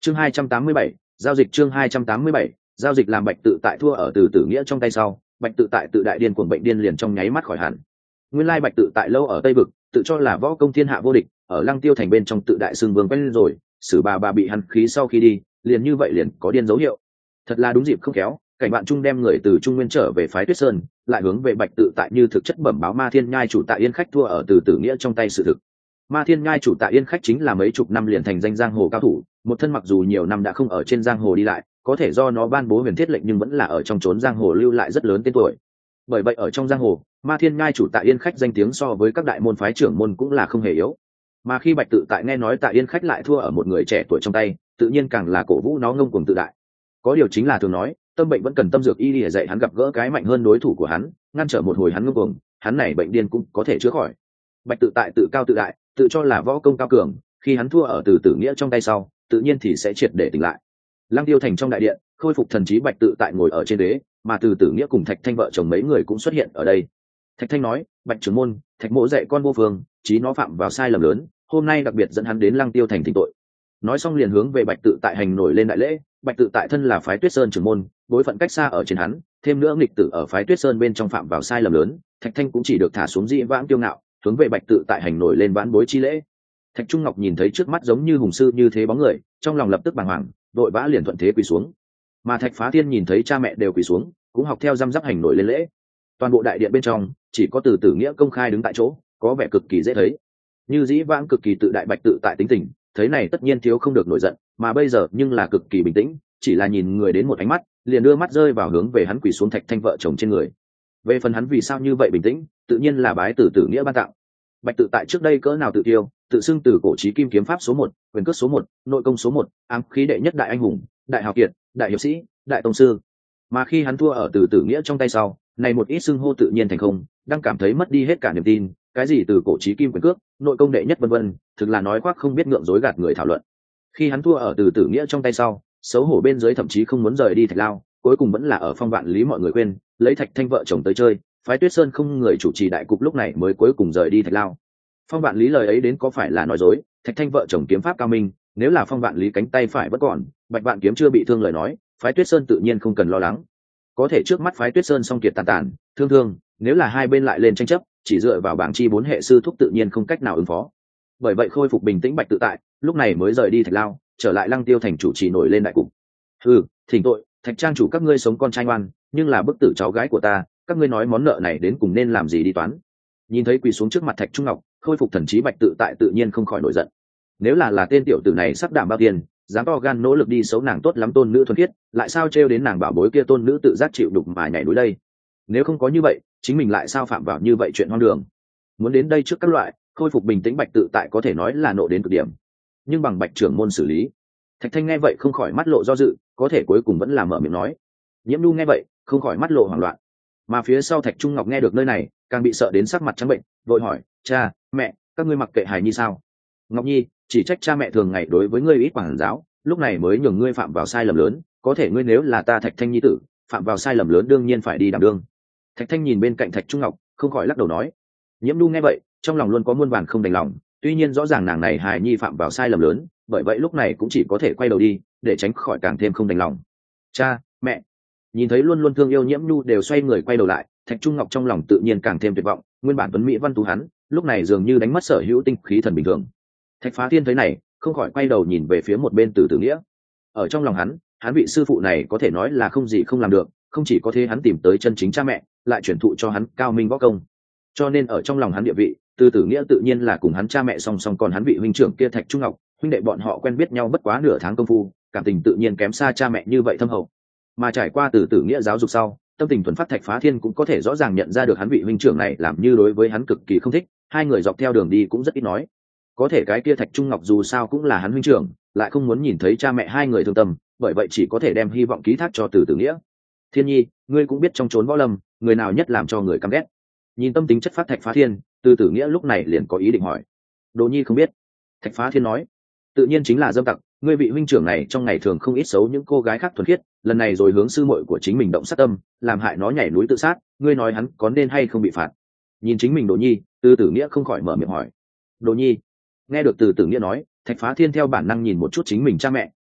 Chương 287, giao dịch. Chương 287, giao dịch. Làm Bạch Tự Tại thua ở Từ Tử Nghĩa trong tay sau, Bạch Tự Tại tự đại điên cuồng bệnh điên liền trong nháy mắt khỏi hẳn. Nguyên lai Bạch Tự Tại lâu ở Tây vực, tự cho là võ công thiên hạ vô địch, ở Lăng Tiêu thành bên trong tự đại xưng vương quen lên rồi, xử bà bị hắn khí sau khi đi, liền như vậy liền có điên dấu hiệu. Thật là đúng dịp không khéo, cảnh bạn trung đem người từ Trung Nguyên trở về phái Tuyết Sơn, lại hướng về Bạch Tự Tại như thực chất bẩm báo Ma Thiên Nhai chủ Tạ Yên khách thua ở Từ Tử Nghĩa trong tay sự thực. Ma Thiên Nhai chủ Tạ Yên khách chính là mấy chục năm liền thành danh giang hồ cao thủ, một thân mặc dù nhiều năm đã không ở trên giang hồ đi lại, có thể do nó ban bố huyền thiết lệnh nhưng vẫn là ở trong trốn giang hồ lưu lại rất lớn tên tuổi. Bởi vậy ở trong giang hồ, Ma Thiên Nhai chủ Tạ Yên khách danh tiếng so với các đại môn phái trưởng môn cũng là không hề yếu. Mà khi Bạch Tự Tại nghe nói Tạ Yên khách lại thua ở một người trẻ tuổi trong tay, tự nhiên càng là cổ vũ nó ngông cuồng tự đại. Có điều chính là thường nói, tâm bệnh vẫn cần tâm dược y để dạy hắn gặp gỡ cái mạnh hơn đối thủ của hắn, ngăn trở một hồi hắn ngông cuồng, hắn này bệnh điên cũng có thể chữa khỏi. Bạch Tự Tại tự cao tự đại, tự cho là võ công cao cường, khi hắn thua ở Từ Tử Nghĩa trong tay sau, tự nhiên thì sẽ triệt để tỉnh lại. Lăng Tiêu thành trong đại điện, khôi phục thần trí Bạch Tự Tại ngồi ở trên đế, mà Từ Tử Nghĩa cùng Thạch Thanh vợ chồng mấy người cũng xuất hiện ở đây. Thạch Thanh nói: Bạch trưởng môn, Thạch mỗ dạy con vô phương, chí nó phạm vào sai lầm lớn, hôm nay đặc biệt dẫn hắn đến Lăng Tiêu thành thỉnh tội. Nói xong liền hướng về Bạch Tự Tại hành nổi lên đại lễ. Bạch Tự Tại thân là phái Tuyết Sơn trưởng môn, bối phận cách xa ở trên hắn, thêm nữa nghịch tử ở phái Tuyết Sơn bên trong phạm vào sai lầm lớn, Thạch Thanh cũng chỉ được thả xuống dĩ vãng tiêu ngạo, hướng về Bạch Tự Tại hành nổi lên vãn bối chi lễ. Thạch Trung Ngọc nhìn thấy trước mắt giống như hùng sư như thế bóng người, trong lòng lập tức bàng hoàng, vội vã liền thuận thế quỳ xuống. Mà Thạch Phá Thiên nhìn thấy cha mẹ đều quỳ xuống, cũng học theo răm rắp hành nổi lên lễ. Toàn bộ đại điện bên trong chỉ có Từ Tử Nghĩa công khai đứng tại chỗ, có vẻ cực kỳ dễ thấy. Như dĩ vãng cực kỳ tự đại Bạch Tự Tại tính tình, thấy này tất nhiên thiếu không được nổi giận, mà bây giờ nhưng là cực kỳ bình tĩnh, chỉ là nhìn người đến một ánh mắt, liền đưa mắt rơi vào hướng về hắn quỳ xuống Thạch Thanh vợ chồng trên người. Về phần hắn vì sao như vậy bình tĩnh, tự nhiên là bái Từ Tử Nghĩa ban tặng. Bạch Tự Tại trước đây cỡ nào tự tiêu, tự xưng từ cổ chí kim kiếm pháp số 1, quyền cước số 1, nội công số 1, ám khí đệ nhất đại anh hùng, đại hào kiệt, đại hiệp sĩ, đại tông sư. Mà khi hắn thua ở Từ Tử Nghĩa trong tay sau, này một ít xưng hô tự nhiên thành không, đang cảm thấy mất đi hết cả niềm tin, cái gì từ cổ chí kim quyền cước, nội công đệ nhất vân vân, thực là nói khoác không biết ngượng dối gạt người thảo luận. Khi hắn thua ở Từ Tử Nghĩa trong tay sau, xấu hổ bên dưới thậm chí không muốn rời đi Thạch Lao, cuối cùng vẫn là ở Phong Vạn Lý mọi người quên, lấy Thạch Thanh vợ chồng tới chơi, phái Tuyết Sơn không người chủ trì đại cục lúc này mới cuối cùng rời đi Thạch Lao. Phong Vạn Lý lời ấy đến có phải là nói dối, Thạch Thanh vợ chồng kiếm pháp cao minh, nếu là Phong Vạn Lý cánh tay phải vẫn còn, Bạch Vạn kiếm chưa bị thương lời nói, phái Tuyết Sơn tự nhiên không cần lo lắng. Có thể trước mắt phái Tuyết Sơn song kiệt tàn tàn, thương, nếu là hai bên lại lên tranh chấp, chỉ dựa vào bảng chi 4 hệ sư thúc tự nhiên không cách nào ứng phó. Bởi vậy khôi phục bình tĩnh Bạch Tự Tại, lúc này mới rời đi Thạch Lao, trở lại Lăng Tiêu thành chủ trì nổi lên đại cục. Thỉnh tội, Thạch trang chủ các ngươi sống con trai ngoan, nhưng là bức tử cháu gái của ta, các ngươi nói món nợ này đến cùng nên làm gì đi toán. Nhìn thấy quỳ xuống trước mặt Thạch Trung Ngọc, khôi phục thần trí Bạch Tự Tại tự nhiên không khỏi nổi giận. Nếu là tên tiểu tử này sắc đảm bao tiền, dám to gan nỗ lực đi xấu nàng tốt lắm tôn nữ thuần khiết, lại sao trêu đến nàng bảo bối kia tôn nữ tự giác chịu đục mà nhảy núi đây. Nếu không có như vậy, chính mình lại sao phạm vào như vậy chuyện hoang đường. Muốn đến đây trước các loại, khôi phục bình tĩnh Bạch Tự Tại có thể nói là nộ đến cực điểm, nhưng bằng Bạch trưởng môn xử lý. Thạch Thanh nghe vậy không khỏi mắt lộ do dự, có thể cuối cùng vẫn là mở miệng nói. Nhiễm Nhu nghe vậy không khỏi mắt lộ hoảng loạn, mà phía sau Thạch Trung Ngọc nghe được nơi này càng bị sợ đến sắc mặt trắng bệnh, vội hỏi: cha mẹ, các ngươi mặc kệ hài nhi sao? Ngọc Nhi, chỉ trách cha mẹ thường ngày đối với ngươi ít quản giáo, lúc này mới nhường ngươi phạm vào sai lầm lớn, có thể ngươi nếu là ta Thạch Thanh nhi tử, phạm vào sai lầm lớn đương nhiên phải đi đảm đương. Thạch Thanh nhìn bên cạnh Thạch Trung Ngọc, không khỏi lắc đầu nói. Nhiễm Nhu nghe vậy trong lòng luôn có muôn vàn không đành lòng, tuy nhiên rõ ràng nàng này hài nhi phạm vào sai lầm lớn, bởi vậy lúc này cũng chỉ có thể quay đầu đi để tránh khỏi càng thêm không đành lòng. Cha mẹ, nhìn thấy luôn luôn thương yêu Nhiễm Nhu đều xoay người quay đầu lại, Thạch Trung Ngọc trong lòng tự nhiên càng thêm tuyệt vọng, nguyên bản tuấn mỹ văn tú hắn lúc này dường như đánh mất sở hữu tinh khí thần bình thường. Thạch Phá Thiên thấy này không khỏi quay đầu nhìn về phía một bên Từ Tử Nghĩa. Ở trong lòng hắn vị sư phụ này có thể nói là không gì không làm được, không chỉ có thế hắn tìm tới chân chính cha mẹ, lại chuyển thụ cho hắn cao minh võ công, cho nên ở trong lòng hắn địa vị Từ Tử Nghĩa tự nhiên là cùng hắn cha mẹ song song, còn hắn vị huynh trưởng kia Thạch Trung Ngọc, huynh đệ bọn họ quen biết nhau bất quá nửa tháng công phu, cảm tình tự nhiên kém xa cha mẹ như vậy thâm hậu. Mà trải qua Từ Tử Nghĩa giáo dục sau, tâm tình thuần phát Thạch Phá Thiên cũng có thể rõ ràng nhận ra được hắn vị huynh trưởng này làm như đối với hắn cực kỳ không thích, hai người dọc theo đường đi cũng rất ít nói. Có thể cái kia Thạch Trung Ngọc dù sao cũng là hắn huynh trưởng, lại không muốn nhìn thấy cha mẹ hai người thương tâm, bởi vậy chỉ có thể đem hy vọng ký thác cho Từ Tử Nghĩa. Thiên nhi, ngươi cũng biết trong chốn võ lâm, người nào nhất làm cho người căm ghét? Nhìn tâm tính chất phát Thạch Phá Thiên, Từ Tử Nghĩa lúc này liền có ý định hỏi. Đồ nhi không biết. Thạch Phá Thiên nói. Tự nhiên chính là dâm tặc, ngươi vị huynh trưởng này trong ngày thường không ít xấu những cô gái khác thuần khiết, lần này rồi hướng sư muội của chính mình động sát tâm, làm hại nó nhảy núi tự sát, ngươi nói hắn có nên hay không bị phạt? Nhìn chính mình Đồ nhi, Từ Tử Nghĩa không khỏi mở miệng hỏi. Đồ nhi. Nghe được Từ Tử Nghĩa nói, Thạch Phá Thiên theo bản năng nhìn một chút chính mình cha mẹ,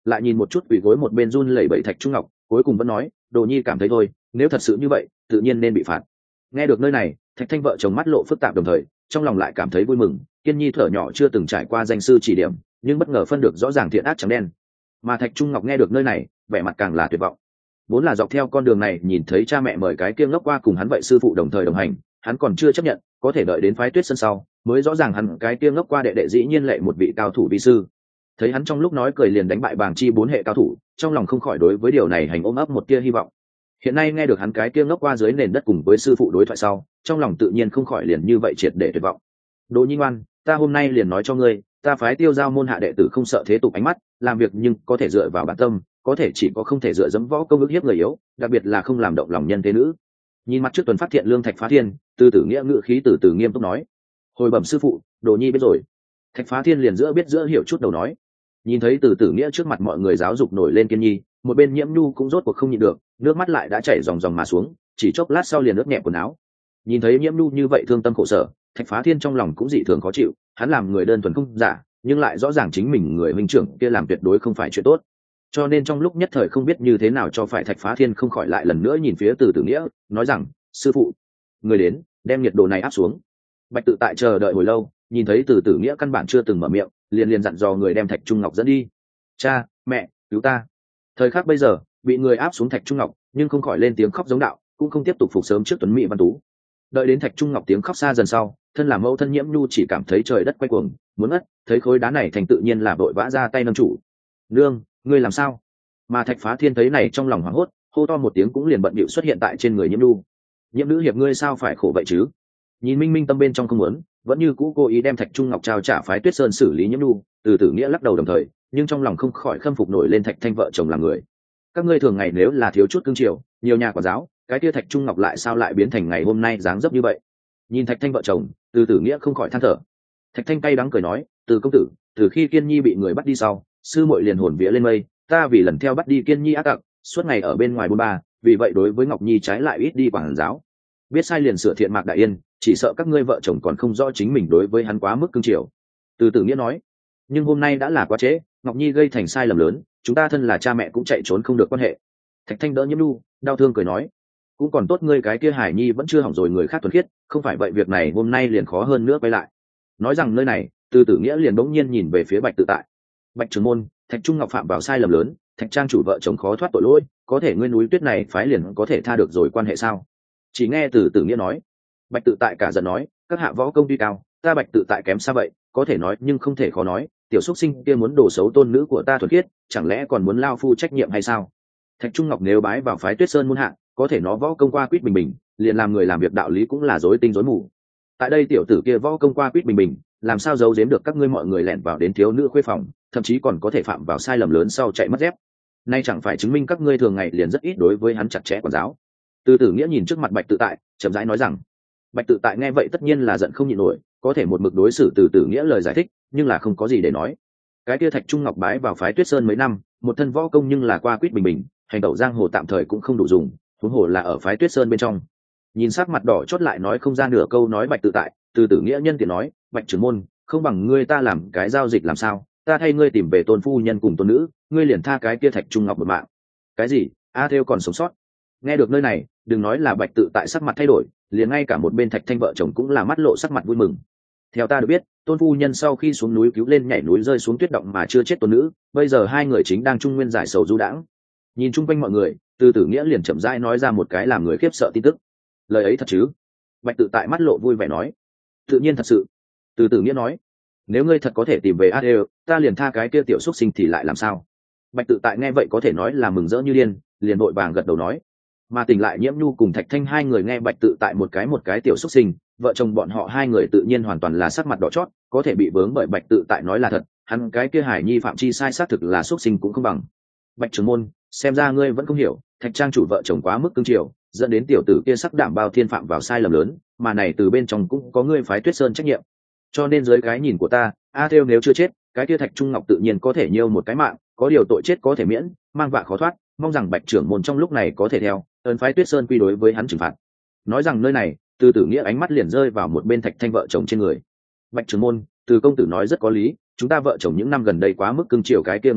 lại nhìn một chút quỳ gối một bên run lẩy bẩy Thạch Trung Ngọc, cuối cùng vẫn nói, Đồ Nhi cảm thấy thôi, nếu thật sự như vậy tự nhiên nên bị phạt. Nghe được nơi này, Thạch Thanh vợ chồng mắt lộ phức tạp, đồng thời trong lòng lại cảm thấy vui mừng. Kiên Nhi thở nhỏ chưa từng trải qua danh sư chỉ điểm, nhưng bất ngờ phân được rõ ràng thiện ác trắng đen. Mà Thạch Trung Ngọc nghe được nơi này, vẻ mặt càng là tuyệt vọng. Vốn là dọc theo con đường này nhìn thấy cha mẹ mời cái kiêng ngốc qua cùng hắn vậy sư phụ đồng thời đồng hành, hắn còn chưa chấp nhận, có thể đợi đến phái tuyết sân sau mới rõ ràng hắn cái kiêng ngốc qua đệ đệ dĩ nhiên lệ một vị cao thủ vi sư. Thấy hắn trong lúc nói cười liền đánh bại bàng chi 4 hệ cao thủ, trong lòng không khỏi đối với điều này hành ôm ấp một tia hy vọng. Hiện nay nghe được hắn cái kiêng ngốc qua dưới nền đất cùng với sư phụ đối thoại sau, trong lòng tự nhiên không khỏi liền như vậy triệt để tuyệt vọng. Đồ Nhi ngoan, ta hôm nay liền nói cho ngươi, ta phái Tiêu Giao môn hạ đệ tử không sợ thế tục ánh mắt, làm việc nhưng có thể dựa vào bản tâm, có thể chỉ có không thể dựa dẫm võ công ức hiếp người yếu, đặc biệt là không làm động lòng nhân thế nữ. Nhìn mặt trước tuần phát thiện lương Thạch Phá Thiên, từ từ nghĩa ngữ khí từ từ nghiêm túc nói, hồi bẩm sư phụ, Đồ Nhi biết rồi. Thạch Phá Thiên liền giữa biết giữa hiểu chút đầu nói. Nhìn thấy từ từ nghĩa trước mặt mọi người giáo dục nổi lên Kiên Nhi, một bên Nhiễm Nhu cũng rốt cuộc không nhịn được, nước mắt lại đã chảy ròng ròng mà xuống, chỉ chốc lát sau liền ướt nhẹ quần áo. Nhìn thấy Nhiễm Nhu như vậy thương tâm khổ sở, Thạch Phá Thiên trong lòng cũng dị thường khó chịu, hắn làm người đơn thuần không giả, nhưng lại rõ ràng chính mình người huynh trưởng kia làm tuyệt đối không phải chuyện tốt, cho nên trong lúc nhất thời không biết như thế nào cho phải. Thạch Phá Thiên không khỏi lại lần nữa nhìn phía từ tử nghĩa, nói rằng, sư phụ, người đến đem nhiệt độ này áp xuống. Bạch Tự Tại chờ đợi hồi lâu, nhìn thấy từ tử nghĩa căn bản chưa từng mở miệng, liền dặn dò người đem Thạch Trung Ngọc dẫn đi. Cha mẹ cứu ta. Thời khắc bây giờ bị người áp xuống Thạch Trung Ngọc nhưng không khỏi lên tiếng khóc giống đạo, cũng không tiếp tục phục sớm trước tuấn mỹ văn tú. Đợi đến Thạch Trung Ngọc tiếng khóc xa dần sau, thân làm mẫu thân Nhiễm Nhu chỉ cảm thấy trời đất quay cuồng muốn ngất, thấy khối đá này thành tự nhiên là vội vã ra tay nâng chủ. Nương, ngươi làm sao? Mà Thạch Phá Thiên thấy này trong lòng hoảng hốt, hô to một tiếng cũng liền bận bịu xuất hiện tại trên người Nhiễm Nhu. Nhiễm nữ hiệp, ngươi sao phải khổ vậy chứ? Nhìn Minh Minh tâm bên trong không muốn, vẫn như cũ cố ý đem Thạch Trung Ngọc trao trả phái Tuyết Sơn xử lý Nhiễm Nhu, từ tử nghĩa lắc đầu đồng thời, nhưng trong lòng không khỏi khâm phục nổi lên Thạch Thanh vợ chồng làm người. Các ngươi thường ngày nếu là thiếu chút cương triều, nhiều nhà quản giáo, cái kia Thạch Trung Ngọc lại sao lại biến thành ngày hôm nay dáng dấp như vậy? Nhìn Thạch Thanh vợ chồng, từ tử nghĩa không khỏi than thở. Thạch Thanh cay đắng cười nói, từ công tử, từ khi Kiên Nhi bị người bắt đi sau, sư muội liền hồn vía lên mây, ta vì lần theo bắt đi Kiên Nhi ác tặc, suốt ngày ở bên ngoài bôn ba, vì vậy đối với Ngọc Nhi trái lại ít đi quản giáo. Biết sai liền sửa thiện, Mạc Đại Yên, chỉ sợ các ngươi vợ chồng còn không rõ chính mình đối với hắn quá mức cương triều. Từ tử nghĩa nói, nhưng hôm nay đã là quá trễ, Ngọc Nhi gây thành sai lầm lớn, chúng ta thân là cha mẹ cũng chạy trốn không được quan hệ. Thạch Thanh đỡ Nhiễm Nhu, đau thương cười nói, cũng còn tốt ngươi cái kia Hải Nhi vẫn chưa hỏng rồi người khác thuần khiết, không phải vậy việc này hôm nay liền khó hơn nữa quay lại. Nói rằng nơi này, từ tử nghĩa liền bỗng nhiên nhìn về phía Bạch Tự Tại. Bạch trưởng môn, Thạch Trung Ngọc phạm vào sai lầm lớn, Thạch trang chủ vợ chồng khó thoát tội lỗi, có thể ngươi núi tuyết này phái liền có thể tha được rồi quan hệ sao? Chỉ nghe từ tử nghĩa nói. Bạch Tự Tại cả giận nói, các hạ võ công tuy cao, ta Bạch Tự Tại kém xa vậy, có thể nói nhưng không thể khó nói, tiểu xuất sinh kia muốn đổ xấu tôn nữ của ta thuần khiết, chẳng lẽ còn muốn lao phu trách nhiệm hay sao? Thạch Trung Ngọc nếu bái vào phái Tuyết Sơn môn hạ, có thể nó võ công qua quýt bình bình, liền làm người làm việc đạo lý cũng là rối tinh rối mù. Tại đây tiểu tử kia võ công qua quýt bình bình, làm sao giấu giếm được các ngươi mọi người lẻn vào đến thiếu nữ khuê phòng, thậm chí còn có thể phạm vào sai lầm lớn sau chạy mất dép. Nay chẳng phải chứng minh các ngươi thường ngày liền rất ít đối với hắn chặt chẽ quản giáo. Từ tử nghĩa nhìn trước mặt Bạch Tự Tại, chậm rãi nói rằng. Bạch Tự Tại nghe vậy tất nhiên là giận không nhịn nổi, có thể một mực đối xử từ tử nghĩa lời giải thích, nhưng là không có gì để nói. Cái kia Thạch Trung Ngọc bái vào phái Tuyết Sơn mấy năm, một thân võ công nhưng là qua quýt bình bình, hành động giang hồ tạm thời cũng không đủ dùng, huống hồ là ở phái Tuyết Sơn bên trong. Nhìn sắc mặt đỏ chót lại nói không ra nửa câu nói Bạch Tự Tại, từ tử nghĩa nhân tiện nói, Bạch trưởng môn, không bằng ngươi ta làm cái giao dịch làm sao, ta thay ngươi tìm về tôn phu nhân cùng tôn nữ, ngươi liền tha cái kia Thạch Trung Ngọc một mạng. Cái gì? A Theo còn sống sót? Nghe được nơi này, đừng nói là Bạch Tự Tại sắc mặt thay đổi, liền ngay cả một bên Thạch Thanh vợ chồng cũng là mắt lộ sắc mặt vui mừng. Theo ta được biết, tôn phu nhân sau khi xuống núi cứu lên nhảy núi rơi xuống tuyết động mà chưa chết tôn nữ, bây giờ hai người chính đang chung nguyên giải sầu du đãng. Nhìn chung quanh mọi người, từ tử nghĩa liền chậm rãi nói ra một cái làm người khiếp sợ tin tức. Lời ấy thật chứ? Bạch Tự Tại mắt lộ vui vẻ nói. Tự nhiên thật sự. Từ tử nghĩa nói, nếu ngươi thật có thể tìm về Adel, ta liền tha cái kia tiểu xuất sinh thì lại làm sao? Bạch Tự Tại nghe vậy có thể nói là mừng rỡ như điên, liền vội vàng gật đầu nói. Mà tỉnh lại Nhiễm Nhu cùng Thạch Thanh hai người nghe Bạch Tự Tại một cái tiểu xuất sinh, vợ chồng bọn họ hai người tự nhiên hoàn toàn là sắc mặt đỏ chót, có thể bị vướng bởi Bạch Tự Tại nói là thật, hắn cái kia Hải Nhi phạm chi sai xác thực là xuất sinh cũng không bằng. Bạch trưởng môn, xem ra ngươi vẫn không hiểu, Thạch trang chủ vợ chồng quá mức cương triều, dẫn đến tiểu tử kia sắc đảm bao thiên phạm vào sai lầm lớn, mà này từ bên trong cũng có ngươi phái Tuyết Sơn trách nhiệm. Cho nên dưới cái nhìn của ta, A Theo nếu chưa chết, cái kia Thạch Trung Ngọc tự nhiên có thể nhiêu một cái mạng, có điều tội chết có thể miễn, mang vạ khó thoát, mong rằng Bạch trưởng môn trong lúc này có thể theo ơn phái Tuyết Sơn quy đối với hắn trừng phạt. Nói rằng nơi này, từ tử nghĩa ánh mắt liền rơi vào một bên Thạch Thanh vợ chồng trên người. Bạch trưởng môn, từ công tử nói rất có lý, chúng ta vợ chồng những năm gần đây quá mức cưng chiều cái kia nghịch tử,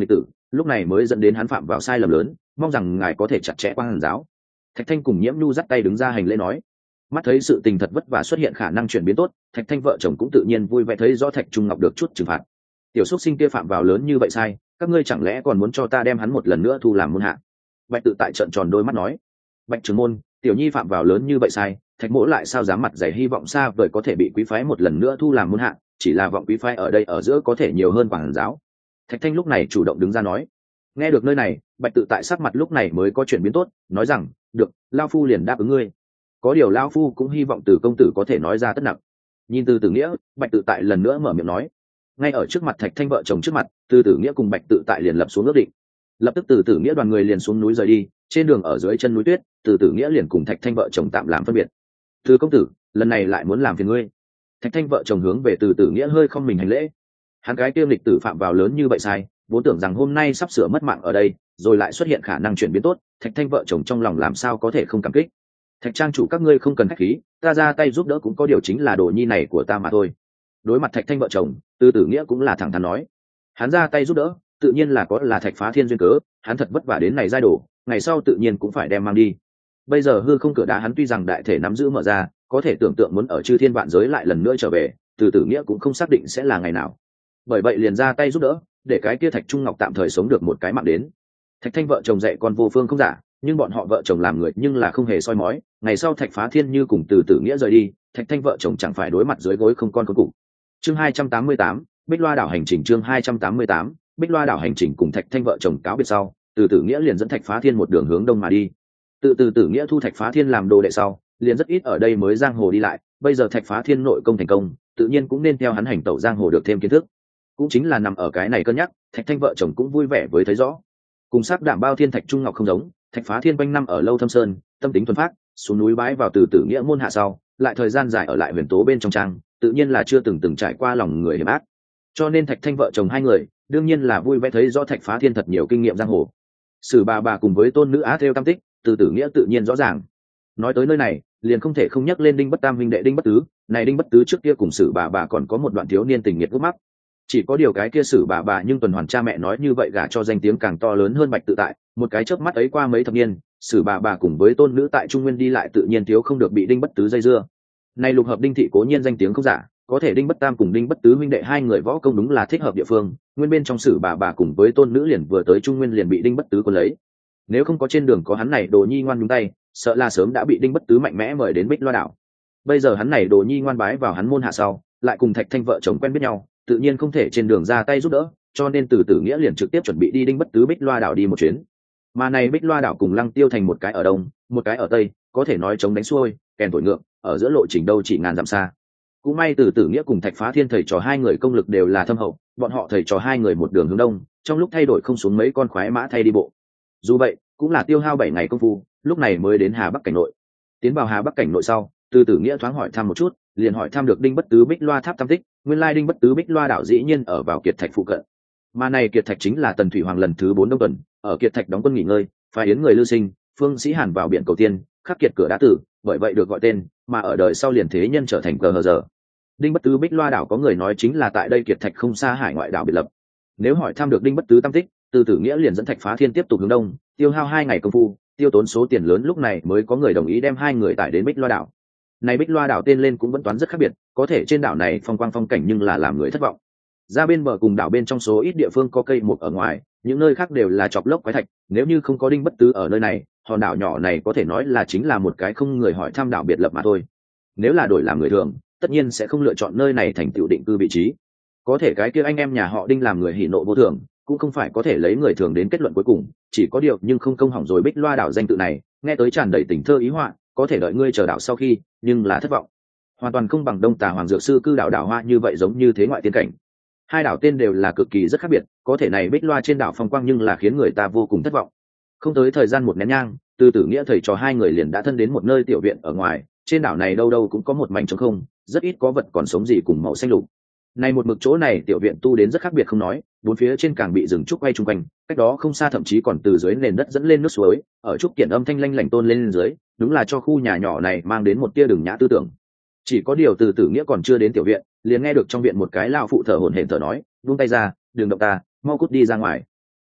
lúc này mới dẫn đến hắn phạm vào sai lầm lớn, mong rằng ngài có thể chặt chẽ quang hàn giáo. Thạch Thanh cùng Nhiễm Nhu dắt tay đứng ra hành lễ nói. Mắt thấy sự tình thật vất vả xuất hiện khả năng chuyển biến tốt, Thạch Thanh vợ chồng cũng tự nhiên vui vẻ thấy rõ Thạch Trung Ngọc được chút trừng phạt. Tiểu xuất sinh kia phạm vào lớn như vậy sai, các ngươi chẳng lẽ còn muốn cho ta đem hắn một lần nữa thu làm môn hạ? Bạch Tự Tại trợn tròn đôi mắt nói. Bạch trưởng môn, tiểu nhi phạm vào lớn như vậy sai, Thạch mỗ lại sao dám mặt dày hy vọng xa vời có thể bị quý phái một lần nữa thu làm môn hạ, chỉ là vọng quý phái ở đây ở giữa có thể nhiều hơn quảng giáo. Thạch Thanh lúc này chủ động đứng ra nói. Nghe được nơi này, Bạch Tự Tại sắc mặt lúc này mới có chuyển biến tốt, nói rằng, được, lao phu liền đáp ứng ngươi. Có điều lao phu cũng hy vọng Từ công tử có thể nói ra tất nặng. Nhìn Từ Tử Nghĩa, Bạch Tự Tại lần nữa mở miệng nói. Ngay ở trước mặt Thạch Thanh vợ chồng trước mặt, Từ Tử Nghĩa cùng Bạch Tự Tại liền lập xuống ước định. Lập tức Từ Tử Nghĩa đoàn người liền xuống núi rời đi, trên đường ở dưới chân núi tuyết, Từ Tử Nghĩa liền cùng Thạch Thanh vợ chồng tạm làm phân biệt. Từ công tử, lần này lại muốn làm phiền ngươi. Thạch Thanh vợ chồng hướng về Từ Tử Nghĩa hơi không mình hành lễ. Hắn cái tiêu lịch tử phạm vào lớn như vậy sai, vốn tưởng rằng hôm nay sắp sửa mất mạng ở đây, rồi lại xuất hiện khả năng chuyển biến tốt, Thạch Thanh vợ chồng trong lòng làm sao có thể không cảm kích. Thạch trang chủ các ngươi không cần khách khí, ta ra tay giúp đỡ cũng có điều chính là đồ nhi này của ta mà thôi. Đối mặt Thạch Thanh vợ chồng, Từ Tử Nghĩa cũng là thẳng thắn nói. Hắn ra tay giúp đỡ, tự nhiên là có là Thạch Phá Thiên duyên cớ, hắn thật vất vả đến này giai đổ, ngày sau tự nhiên cũng phải đem mang đi. Bây giờ hư không cửa đá hắn tuy rằng đại thể nắm giữ mở ra, có thể tưởng tượng muốn ở chư thiên vạn giới lại lần nữa trở về, Từ Tử Nghĩa cũng không xác định sẽ là ngày nào. Bởi vậy liền ra tay giúp đỡ, để cái kia Thạch Trung Ngọc tạm thời sống được một cái mạng đến. Thạch Thanh vợ chồng dạy con vô phương không giả, nhưng bọn họ vợ chồng làm người nhưng là không hề soi mói. Ngày sau Thạch Phá Thiên như cùng Từ Tử Nghĩa rời đi, Thạch Thanh vợ chồng chẳng phải đối mặt dưới gối không con cuối cùng. Chương 288, Bích Loa đảo hành trình. Chương 288, Bích Loa đảo hành trình. Cùng Thạch Thanh vợ chồng cáo biệt sau, Từ Tử Nghĩa liền dẫn Thạch Phá Thiên một đường hướng đông mà đi. Từ Tử Nghĩa thu Thạch Phá Thiên làm đồ đệ sau, liền rất ít ở đây mới giang hồ đi lại. Bây giờ Thạch Phá Thiên nội công thành công, tự nhiên cũng nên theo hắn hành tẩu giang hồ được thêm kiến thức. Cũng chính là nằm ở cái này cân nhắc, Thạch Thanh vợ chồng cũng vui vẻ với thấy rõ. Cùng sắc đảm bao thiên Thạch Trung Ngọc không giống, Thạch Phá Thiên quanh năm ở lâu thâm sơn, tâm tính thuần phác, xuống núi bái vào Từ Tử Nghĩa môn hạ sau, lại thời gian dài ở lại huyền tố bên trong trang, tự nhiên là chưa từng trải qua lòng người hiểm ác. Cho nên Thạch Thanh vợ chồng hai người, đương nhiên là vui vẻ thấy rõ Thạch Phá Thiên thật nhiều kinh nghiệm giang hồ. Sử bà cùng với tôn nữ Á theo tam tích, Từ Tử Nghĩa tự nhiên rõ ràng. Nói tới nơi này, liền không thể không nhắc lên Đinh Bất Tam huynh đệ Đinh Bất Tứ, này Đinh Bất Tứ trước kia cùng Sử bà còn có một đoạn thiếu niên tình nghiệt gút mắc. Chỉ có điều cái kia Sử bà nhưng tuần hoàn cha mẹ nói như vậy gả cho danh tiếng càng to lớn hơn Bạch Tự Tại, một cái chớp mắt ấy qua mấy thập niên, Sử bà cùng với tôn nữ tại Trung Nguyên đi lại tự nhiên thiếu không được bị Đinh Bất Tứ dây dưa. Này lục hợp Đinh thị cố nhiên danh tiếng không giả, có thể Đinh Bất Tam cùng Đinh Bất Tứ huynh đệ hai người võ công đúng là thích hợp địa phương, nguyên bên trong Sử bà cùng với tôn nữ liền vừa tới Trung Nguyên liền bị Đinh Bất Tứ cuốn lấy. Nếu không có trên đường có hắn này đồ nhi ngoan nhúng tay, sợ là sớm đã bị Đinh Bất Tứ mạnh mẽ mời đến Bích Loa đảo. Bây giờ hắn này đồ nhi ngoan bái vào hắn môn hạ sau, lại cùng Thạch Thanh vợ chồng quen biết nhau, tự nhiên không thể trên đường ra tay giúp đỡ, cho nên Từ Tử Nghĩa liền trực tiếp chuẩn bị đi Đinh Bất Tứ Bích Loa đảo đi một chuyến. Mà này Bích Loa đảo cùng Lăng Tiêu thành một cái ở đông, một cái ở tây, có thể nói chống đánh xuôi, kèn thổi ngược, ở giữa lộ trình đâu chỉ ngàn dặm xa. Cũng may Từ Tử Nghĩa cùng Thạch Phá Thiên thầy trò hai người công lực đều là thâm hậu, bọn họ thầy trò hai người một đường hướng đông, trong lúc thay đổi không xuống mấy con khoái mã thay đi bộ. Dù vậy, cũng là tiêu hao 7 ngày công phu, lúc này mới đến Hà Bắc cảnh nội. Tiến vào Hà Bắc cảnh nội sau, Từ Tử Nghĩa thoáng hỏi thăm một chút, liền hỏi thăm được Đinh Bất Tứ Bích Loa tháp tam tích, nguyên lai Đinh Bất Tứ Bích Loa đảo dĩ nhiên ở vào Kiệt Thạch phụ cận. Mà này Kiệt Thạch chính là Tần Thủy Hoàng lần thứ 4 đông tuần, ở Kiệt Thạch đóng quân nghỉ ngơi, phái yến người lưu sinh, Phương Sĩ Hàn vào biển cầu tiên, khắc kiệt cửa đá tử, bởi vậy được gọi tên, mà ở đời sau liền thế nhân trở thành cờ hờ giờ. Đinh Bất Tứ Bích Loa đảo có người nói chính là tại đây Kiệt Thạch không xa hải ngoại đảo biệt lập. Nếu hỏi thăm được Đinh Bất Tứ tam tích, Từ Tử Nghĩa liền dẫn Thạch Phá Thiên tiếp tục hướng đông, tiêu hao 2 ngày công phu, tiêu tốn số tiền lớn, lúc này mới có người đồng ý đem hai người tải đến Bích Loa đảo. Này Bích Loa đảo tên lên cũng vẫn toán rất khác biệt, có thể trên đảo này phong quang phong cảnh nhưng là làm người thất vọng. Ra bên bờ cùng đảo bên trong số ít địa phương có cây mục ở ngoài, những nơi khác đều là chọc lốc quái thạch, nếu như không có Đinh Bất Tứ ở nơi này, hòn đảo nhỏ này có thể nói là chính là một cái không người hỏi thăm đảo biệt lập mà thôi. Nếu là đổi làm người thường, tất nhiên sẽ không lựa chọn nơi này thành tựu định cư vị trí. Có thể cái kia anh em nhà họ Đinh làm người hỉ nộ vô thường, cũng không phải có thể lấy người thường đến kết luận cuối cùng, chỉ có điều nhưng không công hỏng rồi Bích Loa đảo danh tự này, nghe tới tràn đầy tình thơ ý họa, có thể đợi ngươi chờ đảo sau khi, nhưng là thất vọng. Hoàn toàn không bằng Đông Tà Hoàng Dược Sư cư đảo đảo hoa như vậy, giống như thế ngoại tiên cảnh. Hai đảo tên đều là cực kỳ rất khác biệt, có thể này Bích Loa trên đảo phong quang nhưng là khiến người ta vô cùng thất vọng. Không tới thời gian một nén nhang, Từ Tử Nghĩa thầy trò hai người liền đã thân đến một nơi tiểu viện ở ngoài, trên đảo này đâu đâu cũng có một mảnh trống không, rất ít có vật còn sống gì cùng màu xanh lục. Này một mực chỗ này tiểu viện tu đến rất khác biệt không nói, bốn phía trên càng bị rừng trúc quay chung quanh, cách đó không xa thậm chí còn từ dưới nền đất dẫn lên nước suối, ở trúc kiện âm thanh lanh lảnh tôn lên dưới, đúng là cho khu nhà nhỏ này mang đến một tia đường nhã tư tưởng. Chỉ có điều Từ Tử Nghĩa còn chưa đến tiểu viện, liền nghe được trong viện một cái lão phụ thở hổn hển thở nói, buông tay ra, đừng động ta, mau cút đi ra ngoài.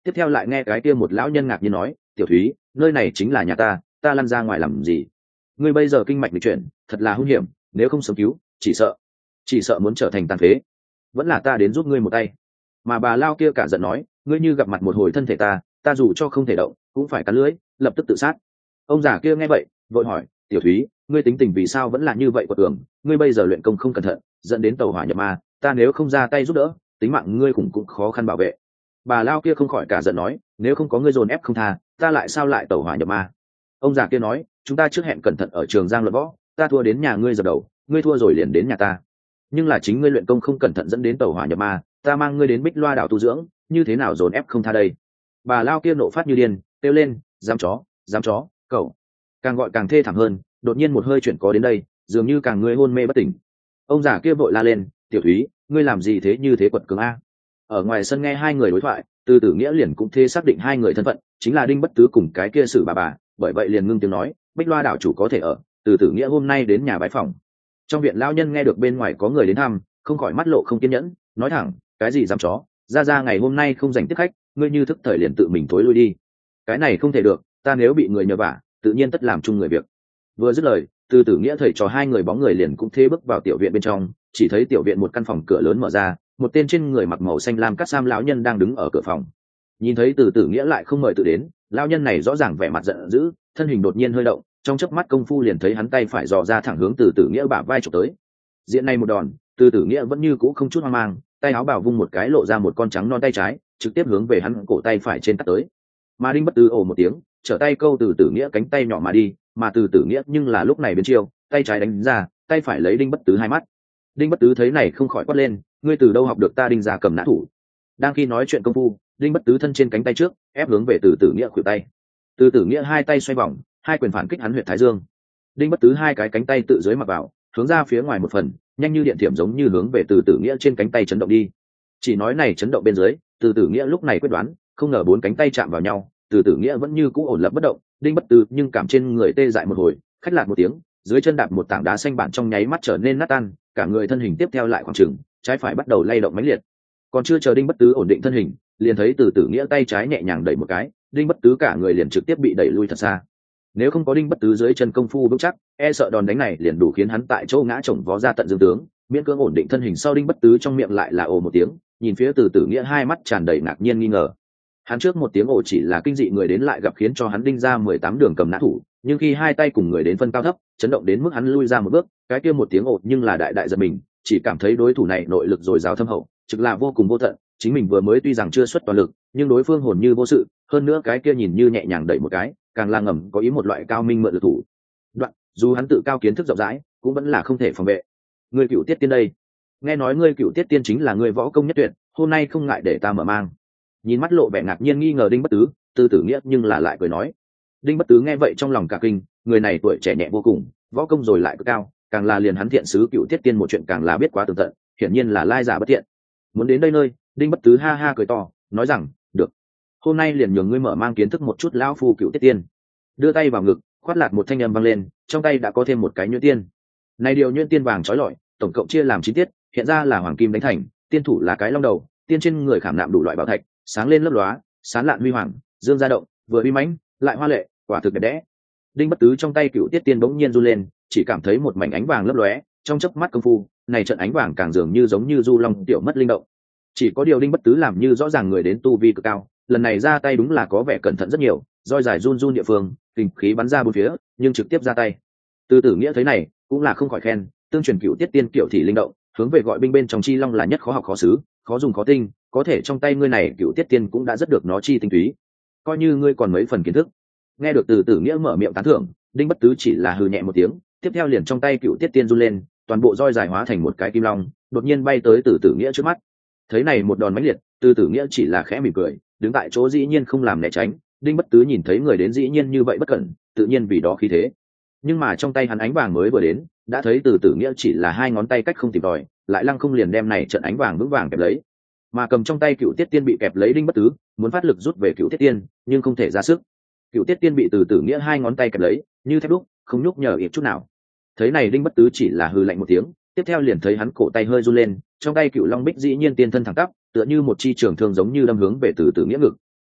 tiếp theo lại nghe cái kia một lão nhân ngạc nhiên nói, tiểu thúy, nơi này chính là nhà ta lăn ra ngoài làm gì? Ngươi bây giờ kinh mạch bị chuyển, thật là hung hiểm, nếu không sớm cứu, chỉ sợ muốn trở thành tàn phế. Vẫn là ta đến giúp ngươi một tay. Mà bà lao kia cả giận nói, ngươi như gặp mặt một hồi thân thể ta dù cho không thể động cũng phải cắn lưỡi, lập tức tự sát. Ông già kia nghe vậy vội hỏi, tiểu thúy, ngươi tính tình vì sao vẫn là như vậy quật cường? Ngươi bây giờ luyện công không cẩn thận dẫn đến tàu hỏa nhập ma, ta nếu không ra tay giúp đỡ, tính mạng ngươi cũng khó khăn bảo vệ. Bà lao kia không khỏi cả giận nói, nếu không có ngươi dồn ép không tha, ta lại sao lại tàu hỏa nhập ma? Ông già kia nói, chúng ta trước hẹn cẩn thận ở trường giang luận võ, ta thua đến nhà ngươi dập đầu, ngươi thua rồi liền đến nhà ta. Nhưng là chính ngươi luyện công không cẩn thận dẫn đến tàu hỏa nhập ma, ta mang ngươi đến Bích Loa đảo tu dưỡng, như thế nào dồn ép không tha đây? Bà lao kia nộ phát như điên, kêu lên, dám chó, cậu. Càng gọi càng thê thảm hơn, đột nhiên một hơi chuyển có đến đây, dường như càng ngươi hôn mê bất tỉnh. Ông già kia vội la lên, tiểu thúy, ngươi làm gì thế, như thế quật cường a? Ở ngoài sân nghe hai người đối thoại, Từ Tử Nghĩa liền cũng thế xác định hai người thân phận chính là Đinh Bất Tứ cùng cái kia Sử bà, bởi vậy liền ngưng tiếng nói, Bích Loa đảo chủ có thể ở. Từ Tử Nghĩa hôm nay đến nhà bái phòng. Trong viện lão nhân nghe được bên ngoài có người đến thăm, không khỏi mắt lộ không kiên nhẫn, nói thẳng, cái gì dám chó, ra ngày hôm nay không dành tiếp khách, ngươi như thức thời liền tự mình thối lui đi. Cái này không thể được, ta nếu bị người nhờ vả, tự nhiên tất làm chung người việc. Vừa dứt lời, Từ Tử Nghĩa thầy trò hai người bóng người liền cũng thế bước vào tiểu viện bên trong, chỉ thấy tiểu viện một căn phòng cửa lớn mở ra, một tên trên người mặc màu xanh lam cắt sam lão nhân đang đứng ở cửa phòng. Nhìn thấy Từ Tử Nghĩa lại không mời tự đến, lão nhân này rõ ràng vẻ mặt giận dữ, thân hình đột nhiên hơi động, trong chớp mắt công phu liền thấy hắn tay phải dò ra thẳng hướng Từ Tử Nghĩa bả vai chụp tới. Diện này một đòn, Từ Tử Nghĩa vẫn như cũ không chút hoang mang, tay áo bảo vung một cái lộ ra một con trắng non tay trái, trực tiếp hướng về hắn cổ tay phải trên tắt tới. Mà Đinh Bất Tứ ồ một tiếng, trở tay câu Từ Tử Nghĩa cánh tay nhỏ mà đi, mà Từ Tử Nghĩa nhưng là lúc này biến chiêu, tay trái đánh ra, tay phải lấy Đinh Bất Tứ hai mắt. Đinh Bất Tứ thấy này không khỏi quát lên, ngươi từ đâu học được ta Đinh gia cầm nã thủ? Đang khi nói chuyện công phu, Đinh Bất Tứ thân trên cánh tay trước ép hướng về Từ Tử Nghĩa khuỷu tay. Từ Tử Nghĩa hai tay xoay vòng, hai quyền phản kích hắn huyệt thái dương. Đinh Bất Tứ hai cái cánh tay tự dưới mặc vào, hướng ra phía ngoài một phần, nhanh như điện thiểm giống như hướng về Từ Tử Nghĩa trên cánh tay chấn động đi. Chỉ nói này chấn động bên dưới, Từ Tử Nghĩa lúc này quyết đoán, không ngờ bốn cánh tay chạm vào nhau, Từ Tử Nghĩa vẫn như cũ ổn lập bất động, Đinh Bất Tứ nhưng cảm trên người tê dại một hồi, khách lạc một tiếng, dưới chân đạp một tảng đá xanh bản trong nháy mắt trở nên nát tan, cả người thân hình tiếp theo lại khoảng chừng, trái phải bắt đầu lay động mãnh liệt. Còn chưa chờ Đinh Bất Tứ ổn định thân hình, liền thấy Từ Tử Nghĩa tay trái nhẹ nhàng đẩy một cái, Đinh Bất Tứ cả người liền trực tiếp bị đẩy lui thật xa. Nếu không có Đinh Bất Tứ dưới chân công phu vững chắc, e sợ đòn đánh này liền đủ khiến hắn tại chỗ ngã chồng vó ra tận dương tướng. Miễn cưỡng ổn định thân hình sau, Đinh Bất Tứ trong miệng lại là ồ một tiếng, nhìn phía Từ Tử Nghĩa hai mắt tràn đầy ngạc nhiên nghi ngờ. Hắn trước một tiếng ồ chỉ là kinh dị người đến lại gặp khiến cho hắn đinh ra 18 đường cầm nã thủ, nhưng khi hai tay cùng người đến phân cao thấp, chấn động đến mức hắn lui ra một bước, cái kia một tiếng ồ nhưng là đại giật mình, chỉ cảm thấy đối thủ này nội lực dồi dào thâm hậu, trực là vô cùng vô tận, chính mình vừa mới tuy rằng chưa xuất toàn lực, nhưng đối phương hồn như vô sự, hơn nữa cái kia nhìn như nhẹ nhàng đẩy một cái, càng là ngầm có ý một loại cao minh mượn lực thủ. Đoạn, dù hắn tự cao kiến thức rộng rãi, cũng vẫn là không thể phòng vệ. Ngươi Cựu Tiết Tiên đây, nghe nói ngươi Cựu Tiết Tiên chính là ngươi võ công nhất tuyệt, hôm nay không ngại để ta mở mang. Nhìn mắt lộ vẻ ngạc nhiên nghi ngờ Đinh Bất Tứ, Từ Tử Nghĩa nhưng là lại cười nói. Đinh Bất Tứ nghe vậy trong lòng cả kinh, người này tuổi trẻ nhẹ vô cùng, võ công rồi lại cực cao, càng là liền hắn thiện sứ Cựu Tiết Tiên một chuyện càng là biết quá tường tận, hiển nhiên là lai giả bất thiện. Muốn đến đây nơi, Đinh Bất Tứ ha ha cười to, nói rằng, được, hôm nay liền nhường ngươi mở mang kiến thức một chút lão phu Cựu Tiết Tiên. Đưa tay vào ngực, khoát lạt một thanh âm vang lên, trong tay đã có thêm một cái nhuyễn tiên. Này điều nhuyễn tiên vàng chói lọi, tổng cộng chia làm 9 tiết, hiện ra là hoàng kim đánh thành, tiên thủ là cái long đầu, tiên trên người khảm nạm đủ loại bảo thạch, sáng lên lấp lóa, sáng lạn huy hoàng, dương ra động, vừa uy mãnh, lại hoa lệ, quả thực đẹp đẽ. Đinh Bất Tứ trong tay Cựu Tiết Tiên bỗng nhiên run lên, chỉ cảm thấy một mảnh ánh vàng lấp lóe, trong chớp mắt công phu, này trận ánh vàng càng dường như giống như du long tiểu mất linh động. Chỉ có điều Đinh Bất Tứ làm như rõ ràng người đến tu vi cực cao, lần này ra tay đúng là có vẻ cẩn thận rất nhiều, roi dài run run địa phương, kình khí bắn ra bốn phía, nhưng trực tiếp ra tay. Từ Tử Nghĩa thấy này, cũng là không khỏi khen, tương truyền Cựu Tiết Tiên kiểu thì linh động, hướng về gọi binh bên trong chi long là nhất khó học khó xứ, khó dùng khó tinh, có thể trong tay ngươi này Cựu Tiết Tiên cũng đã rất được nó chi tinh túy, coi như ngươi còn mấy phần kiến thức. Nghe được Từ Tử Nghĩa mở miệng tán thưởng, Đinh Bất Tứ chỉ là hừ nhẹ một tiếng, tiếp theo liền trong tay Cựu Tiết Tiên run lên, toàn bộ roi dài hóa thành một cái kim long, đột nhiên bay tới Từ Tử Nghĩa trước mắt. Thấy này một đòn mãnh liệt, Từ Tử Nghĩa chỉ là khẽ mỉm cười, đứng tại chỗ dĩ nhiên không làm né tránh. Đinh Bất Tứ nhìn thấy người đến dĩ nhiên như vậy bất cẩn, tự nhiên vì đó khí thế. Nhưng mà trong tay hắn ánh vàng mới vừa đến, đã thấy Từ Tử Nghĩa chỉ là hai ngón tay cách không tìm tòi, lại lăng không liền đem này trận ánh vàng vững vàng kẹp lấy. Mà cầm trong tay Cựu Tiết Tiên bị kẹp lấy Đinh Bất Tứ, muốn phát lực rút về Cựu Tiết Tiên, nhưng không thể ra sức. Cựu Tiết Tiên bị Từ Tử Nghĩa hai ngón tay kẹp lấy, như thép đúc, không nhúc nhở ít chút nào. Thấy này Đinh Bất Tứ chỉ là hừ lạnh một tiếng, tiếp theo liền thấy hắn cổ tay hơi run lên, trong tay Cựu Long Bích dĩ nhiên tiên thân thẳng tắp, tựa như một chi trường thương giống như đâm hướng về Từ Tử Nghĩa ngực.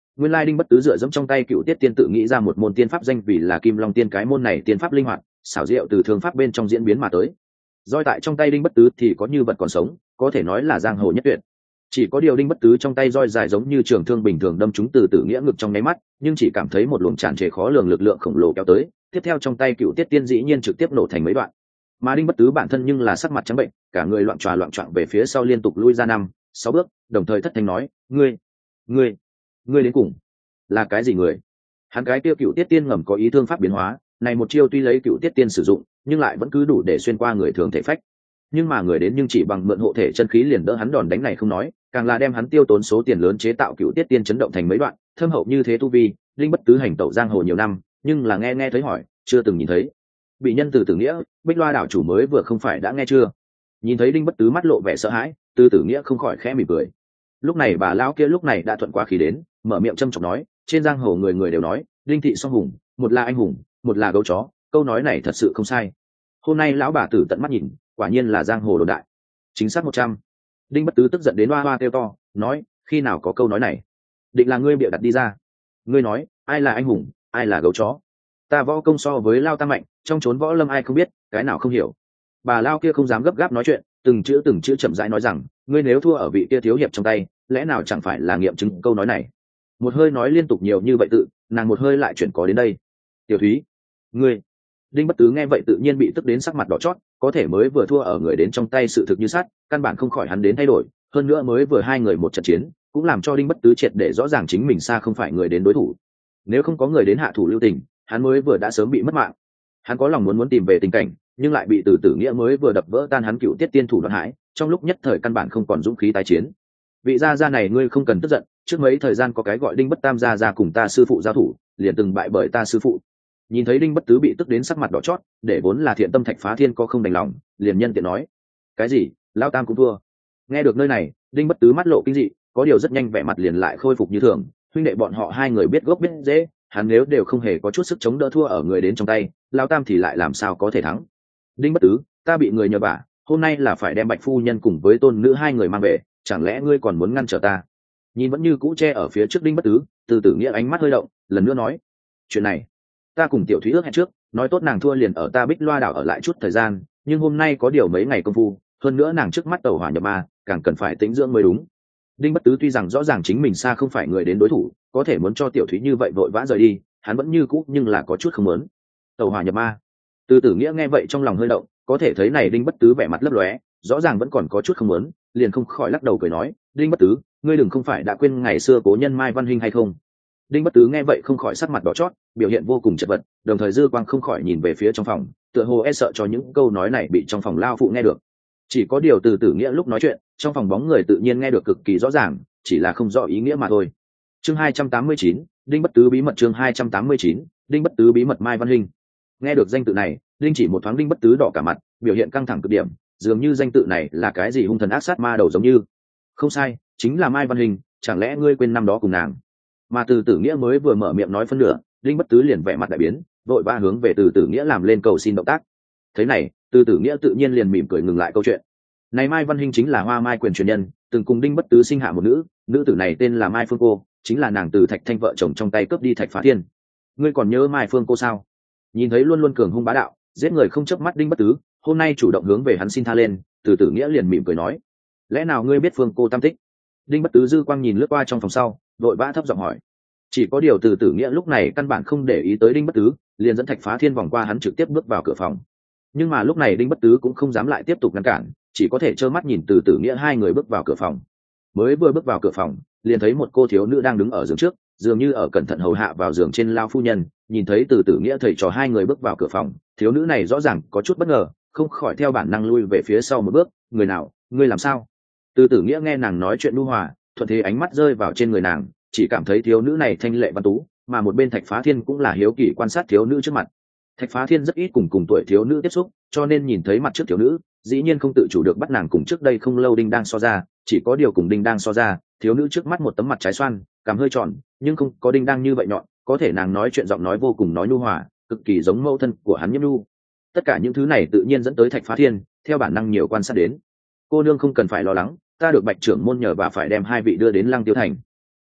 Nguyên lai Đinh Bất Tứ dựa dẫm trong tay Cựu Tiết Tiên tự nghĩ ra một môn tiên pháp danh vì là Kim Long Tiên, cái môn này tiên pháp linh hoạt, xảo diệu từ thương pháp bên trong diễn biến mà tới. Roi tại trong tay Đinh Bất Tứ thì có như vật còn sống, có thể nói là giang hồ nhất tuyệt. Chỉ có điều Đinh Bất Tứ trong tay roi dài giống như trường thương bình thường đâm trúng Từ Tử Nghĩa ngực trong nháy mắt, nhưng chỉ cảm thấy một luồng tràn trề khó lường lực lượng khổng lồ kéo tới, tiếp theo trong tay Cựu Tiết Tiên dĩ nhiên trực tiếp nổ thành mấy đoạn. Mà Đinh Bất Tứ bản thân nhưng là sắc mặt trắng bệnh, cả người loạn choạng về phía sau liên tục lui ra 5-6 bước, đồng thời thất thanh nói: ngươi đến cùng là cái gì người? Hắn cái tiêu Cựu Tiết Tiên ngầm có ý thương pháp biến hóa, này một chiêu tuy lấy Cựu Tiết Tiên sử dụng, nhưng lại vẫn cứ đủ để xuyên qua người thường thể phách. Nhưng mà người đến nhưng chỉ bằng mượn hộ thể chân khí liền đỡ hắn đòn đánh này không nói, càng là đem hắn tiêu tốn số tiền lớn chế tạo Cựu Tiết Tiên chấn động thành mấy đoạn, thâm hậu như thế tu vi, Linh Bất Tứ hành tẩu giang hồ nhiều năm, nhưng là nghe thấy hỏi, chưa từng nhìn thấy. Bị nhân Từ Tử Nghĩa, Bích Loa đảo chủ mới vừa không phải đã nghe chưa? Nhìn thấy Đinh Bất Tứ mắt lộ vẻ sợ hãi, Từ Tử Nghĩa không khỏi khẽ mỉm cười. Lúc này bà lão kia lúc này đã thuận qua khí đến, mở miệng châm chọc nói, trên giang hồ người người đều nói, Đinh thị song hùng, một là anh hùng, một là gấu chó, câu nói này thật sự không sai. Hôm nay lão bà tử tận mắt nhìn, quả nhiên là giang hồ đồn đại. Chính xác 100. Đinh Bất Tứ tức giận đến hoa hoa kêu to, nói, khi nào có câu nói này? Định là ngươi bịa đặt đi ra. Ngươi nói, ai là anh hùng, ai là gấu chó? Ta võ công so với Lao Tam mạnh, trong chốn võ lâm ai không biết, cái nào không hiểu. Bà Lao kia không dám gấp gáp nói chuyện, từng chữ chậm rãi nói rằng, ngươi nếu thua ở vị kia thiếu hiệp trong tay, lẽ nào chẳng phải là nghiệm chứng câu nói này? Một hơi nói liên tục nhiều như vậy tự, nàng một hơi lại chuyển có đến đây. Tiểu Thúy, ngươi. Đinh Bất Tứ nghe vậy tự nhiên bị tức đến sắc mặt đỏ chót, có thể mới vừa thua ở người đến trong tay sự thực như sắt, căn bản không khỏi hắn đến thay đổi, hơn nữa mới vừa hai người một trận chiến, cũng làm cho Đinh Bất Tứ triệt để rõ ràng chính mình xa không phải người đến đối thủ. Nếu không có người đến hạ thủ lưu tình, hắn mới vừa đã sớm bị mất mạng. Hắn có lòng muốn tìm về tình cảnh, nhưng lại bị Từ Tử Nghĩa mới vừa đập vỡ tan hắn Cựu Tiết Tiên thủ đoạn hãi, trong lúc nhất thời căn bản không còn dũng khí tái chiến. Vị gia gia này ngươi không cần tức giận, trước mấy thời gian có cái gọi Đinh Bất Tam gia gia cùng ta sư phụ giao thủ, liền từng bại bởi ta sư phụ. Nhìn thấy Đinh Bất Tứ bị tức đến sắc mặt đỏ chót, để vốn là thiện tâm Thạch Phá Thiên có không đành lòng, liền nhân tiện nói: cái gì? Lão Tam cũng thua? Nghe được nơi này, Đinh Bất Tứ mắt lộ kinh dị, có điều rất nhanh vẻ mặt liền lại khôi phục như thường. Huynh đệ bọn họ hai người biết gốc biết dễ, hắn nếu đều không hề có chút sức chống đỡ thua ở người đến trong tay, Lão Tam thì lại làm sao có thể thắng? Đinh Bất Tứ, ta bị người nhờ vả, hôm nay là phải đem Bạch phu nhân cùng với tôn nữ hai người mang về, chẳng lẽ ngươi còn muốn ngăn trở ta? Nhìn vẫn như cũ che ở phía trước Đinh Bất Tứ, Từ Tử Nghĩa ánh mắt hơi động, lần nữa nói: chuyện này ta cùng Tiểu Thúy ước hẹn trước, nói tốt nàng thua liền ở ta Bích Loa đảo ở lại chút thời gian, nhưng hôm nay có điều mấy ngày công phu, hơn nữa nàng trước mắt tẩu hỏa nhập ma, càng cần phải tĩnh dưỡng mới đúng. Đinh Bất Tứ tuy rằng rõ ràng chính mình xa không phải người đến đối thủ, có thể muốn cho Tiểu Thúy như vậy vội vã rời đi, hắn vẫn như cũ nhưng là có chút không muốn. Tẩu hỏa nhập ma. Từ Tử Nghĩa nghe vậy trong lòng hơi động, có thể thấy này Đinh Bất Tứ vẻ mặt lấp lóe, rõ ràng vẫn còn có chút không muốn, liền không khỏi lắc đầu cười nói: Đinh Bất Tứ, ngươi đừng không phải đã quên ngày xưa cố nhân Mai Văn Hinh hay không? Đinh Bất Tứ nghe vậy không khỏi sắc mặt đỏ chót, biểu hiện vô cùng chật vật, đồng thời dư quang không khỏi nhìn về phía trong phòng, tựa hồ e sợ cho những câu nói này bị trong phòng lao phụ nghe được. Chỉ có điều Từ Tử Nghĩa lúc nói chuyện, trong phòng bóng người tự nhiên nghe được cực kỳ rõ ràng, chỉ là không rõ ý nghĩa mà thôi. Chương 289, Đinh Bất Tứ bí mật. Chương 289, Đinh Bất Tứ bí mật Mai Văn Hinh. Nghe được danh tự này, Đinh chỉ một thoáng Đinh Bất Tứ đỏ cả mặt, biểu hiện căng thẳng cực điểm, dường như danh tự này là cái gì hung thần ác sát ma đầu giống như. Không sai, chính là Mai Văn Hinh, chẳng lẽ ngươi quên năm đó cùng nàng? Mà Từ Tử Nghĩa mới vừa mở miệng nói phân nửa, Đinh Bất Tứ liền vẻ mặt đại biến, vội vã hướng về Từ Tử Nghĩa làm lên cầu xin động tác. Thế này, Từ Tử Nghĩa tự nhiên liền mỉm cười ngừng lại câu chuyện. Này Mai Văn Hinh chính là Hoa Mai quyền truyền nhân, từng cùng Đinh Bất Tứ sinh hạ một nữ tử này tên là Mai Phương Cô, chính là nàng từ Thạch Thanh vợ chồng trong tay cướp đi Thạch Phá Thiên. Ngươi còn nhớ Mai Phương Cô sao? Nhìn thấy luôn luôn cường hung bá đạo, giết người không chớp mắt Đinh Bất Tứ, hôm nay chủ động hướng về hắn xin tha lên, Từ Tử Nghĩa liền mỉm cười nói: lẽ nào ngươi biết Phương Cô tam tích? Đinh Bất Tứ dư quang nhìn lướt qua trong phòng sau, vội vã thấp giọng hỏi. Chỉ có điều Từ Tử Nghĩa lúc này căn bản không để ý tới Đinh Bất Tứ, liền dẫn Thạch Phá Thiên vòng qua hắn trực tiếp bước vào cửa phòng. Nhưng mà lúc này Đinh Bất Tứ cũng không dám lại tiếp tục ngăn cản, chỉ có thể trơ mắt nhìn Từ Tử Nghĩa hai người bước vào cửa phòng. Mới vừa bước vào cửa phòng, liền thấy một cô thiếu nữ đang đứng ở giường trước, dường như ở cẩn thận hầu hạ vào giường trên lao phu nhân. Nhìn thấy Từ Tử Nghĩa thầy trò hai người bước vào cửa phòng, thiếu nữ này rõ ràng có chút bất ngờ, không khỏi theo bản năng lui về phía sau một bước. Người nào? Ngươi làm sao? Từ Tử Nghĩa nghe nàng nói chuyện nhu hòa, thuận thế ánh mắt rơi vào trên người nàng, chỉ cảm thấy thiếu nữ này thanh lệ văn tú, mà một bên Thạch Phá Thiên cũng là hiếu kỳ quan sát thiếu nữ trước mặt. Thạch Phá Thiên rất ít cùng tuổi thiếu nữ tiếp xúc, cho nên nhìn thấy mặt trước thiếu nữ, dĩ nhiên không tự chủ được bắt nàng cùng trước đây không lâu Đinh đang so ra, chỉ có điều cùng Đinh đang so ra, thiếu nữ trước mắt một tấm mặt trái xoan, cằm hơi tròn, nhưng không có Đinh đang như vậy nhọn, có thể nàng nói chuyện giọng nói vô cùng nói nhu hòa, cực kỳ giống mẫu thân của hắn Nhiễm Nhu. Tất cả những thứ này tự nhiên dẫn tới Thạch Phá Thiên, theo bản năng nhiều quan sát đến. Cô nương không cần phải lo lắng, ta được Bạch trưởng môn nhờ và phải đem hai vị đưa đến Lăng Tiêu thành.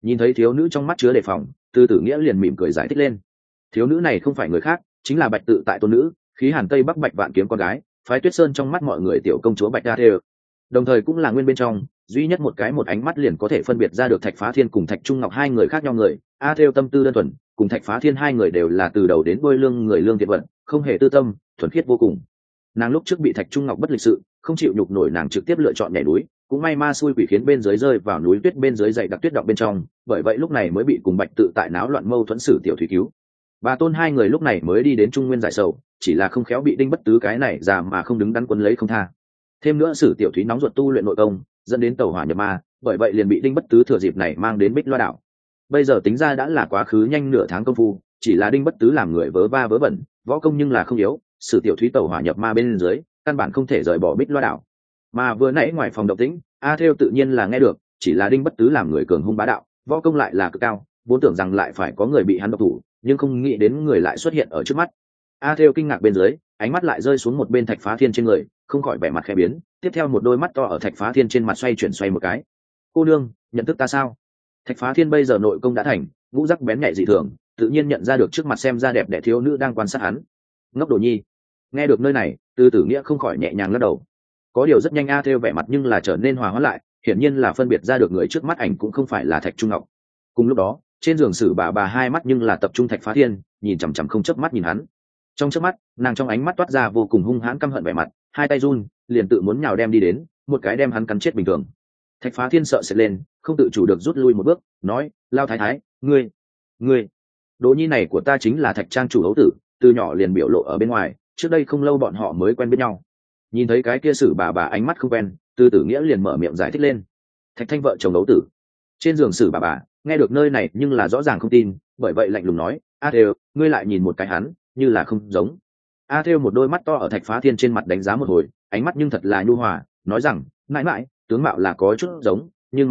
Nhìn thấy thiếu nữ trong mắt chứa đề phòng, Từ Tử Nghĩa liền mỉm cười giải thích lên. Thiếu nữ này không phải người khác, chính là Bạch Tự tại tôn nữ, khí hàn tây bắc Bạch Vạn Kiếm con gái, phái Tuyết Sơn trong mắt mọi người tiểu công chúa Bạch Đa Thê, đồng thời cũng là nguyên bên trong duy nhất một ánh mắt liền có thể phân biệt ra được Thạch Phá Thiên cùng Thạch Trung Ngọc hai người khác nhau người. A Thêu tâm tư đơn thuần, cùng Thạch Phá Thiên hai người đều là từ đầu đến đuôi lương thiện vận, không hề tư tâm, thuần khiết vô cùng. Nàng lúc trước bị Thạch Trung Ngọc bất lịch sự, không chịu nhục nổi, nàng trực tiếp lựa chọn nhảy núi, cũng may ma xui quỷ khiến bên dưới rơi vào núi tuyết bên dưới dày đặc tuyết động bên trong, bởi vậy lúc này mới bị cùng Bạch Tự tại náo loạn mâu thuẫn xử tiểu thủy cứu. Bà Tôn hai người lúc này mới đi đến Trung Nguyên giải sầu, chỉ là không khéo bị Đinh Bất Tứ cái này già mà không đứng đắn quấn lấy không tha. Thêm nữa sử tiểu thúy nóng ruột tu luyện nội công, dẫn đến tẩu hỏa nhập ma, bởi vậy liền bị Đinh Bất Tứ thừa dịp này mang đến Bích Loa đảo. Bây giờ tính ra đã là quá khứ nhanh nửa tháng công phu, chỉ là Đinh Bất Tứ làm người vớ va vớ vẩn, võ công nhưng là không yếu, sử tiểu thúy tẩu hỏa nhập ma bên dưới, căn bản không thể rời bỏ Bích Loa đảo. Mà vừa nãy ngoài phòng động tĩnh, A Thêu tự nhiên là nghe được, chỉ là Đinh Bất Tứ làm người cường hung bá đạo, võ công lại là cực cao, vốn tưởng rằng lại phải có người bị hắn độc thủ, nhưng không nghĩ đến người lại xuất hiện ở trước mắt. A Thêu kinh ngạc bên dưới, ánh mắt lại rơi xuống một bên Thạch Phá Thiên trên người, không khỏi vẻ mặt khẽ biến, tiếp theo một đôi mắt to ở Thạch Phá Thiên trên mặt xoay một cái. Cô nương, nhận thức ta sao? Thạch Phá Thiên bây giờ nội công đã thành, ngũ giác bén nhạy dị thường, tự nhiên nhận ra được trước mặt xem ra đẹp đẽ thiếu nữ đang quan sát hắn. Ngốc đồ nhi. Nghe được nơi này, Từ Tử Nghĩa không khỏi nhẹ nhàng lắc đầu. Có điều rất nhanh A Thêu vẻ mặt nhưng là trở nên hòa hóa lại, hiển nhiên là phân biệt ra được người trước mắt ảnh cũng không phải là Thạch Trung Ngọc. Cùng lúc đó, trên giường sử bà hai mắt nhưng là tập trung Thạch Phá Thiên, nhìn chằm chằm không chớp mắt nhìn hắn. Trong chớp mắt, nàng trong ánh mắt toát ra vô cùng hung hãn căm hận vẻ mặt, hai tay run, liền tự muốn nhào đem đi đến, một cái đem hắn cắn chết bình thường. Thạch Phá Thiên sợ sệt lên, không tự chủ được rút lui một bước, nói: "Lao thái thái, ngươi, Đỗ nhi này của ta chính là Thạch trang chủ hấu tử, từ nhỏ liền biểu lộ ở bên ngoài, trước đây không lâu bọn họ mới quen biết nhau." Nhìn thấy cái kia sử bà ánh mắt không quen, Từ Tử Nghĩa liền mở miệng giải thích lên. Thạch Thanh vợ chồng hấu tử. Trên giường sử bà nghe được nơi này nhưng là rõ ràng không tin, bởi vậy lạnh lùng nói: "A Thêu, ngươi lại nhìn một cái hắn, như là không giống." A Thêu một đôi mắt to ở Thạch Phá Thiên trên mặt đánh giá một hồi, ánh mắt nhưng thật là nhu hòa, nói rằng: "Mãi mãi, tướng mạo là có chút giống, nhưng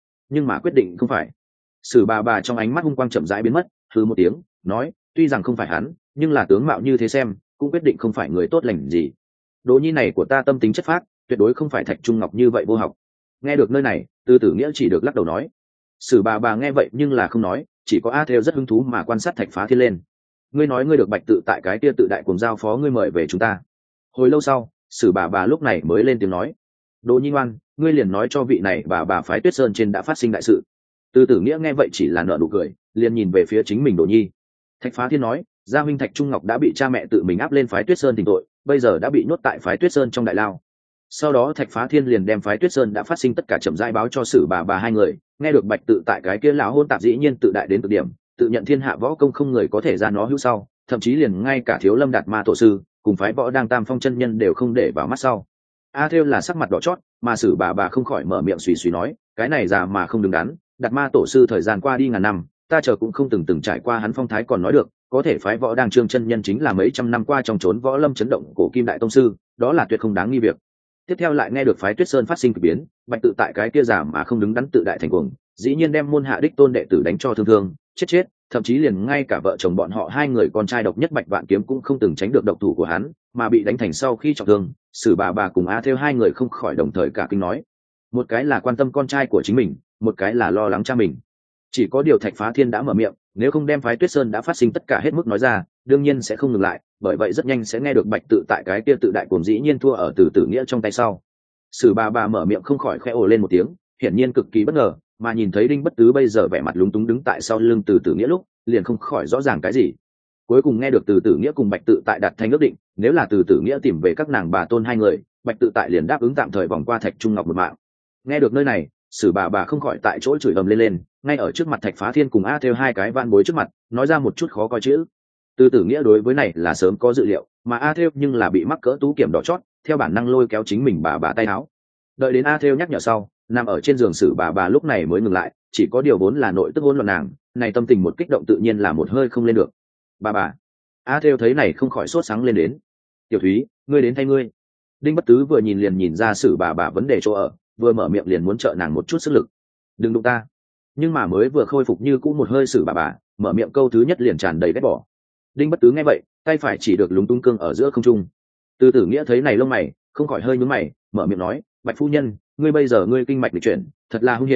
mà quyết định không phải." Sử bà trong ánh mắt hung quang chậm rãi biến mất, hừ một tiếng, nói: "Tuy rằng không phải hắn, nhưng là tướng mạo như thế xem, cũng quyết định không phải người tốt lành gì. Đỗ nhi này của ta tâm tính chất phác, tuyệt đối không phải Thạch Trung Ngọc như vậy vô học." Nghe được nơi này, Từ Tử Nghĩa chỉ được lắc đầu nói. Sử bà nghe vậy nhưng là không nói, chỉ có A Thêu rất hứng thú mà quan sát Thạch Phá Thiên lên. "Ngươi nói ngươi được Bạch Tự tại cái kia tự đại cùng giao phó ngươi mời về chúng ta." Hồi lâu sau, sử bà lúc này mới lên tiếng nói: "Đỗ nhi ngoan, ngươi liền nói cho vị này bà phái Tuyết Sơn trên đã phát sinh đại sự." Từ Tử Nghĩa nghe vậy chỉ là nở nụ cười, liền nhìn về phía chính mình Đỗ nhi. Thạch Phá Thiên nói: "Gia huynh Thạch Trung Ngọc đã bị cha mẹ tự mình áp lên phái Tuyết Sơn tình tội, bây giờ đã bị nhốt tại phái Tuyết Sơn trong đại lao." Sau đó Thạch Phá Thiên liền đem phái Tuyết Sơn đã phát sinh tất cả chậm rãi báo cho sử bà hai người. Nghe được Bạch Tự tại cái kia lão hôn tạp dĩ nhiên tự đại đến cực điểm, tự nhận thiên hạ võ công không người có thể ra nó hữu sau, thậm chí liền ngay cả Thiếu Lâm Đạt Ma tổ sư cùng phái võ đang Tam Phong chân nhân đều không để vào mắt sau. A Thêu là sắc mặt đỏ chót, mà sử bà không khỏi mở miệng suy nói: "Cái này già mà không đứng đắn, Đạt Ma tổ sư thời gian qua đi ngàn năm, ta chờ cũng không từng trải qua hắn phong thái còn nói được, có thể phái võ đang Trương chân nhân chính là mấy trăm năm qua trong chốn võ lâm chấn động cổ kim đại tông sư, đó là tuyệt không đáng nghi việc." Tiếp theo lại nghe được phái Tuyết Sơn phát sinh kỳ biến, Bạch Tự tại cái kia giả mà không đứng đắn tự đại thành cuồng, dĩ nhiên đem môn hạ đích tôn đệ tử đánh cho thương, chết, thậm chí liền ngay cả vợ chồng bọn họ hai người con trai độc nhất Bạch Vạn Kiếm cũng không từng tránh được độc thủ của hắn, mà bị đánh thành sau khi trọng thương. Sử bà cùng A Thêu hai người không khỏi đồng thời cả kinh nói: một cái là quan tâm con trai của chính mình, một cái là lo lắng cha mình. Chỉ có điều Thạch Phá Thiên đã mở miệng, nếu không đem phái Tuyết Sơn đã phát sinh tất cả hết mức nói ra, đương nhiên sẽ không ngừng lại, bởi vậy rất nhanh sẽ nghe được Bạch Tự tại cái kia tự đại cuồng dĩ nhiên thua ở Từ Tử Nghĩa trong tay sau. Sử bà mở miệng không khỏi khẽ ồ lên một tiếng, hiển nhiên cực kỳ bất ngờ, mà nhìn thấy Đinh Bất Tứ bây giờ vẻ mặt lúng túng đứng tại sau lưng Từ Tử Nghĩa lúc, liền không khỏi rõ ràng cái gì. Cuối cùng nghe được Từ Tử Nghĩa cùng Bạch Tự tại đặt thành ước định, nếu là Từ Tử Nghĩa tìm về các nàng bà tôn hai người, Bạch Tự tại liền đáp ứng tạm thời vòng qua Thạch Trung Ngọc một mạng. Nghe được nơi này, sử bà không khỏi tại chỗ chửi ầm lên, ngay ở trước mặt Thạch Phá Thiên cùng A Thêu hai cái van bối trước mặt, nói ra một chút khó coi chữ. Từ Tử Nghĩa đối với này là sớm có dự liệu, mà A Thêu nhưng là bị mắc cỡ tú kiểm đỏ chót, theo bản năng lôi kéo chính mình bà tay áo. Đợi đến A Thêu nhắc nhở sau, nằm ở trên giường sử bà lúc này mới ngừng lại, chỉ có điều vốn là nội tức hỗn loạn nàng, này tâm tình một kích động tự nhiên là một hơi không lên được. Bà. A Thêu thấy này không khỏi sốt sáng lên đến. "Tiểu Thúy, ngươi đến thay ngươi." Đinh Bất Tứ vừa nhìn liền nhìn ra sử bà vấn đề chỗ ở, vừa mở miệng liền muốn trợ nàng một chút sức lực. "Đừng đụng ta." Nhưng mà mới vừa khôi phục như cũ một hơi sử bà, mở miệng câu thứ nhất liền tràn đầy ghét bỏ. Đinh Bất Tứ nghe vậy, tay phải chỉ được lúng túng cương ở giữa không trung. Từ Tử Nghĩa thấy này lông mày, không khỏi hơi nhướng mày, mở miệng nói: "Bạch phu nhân, ngươi bây giờ ngươi kinh mạch lịch chuyển, thật là hung hiểm,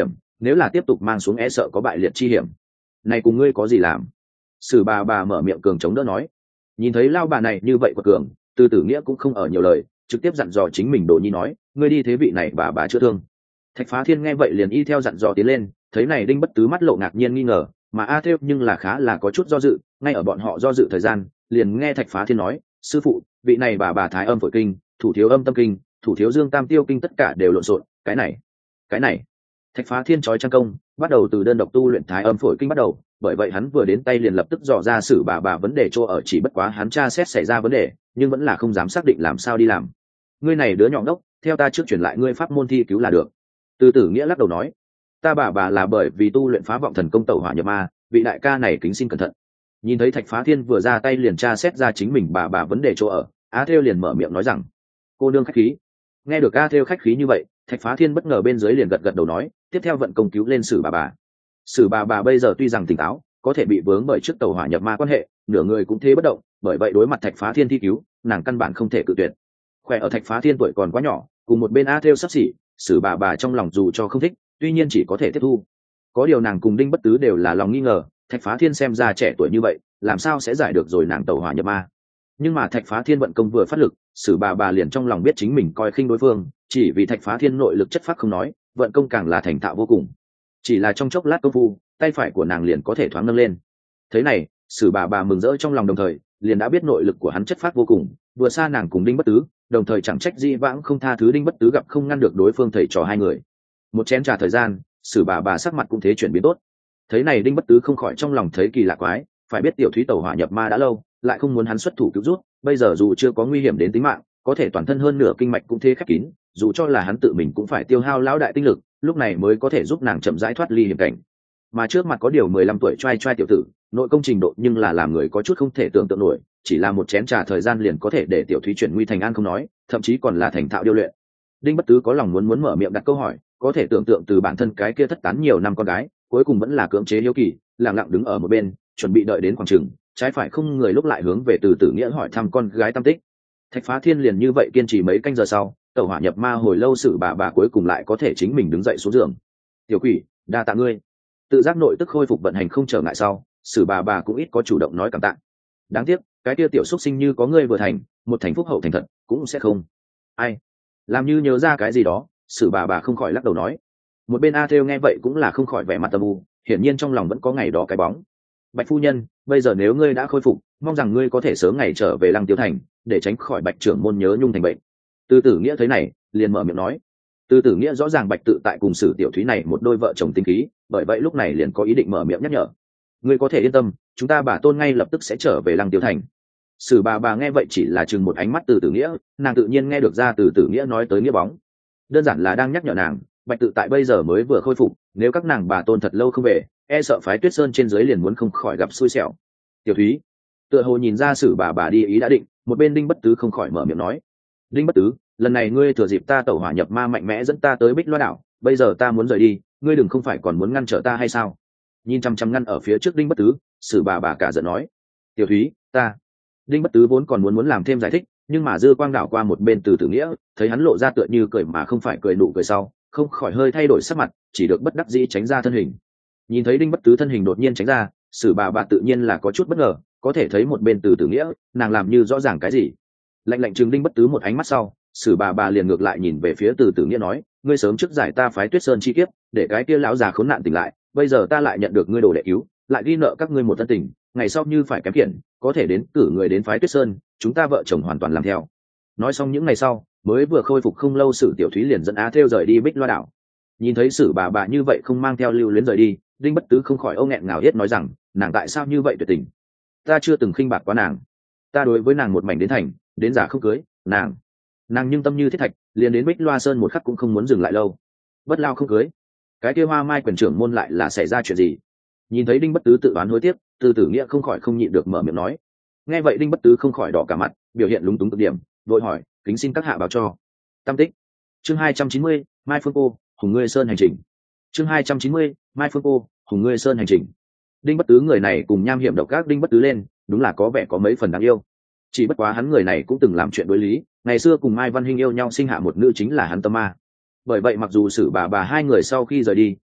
nếu là tiếp tục mang xuống e sợ có bại liệt chi hiểm. Này cùng ngươi có gì làm? Sử bà mở miệng cường chống đỡ nói. Nhìn thấy lao bà này như vậy của cường, Từ Tử Nghĩa cũng không ở nhiều lời, trực tiếp dặn dò chính mình Đồ Nhi nói, ngươi đi thế vị này bà chữa thương. Thạch Phá Thiên nghe vậy liền y theo dặn dò tiến lên, thấy này Đinh Bất Tứ mắt lộ ngạc nhiên nghi ngờ, mà A Thêu nhưng là khá là có chút do dự, ngay ở bọn họ do dự thời gian, liền nghe Thạch Phá Thiên nói, sư phụ, vị này bà thái âm phổi kinh, thủ thiếu âm tâm kinh, thủ thiếu dương tam tiêu kinh tất cả đều lộn xộn, cái này. Thạch Phá Thiên chói trang công, bắt đầu từ đơn độc tu luyện thái âm phổi kinh bắt đầu, bởi vậy hắn vừa đến tay liền lập tức dò ra xử bà vấn đề chỗ ở, chỉ bất quá hắn tra xét xảy ra vấn đề, nhưng vẫn là không dám xác định làm sao đi làm. Ngươi này đứa nhỏ ngốc, theo ta trước chuyển lại ngươi pháp môn thi cứu là được. Từ Tử Nghĩa lắc đầu nói, ta bà là bởi vì tu luyện phá vọng thần công tẩu hỏa nhập ma, vị đại ca này kính xin cẩn thận. Nhìn thấy Thạch Phá Thiên vừa ra tay liền tra xét ra chính mình bà vấn đề chỗ ở, Á Thêu liền mở miệng nói rằng, cô nương khách khí. Nghe được A Thêu khách khí như vậy, Thạch Phá Thiên bất ngờ bên dưới liền gật đầu nói, tiếp theo vận công cứu lên sử bà. Sử bà bây giờ tuy rằng tỉnh táo, có thể bị vướng bởi trước tàu hỏa nhập ma quan hệ, nửa người cũng thế bất động, bởi vậy đối mặt Thạch Phá Thiên thi cứu, nàng căn bản không thể cự tuyệt. Khỏe ở Thạch Phá Thiên tuổi còn quá nhỏ, cùng một bên A Thêu sắp xỉ, sử bà trong lòng dù cho không thích, tuy nhiên chỉ có thể tiếp thu. Có điều nàng cùng Đinh Bất Tứ đều là lòng nghi ngờ, Thạch Phá Thiên xem ra trẻ tuổi như vậy, làm sao sẽ giải được rồi nàng tàu hỏa nhập ma. Nhưng mà Thạch Phá Thiên vận công vừa phát lực, sử bà liền trong lòng biết chính mình coi khinh đối phương, chỉ vì Thạch Phá Thiên nội lực chất phác không nói, vận công càng là thành thạo vô cùng. Chỉ là trong chốc lát công phu, tay phải của nàng liền có thể thoáng nâng lên. Thế này, sử bà mừng rỡ trong lòng, đồng thời liền đã biết nội lực của hắn chất phác vô cùng, vừa xa nàng cùng Đinh Bất Tứ, đồng thời chẳng trách Di vãng không tha thứ Đinh Bất Tứ gặp không ngăn được đối phương thầy trò hai người. Một chén trà thời gian, sử bà sắc mặt cũng thế chuyển biến tốt. Thế này Đinh Bất Tứ không khỏi trong lòng thấy kỳ lạ quái, phải biết tiểu thúy tẩu hỏa nhập ma đã lâu, lại không muốn hắn xuất thủ cứu rút, bây giờ dù chưa có nguy hiểm đến tính mạng, có thể toàn thân hơn nửa kinh mạch cũng thế khép kín, dù cho là hắn tự mình cũng phải tiêu hao lão đại tinh lực, lúc này mới có thể giúp nàng chậm rãi thoát ly hiểm cảnh. Mà trước mặt có điều 15 tuổi trai tiểu tử, nội công trình độ nhưng là làm người có chút không thể tưởng tượng nổi, chỉ là một chén trà thời gian liền có thể để tiểu thúy chuyển nguy thành an không nói, thậm chí còn là thành thạo điêu luyện. Đinh Bất Tứ có lòng muốn mở miệng đặt câu hỏi, có thể tưởng tượng từ bản thân cái kia thất tán nhiều năm con gái, cuối cùng vẫn là cưỡng chế hiếu kỳ, lặng lặng đứng ở một bên, chuẩn bị đợi đến khoảng chừng trái phải không người lúc lại hướng về Từ Tử Nghĩa hỏi thăm con gái tâm tích. Thạch Phá Thiên liền như vậy kiên trì mấy canh giờ sau, tẩu hỏa nhập ma hồi lâu, sử bà cuối cùng lại có thể chính mình đứng dậy xuống giường. Tiểu quỷ, đa tạ ngươi. Tự giác nội tức khôi phục vận hành không trở ngại sau, sử bà cũng ít có chủ động nói cảm tạ. Đáng tiếc, cái kia tiểu xúc sinh như có ngươi vừa thành, một thành phúc hậu thành thật, cũng sẽ không. Ai? Làm như nhớ ra cái gì đó, sử bà không khỏi lắc đầu nói. Một bên A Thêu nghe vậy cũng là không khỏi vẻ mặt âm u, hiển nhiên trong lòng vẫn có ngày đó cái bóng. Bạch phu nhân, bây giờ nếu ngươi đã khôi phục, mong rằng ngươi có thể sớm ngày trở về Lăng Tiêu Thành, để tránh khỏi Bạch trưởng môn nhớ nhung thành bệnh. Từ Tử Nghĩa thấy này, liền mở miệng nói. Từ Tử Nghĩa rõ ràng Bạch tự tại cùng Sử tiểu thúy này một đôi vợ chồng tinh khí, bởi vậy lúc này liền có ý định mở miệng nhắc nhở. Ngươi có thể yên tâm, chúng ta bà tôn ngay lập tức sẽ trở về Lăng Tiêu Thành. Sử bà nghe vậy chỉ là chừng một ánh mắt Từ Tử Nghĩa, nàng tự nhiên nghe được ra Từ Tử Nghĩa nói tới nghĩa bóng, đơn giản là đang nhắc nhở nàng, Bạch tự tại bây giờ mới vừa khôi phục, nếu các nàng bà tôn thật lâu không về, e sợ phái Tuyết Sơn trên dưới liền muốn không khỏi gặp xui xẻo. Tiểu thúy tựa hồ nhìn ra Sử bà đi ý đã định, một bên Đinh Bất Tứ không khỏi mở miệng nói. Đinh Bất Tứ, lần này ngươi thừa dịp ta tẩu hỏa nhập ma mạnh mẽ dẫn ta tới Bích Loa đảo, bây giờ ta muốn rời đi, ngươi đừng không phải còn muốn ngăn trở ta hay sao? Nhìn chăm chăm ngăn ở phía trước Đinh Bất Tứ, Sử bà cả giận nói. Tiểu thúy, ta. Đinh Bất Tứ vốn còn muốn làm thêm giải thích, nhưng mà dư quang đảo qua một bên Từ Tử Nghĩa, thấy hắn lộ ra tựa như cười mà không phải cười, nụ cười sau, không khỏi hơi thay đổi sắc mặt, chỉ được bất đắc dĩ tránh ra thân hình. Nhìn thấy Đinh Bất Tứ thân hình đột nhiên tránh ra, Sử bà tự nhiên là có chút bất ngờ, có thể thấy một bên Từ Tử Nghĩa, nàng làm như rõ ràng cái gì. Lạnh chừng Đinh Bất Tứ một ánh mắt sau, Sử bà liền ngược lại nhìn về phía Từ Tử Nghĩa nói, ngươi sớm trước giải ta phái Tuyết Sơn chi kiếp, để cái kia lão già khốn nạn tỉnh lại, bây giờ ta lại nhận được ngươi đồ đệ cứu, lại ghi nợ các ngươi một thân tình, ngày sau như phải kém khiển, có thể đến cử người đến phái Tuyết Sơn, chúng ta vợ chồng hoàn toàn làm theo. Nói xong những ngày sau, mới vừa khôi phục không lâu, Sử tiểu thúy liền dẫn Á Thêu rời đi Bích Loa đảo. Nhìn thấy Sử bà như vậy không mang theo lưu luyến rời đi, Đinh Bất Tứ không khỏi âu nghẹn ngào hết nói rằng, nàng tại sao như vậy tuyệt tình? Ta chưa từng khinh bạc quá nàng, ta đối với nàng một mảnh đến thành, đến giả không cưới, nàng nhưng tâm như thiết thạch, liền đến Bích Loa Sơn một khắc cũng không muốn dừng lại lâu. Bất lao không cưới, cái kia Hoa Mai quyền trưởng môn lại là xảy ra chuyện gì? Nhìn thấy Đinh Bất Tứ tự đoán hối tiếc, Từ Tử Nghĩa không khỏi không nhịn được mở miệng nói. Nghe vậy Đinh Bất Tứ không khỏi đỏ cả mặt, biểu hiện lúng túng cực điểm, vội hỏi, kính xin các hạ báo cho. Tam tích. Chương 290, Mai Phương cô, Hùng Ngươi Sơn hành trình. Chương 290, Mai Phương cô, Hùng Ngươi Sơn hành trình. Đinh Bất Tứ người này cùng nham hiểm độc ác Đinh Bất Tứ lên, đúng là có vẻ có mấy phần đáng yêu. Chỉ bất quá hắn người này cũng từng làm chuyện đối lý, ngày xưa cùng Mai Văn Hinh yêu nhau sinh hạ một nữ chính là hắn tâm ma. Bởi vậy mặc dù Sử bà hai người sau khi rời đi,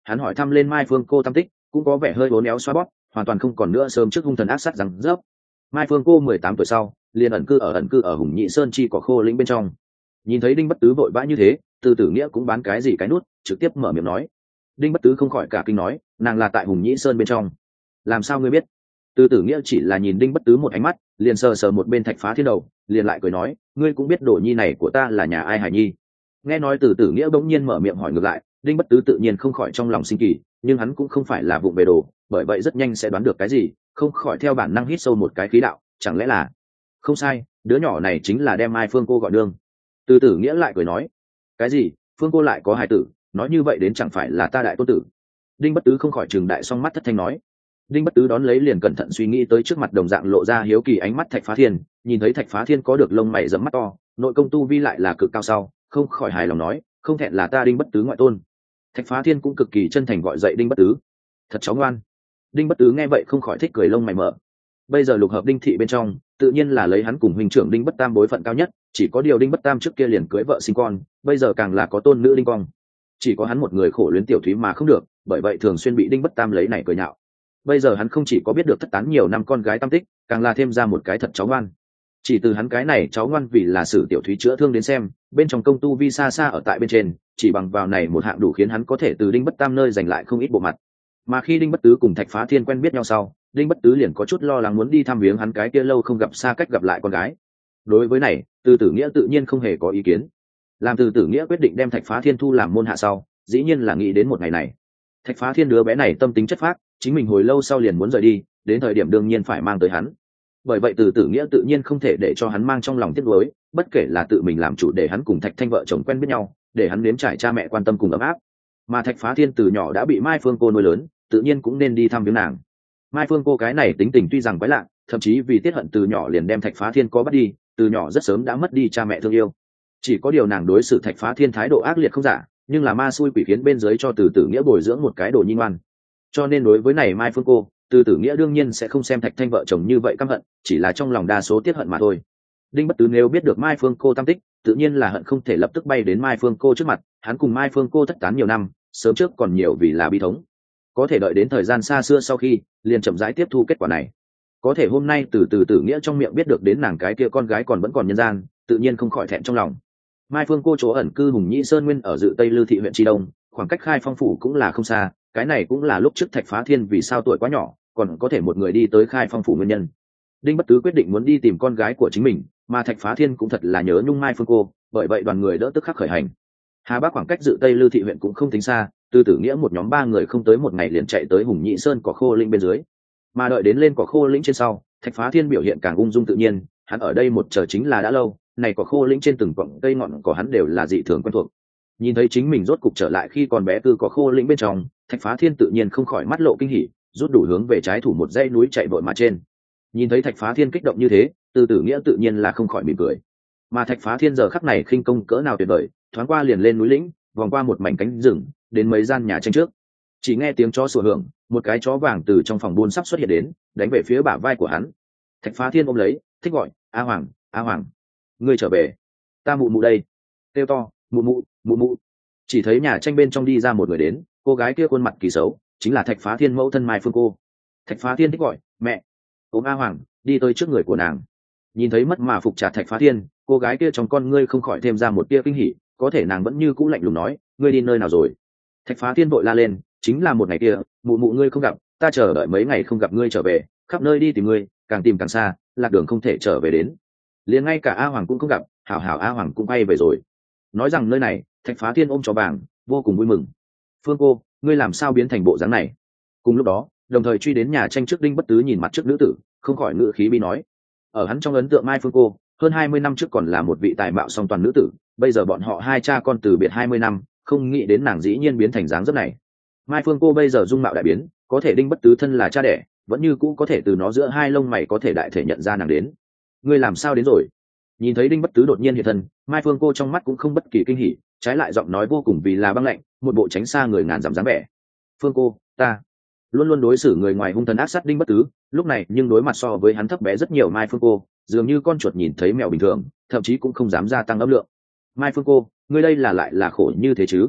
hắn hỏi thăm lên Mai Phương cô tâm tích, cũng có vẻ hơi uốn éo xoa bóp, hoàn toàn không còn nữa sớm trước hung thần ác sát rằng rớp. Mai Phương cô 18 tuổi sau liền ẩn cư ở Hùng Nhị Sơn chi cỏ khô lĩnh bên trong. Nhìn thấy Đinh Bất Tứ vội vã như thế, Từ Tử Nghĩa cũng bán cái gì cái nút, trực tiếp mở miệng nói. Đinh Bất Tứ không khỏi cả kinh nói, nàng là tại Hùng Nhị Sơn bên trong. Làm sao ngươi biết? Từ Tử Nghĩa chỉ là nhìn Đinh Bất Tứ một ánh mắt, liền sờ sờ một bên Thạch Phá Thiên đầu, liền lại cười nói, ngươi cũng biết đồ nhi này của ta là nhà ai hài nhi? Nghe nói Từ Tử Nghĩa bỗng nhiên mở miệng hỏi ngược lại, Đinh Bất Tứ tự nhiên không khỏi trong lòng sinh kỳ, nhưng hắn cũng không phải là vụng về đồ, bởi vậy rất nhanh sẽ đoán được cái gì, không khỏi theo bản năng hít sâu một cái khí đạo, chẳng lẽ là... Không sai, đứa nhỏ này chính là đem Mai Phương cô gọi nương. Từ Tử Nghĩa lại cười nói, cái gì? Phương cô lại có hài tử, nói như vậy đến chẳng phải là ta đại tôn tử? Đinh Bất Tứ không khỏi trừng đại song mắt thất thanh nói. Đinh Bất Tứ đón lấy liền cẩn thận suy nghĩ tới trước mặt đồng dạng lộ ra hiếu kỳ ánh mắt Thạch Phá Thiên, nhìn thấy Thạch Phá Thiên có được lông mày rậm mắt to, nội công tu vi lại là cực cao sau, không khỏi hài lòng nói, không thẹn là ta Đinh Bất Tứ ngoại tôn. Thạch Phá Thiên cũng cực kỳ chân thành gọi dậy Đinh Bất Tứ. Thật cháu ngoan. Đinh Bất Tứ nghe vậy không khỏi thích cười lông mày mở. Bây giờ lục hợp Đinh thị bên trong, tự nhiên là lấy hắn cùng huynh trưởng Đinh Bất Tam bối phận cao nhất, chỉ có điều Đinh Bất Tam trước kia liền cưới vợ sinh con, bây giờ càng là có tôn nữ Đinh Quang. Chỉ có hắn một người khổ luyến tiểu thúy mà không được, bởi vậy thường xuyên bị Đinh Bất Tam lấy này cười nhạo. Bây giờ hắn không chỉ có biết được thất tán nhiều năm con gái tam tích, càng là thêm ra một cái thật cháu ngoan. Chỉ từ hắn cái này cháu ngoan vì là sử tiểu thúy chữa thương đến xem, bên trong công tu vi xa xa ở tại bên trên, chỉ bằng vào này một hạng đủ khiến hắn có thể từ Đinh Bất Tam nơi giành lại không ít bộ mặt. Mà khi Đinh Bất Tứ cùng Thạch Phá Thiên quen biết nhau sau, Đinh Bất Tứ liền có chút lo lắng muốn đi thăm viếng hắn cái kia lâu không gặp xa cách gặp lại con gái. Đối với này, Từ Tử Nghĩa tự nhiên không hề có ý kiến. Làm Từ Tử Nghĩa quyết định đem Thạch Phá Thiên thu làm môn hạ sau, dĩ nhiên là nghĩ đến một ngày này. Thạch Phá Thiên đứa bé này tâm tính chất phác, chính mình hồi lâu sau liền muốn rời đi, đến thời điểm đương nhiên phải mang tới hắn. Bởi vậy Từ Tử Nghĩa tự nhiên không thể để cho hắn mang trong lòng tiếc nuối, bất kể là tự mình làm chủ để hắn cùng Thạch Thanh vợ chồng quen biết nhau, để hắn nếm trải cha mẹ quan tâm cùng ấm áp. Mà Thạch Phá Thiên từ nhỏ đã bị Mai Phương cô nuôi lớn, tự nhiên cũng nên đi thăm viếng nàng. Mai Phương cô cái này tính tình tuy rằng quái lạ, thậm chí vì tiết hận từ nhỏ liền đem Thạch Phá Thiên có bắt đi, từ nhỏ rất sớm đã mất đi cha mẹ thương yêu. Chỉ có điều nàng đối xử Thạch Phá Thiên thái độ ác liệt không giả, nhưng là ma xui quỷ khiến bên dưới cho Từ Tử Nghĩa bồi dưỡng một cái đồ nhi ngoan. Cho nên đối với này Mai Phương cô, Từ Tử Nghĩa đương nhiên sẽ không xem Thạch Thanh vợ chồng như vậy căm hận, chỉ là trong lòng đa số tiết hận mà thôi. Đinh Bất Tứ nếu biết được Mai Phương cô tam tích, tự nhiên là hận không thể lập tức bay đến Mai Phương cô trước mặt, hắn cùng Mai Phương cô thất tán nhiều năm, sớm trước còn nhiều vì là bi thống. Có thể đợi đến thời gian xa xưa sau khi, liền chậm rãi tiếp thu kết quả này. Có thể hôm nay từ Tử Nghĩa trong miệng biết được đến nàng cái kia con gái còn vẫn còn nhân gian, tự nhiên không khỏi thẹn trong lòng. Mai Phương cô chỗ ẩn cư Hùng Nhĩ Sơn nguyên ở dự Tây Lư thị huyện Tri Đông, khoảng cách Khai Phong phủ cũng là không xa, cái này cũng là lúc trước Thạch Phá Thiên vì sao tuổi quá nhỏ, còn có thể một người đi tới Khai Phong phủ nguyên nhân. Đinh Bất Tứ quyết định muốn đi tìm con gái của chính mình, mà Thạch Phá Thiên cũng thật là nhớ nhung Mai Phương cô, bởi vậy đoàn người đỡ tức khắc khởi hành. Hà Bắc khoảng cách dự Tây Lư thị huyện cũng không tính xa, Từ Tử Nghĩa một nhóm 3 người không tới một ngày liền chạy tới Hùng Nhĩ Sơn cỏ khô lĩnh bên dưới. Mà đợi đến lên cỏ khô lĩnh trên sau, Thạch Phá Thiên biểu hiện càng ung dung tự nhiên, hắn ở đây một chờ chính là đã lâu, này cỏ khô lĩnh trên từng cọng cây ngọn cỏ hắn đều là dị thường quen thuộc. Nhìn thấy chính mình rốt cục trở lại khi còn bé từ cỏ khô lĩnh bên trong, Thạch Phá Thiên tự nhiên không khỏi mắt lộ kinh hỉ, rút đủ hướng về trái thủ một dãy núi chạy vội mà trên. Nhìn thấy Thạch Phá Thiên kích động như thế, Từ Tử Nghĩa tự nhiên là không khỏi mỉm cười. Mà Thạch Phá Thiên giờ khắc này khinh công cỡ nào tuyệt vời, thoáng qua liền lên núi lĩnh, vòng qua một mảnh cánh rừng, đến mấy gian nhà tranh trước. Chỉ nghe tiếng chó sủa hưởng, một cái chó vàng từ trong phòng buôn sắp xuất hiện đến, đánh về phía bả vai của hắn. Thạch Phá Thiên ôm lấy, thích gọi, "A Hoàng, A Hoàng, ngươi trở về, ta mụ mụ đây." Kêu to, "Mụ mụ, mụ mụ." Chỉ thấy nhà tranh bên trong đi ra một người đến, cô gái kia khuôn mặt kỳ xấu, chính là Thạch Phá Thiên mẫu thân Mai Phương cô. Thạch Phá Thiên thích gọi, "Mẹ." Ôm A Hoàng, đi tới trước người của nàng. Nhìn thấy mất mà phục trả Thạch Phá Thiên, cô gái kia trong con ngươi không khỏi thêm ra một tia kinh hỉ, có thể nàng vẫn như cũ lạnh lùng nói, "Ngươi đi nơi nào rồi?" Thạch Phá Thiên vội la lên, "Chính là một ngày kia, mụ mụ ngươi không gặp, ta chờ đợi mấy ngày không gặp ngươi trở về, khắp nơi đi tìm ngươi, càng tìm càng xa, lạc đường không thể trở về đến. Liền ngay cả A Hoàng cũng không gặp, hảo hảo A Hoàng cũng bay về rồi." Nói rằng nơi này, Thạch Phá Thiên ôm chó vàng, vô cùng vui mừng. "Phương cô, ngươi làm sao biến thành bộ dáng này?" Cùng lúc đó, đồng thời truy đến nhà tranh trước Đinh Bất Tứ nhìn mặt trước nữ tử, không khỏi ngữ khí bi nói. Ở hắn trong ấn tượng Mai Phương cô, hơn 20 năm trước còn là một vị tài mạo song toàn nữ tử, bây giờ bọn họ hai cha con từ biệt 20 năm, không nghĩ đến nàng dĩ nhiên biến thành dáng dấp này. Mai Phương cô bây giờ dung mạo đại biến, có thể Đinh Bất Tứ thân là cha đẻ, vẫn như cũ có thể từ nó giữa hai lông mày có thể đại thể nhận ra nàng đến. "Ngươi làm sao đến rồi?" Nhìn thấy Đinh Bất Tứ đột nhiên hiện thân, Mai Phương cô trong mắt cũng không bất kỳ kinh hỉ, trái lại giọng nói vô cùng vì là băng lạnh, một bộ tránh xa người ngàn dặm dáng vẻ. "Phương cô, ta..." Luôn luôn đối xử người ngoài hung thần ác sát Đinh Bất Tứ, lúc này nhưng đối mặt so với hắn thấp bé rất nhiều Mai Phương cô, dường như con chuột nhìn thấy mèo bình thường, thậm chí cũng không dám gia tăng âm lượng. "Mai Phương cô, ngươi đây là lại là khổ như thế chứ?"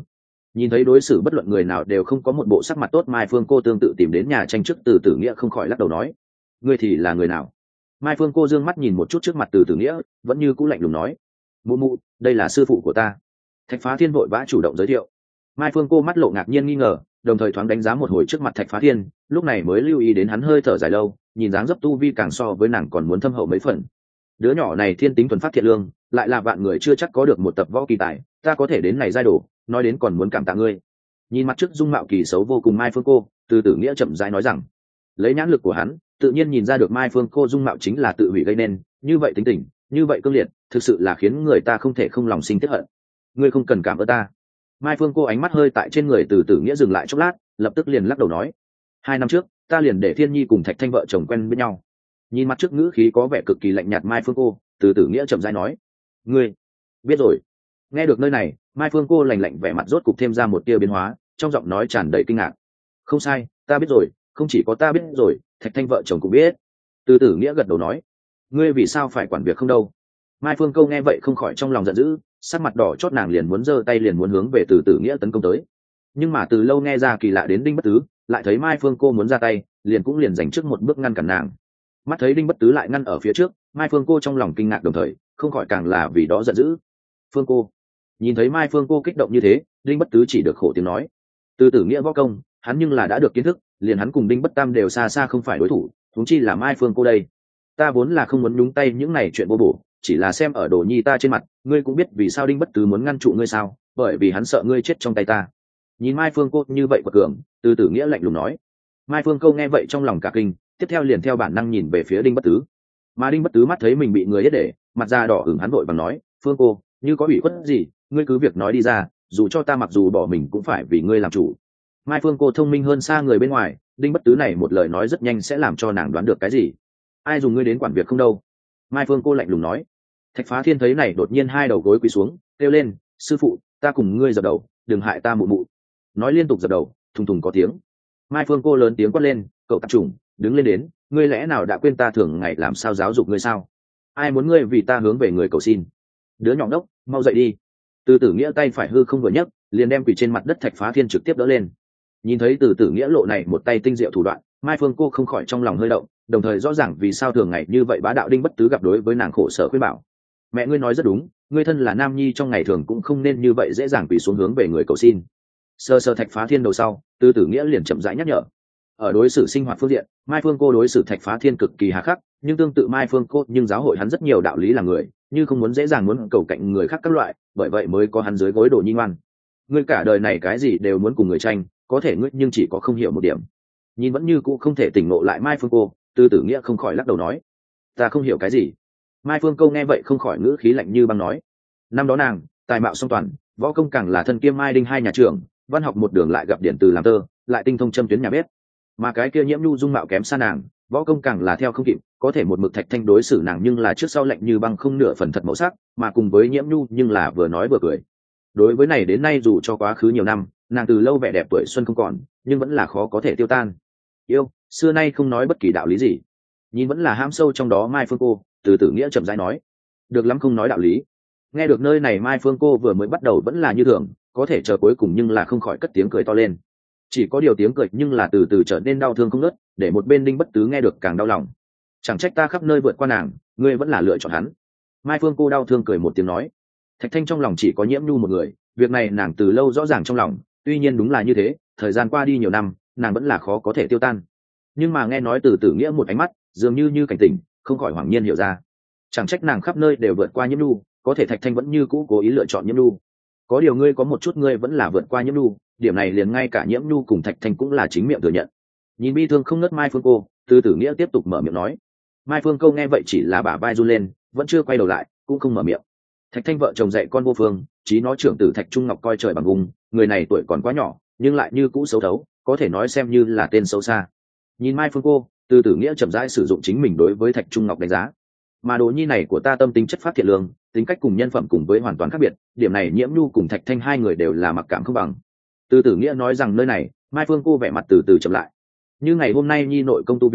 Nhìn thấy đối xử bất luận người nào đều không có một bộ sắc mặt tốt, Mai Phương cô tương tự tìm đến nhà tranh trước Từ Tử Nghĩa, không khỏi lắc đầu nói: ngươi thì là người nào? Mai Phương cô dương mắt nhìn một chút trước mặt Từ Tử Nghĩa, vẫn như cũ lạnh lùng nói: mụ mụ, đây là sư phụ của ta. Thạch Phá Thiên vội vã chủ động giới thiệu. Mai Phương cô mắt lộ ngạc nhiên nghi ngờ, đồng thời thoáng đánh giá một hồi trước mặt Thạch Phá Thiên, lúc này mới lưu ý đến hắn hơi thở dài lâu, nhìn dáng dấp tu vi càng so với nàng còn muốn thâm hậu mấy phần. Đứa nhỏ này thiên tính thuần phát thiện lương, lại là vạn người chưa chắc có được một tập võ kỳ tài, ta có thể đến này giai đồ, nói đến còn muốn cảm tạ ngươi. Nhìn mặt trước dung mạo kỳ xấu vô cùng Mai Phương cô, Từ Tử Nghĩa chậm rãi nói rằng, lấy nhãn lực của hắn, tự nhiên nhìn ra được Mai Phương cô dung mạo chính là tự hủy gây nên, như vậy tính tình, như vậy cương liệt, thực sự là khiến người ta không thể không lòng sinh tiếc hận. Ngươi không cần cảm ơn ta. Mai Phương cô ánh mắt hơi tại trên người Từ Tử Nghĩa dừng lại chốc lát, lập tức liền lắc đầu nói: 2 năm trước, ta liền để Thiên Nhi cùng Thạch Thanh vợ chồng quen biết nhau. Nhìn mặt trước ngữ khí có vẻ cực kỳ lạnh nhạt Mai Phương cô, Từ Tử Nghĩa chậm rãi nói: ngươi biết rồi. Nghe được nơi này, Mai Phương cô lạnh lạnh vẻ mặt rốt cục thêm ra một tia biến hóa, trong giọng nói tràn đầy kinh ngạc. Không sai, ta biết rồi, không chỉ có ta biết rồi, Thạch Thanh vợ chồng cũng biết. Từ Tử Nghĩa gật đầu nói: ngươi vì sao phải quản việc không đâu? Mai Phương câu nghe vậy không khỏi trong lòng giận dữ, sắc mặt đỏ chót, nàng liền muốn giơ tay liền muốn hướng về Từ Tử Nghĩa tấn công tới. Nhưng mà từ lâu nghe ra kỳ lạ đến Đinh Bất Tứ, lại thấy Mai Phương cô muốn ra tay, liền dành trước một bước ngăn cản nàng. Mắt thấy Đinh Bất Tứ lại ngăn ở phía trước, Mai Phương cô trong lòng kinh ngạc đồng thời, không khỏi càng là vì đó giận dữ. Phương cô. Nhìn thấy Mai Phương cô kích động như thế, Đinh Bất Tứ chỉ được khổ tiếng nói: Từ Tử Nghĩa võ công, hắn nhưng là đã được kiến thức, liền hắn cùng Đinh Bất Tam đều xa xa không phải đối thủ, huống chi là Mai Phương cô đây. Ta vốn là không muốn nhúng tay những này chuyện vô bổ, chỉ là xem ở Đồ Nhi ta trên mặt, ngươi cũng biết vì sao Đinh Bất Tứ muốn ngăn trụ ngươi sao, bởi vì hắn sợ ngươi chết trong tay ta. Nhìn Mai Phương cô như vậy quật cường, Từ Tử Nghĩa lạnh lùng nói. Mai Phương câu nghe vậy trong lòng cả kinh, tiếp theo liền theo bản năng nhìn về phía Đinh Bất Tứ. Mà Đinh Bất Tứ mắt thấy mình bị người giết để, mặt da đỏ ửng, hắn vội vàng nói: Phương cô, như có ủy khuất gì, ngươi cứ việc nói đi ra, dù cho ta mặc dù bỏ mình cũng phải vì ngươi làm chủ. Mai Phương cô thông minh hơn xa người bên ngoài, Đinh Bất Tứ này một lời nói rất nhanh sẽ làm cho nàng đoán được cái gì. Ai dùng ngươi đến quản việc không đâu? Mai Phương cô lạnh lùng nói. Thạch Phá Thiên thấy này đột nhiên hai đầu gối quỳ xuống, kêu lên: sư phụ, ta cùng ngươi dập đầu, đừng hại ta mụ mụ. Nói liên tục dập đầu, thùng thùng có tiếng. Mai Phương cô lớn tiếng quát lên: cậu tạp chủng, đứng lên đến, ngươi lẽ nào đã quên ta thường ngày làm sao giáo dục ngươi sao? Ai muốn ngươi vì ta hướng về người cầu xin? Đứa nhỏ đốc, mau dậy đi. Từ Tử Nghĩa tay phải hư không vừa nhấc, liền đem quỳ trên mặt đất Thạch Phá Thiên trực tiếp đỡ lên. Nhìn thấy Từ Tử Nghĩa lộ này một tay tinh diệu thủ đoạn, Mai Phương cô không khỏi trong lòng hơi động, đồng thời rõ ràng vì sao thường ngày như vậy bá đạo Đinh Bất Tứ gặp đối với nàng khổ sở khuyên bảo. Mẹ ngươi nói rất đúng, ngươi thân là nam nhi trong ngày thường cũng không nên như vậy dễ dàng quỳ xuống hướng về người cầu xin. Sơ sơ Thạch Phá Thiên đầu sau, Từ Tử Nghĩa liền chậm rãi nhắc nhở. Ở đối xử sinh hoạt phương diện, Mai Phương cô đối xử Thạch Phá Thiên cực kỳ hà khắc, nhưng tương tự Mai Phương cô nhưng giáo hội hắn rất nhiều đạo lý làm người, như không muốn dễ dàng muốn cầu cạnh người khác các loại, bởi vậy mới có hắn dưới gối Đồ Nhi ngoan. Ngươi cả đời này cái gì đều muốn cùng người tranh, có thể ngươi nhưng chỉ có không hiểu một điểm. Nhìn vẫn như cũ không thể tỉnh ngộ lại Mai Phương cô, Từ Tử Nghĩa không khỏi lắc đầu nói: ta không hiểu cái gì. Mai Phương câu nghe vậy không khỏi ngữ khí lạnh như băng nói: năm đó nàng tài mạo song toàn, võ công càng là thân kiêm Mai Đinh hai nhà trường, văn học một đường lại gặp điển từ làm tơ, lại tinh thông châm tuyến nhà bếp. Mà cái kia Nhiễm Nhu dung mạo kém xa nàng, võ công càng là theo không kịp, có thể một mực Thạch Thanh đối xử nàng nhưng là trước sau lạnh như băng không nửa phần thật màu sắc, mà cùng với Nhiễm Nhu nhưng là vừa nói vừa cười. Đối với này đến nay dù cho quá khứ nhiều năm, nàng từ lâu vẻ đẹp tuổi xuân không còn, nhưng vẫn là khó có thể tiêu tan. Yêu xưa nay không nói bất kỳ đạo lý gì. Nhìn vẫn là ham sâu trong đó Mai Phương cô, Từ Tử Nghĩa chậm rãi nói: được lắm, không nói đạo lý. Nghe được nơi này Mai Phương cô vừa mới bắt đầu vẫn là như thường, có thể chờ cuối cùng nhưng là không khỏi cất tiếng cười to lên. Chỉ có điều tiếng cười nhưng là từ từ trở nên đau thương không ngớt, để một bên Đinh Bất Tứ nghe được càng đau lòng. Chẳng trách ta khắp nơi vượt qua nàng, ngươi vẫn là lựa chọn hắn. Mai Phương cô đau thương cười một tiếng nói. Thạch Thanh trong lòng chỉ có Nhiễm Nhu một người, việc này nàng từ lâu rõ ràng trong lòng, tuy nhiên đúng là như thế, thời gian qua đi nhiều năm, nàng vẫn là khó có thể tiêu tan. Nhưng mà nghe nói Từ Tử Nghĩa một ánh mắt, dường như cảnh tỉnh, không khỏi hoảng nhiên hiểu ra. Chẳng trách nàng khắp nơi đều vượt qua Nhiễm Nhu, có thể Thạch Thanh vẫn như cũ cố ý lựa chọn Nhiễm Nhu. Có điều ngươi có một chút ngươi vẫn là vượt qua Nhiễm Nhu, điểm này liền ngay cả Nhiễm Nhu cùng Thạch Thanh cũng là chính miệng thừa nhận. Nhìn bi thương không ngớt Mai Phương cô, Từ Tử Nghĩa tiếp tục mở miệng nói. Mai Phương câu nghe vậy chỉ là bả vai run lên, vẫn chưa quay đầu lại, cũng không mở miệng. Thạch Thanh vợ chồng dạy con vô phương, chí nó trưởng tử Thạch Trung Ngọc coi trời bằng vùng, người này tuổi còn quá nhỏ, nhưng lại như cũ xấu thấu, có thể nói xem như là tên xấu xa. Nhìn Mai Phương cô, Từ Tử Nghĩa chậm rãi sử dụng chính mình đối với Thạch Trung Ngọc đánh giá. Mà Đồ Nhi này của ta tâm tính chất phát thiện lương, tính cách cùng nhân phẩm cùng với hoàn toàn khác biệt, điểm này Nhiễm Nhu cùng Thạch Thanh hai người đều là mặc cảm không bằng. Từ Tử Nghĩa nói rằng nơi này, Mai Phương cô vẻ mặt từ từ chậm lại. Như ngày hôm nay Nhi nội công tu vi,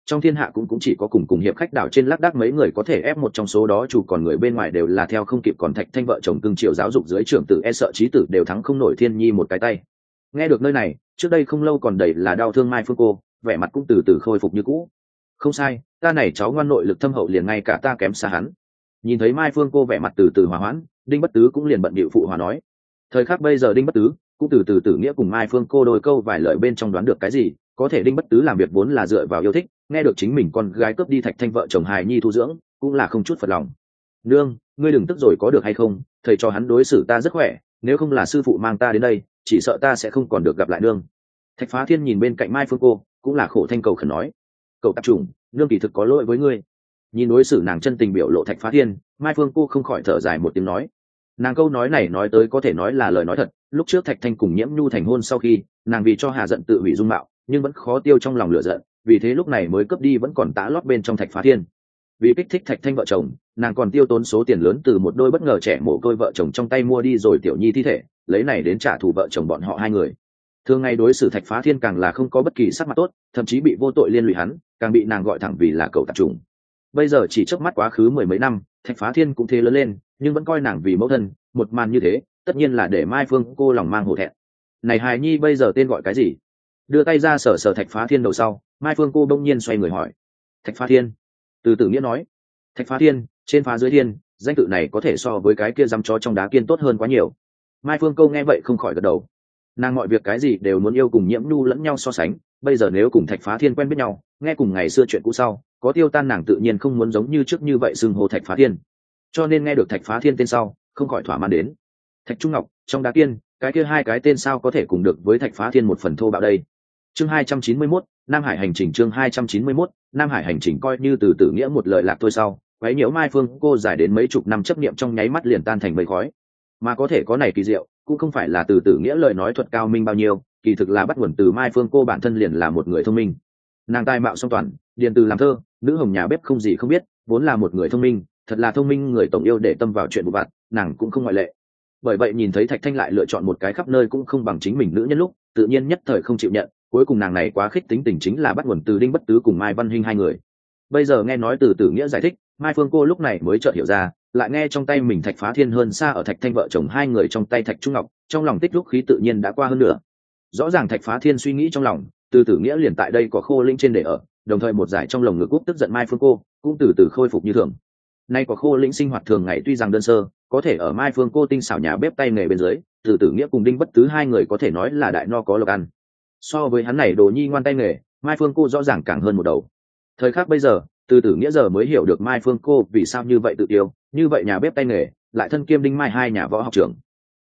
trong thiên hạ cũng chỉ có cùng hiệp khách đảo trên lác đác mấy người có thể ép một trong số đó chủ, còn người bên ngoài đều là theo không kịp. Còn Thạch Thanh vợ chồng cưng chiều giáo dục dưới trưởng tử e sợ chí tử đều thắng không nổi Thiên Nhi một cái tay. Nghe được nơi này, trước đây không lâu còn đầy là đau thương Mai Phương cô vẻ mặt cũng từ từ khôi phục như cũ. Không sai, ta này cháu ngoan nội lực thâm hậu, liền ngay cả ta kém xa hắn. Nhìn thấy Mai Phương cô vẻ mặt từ từ hòa hoãn, Đinh Bất Tứ cũng liền bận bịu phụ hòa nói. Thời khắc bây giờ Đinh Bất Tứ cũng từ từ tử nghĩa cùng Mai Phương cô đôi câu vài lời bên trong đoán được cái gì. Có thể Đinh Bất Tứ làm việc vốn là dựa vào yêu thích, nghe được chính mình con gái cướp đi Thạch Thanh vợ chồng hài nhi thu dưỡng, cũng là không chút phật lòng. Nương, ngươi đừng tức rồi có được hay không, thầy cho hắn đối xử ta rất khỏe, nếu không là sư phụ mang ta đến đây, chỉ sợ ta sẽ không còn được gặp lại nương. Thạch Phá Thiên nhìn bên cạnh Mai Phương cô cũng là khổ thanh cầu khẩn nói. Cậu tạp trùng, nương kỳ thực có lỗi với ngươi. Nhìn đối xử nàng chân tình biểu lộ Thạch Phá Thiên, Mai Phương cô không khỏi thở dài một tiếng nói. Nàng câu nói này nói tới có thể nói là lời nói thật. Lúc trước Thạch Thanh cùng Nhiễm Nhu thành hôn sau khi, nàng vì cho Hà giận tự hủy dung mạo, nhưng vẫn khó tiêu trong lòng lửa giận, vì thế lúc này mới cướp đi vẫn còn tã lót bên trong Thạch Phá Thiên. Vì kích thích Thạch Thanh vợ chồng, nàng còn tiêu tốn số tiền lớn từ một đôi bất ngờ trẻ mồ côi vợ chồng trong tay mua đi rồi Tiểu Nhi thi thể, lấy này đến trả thù vợ chồng bọn họ hai người. Thường ngày đối xử Thạch Phá Thiên càng là không có bất kỳ sắc mặt tốt, thậm chí bị vô tội liên lụy hắn, càng bị nàng gọi thẳng vì là cậu tạp chủng. Bây giờ chỉ chớp mắt quá khứ mười mấy năm, Thạch Phá Thiên cũng thế lớn lên, nhưng vẫn coi nàng vì mẫu thân, một màn như thế, tất nhiên là để Mai Phương cô lòng mang hổ thẹn. Này hài nhi bây giờ tên gọi cái gì? Đưa tay ra sờ sờ Thạch Phá Thiên đầu sau, Mai Phương cô bỗng nhiên xoay người hỏi. Thạch Phá Thiên. Từ từ nghĩa nói. Thạch Phá Thiên, trên phá dưới thiên, danh tự này có thể so với cái kia dăm chó trong đá kiên tốt hơn quá nhiều. Mai Phương câu nghe vậy không khỏi gật đầu. Nàng mọi việc cái gì đều muốn yêu cùng Nhiễm Nhu lẫn nhau so sánh, bây giờ nếu cùng Thạch Phá Thiên quen biết nhau, nghe cùng ngày xưa chuyện cũ sau, có tiêu tan nàng tự nhiên không muốn giống như trước như vậy xưng hô Thạch Phá Thiên. Cho nên nghe được Thạch Phá Thiên tên sau, không khỏi thỏa mãn đến. Thạch Trung Ngọc, trong đá kiên, cái kia hai cái tên sao có thể cùng được với Thạch Phá Thiên một phần thô bạo đây. Chương 291, Nam Hải hành trình. Chương 291, Nam Hải hành trình. Coi như từ tử nghĩa một lời lạc thôi sau, quấy nhiễu Mai Phương cô dài đến mấy chục năm chấp niệm trong nháy mắt liền tan thành mây khói. Mà có thể có này kỳ diệu, cũng không phải là từ tử nghĩa lời nói thuật cao minh bao nhiêu, kỳ thực là bắt nguồn từ Mai Phương cô bản thân liền là một người thông minh. Nàng tài mạo song toàn, điền từ làm thơ, nữ hồng nhà bếp không gì không biết, vốn là một người thông minh, thật là thông minh người tổng yêu để tâm vào chuyện vụ vặt, nàng cũng không ngoại lệ. Bởi vậy nhìn thấy Thạch Thanh lại lựa chọn một cái khắp nơi cũng không bằng chính mình nữ nhân lúc, tự nhiên nhất thời không chịu nhận, cuối cùng nàng này quá khích tính tình chính là bắt nguồn từ Đinh Bất Tứ cùng Mai Văn Hinh hai người. Bây giờ nghe nói từ tử nghĩa giải thích, Mai Phương cô lúc này mới chợt hiểu ra, lại nghe trong tay mình Thạch Phá Thiên hơn xa ở Thạch Thanh vợ chồng hai người trong tay Thạch Trung Ngọc, trong lòng tích lúc khí tự nhiên đã qua hơn nửa. Rõ ràng Thạch Phá Thiên suy nghĩ trong lòng, từ tử nghĩa liền tại đây có khô linh trên để ở, đồng thời một giải trong lồng ngực úp tức giận Mai Phương cô cũng từ từ khôi phục như thường. Nay có khô lĩnh sinh hoạt thường ngày tuy rằng đơn sơ, có thể ở Mai Phương cô tinh xảo nhà bếp tay nghề bên dưới, từ tử nghĩa cùng Đinh Bất Tứ hai người có thể nói là đại no có lộc ăn. So với hắn này đồ nhi ngoan tay nghề, Mai Phương cô rõ ràng càng hơn một đầu. Thời khắc bây giờ, từ tử nghĩa giờ mới hiểu được Mai Phương cô vì sao như vậy tự yêu, như vậy nhà bếp tay nghề, lại thân kiêm Đinh Mai hai nhà võ học trưởng.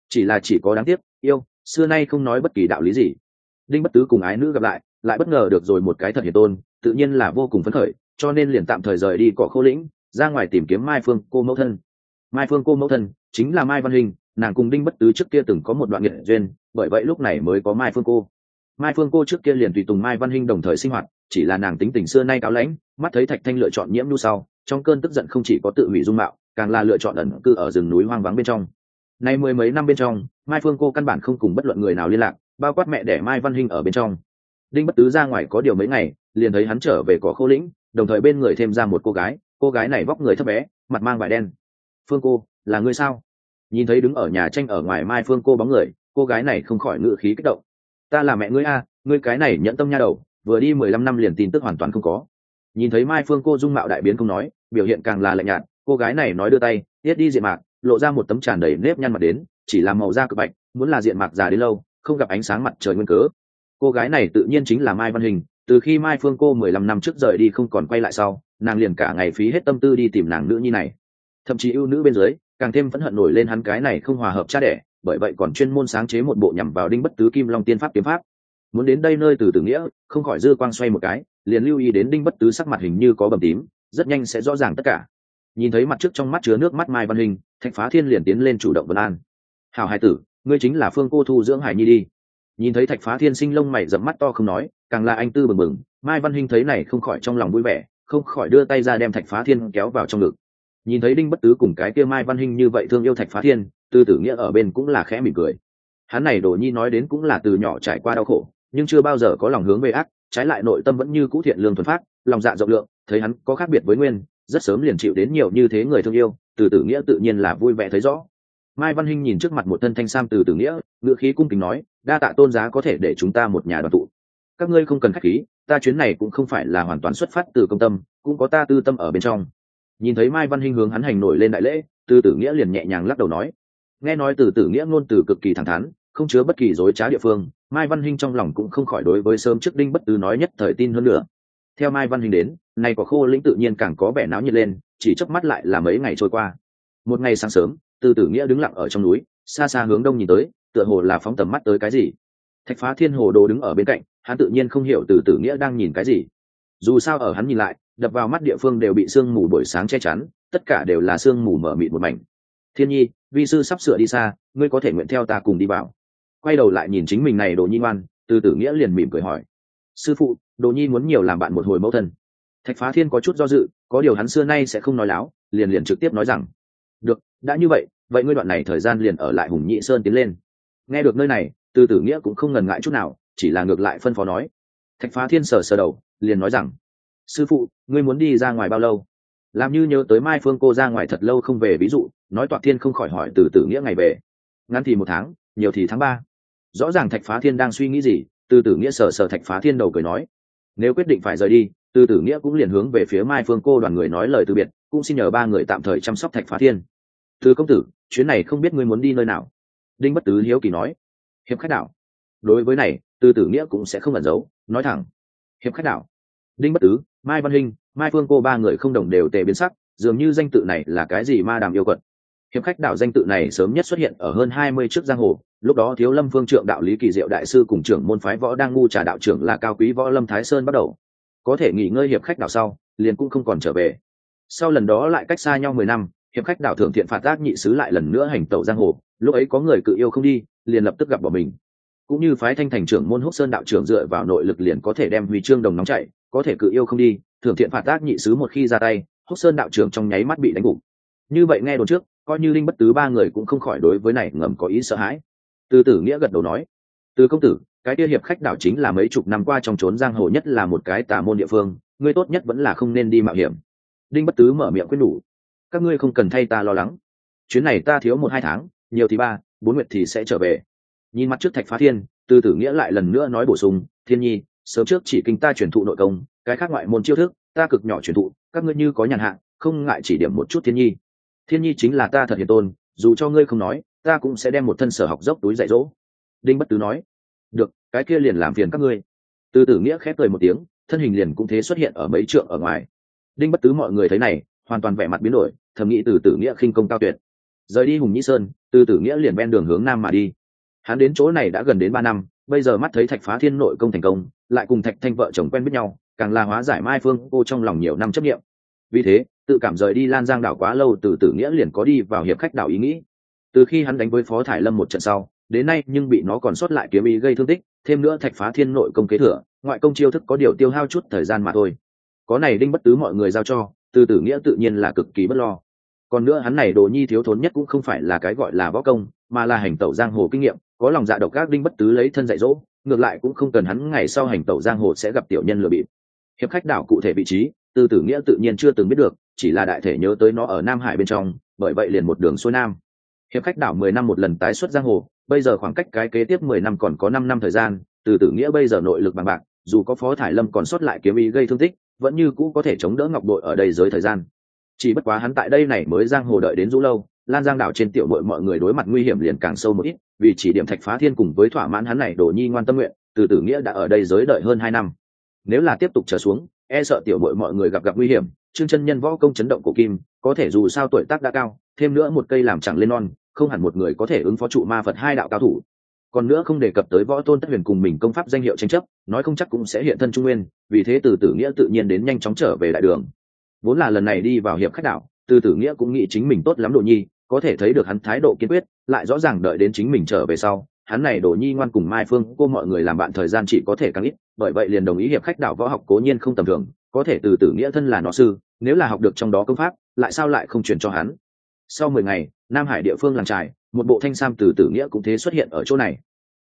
Chỉ có đáng tiếc, yêu, xưa nay không nói bất kỳ đạo lý gì. Đinh Bất Tứ cùng ái nữ gặp lại bất ngờ được rồi một cái thật hiền tôn, tự nhiên là vô cùng phấn khởi, cho nên liền tạm thời rời đi cỏ khô lĩnh, ra ngoài tìm kiếm Mai Phương cô mẫu thân. Mai Phương cô mẫu thân chính là Mai Văn Hinh, nàng cùng Đinh Bất Tứ trước kia từng có một đoạn nghiệt duyên, bởi vậy lúc này mới có Mai Phương cô. Mai Phương cô trước kia liền tùy tùng Mai Văn Hinh đồng thời sinh hoạt, chỉ là nàng tính tình xưa nay cáu lãnh, mắt thấy Thạch Thanh lựa chọn Nhiễm Nhu sau, trong cơn tức giận không chỉ có tự hủy dung mạo, càng là lựa chọn ẩn cư ở rừng núi hoang vắng bên trong. Nay mười mấy năm bên trong, Mai Phương cô căn bản không cùng bất luận người nào liên lạc, bao quát mẹ đẻ Mai Văn Hinh ở bên trong. Đinh Bất Tứ ra ngoài có điều mấy ngày, liền thấy hắn trở về cỏ khô lĩnh, đồng thời bên người thêm ra một cô gái này vóc người thấp bé, mặt mang vải đen. Phương cô, là ngươi sao? Nhìn thấy đứng ở nhà tranh ở ngoài Mai Phương cô bóng người, cô gái này không khỏi ngự khí kích động. Ta là mẹ ngươi a, ngươi cái này nhẫn tâm nha đầu, vừa đi 15 năm liền tin tức hoàn toàn không có. Nhìn thấy Mai Phương cô dung mạo đại biến không nói, biểu hiện càng là lạnh nhạt, cô gái này nói đưa tay tiết đi diện mạc, lộ ra một tấm tràn đầy nếp nhăn mặt đến, chỉ là màu da cực bạch, muốn là diện mạc già đến lâu không gặp ánh sáng mặt trời nguyên cớ. Cô gái này tự nhiên chính là Mai Văn Hình. Từ khi Mai Phương cô 15 năm trước rời đi không còn quay lại sau, nàng liền cả ngày phí hết tâm tư đi tìm nàng nữ nhi này, thậm chí ưu nữ bên dưới càng thêm phẫn hận nổi lên hắn cái này không hòa hợp cha đẻ, bởi vậy còn chuyên môn sáng chế một bộ nhằm vào Đinh Bất Tứ Kim Long Tiên Pháp kiếm pháp. Muốn đến đây nơi từ tử nghĩa, không khỏi dư quang xoay một cái, liền lưu ý đến Đinh Bất Tứ sắc mặt hình như có bầm tím, rất nhanh sẽ rõ ràng tất cả. Nhìn thấy mặt trước trong mắt chứa nước mắt Mai Văn Hình, Thạch Phá Thiên liền tiến lên chủ động vấn an. Hảo hài tử, ngươi chính là Phương cô thu dưỡng hải nhi đi. Nhìn thấy Thạch Phá Thiên sinh lông mày rậm mắt to không nói, càng là anh tư bừng bừng, Mai Văn Hinh thấy này không khỏi trong lòng vui vẻ, không khỏi đưa tay ra đem Thạch Phá Thiên kéo vào trong ngực. Nhìn thấy Đinh Bất Tứ cùng cái kia Mai Văn Hinh như vậy thương yêu Thạch Phá Thiên, Tư Tử Nghĩa ở bên cũng là khẽ mỉm cười. Hắn này đồ nhi nói đến cũng là từ nhỏ trải qua đau khổ, nhưng chưa bao giờ có lòng hướng về ác, trái lại nội tâm vẫn như cũ thiện lương thuần phát, lòng dạ rộng lượng, thấy hắn có khác biệt với Nguyên, rất sớm liền chịu đến nhiều như thế người thương yêu, Từ Tử Nghĩa tự nhiên là vui vẻ thấy rõ. Mai Văn Hinh nhìn trước mặt một thân thanh sam Từ Tử Nghĩa, ngữ khí cung kính nói, đa tạ tôn giá có thể để chúng ta một nhà đoàn tụ. Các ngươi không cần khách khí, ta chuyến này cũng không phải là hoàn toàn xuất phát từ công tâm, cũng có ta tư tâm ở bên trong. Nhìn thấy Mai Văn Hinh hướng hắn hành nổi lên đại lễ, Từ Tử Nghĩa liền nhẹ nhàng lắc đầu nói. Nghe nói Từ Tử Nghĩa ngôn từ cực kỳ thẳng thắn, không chứa bất kỳ dối trá địa phương, Mai Văn Hinh trong lòng cũng không khỏi đối với sớm trước Đinh Bất Tứ nói nhất thời tin hơn nữa. Theo Mai Văn Hinh đến, nay có Khô Lĩnh tự nhiên càng có vẻ náo nhiệt lên, chỉ chớp mắt lại là mấy ngày trôi qua. Một ngày sáng sớm, Từ Tử Nghĩa đứng lặng ở trong núi, xa xa hướng đông nhìn tới, tựa hồ là phóng tầm mắt tới cái gì. Thạch Phá Thiên Hồ Đồ đứng ở bên cạnh, hắn tự nhiên không hiểu Từ Tử Nghĩa đang nhìn cái gì. Dù sao ở hắn nhìn lại, đập vào mắt địa phương đều bị sương mù buổi sáng che chắn, tất cả đều là sương mù mờ mịt một mảnh. Thiên Nhi, vi sư sắp sửa đi xa, ngươi có thể nguyện theo ta cùng đi vào. Quay đầu lại nhìn chính mình này Đồ Nhi ngoan, Từ Tử Nghĩa liền mỉm cười hỏi. Sư phụ, Đồ Nhi muốn nhiều làm bạn một hồi mẫu thân. Thạch Phá Thiên có chút do dự, có điều hắn xưa nay sẽ không nói láo, liền trực tiếp nói rằng. Được, đã như vậy, vậy ngươi đoạn này thời gian liền ở lại Hùng Nhị Sơn tiến lên. Nghe được nơi này, Từ Tử Nghĩa cũng không ngần ngại chút nào, chỉ là ngược lại phân phó nói. Thạch Phá Thiên sờ đầu, liền nói rằng. Sư phụ, ngươi muốn đi ra ngoài bao lâu? Làm như nhớ tới Mai Phương cô ra ngoài thật lâu không về, ví dụ nói Toạc Thiên không khỏi hỏi Từ Tử Nghĩa ngày về. Ngắn thì 1 tháng, nhiều thì tháng 3. Rõ ràng Thạch Phá Thiên đang suy nghĩ gì, Từ Tử Nghĩa sờ Thạch Phá Thiên đầu cười nói. Nếu quyết định phải rời đi, Từ Tử Nghĩa cũng liền hướng về phía Mai Phương cô đoàn người nói lời từ biệt, cũng xin nhờ 3 người tạm thời chăm sóc Thạch Phá Thiên. Từ công tử, chuyến này không biết ngươi muốn đi nơi nào? Đinh Bất Tứ hiếu kỳ nói. Hiệp Khách Đảo. Đối với này, Từ Tử Nghĩa cũng sẽ không ẩn giấu, nói thẳng. Hiệp Khách Đảo. Đinh Bất Tứ, Mai Văn Hinh, Mai Phương cô 3 người không đồng đều tề biến sắc, dường như danh tự này là cái gì ma đàm yêu quật. Hiệp Khách Đảo danh tự này sớm nhất xuất hiện ở hơn 20 trước giang hồ, lúc đó Thiếu Lâm Phương Trượng đạo Lý Kỳ Diệu đại sư cùng trưởng môn phái Võ Đang Ngu Trà đạo trưởng là Cao Quý Võ Lâm Thái Sơn bắt đầu. Có thể nghỉ ngơi Hiệp Khách Đảo sau, liền cũng không còn trở về. Sau lần đó lại cách xa nhau 10 năm, Hiệp Khách Đảo thượng thiện phạt ác nhị sứ lại lần nữa hành tẩu giang hồ, lúc ấy có người cự yêu không đi, liền lập tức gặp bỏ mình. Cũng như phái Thanh Thành trưởng môn Húc Sơn đạo trưởng dựa vào nội lực liền có thể đem huy chương đồng nóng chạy, có thể cự yêu không đi, thượng thiện phạt ác nhị sứ một khi ra tay, Húc Sơn đạo trưởng trong nháy mắt bị đánh gục. Như vậy nghe đồn trước, coi như Linh Bất Tứ 3 người cũng không khỏi đối với này ngầm có ý sợ hãi. Từ Tử Nghĩa gật đầu nói. Từ công tử, cái kia Hiệp Khách Đảo chính là mấy chục năm qua trong trốn giang hồ nhất là một cái tà môn địa phương, ngươi tốt nhất vẫn là không nên đi mạo hiểm. Đinh Bất Tứ mở miệng khuyên nhủ. Các ngươi không cần thay ta lo lắng, chuyến này ta thiếu 1-2 tháng, nhiều thì 3-4 nguyệt thì sẽ trở về. Nhìn mắt trước Thạch Phá Thiên, Từ Tử Nghĩa lại lần nữa nói bổ sung. Thiên Nhi, sớm trước chỉ kinh ta truyền thụ nội công, cái khác ngoại môn chiêu thức ta cực nhỏ truyền thụ, các ngươi như có nhàn hạ, không ngại chỉ điểm một chút. Thiên Nhi chính là ta thật hiền tôn, dù cho ngươi không nói, ta cũng sẽ đem một thân sở học dốc túi dạy dỗ. Đinh Bất Tứ nói. Được, cái kia liền làm phiền các ngươi. Từ Tử Nghĩa khép cười một tiếng, thân hình liền cũng thế xuất hiện ở mấy trượng ở ngoài. Đinh Bất Tứ mọi người thấy này, hoàn toàn vẻ mặt biến đổi, thầm nghĩ Từ Tử Nghĩa khinh công cao tuyệt. Rời đi Hùng Nhĩ Sơn, Từ Tử Nghĩa liền ven đường hướng nam mà đi. Hắn đến chỗ này đã gần đến 3 năm, bây giờ mắt thấy Thạch Phá Thiên nội công thành công, lại cùng Thạch Thanh vợ chồng quen biết nhau, càng là hóa giải Mai Phương cô trong lòng nhiều năm chấp niệm. Vì thế, tự cảm rời đi Lan Giang đảo quá lâu, Từ Tử Nghĩa liền có đi vào Hiệp Khách Đảo ý nghĩ. Từ khi hắn đánh với Phó Thải Lâm một trận sau, đến nay nhưng bị nó còn sót lại kiếm ý gây thương tích, thêm nữa Thạch Phá Thiên nội công kế thừa, ngoại công chiêu thức có điều tiêu hao chút thời gian mà thôi. Có này Đinh Bất Tứ mọi người giao cho, Từ Tử Nghĩa tự nhiên là cực kỳ bất lo. Còn nữa hắn này Đồ Nhi thiếu thốn nhất cũng không phải là cái gọi là võ công, mà là hành tẩu giang hồ kinh nghiệm, có lòng dạ độc ác Đinh Bất Tứ lấy thân dạy dỗ, ngược lại cũng không cần hắn ngày sau hành tẩu giang hồ sẽ gặp tiểu nhân lừa bịp. Hiệp Khách Đảo cụ thể vị trí, Từ Tử Nghĩa tự nhiên chưa từng biết được, chỉ là đại thể nhớ tới nó ở Nam Hải bên trong, bởi vậy liền một đường xuôi nam. Hiệp Khách Đảo 10 năm một lần tái xuất giang hồ, bây giờ khoảng cách cái kế tiếp 10 năm còn có 5 năm thời gian, Từ Tử Nghĩa bây giờ nội lực bằng bạc, dù có Phó Thải Lâm còn sót lại kiếm ý gây thương tích, vẫn như cũ có thể chống đỡ Ngọc Bội ở đây giới thời gian. Chỉ bất quá hắn tại đây này mới giang hồ đợi đến rũ lâu, Lan Giang đảo trên tiểu bội mọi người đối mặt nguy hiểm liền càng sâu một ít, vì chỉ điểm Thạch Phá Thiên cùng với thỏa mãn hắn này Đồ Nhi ngoan tâm nguyện, Từ Tử Nghĩa đã ở đây giới đợi hơn 2 năm. Nếu là tiếp tục trở xuống, e sợ tiểu bội mọi người gặp nguy hiểm. Trương chân nhân võ công chấn động cổ kim, có thể dù sao tuổi tác đã cao, thêm nữa một cây làm chẳng lên non, không hẳn một người có thể ứng phó trụ ma Phật 2 đạo cao thủ. Còn nữa không đề cập tới Võ Tôn Tất Huyền cùng mình công pháp danh hiệu tranh chấp, nói không chắc cũng sẽ hiện thân trung nguyên, vì thế Từ Tử Nghĩa tự nhiên đến nhanh chóng trở về đại đường. Vốn là lần này đi vào Hiệp Khách Đảo, Từ Tử Nghĩa cũng nghĩ chính mình tốt lắm Đồ Nhi, có thể thấy được hắn thái độ kiên quyết, lại rõ ràng đợi đến chính mình trở về sau, hắn này Đồ Nhi ngoan cùng Mai Phương cô mọi người làm bạn thời gian chỉ có thể càng ít, bởi vậy liền đồng ý Hiệp Khách Đảo võ học cố nhiên không tầm thường, có thể Từ Tử Nghĩa thân là nó sư, nếu là học được trong đó công pháp, lại sao lại không truyền cho hắn. Sau 10 ngày, Nam Hải địa phương làng trài, một bộ thanh sam Từ Tử Nghĩa cũng thế xuất hiện ở chỗ này.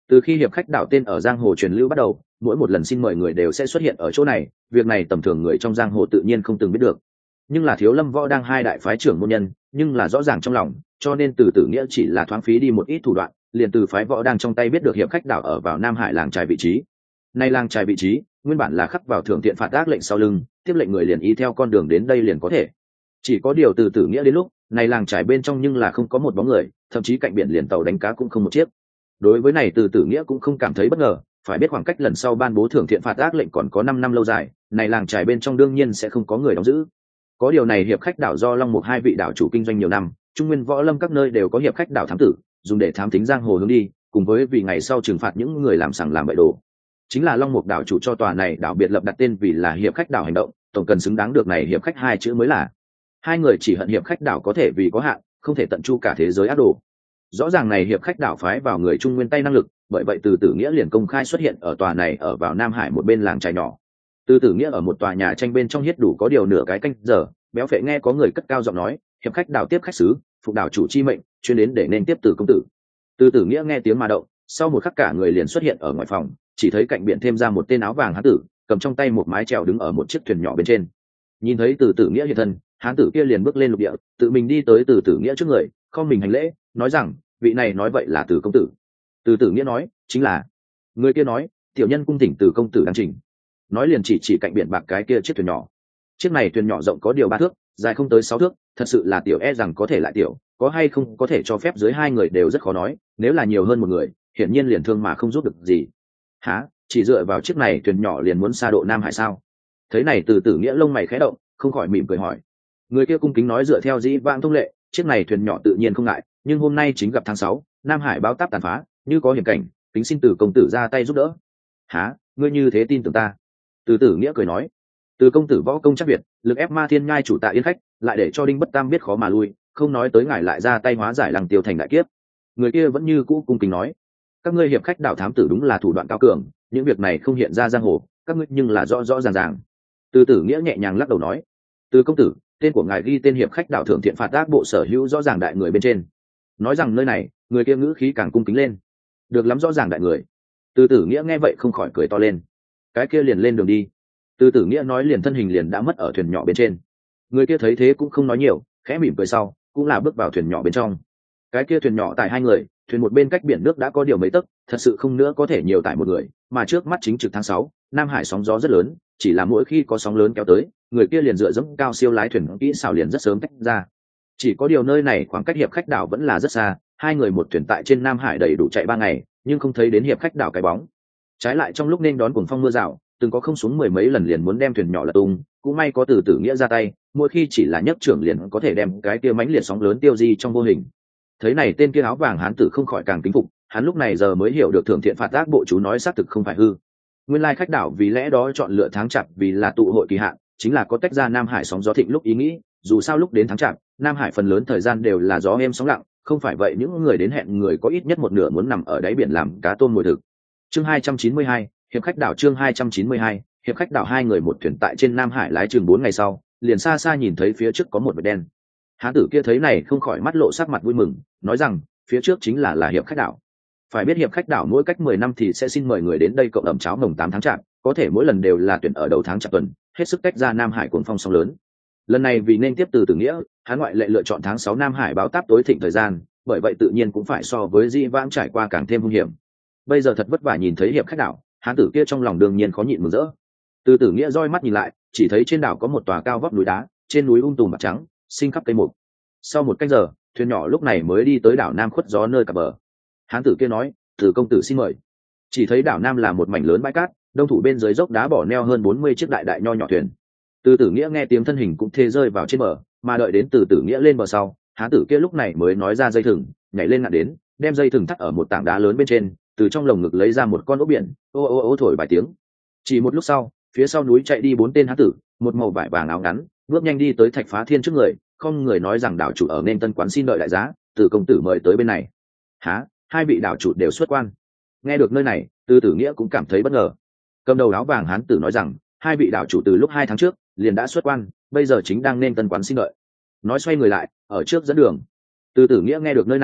Từ khi hiệp khách đảo tên ở giang hồ truyền lưu bắt đầu, mỗi một lần xin mời người đều sẽ xuất hiện ở chỗ này, việc này tầm thường người trong giang hồ tự nhiên không từng biết được. Nhưng là Thiếu Lâm Võ đang hai đại phái trưởng môn nhân, nhưng là rõ ràng trong lòng, cho nên Từ Tử Nghĩa chỉ là thoáng phí đi một ít thủ đoạn, liền từ phái Võ đang trong tay biết được hiệp khách đảo ở vào Nam Hải làng trài vị trí. Nay làng trài vị trí, nguyên bản là khắc vào thượng thiện phạt ác lệnh sau lưng, tiếp lệnh người liền y theo con đường đến đây liền có thể. Chỉ có điều Từ Tử Nghĩa đến lúc này làng trài bên trong nhưng là không có một bóng người, thậm chí cạnh biển liền tàu đánh cá cũng không một chiếc. Đối với này Từ Tử Nghĩa cũng không cảm thấy bất ngờ, phải biết khoảng cách lần sau ban bố thưởng thiện phạt ác lệnh còn có 5 năm lâu dài, này làng trài bên trong đương nhiên sẽ không có người đóng giữ. Có điều này hiệp khách đảo do Long Mục hai vị đảo chủ kinh doanh nhiều năm, trung nguyên võ lâm các nơi đều có hiệp khách đảo thám tử, dùng để thám tính giang hồ hướng đi, cùng với vì ngày sau trừng phạt những người làm sằng làm bậy đồ. Chính là Long Mục đảo chủ cho tòa này đảo biệt lập đặt tên vì là hiệp khách đảo hành động, tổng cần xứng đáng được này hiệp khách hai chữ mới là. Hai người chỉ hận hiệp khách đảo có thể vì có hạn, không thể tận chu cả thế giới ác đồ. Rõ ràng này hiệp khách đảo phái vào người trung nguyên tay năng lực, bởi vậy Từ Tử Nghĩa liền công khai xuất hiện ở tòa này ở vào Nam Hải một bên làng trài nhỏ. Từ Tử Nghĩa ở một tòa nhà tranh bên trong hiết đủ có điều nửa cái canh giờ, béo phệ nghe có người cất cao giọng nói, hiệp khách đảo tiếp khách sứ, phục đảo chủ chi mệnh, chuyên đến để nên tiếp Từ công tử. Từ Tử Nghĩa nghe tiếng mà động, sau một khắc cả người liền xuất hiện ở ngoài phòng, chỉ thấy cạnh biển thêm ra một tên áo vàng hán tử, cầm trong tay một mái chèo đứng ở một chiếc thuyền nhỏ bên trên. Nhìn thấy Từ Tử Nghĩa hiện thân, hán tử kia liền bước lên lục địa, tự mình đi tới Từ Tử Nghĩa trước người, không mình hành lễ, nói rằng, vị này nói vậy là Từ công tử. Từ Tử Nghĩa nói, chính là. Người kia nói, tiểu nhân cung thỉnh Từ công tử đang trình. Nói liền chỉ cạnh biển bạc cái kia chiếc thuyền nhỏ. Chiếc này thuyền nhỏ rộng có điều 3 thước, dài không tới 6 thước, thật sự là tiểu rằng có thể lại tiểu, có hay không có thể cho phép dưới 2 người đều rất khó nói, nếu là nhiều hơn một người, hiển nhiên liền thương mà không giúp được gì. Hả, chỉ dựa vào chiếc này thuyền nhỏ liền muốn xa độ Nam Hải sao? Thấy này Từ Tử Nghĩa lông mày khẽ động, không khỏi mỉm cười hỏi. Người kia cung kính nói dựa theo dĩ vãng thông lệ, chiếc này thuyền nhỏ tự nhiên không ngại, nhưng hôm nay chính gặp tháng 6, Nam Hải báo táp tàn phá, như có hiểm cảnh, kính xin Từ công tử ra tay giúp đỡ. Hả, ngươi như thế tin tưởng ta? Từ Tử Nghĩa cười nói. Từ công tử võ công chắc việt, lực ép Ma Thiên Nhai chủ Tạ Yên khách, lại để cho Đinh Bất Tam biết khó mà lui, không nói tới ngài lại ra tay hóa giải Lăng Tiêu thành đại kiếp. Người kia vẫn như cũ cung kính nói, các ngươi hiệp khách đảo thám tử đúng là thủ đoạn cao cường, những việc này không hiện ra giang hồ, các ngươi nhưng là rõ rõ ràng ràng. Từ Tử Nghĩa nhẹ nhàng lắc đầu nói, từ công tử, tên của ngài ghi tên hiệp khách đảo thượng thiện phạt ác bộ sở hữu rõ ràng đại người bên trên. Nói rằng nơi này, người kia ngữ khí càng cung kính lên. Được lắm, rõ ràng đại người. Từ Tử Nghĩa nghe vậy không khỏi cười to lên. Cái kia liền lên đường đi. Từ Tử Nghĩa nói liền thân hình liền đã mất ở thuyền nhỏ bên trên. Người kia thấy thế cũng không nói nhiều, khẽ mỉm cười sau, cũng là bước vào thuyền nhỏ bên trong. Cái kia thuyền nhỏ tải 2 người, thuyền một bên cách biển nước đã có điều mấy tấc, thật sự không nữa có thể nhiều tải một người, mà trước mắt chính trực tháng 6, Nam Hải sóng gió rất lớn, chỉ là mỗi khi có sóng lớn kéo tới, người kia liền dựa dẫm cao siêu lái thuyền kỹ xảo liền rất sớm tách ra. Chỉ có điều nơi này khoảng cách hiệp khách đảo vẫn là rất xa, 2 người một thuyền tại trên Nam Hải đầy đủ chạy 3 ngày, nhưng không thấy đến hiệp khách đảo cái bóng. Trái lại trong lúc nên đón cuồng phong mưa rào, từng có không xuống 10 mấy lần liền muốn đem thuyền nhỏ lật tung, cũng may có Từ Tử Nghĩa ra tay, mỗi khi chỉ là nhấc trưởng liền có thể đem cái kia mãnh liệt sóng lớn tiêu di trong vô hình. Thấy này tên kia áo vàng hán tử không khỏi càng kính phục, hắn lúc này giờ mới hiểu được thượng thiện phạt ác bộ chú nói xác thực không phải hư. Nguyên lai khách đảo vì lẽ đó chọn lựa tháng chạp vì là tụ hội kỳ hạn, chính là có tách ra Nam Hải sóng gió thịnh lúc ý nghĩ, dù sao lúc đến tháng chạp, Nam Hải phần lớn thời gian đều là gió êm sóng lặng, không phải vậy những người đến hẹn người có ít nhất một nửa muốn nằm ở đáy biển làm cá tôm mồi thực. Chương 292, hiệp khách đảo. Chương 292, hiệp khách đảo. 2 người một thuyền tại trên Nam Hải lái chừng 4 ngày sau, liền xa xa nhìn thấy phía trước có một vệt đen. Hán tử kia thấy này không khỏi mắt lộ sắc mặt vui mừng, nói rằng phía trước chính là hiệp khách đảo. Phải biết hiệp khách đảo mỗi cách 10 năm thì sẽ xin mời người đến đây cộng ẩm cháo mồng 8 tháng chạp, có thể mỗi lần đều là tuyển ở đầu tháng chạp tuần, hết sức tách ra Nam Hải cuồng phong sóng lớn. Lần này vì nên tiếp Từ Tử Nghĩa, hắn ngoại lệ lựa chọn tháng 6 Nam Hải báo táp tối thịnh thời gian, bởi vậy tự nhiên cũng phải so với di vãng trải qua càng thêm hung hiểm. Bây giờ thật vất vả nhìn thấy hiệp khách đảo, hán tử kia trong lòng đương nhiên khó nhịn mừng rỡ. Từ Tử Nghĩa roi mắt nhìn lại, chỉ thấy trên đảo có một tòa cao vóc núi đá, trên núi tùm bạc trắng, sinh khắp cây mục. Sau một cách giờ, thuyền nhỏ lúc này mới đi tới đảo Nam khuất gió nơi cập bờ. Hán tử kia nói, Từ công tử xin mời. Chỉ thấy đảo Nam là một mảnh lớn bãi cát, đông thủ bên dưới dốc đá bỏ neo hơn 40 chiếc đại đại nho nhỏ thuyền. Từ Tử Nghĩa nghe tiếng thân hình cũng thê rơi vào trên bờ, mà đợi đến Từ Tử Nghĩa lên bờ sau, hán tử kia lúc này mới nói ra dây thừng, nhảy lên ngạn đến, đem dây thừng thắt ở một tảng đá lớn bên trên, từ trong lồng ngực lấy ra một con ốc biển, ô ô ô thổi vài tiếng. Chỉ một lúc sau, phía sau núi chạy đi 4 tên hán tử, một màu vải vàng áo ngắn, bước nhanh đi tới Thạch Phá Thiên trước người, không người nói rằng đảo chủ ở nên tân quán xin đợi đại giá, Từ công tử mời tới bên này. Hả? 2 vị đảo chủ đều xuất quan. Nghe được nơi này, Từ Tử Nghĩa cũng cảm thấy bất ngờ. Cầm đầu áo vàng hán tử nói rằng 2 vị đảo chủ từ lúc 2 tháng trước liền đã xuất quan, bây giờ chính đang nên tân quán xin đợi. Nói xoay người lại, ở trước dẫn đường. Từ Tử Nghĩa nghe được nơi này,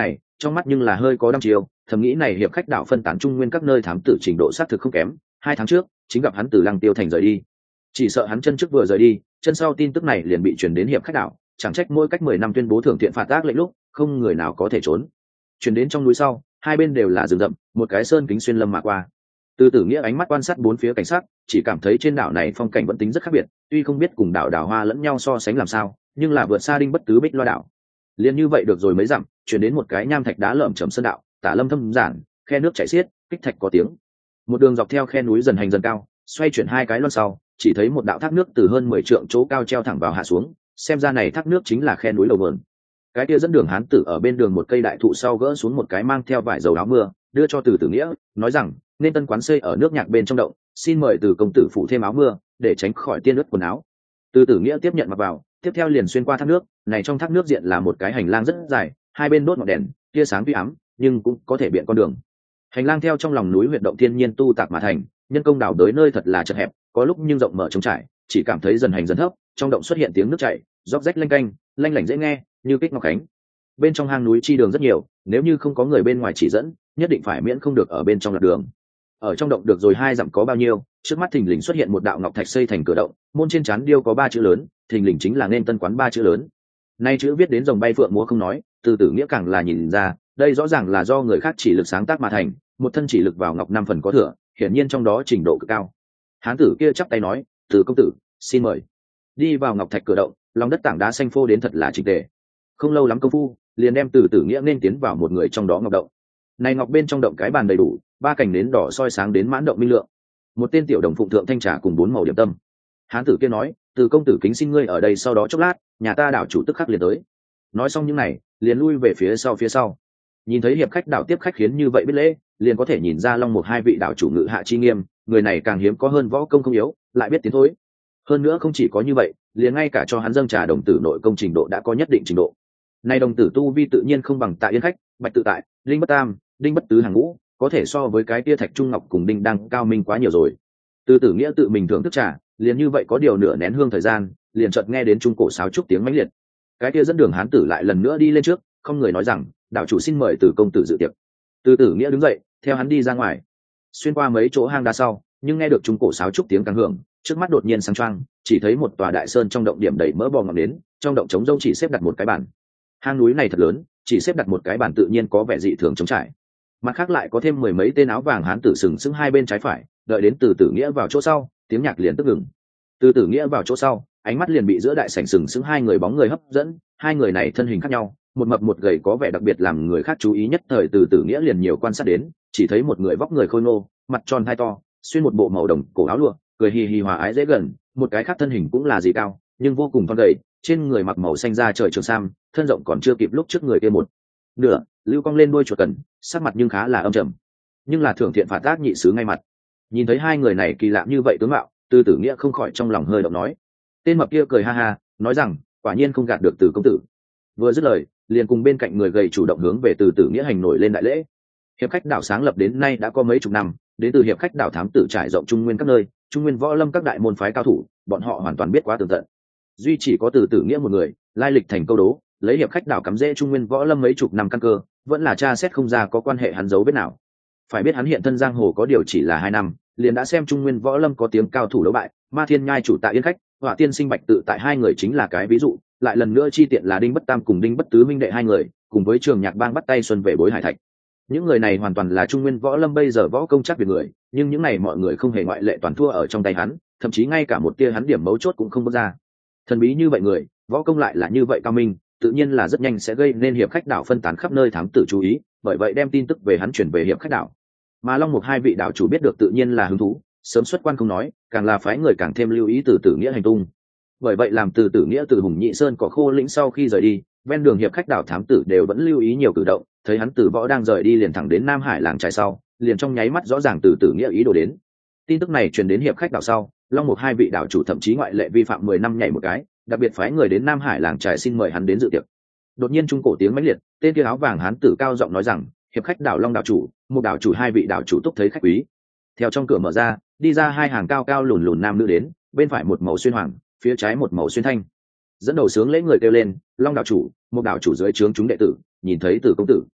trong mắt nhưng là hơi có đăm chiêu, thầm nghĩ này hiệp khách đảo phân tán trung nguyên các nơi thám tử trình độ xác thực không kém. 2 tháng trước chính gặp hắn từ Lăng Tiêu thành rời đi, chỉ sợ hắn chân trước vừa rời đi, chân sau tin tức này liền bị truyền đến hiệp khách đảo, chẳng trách mỗi cách 10 năm tuyên bố thưởng thiện phạt ác lệnh lúc không người nào có thể trốn. Truyền đến trong núi sau, hai bên đều là rừng rậm, một cái sơn kính xuyên lâm mà qua. Từ Tử Nghĩa ánh mắt quan sát bốn phía cảnh sát, chỉ cảm thấy trên đảo này phong cảnh vẫn tính rất khác biệt, tuy không biết cùng đảo Đào Hoa lẫn nhau so sánh làm sao, nhưng là vượt xa Đinh Bất Tứ Bích Loa đảo. Liên như vậy được rồi mấy dặm, chuyển đến một cái nham thạch đá lởm chởm sơn đạo, tả lâm thâm giản, khe nước chảy xiết, kích thạch có tiếng. Một đường dọc theo khe núi dần hành dần cao, xoay chuyển 2 cái loan sau, chỉ thấy một đạo thác nước từ hơn 10 trượng chỗ cao treo thẳng vào hạ xuống, xem ra này thác nước chính là khe núi đầu vườn. Cái kia dẫn đường hán tử ở bên đường một cây đại thụ sau gỡ xuống một cái mang theo vải dầu áo mưa, đưa cho Từ Tử Nghĩa, nói rằng nên tân quán xây ở nước nhạc bên trong động, xin mời Từ công tử phụ thêm áo mưa để tránh khỏi tiên ướt quần áo. Từ Tử Nghĩa tiếp nhận mặc vào, tiếp theo liền xuyên qua thác nước, này trong thác nước diện là một cái hành lang rất dài, hai bên đốt ngọn đèn, tia sáng tuy ám, nhưng cũng có thể biện con đường. Hành lang theo trong lòng núi huyệt động thiên nhiên tu tạc mà thành, nhân công đào đới nơi thật là chật hẹp, có lúc nhưng rộng mở trống trải, chỉ cảm thấy dần hành dần thấp, trong động xuất hiện tiếng nước chảy, róc rách lanh canh, lanh lảnh dễ nghe, như kích ngọc khánh. Bên trong hang núi chi đường rất nhiều, nếu như không có người bên ngoài chỉ dẫn, nhất định phải miễn không được ở bên trong lạc đường. Ở trong động được rồi 2 dặm có bao nhiêu, trước mắt thình lình xuất hiện một đạo ngọc thạch xây thành cửa động, môn trên trán điêu có 3 chữ lớn, thình lình chính là nên tân quán 3 chữ lớn. Nay chữ viết đến rồng bay phượng múa không nói, Từ Tử Nghĩa càng là nhìn ra, đây rõ ràng là do người khác chỉ lực sáng tác mà thành, một thân chỉ lực vào ngọc 5 phần có thừa, hiển nhiên trong đó trình độ cực cao. Hán tử kia chắp tay nói, "Từ công tử, xin mời." Đi vào ngọc thạch cửa động, lòng đất tảng đá xanh phô đến thật là chỉnh tề. Không lâu lắm công phu, liền đem Từ Tử Nghĩa nên tiến vào một người trong đó ngọc động. Này ngọc bên trong động cái bàn đầy đủ, 3 cành nến đỏ soi sáng đến mãn động minh lượng. Một tên tiểu đồng phụng thượng thanh trà cùng 4 màu điểm tâm. Hán tử kia nói, "Từ công tử kính xin ngươi ở đây sau đó chốc lát, nhà ta đảo chủ tức khắc liền tới." Nói xong những này, liền lui về phía sau. Nhìn thấy hiệp khách đảo tiếp khách khiến như vậy biết lễ, liền có thể nhìn ra Long một hai vị đảo chủ ngự hạ chi nghiêm, người này càng hiếm có hơn võ công không yếu, lại biết tiến thối. Hơn nữa không chỉ có như vậy, liền ngay cả cho hắn dâng trà đồng tử nội công trình độ đã có nhất định trình độ. Này đồng tử tu vi tự nhiên không bằng Tạ Yên Khách, Bạch Tự Tại, Linh Bất Tam, Đinh Bất Tứ hàng ngũ, có thể so với cái tia Thạch Trung Ngọc cùng Đinh Đăng cao minh quá nhiều rồi. Từ Tử Nghĩa tự mình thưởng thức trà, liền như vậy có điều nửa nén hương thời gian, liền chợt nghe đến trung cổ sáo trúc tiếng mãnh liệt. Cái kia dẫn đường hán tử lại lần nữa đi lên trước, không người nói rằng, "Đảo chủ xin mời Từ công tử dự tiệc." Từ Tử Nghĩa đứng dậy, theo hắn đi ra ngoài, xuyên qua mấy chỗ hang đá sau, nhưng nghe được trung cổ sáo trúc tiếng càng hưởng, trước mắt đột nhiên sáng choang, chỉ thấy một tòa đại sơn trong động điểm đầy mỡ bò ngọn nến, trong động trống rỗng chỉ xếp đặt một cái bàn. Hang núi này thật lớn, chỉ xếp đặt một cái bàn tự nhiên có vẻ dị thường trống trải. Mặt khác lại có thêm 10 mấy tên áo vàng hán tử sừng sững hai bên trái phải, đợi đến Từ Tử Nghĩa vào chỗ sau, tiếng nhạc liền tức ngừng. Từ Tử Nghĩa vào chỗ sau, ánh mắt liền bị giữa đại sảnh sừng sững hai người bóng người hấp dẫn, hai người này thân hình khác nhau, một mập một gầy có vẻ đặc biệt làm người khác chú ý nhất thời. Từ Tử Nghĩa liền nhiều quan sát đến, chỉ thấy một người vóc người khôi ngô, mặt tròn hai to, xuyên một bộ màu đồng cổ áo lụa, cười hì hì hòa ái dễ gần, một cái khác thân hình cũng là dị cao, nhưng vô cùng thon gầy, trên người mặc màu xanh da trời trường sam, thân rộng còn chưa kịp lúc trước người kia một nửa, lưu cong lên đuôi chuột cần, sắc mặt nhưng khá là âm trầm, nhưng là thưởng thiện phạt ác nhị sứ ngay mặt. Nhìn thấy hai người này kỳ lạ như vậy tướng mạo, Từ Tử Nghĩa không khỏi trong lòng hơi động nói. Tên mập kia cười ha ha, nói rằng, quả nhiên không gạt được Từ công tử. Vừa dứt lời, liền cùng bên cạnh người gầy chủ động hướng về Từ Tử Nghĩa hành nổi lên đại lễ. Hiệp khách đảo sáng lập đến nay đã có mấy chục năm, đến từ hiệp khách đảo thám tử trải rộng trung nguyên các nơi, trung nguyên võ lâm các đại môn phái cao thủ, bọn họ hoàn toàn biết quá tường tận. Duy chỉ có Từ Tử Nghĩa một người, lai lịch thành câu đố, lấy hiệp khách đảo cắm rễ trung nguyên võ lâm mấy chục năm căn cơ, vẫn là tra xét không ra có quan hệ hắn dấu vết nào. Phải biết hắn hiện thân giang hồ có điều chỉ là 2 năm, liền đã xem trung nguyên võ lâm có tiếng cao thủ đấu bại, Ma Thiên Nhai chủ Tạ Yên Khách, Hỏa Tiên Sinh Bạch Tự Tại hai người chính là cái ví dụ, lại lần nữa chi tiện là Đinh Bất Tam cùng Đinh Bất Tứ minh đệ hai người, cùng với Trường Nhạc Bang bắt tay xuân về Bối Hải Thạch. Những người này hoàn toàn là trung nguyên võ lâm bây giờ võ công chắc về người, nhưng những này mọi người không hề ngoại lệ toàn thua ở trong tay hắn, thậm chí ngay cả một tia hắn điểm mấu chốt cũng không bước ra. Thần bí như vậy người, võ công lại là như vậy cao minh, tự nhiên là rất nhanh sẽ gây nên hiệp khách đảo phân tán khắp nơi thám tử chú ý, bởi vậy đem tin tức về hắn chuyển về hiệp khách đảo. Mà Long một hai vị đảo chủ biết được tự nhiên là hứng thú, sớm xuất quan không nói, càng là phái người càng thêm lưu ý Từ Tử Nghĩa hành tung. Bởi vậy làm Từ Tử Nghĩa từ Hùng Nhị Sơn cỏ khô lĩnh sau khi rời đi, ven đường hiệp khách đảo thám tử đều vẫn lưu ý nhiều cử động, thấy hắn từ võ đang rời đi liền thẳng đến Nam Hải làng trài sau, liền trong nháy mắt rõ ràng Từ Tử Nghĩa ý đồ đến. Tin tức này truyền đến hiệp khách đảo sau, Long một hai vị đảo chủ thậm chí ngoại lệ vi phạm 10 năm nhảy một cái, đặc biệt phái người đến Nam Hải làng trài xin mời hắn đến dự tiệc. Đột nhiên trung cổ tiếng mãnh liệt, tên kia áo vàng hán tử cao giọng nói rằng, hiệp khách đảo Long đảo chủ, một đảo chủ hai vị đảo chủ túc thấy khách quý. Theo trong cửa mở ra, đi ra 2 hàng cao cao lùn lùn nam nữ đến, bên phải một màu xuyên hoàng, phía trái một màu xuyên thanh. Dẫn đầu sướng lễ người kêu lên, Long đảo chủ, một đảo chủ dưới trướng chúng đệ tử, nhìn thấy Từ công tử.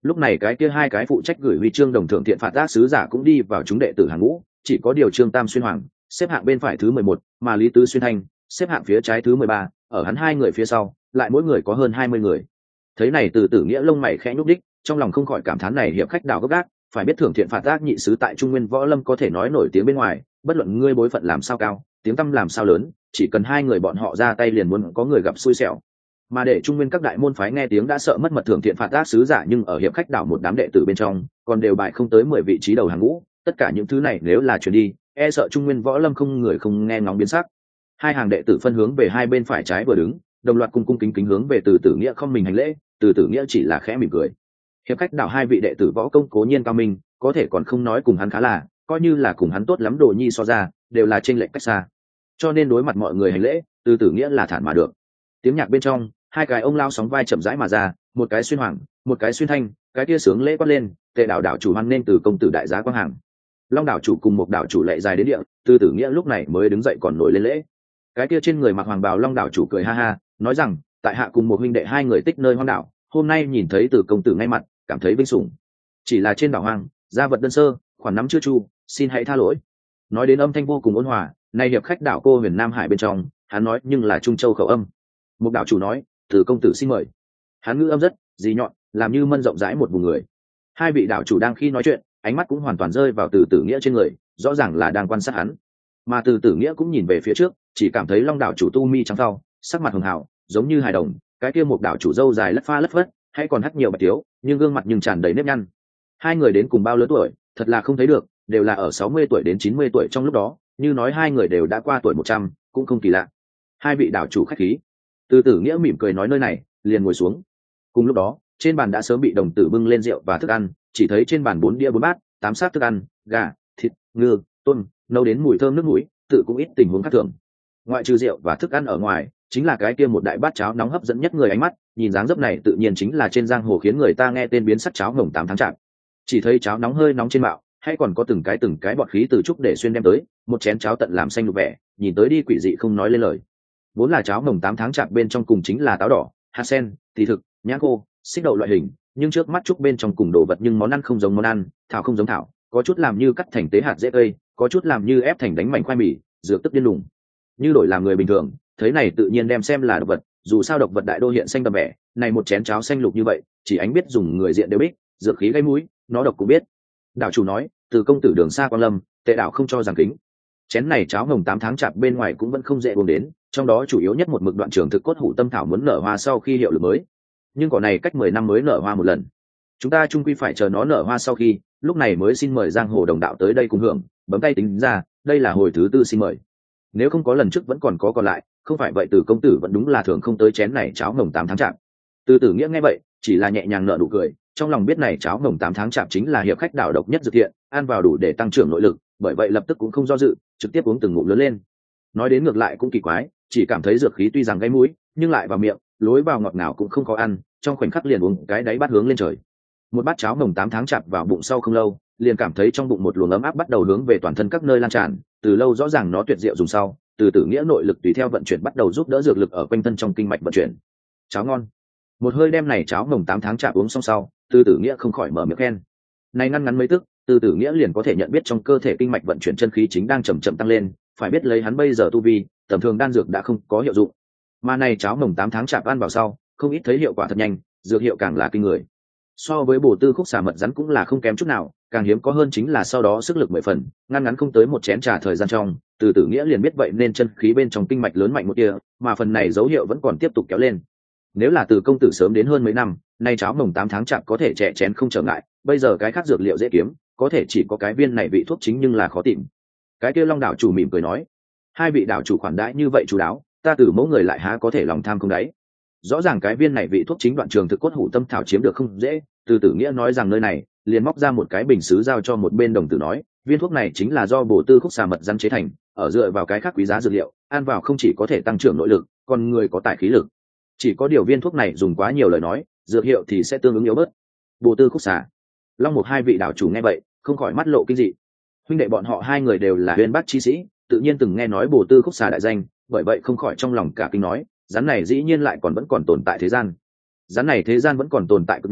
Lúc này cái kia hai cái phụ trách gửi huy chương đồng thượng thiện phạt ác sứ giả cũng đi vào chúng đệ tử hàng ngũ, chỉ có điều Trương Tam Xuyên Hoàng xếp hạng bên phải thứ 11, mà Lý Tứ Xuyên Thanh xếp hạng phía trái thứ 13, ở hắn hai người phía sau lại mỗi người có hơn 20 người. Thấy này Từ Tử Nghĩa lông mày khẽ nhúc đích, trong lòng không khỏi cảm thán này hiệp khách đảo gấp gác, phải biết thưởng thiện phạt ác nhị sứ tại Trung Nguyên Võ Lâm có thể nói nổi tiếng bên ngoài, bất luận ngươi bối phận làm sao cao, tiếng tăm làm sao lớn, chỉ cần hai người bọn họ ra tay liền muốn có người gặp xui xẻo. Mà để Trung Nguyên các đại môn phái nghe tiếng đã sợ mất mật thưởng thiện phạt ác sứ giả, nhưng ở hiệp khách đảo một đám đệ tử bên trong còn đều bại không tới 10 vị trí đầu hàng ngũ, tất cả những thứ này nếu là truyền đi, e sợ Trung Nguyên Võ Lâm không người không nghe ngóng biến sắc. Hai hàng đệ tử phân hướng về hai bên phải trái vừa đứng, đồng loạt cung kính kính hướng về Từ Tử Nghĩa không mình hành lễ. Từ Tử Nghĩa chỉ là khẽ mỉm cười. Hiệp khách đảo hai vị đệ tử võ công cố nhiên cao minh, có thể còn không nói cùng hắn khá là, coi như là cùng hắn tốt lắm đồ nhi so ra, đều là chênh lệch cách xa. Cho nên đối mặt mọi người hành lễ, Từ Tử Nghĩa là thản mà được. Tiếng nhạc bên trong, hai cái ông lao sóng vai chậm rãi mà ra, một cái xuyên hoàng, một cái xuyên thanh, cái kia sướng lễ quát lên, Tề đảo đảo chủ hoan nên từ công tử đại giá quang hàng. Long đảo chủ cùng một đảo chủ lệ dài đến địa, Từ Tử Nghĩa lúc này mới đứng dậy còn nổi lên lễ. Cái kia trên người mặc hoàng bào Long đảo chủ cười ha ha, nói rằng, tại hạ cùng một huynh đệ hai người tích nơi hoang đảo, hôm nay nhìn thấy từ công tử ngay mặt, cảm thấy vinh sủng. Chỉ là trên đảo hoang, gia vật đơn sơ, khoản nắm chưa chu, xin hãy tha lỗi. Nói đến âm thanh vô cùng ôn hòa, nay hiệp khách đảo cô huyền Nam Hải bên trong, hắn nói nhưng là Trung Châu khẩu âm. Một đảo chủ nói, từ công tử xin mời. Hắn ngữ âm rất dí nhọn, làm như mân rộng rãi một vùng người. Hai vị đảo chủ đang khi nói chuyện, ánh mắt cũng hoàn toàn rơi vào Từ Tử Nghĩa trên người, rõ ràng là đang quan sát hắn. Mà Từ Tử Nghĩa cũng nhìn về phía trước, chỉ cảm thấy Long đảo chủ tu mi trắng phao, sắc mặt hường hào, giống như hài đồng. Cái kia một đảo chủ râu dài lất pha lất phất, hay còn hắt nhiều bạch tiếu, nhưng gương mặt nhưng tràn đầy nếp nhăn. Hai người đến cùng bao lớn tuổi, thật là không thấy được, đều là ở 60 tuổi đến 90 tuổi trong lúc đó, như nói hai người đều đã qua tuổi 100, cũng không kỳ lạ. Hai vị đảo chủ khách khí. Từ Tử Nghĩa mỉm cười nói nơi này, liền ngồi xuống. Cùng lúc đó, trên bàn đã sớm bị đồng tử bưng lên rượu và thức ăn, chỉ thấy trên bàn 4 đĩa 4 bát, 8 xác thức ăn, gà, thịt, ngư, tôm, nấu đến mùi thơm nước mũi, tự cũng ít tình huống khác thường. Ngoại trừ rượu và thức ăn ở ngoài, chính là cái kia một đại bát cháo nóng hấp dẫn nhất người ánh mắt, nhìn dáng dấp này tự nhiên chính là trên giang hồ khiến người ta nghe tên biến sắc cháo mồng 8 tháng chạp. Chỉ thấy cháo nóng hơi nóng trên bạo, hay còn có từng cái bọt khí từ trúc để xuyên đem tới, một chén cháo tận làm xanh lục vẻ, nhìn tới đi quỷ dị không nói lên lời. Vốn là cháo mồng 8 tháng chạp bên trong cùng chính là táo đỏ, hạt sen, thì thực, nhãn khô, xích đậu loại hình, nhưng trước mắt trúc bên trong cùng đồ vật nhưng món ăn không giống món ăn, thảo không giống thảo, có chút làm như cắt thành tế hạt dễ cây, có chút làm như ép thành đánh mảnh khoai mì, dược tức điên lùng. Như đổi làm người bình thường, thấy này tự nhiên đem xem là độc vật, dù sao độc vật đại đô hiện xanh đậm vẻ, này một chén cháo xanh lục như vậy, chỉ ánh biết dùng người diện đều biết, dược khí gây mũi, nó độc cũng biết. Đạo chủ nói, từ công tử đường xa Quang Lâm, Tệ đạo không cho giảng kính. Chén này cháo mồng 8 tháng chạp bên ngoài cũng vẫn không dễ uống đến, trong đó chủ yếu nhất một mực đoạn trường thực cốt hủ tâm thảo muốn nở hoa sau khi hiệu lực mới. Nhưng cỏ này cách 10 năm mới nở hoa một lần. Chúng ta chung quy phải chờ nó nở hoa sau khi, lúc này mới xin mời giang hồ đồng đạo tới đây cùng hưởng, bấm tay tính ra, đây là hồi thứ tư xin mời. Nếu không có lần trước vẫn còn có còn lại, không phải vậy Từ công tử vẫn đúng là thường không tới chén này cháo mồng 8 tháng chạp. Từ Tử Nghĩa nghe vậy, chỉ là nhẹ nhàng nở nụ cười, trong lòng biết này cháo mồng 8 tháng chạp chính là hiệp khách đảo độc nhất dược thiện, ăn vào đủ để tăng trưởng nội lực, bởi vậy lập tức cũng không do dự, trực tiếp uống từng ngụm lớn lên. Nói đến ngược lại cũng kỳ quái, chỉ cảm thấy dược khí tuy rằng gây mũi, nhưng lại vào miệng, lối vào ngọt ngào cũng không có ăn, trong khoảnh khắc liền uống cái đáy bát hướng lên trời. Một bát cháo mồng 8 tháng chạp vào bụng sau không lâu, liền cảm thấy trong bụng một luồng ấm áp bắt đầu hướng về toàn thân các nơi lan tràn, từ lâu rõ ràng nó tuyệt diệu dùng sau, Từ Tử Nghĩa nội lực tùy theo vận chuyển bắt đầu giúp đỡ dược lực ở quanh thân trong kinh mạch vận chuyển. Cháo ngon. Một hơi đem này cháo mồng 8 tháng chạp uống xong sau, Từ Tử Nghĩa không khỏi mở miệng khen. Này ngăn ngắn mấy tức, Từ Tử Nghĩa liền có thể nhận biết trong cơ thể kinh mạch vận chuyển chân khí chính đang chậm chậm tăng lên, phải biết lấy hắn bây giờ tu vi, tầm thường đan dược đã không có hiệu dụng. Mà này cháo mồng 8 tháng chạp ăn vào sau, không ít thấy hiệu quả thật nhanh, dược hiệu càng là kinh người. So với bổ tư khúc xà mật rắn cũng là không kém chút nào, càng hiếm có hơn chính là sau đó sức lực 10 phần, ngăn ngắn không tới một chén trà thời gian trong, Từ Tử Nghĩa liền biết vậy nên chân khí bên trong kinh mạch lớn mạnh một kia, mà phần này dấu hiệu vẫn còn tiếp tục kéo lên. Nếu là Từ công tử sớm đến hơn mấy năm, nay cháo mồng 8 tháng chạp có thể trẻ chén không trở ngại, bây giờ cái khác dược liệu dễ kiếm, có thể chỉ có cái viên này vị thuốc chính nhưng là khó tìm. Cái kia Long đảo chủ mỉm cười nói, hai vị đảo chủ khoản đãi như vậy chú đáo, ta Từ mẫu người lại há có thể lòng tham không đáy. Rõ ràng cái viên này vị thuốc chính đoạn trường thực cốt hủ tâm thảo chiếm được không dễ. Từ Tử Nghĩa nói rằng nơi này, liền móc ra một cái bình sứ giao cho một bên đồng tử nói, viên thuốc này chính là do bổ tư khúc xà mật rắn chế thành, ở dựa vào cái khác quý giá dược liệu, ăn vào không chỉ có thể tăng trưởng nội lực, còn người có tài khí lực. Chỉ có điều viên thuốc này dùng quá nhiều lời nói, dược hiệu thì sẽ tương ứng yếu bớt. Bổ tư khúc xà. Long một hai vị đảo chủ nghe vậy, không khỏi mắt lộ kinh dị. Huynh đệ bọn họ hai người đều là huyền bác chi sĩ, tự nhiên từng nghe nói bổ tư khúc xà đại danh, bởi vậy không khỏi trong lòng cả kinh nói, rắn này dĩ nhiên lại vẫn còn tồn tại thế gian. Rắn này thế gian vẫn còn tồn tại cực nhỏ,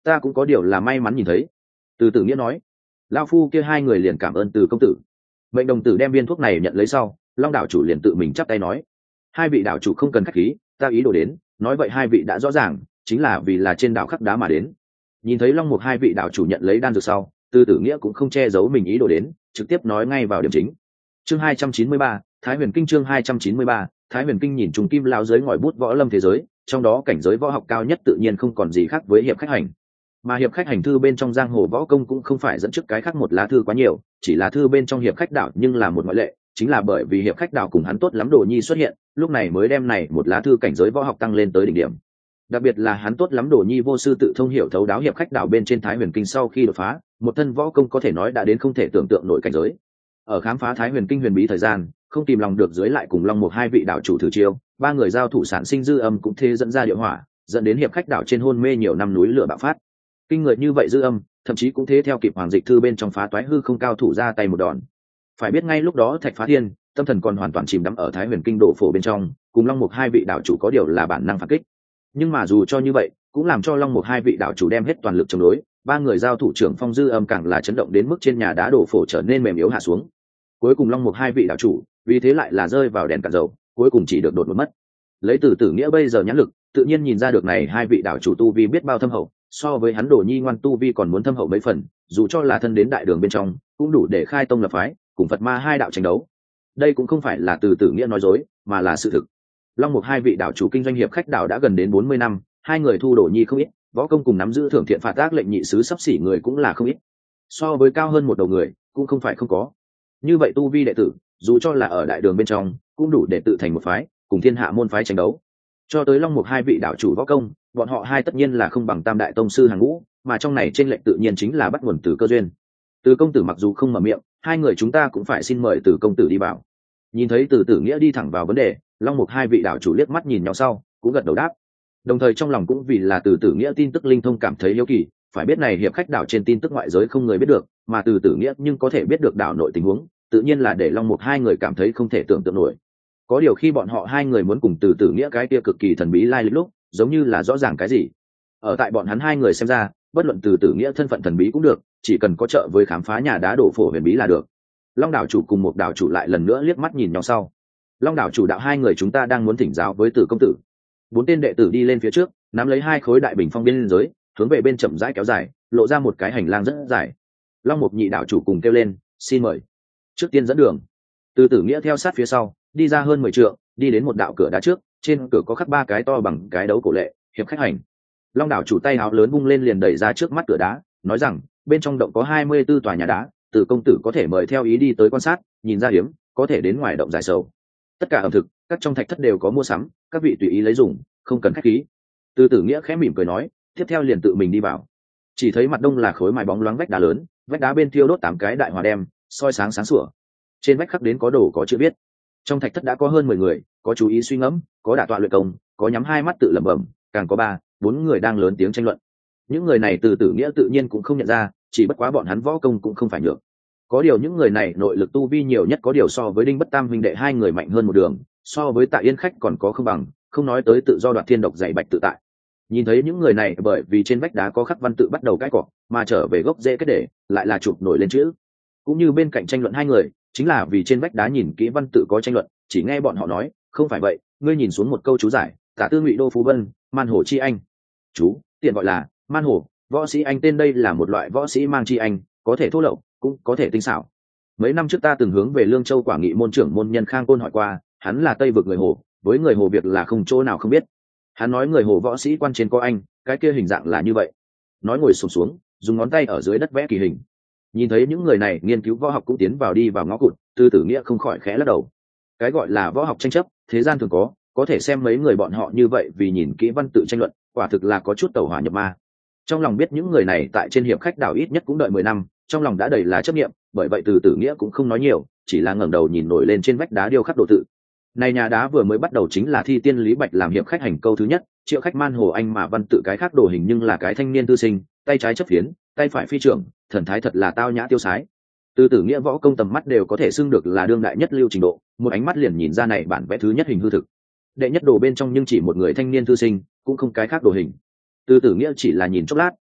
ta cũng có điều là may mắn nhìn thấy. Từ Tử Nghĩa nói. Lao phu kia hai người liền cảm ơn Từ công tử. Mệnh đồng tử đem viên thuốc này nhận lấy sau, Long đảo chủ liền tự mình chắp tay nói: hai vị đảo chủ không cần khách khí, ta ý đồ đến, nói vậy hai vị đã rõ ràng, chính là vì là trên đảo khắc đá mà đến. Nhìn thấy Long Mục hai vị đảo chủ nhận lấy đan dược sau, Từ Tử Nghĩa cũng không che giấu mình ý đồ đến, trực tiếp nói ngay vào điểm chính. Chương 293, Thái Huyền Kinh. Chương 293, Thái Huyền Kinh. Nhìn trùng kim lao dưới ngòi bút võ lâm thế giới, trong đó cảnh giới võ học cao nhất tự nhiên không còn gì khác với hiệp khách hành. Mà hiệp khách hành thư bên trong giang hồ võ công cũng không phải dẫn trước cái khác một lá thư quá nhiều, chỉ là thư bên trong hiệp khách đạo nhưng là một ngoại lệ, chính là bởi vì hiệp khách đạo cùng hắn tốt lắm đồ nhi xuất hiện, lúc này mới đem này một lá thư cảnh giới võ học tăng lên tới đỉnh điểm. Đặc biệt là hắn tốt lắm đồ nhi vô sư tự thông hiểu thấu đáo hiệp khách đạo bên trên Thái Huyền Kinh sau khi đột phá, một thân võ công có thể nói đã đến không thể tưởng tượng nổi cảnh giới. Ở khám phá Thái Huyền Kinh huyền bí thời gian, không kìm lòng được dưới lại cùng Long Mục hai vị đạo chủ thử chiêu, ba người giao thủ sản sinh dư âm cũng thế dẫn ra địa hỏa, dẫn đến hiệp khách đạo trên hôn mê nhiều năm núi lửa bạo phát. Kinh người như vậy dư âm, thậm chí cũng thế theo kịp Hoàng Dịch thư bên trong phá toái hư không cao thủ ra tay một đòn. Phải biết ngay lúc đó Thạch Phá Thiên, tâm thần còn hoàn toàn chìm đắm ở Thái Huyền Kinh độ phổ bên trong, cùng Long Mục hai vị đạo chủ có điều là bản năng phản kích. Nhưng mà dù cho như vậy, cũng làm cho Long Mục hai vị đạo chủ đem hết toàn lực chống đối, ba người giao thủ trưởng phong dư âm càng là chấn động đến mức trên nhà đá đổ phổ trở nên mềm yếu hạ xuống. Cuối cùng Long Mục hai vị đạo chủ, vì thế lại là rơi vào đèn cạn dầu, cuối cùng chỉ được đột một mất. Lấy Từ Tử Nghĩa bây giờ nhãn lực, tự nhiên nhìn ra được này hai vị đạo chủ tu vi biết bao thâm hậu, so với hắn đồ nhi ngoan tu vi còn muốn thâm hậu mấy phần, dù cho là thân đến đại đường bên trong, cũng đủ để khai tông lập phái, cùng Phật Ma hai đạo tranh đấu. Đây cũng không phải là Từ Tử Nghĩa nói dối, mà là sự thực. Long Mục hai vị đạo chủ kinh doanh hiệp khách đạo đã gần đến 40 năm, hai người thu đồ nhi không ít, võ công cùng nắm giữ thưởng thiện phạt ác lệnh nhị sứ sắp xỉ người cũng là không ít. So với cao hơn một đầu người, cũng không phải không có. Như vậy tu vi đệ tử, dù cho là ở đại đường bên trong, cũng đủ để tự thành một phái, cùng thiên hạ môn phái tranh đấu. Cho tới Long Mục hai vị đạo chủ võ công, bọn họ hai tất nhiên là không bằng tam đại tông sư hàng ngũ, mà trong này trên lệnh tự nhiên chính là bắt nguồn từ cơ duyên. Từ công tử mặc dù không mở miệng, hai người chúng ta cũng phải xin mời Từ công tử đi vào. Nhìn thấy Từ Tử Nghĩa đi thẳng vào vấn đề, Long Mục hai vị đạo chủ liếc mắt nhìn nhau sau, cũng gật đầu đáp. Đồng thời trong lòng cũng vì là Từ Tử Nghĩa tin tức linh thông cảm thấy hiếu kỳ, phải biết này hiệp khách đảo trên tin tức ngoại giới không người biết được, mà Từ Tử Nghĩa nhưng có thể biết được đảo nội tình huống, tự nhiên là để Long Mục hai người cảm thấy không thể tưởng tượng nổi. Có điều khi bọn họ hai người muốn cùng Từ Tử Nghĩa cái kia cực kỳ thần bí lai lịch lúc, giống như là rõ ràng cái gì. Ở tại bọn hắn hai người xem ra, bất luận Từ Tử Nghĩa thân phận thần bí cũng được, chỉ cần có trợ với khám phá nhà đá đổ phổ huyền bí là được. Long đảo chủ cùng một đảo chủ lại lần nữa liếc mắt nhìn nhau sau. Long đảo chủ đạo hai người chúng ta đang muốn thỉnh giáo với Từ công tử. Bốn tên đệ tử đi lên phía trước, nắm lấy hai khối đại bình phong biên giới, hướng về bên chậm rãi kéo dài, lộ ra một cái hành lang rất dài. Long Mục nhị đạo chủ cùng kêu lên, xin mời. Trước tiên dẫn đường. Từ Tử Nghĩa theo sát phía sau, đi ra hơn 10 trượng, đi đến một đạo cửa đá trước, trên cửa có khắc ba cái to bằng cái đấu cổ lệ, hiệp khách hành. Long đảo chủ tay áo lớn vung lên liền đẩy ra trước mắt cửa đá, nói rằng, bên trong động có 24 tòa nhà đá, Từ công tử có thể mời theo ý đi tới quan sát, nhìn ra hiếm, có thể đến ngoài động giải sầu. Tất cả ẩm thực, các trong thạch thất đều có mua sắm, các vị tùy ý lấy dùng, không cần khách khí. Từ Tử Nghĩa khẽ mỉm cười nói, tiếp theo liền tự mình đi vào. Chỉ thấy mặt đông là khối mài bóng loáng vách đá lớn, vách đá bên thiêu đốt 8 cái đại hỏa đem, soi sáng sáng sủa. Trên vách khắc đến có đồ có chữ viết. Trong thạch thất đã có hơn 10 người, có chú ý suy ngẫm, có đả tọa luyện công, có nhắm hai mắt tự lẩm bẩm, càng có 3-4 người đang lớn tiếng tranh luận. Những người này Từ Tử Nghĩa tự nhiên cũng không nhận ra, chỉ bất quá bọn hắn võ công cũng không phải nhược. Có điều những người này nội lực tu vi nhiều nhất có điều so với Đinh Bất Tam huynh đệ hai người mạnh hơn một đường, so với Tạ Yên khách còn có không bằng, không nói tới tự do đoạt thiên độc dạy bạch tự tại. Nhìn thấy những người này bởi vì trên vách đá có khắc văn tự bắt đầu cãi cọ, mà trở về gốc rễ kết để, lại là chụp nổi lên chữ. Cũng như bên cạnh tranh luận hai người, chính là vì trên vách đá nhìn kỹ văn tự có tranh luận, chỉ nghe bọn họ nói, không phải vậy, ngươi nhìn xuống một câu chú giải, Tả Tư Ngụy Đô Phú Vân, Man Hổ chi anh. Chú, tiện gọi là Man Hổ, võ sĩ anh tên đây là một loại võ sĩ mang chi anh, có thể thô lậu, cũng có thể tinh xảo. Mấy năm trước ta từng hướng về Lương Châu Quả Nghị môn trưởng môn nhân Khang Côn hỏi qua, hắn là Tây vực người Hồ, với người Hồ việc là không chỗ nào không biết. Hắn nói người Hồ võ sĩ quan trên có anh, cái kia hình dạng là như vậy. Nói ngồi xổm xuống, dùng ngón tay ở dưới đất vẽ kỳ hình. Nhìn thấy những người này nghiên cứu võ học cũng tiến vào đi vào ngõ cụt, Từ Tử Nghĩa không khỏi khẽ lắc đầu. Cái gọi là võ học tranh chấp, thế gian thường có thể xem mấy người bọn họ như vậy vì nhìn kỹ văn tự tranh luận, quả thực là có chút tẩu hỏa nhập ma. Trong lòng biết những người này tại trên hiệp khách đảo ít nhất cũng đợi 10 năm, trong lòng đã đầy là chấp niệm, bởi vậy Từ Tử Nghĩa cũng không nói nhiều, chỉ là ngẩng đầu nhìn nổi lên trên vách đá điêu khắc đồ tự. Này nhà đá vừa mới bắt đầu chính là thi tiên Lý Bạch làm hiệp khách hành câu thứ nhất, triệu khách Man Hồ anh mà văn tự cái khác đồ hình nhưng là cái thanh niên tư sinh, tay trái chấp phiến, tay phải phi trưởng, thần thái thật là tao nhã tiêu sái. Từ Tử Nghĩa võ công tầm mắt đều có thể xưng được là đương đại nhất lưu trình độ, một ánh mắt liền nhìn ra này bản vẽ thứ nhất hình hư thực. Đệ nhất đồ bên trong nhưng chỉ một người thanh niên thư sinh, cũng không cái khác đồ hình. Từ Tử Nghĩa chỉ là nhìn chốc lát,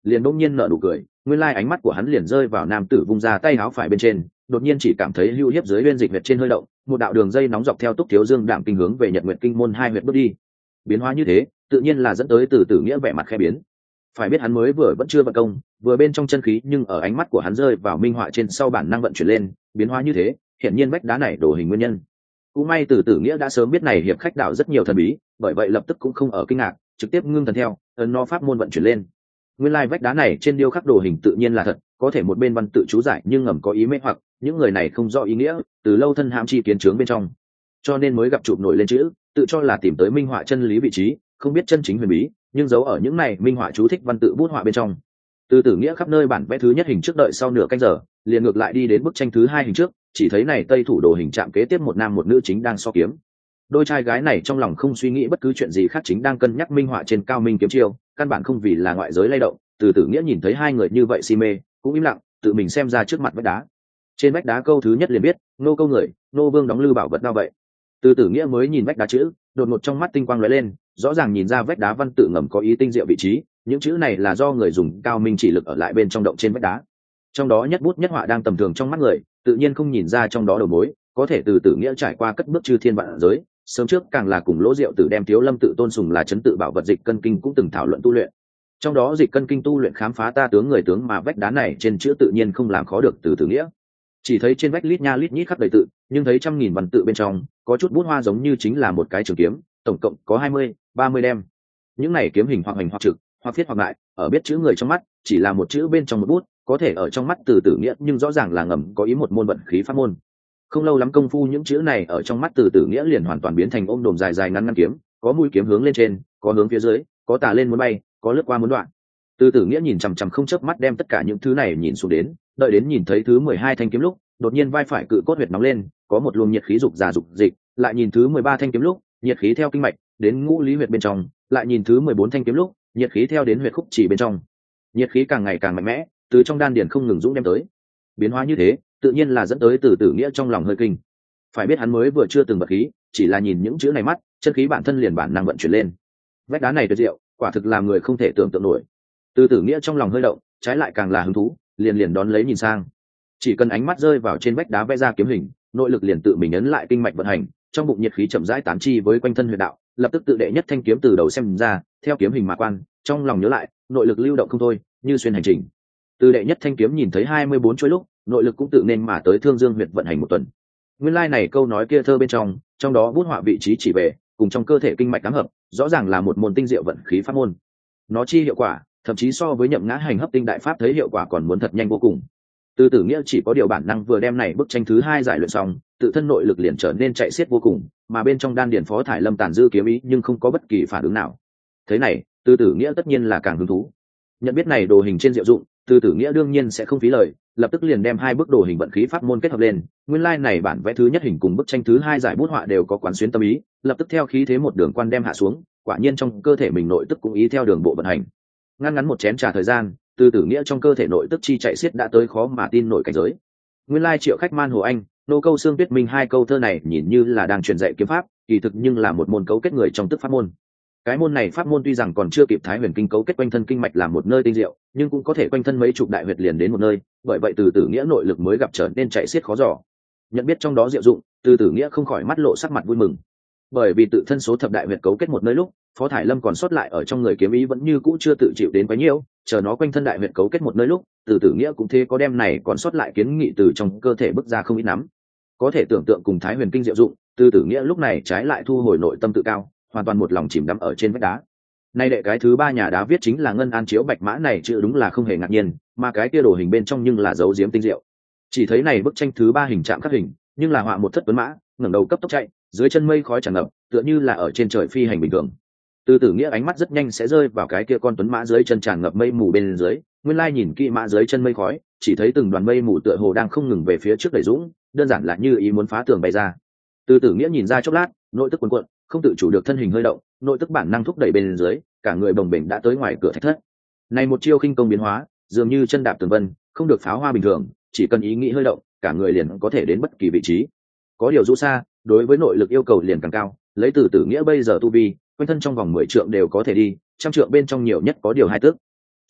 liền bỗng nhiên nở nụ cười. Nguyên lai ánh mắt của hắn liền rơi vào nam tử vung ra tay áo phải bên trên, đột nhiên chỉ cảm thấy hưu hiếp dưới uyên dịch huyệt trên hơi động, một đạo đường dây nóng dọc theo Túc Thiếu Dương Đạm kinh hướng về Nhật Nguyệt Kinh môn hai huyệt bước đi. Biến hóa như thế, tự nhiên là dẫn tới Từ Tử Nghĩa vẻ mặt khẽ biến. Phải biết hắn mới vừa vẫn chưa vận công, vừa bên trong chân khí, nhưng ở ánh mắt của hắn rơi vào minh họa trên sau bản năng vận chuyển lên, biến hóa như thế, hiển nhiên vách đá này đồ hình nguyên nhân. Cũng may Từ Tử Nghĩa đã sớm biết này hiệp khách đạo rất nhiều thần bí, bởi vậy lập tức cũng không ở kinh ngạc, trực tiếp ngưng thần theo, ấn nó pháp môn vận chuyển lên. Nguyên lai vách đá này trên điêu khắc đồ hình tự nhiên là thật, có thể một bên văn tự chú giải nhưng ngầm có ý mê hoặc, những người này không rõ ý nghĩa, từ lâu thân hãm chi kiến chướng bên trong, cho nên mới gặp chụp nổi lên chữ, tự cho là tìm tới minh họa chân lý vị trí, không biết chân chính huyền bí, nhưng giấu ở những này minh họa chú thích văn tự bút họa bên trong. Từ Tử Nghĩa khắp nơi bản vẽ thứ nhất hình trước đợi sau nửa canh giờ, liền ngược lại đi đến bức tranh thứ hai hình trước, chỉ thấy này tây thủ đồ hình chạm kế tiếp một nam một nữ chính đang so kiếm. Đôi trai gái này trong lòng không suy nghĩ bất cứ chuyện gì khác, chính đang cân nhắc minh họa trên cao minh kiếm chiêu, căn bản không vì là ngoại giới lay động. Từ Tử Nghĩa nhìn thấy hai người như vậy si mê, cũng im lặng, tự mình xem ra trước mặt vách đá. Trên vách đá câu thứ nhất liền biết, nô câu người, nô vương đóng lư bảo vật đao vậy. Từ Tử Nghĩa mới nhìn vách đá chữ, đột ngột trong mắt tinh quang lóe lên, rõ ràng nhìn ra vách đá văn tự ngầm có ý tinh diệu vị trí, những chữ này là do người dùng cao minh chỉ lực ở lại bên trong động trên vách đá. Trong đó nhất bút nhất họa đang tầm thường trong mắt người, tự nhiên không nhìn ra trong đó đầu mối, có thể Từ Tử Nghĩa trải qua cất bước chư thiên vạn giới, sớm trước càng là cùng Lỗ Diệu Tử đem Thiếu Lâm tự tôn sùng là trấn tự bảo vật dịch cân kinh cũng từng thảo luận tu luyện. Trong đó dịch cân kinh tu luyện khám phá ta tướng người tướng, mà vách đá này trên chữ tự nhiên không làm khó được Từ Tử Nghĩa. Chỉ thấy trên vách lít nha lít nhít khắc đầy tự, nhưng thấy trăm nghìn văn tự bên trong, có chút bút hoa giống như chính là một cái trường kiếm, tổng cộng có 20-30 đem. Những này kiếm hình hoặc hành hoặc trực, hoặc thiết hoặc ngại, ở biết chữ người trong mắt, chỉ là một chữ bên trong một bút, có thể ở trong mắt Từ Tử Nghĩa nhưng rõ ràng là ngầm có ý một môn vận khí pháp môn. Không lâu lắm công phu những chữ này ở trong mắt Từ Tử Nghĩa liền hoàn toàn biến thành ôm đồm dài dài ngắn ngắn kiếm, có mũi kiếm hướng lên trên, có hướng phía dưới, có tà lên muốn bay, có lướt qua muốn đoạn. Từ Tử Nghĩa nhìn chằm chằm không chớp mắt đem tất cả những thứ này nhìn xuống đến, đợi đến nhìn thấy thứ 12 thanh kiếm lúc, đột nhiên vai phải cự cốt huyệt nóng lên, có một luồng nhiệt khí dục già dục dịch, lại nhìn thứ 13 thanh kiếm lúc, nhiệt khí theo kinh mạch đến ngũ lý huyệt bên trong, lại nhìn thứ 14 thanh kiếm lúc, nhiệt khí theo đến huyệt khúc chỉ bên trong. Nhiệt khí càng ngày càng mạnh mẽ, từ trong đan điền không ngừng dũng đem tới. Biến hóa như thế, tự nhiên là dẫn tới Từ Tử Nghĩa trong lòng hơi kinh. Phải biết hắn mới vừa chưa từng bật khí, chỉ là nhìn những chữ này mắt, chân khí bản thân liền bản năng vận chuyển lên. Vách đá này tuyệt diệu, quả thực làm người không thể tưởng tượng nổi. Từ Tử Nghĩa trong lòng hơi động, trái lại càng là hứng thú, liền đón lấy nhìn sang. Chỉ cần ánh mắt rơi vào trên vách đá vẽ ra kiếm hình, nội lực liền tự mình ấn lại kinh mạch vận hành, trong bụng nhiệt khí chậm rãi tán chi với quanh thân huyệt đạo, lập tức tự đệ nhất thanh kiếm từ đầu xem ra, theo kiếm hình mà quan, trong lòng nhớ lại, nội lực lưu động không thôi, như xuyên hành trình. Từ đệ nhất thanh kiếm nhìn thấy 24 chuỗi lúc, nội lực cũng tự nên mà tới Thương Dương huyệt vận hành một tuần. Nguyên lai này câu nói kia thơ bên trong đó bút họa vị trí chỉ về, cùng trong cơ thể kinh mạch tám hợp, rõ ràng là một môn tinh diệu vận khí pháp môn. Nó chi hiệu quả, thậm chí so với Nhậm Ngã hành hấp tinh đại pháp thấy hiệu quả còn muốn thật nhanh vô cùng. Từ Tử Nghĩa chỉ có điều bản năng vừa đem này bức tranh thứ hai giải luyện xong, tự thân nội lực liền trở nên chạy xiết vô cùng, mà bên trong đan điển Phó Thải Lâm tàn dư kiếm ý nhưng không có bất kỳ phản ứng nào. Thế này, Từ Tử Nghĩa tất nhiên là càng hứng thú. Nhận biết này đồ hình trên diệu dụng, Từ Tử Nghĩa đương nhiên sẽ không phí lời, lập tức liền đem hai bức đồ hình vận khí pháp môn kết hợp lên. Nguyên lai này bản vẽ thứ nhất hình cùng bức tranh thứ hai giải bút họa đều có quán xuyến tâm ý, lập tức theo khí thế một đường quan đem hạ xuống, quả nhiên trong cơ thể mình nội tức cũng ý theo đường bộ vận hành. Ngắn một chén trà thời gian, Từ Tử Nghĩa trong cơ thể nội tức chi chạy xiết đã tới khó mà tin nổi cảnh giới. Nguyên lai Triệu Khách Man Hồ Anh, nô câu xương Tuyết Minh hai câu thơ này nhìn như là đang truyền dạy kiếm pháp, kỳ thực nhưng là một môn cấu kết người trong tức pháp môn. Cái môn này pháp môn tuy rằng còn chưa kịp Thái Huyền Kinh cấu kết quanh thân kinh mạch làm một nơi tinh diệu, nhưng cũng có thể quanh thân mấy chục đại huyệt liền đến một nơi, bởi vậy Từ Tử Nghĩa nội lực mới gặp trở nên chạy xiết khó dò. Nhận biết trong đó diệu dụng, Từ Tử Nghĩa không khỏi mắt lộ sắc mặt vui mừng. Bởi vì tự thân số thập đại huyệt cấu kết một nơi lúc, Phó Thải Lâm còn sót lại ở trong người kiếm ý vẫn như cũ chưa tự chịu đến quá nhiều, chờ nó quanh thân đại huyệt cấu kết một nơi lúc, Từ Tử Nghĩa cũng thế có đem này còn sót lại kiến nghị từ trong cơ thể bứt ra không ít nắm. Có thể tưởng tượng cùng Thái Huyền Kinh diệu dụng, Từ Tử Nghĩa lúc này trái lại thu hồi nội tâm tự cao, hoàn toàn một lòng chìm đắm ở trên vách đá. Nay đệ cái thứ ba nhà đá viết chính là Ngân An Chiếu Bạch Mã này chữ đúng là không hề ngạc nhiên, mà cái kia đồ hình bên trong nhưng là dấu diếm tinh diệu. Chỉ thấy này bức tranh thứ ba hình chạm khắc hình, nhưng là họa một thất tuấn mã, ngẩng đầu cấp tốc chạy, dưới chân mây khói tràn ngập, tựa như là ở trên trời phi hành bình thường. Từ Tử Nghĩa ánh mắt rất nhanh sẽ rơi vào cái kia con tuấn mã dưới chân tràn ngập mây mù bên dưới, nguyên lai nhìn kỹ mã dưới chân mây khói, chỉ thấy từng đoàn mây mù tựa hồ đang không ngừng về phía trước đẩy dũng, đơn giản là như ý muốn phá tường bay ra. Từ Tử Nghĩa nhìn ra chốc lát, nội tức cuồn cuộn, không tự chủ được thân hình hơi động, nội tức bản năng thúc đẩy bên dưới, cả người bồng bềnh đã tới ngoài cửa thạch thất. Này một chiêu khinh công biến hóa, dường như chân đạp tường vân, không được pháo hoa bình thường, chỉ cần ý nghĩ hơi động, cả người liền có thể đến bất kỳ vị trí. Có điều rũ xa, đối với nội lực yêu cầu liền càng cao, lấy Từ Tử Nghĩa bây giờ tu vi, quanh thân trong vòng 10 trượng đều có thể đi, trăm trượng bên trong nhiều nhất có điều 2 tấc.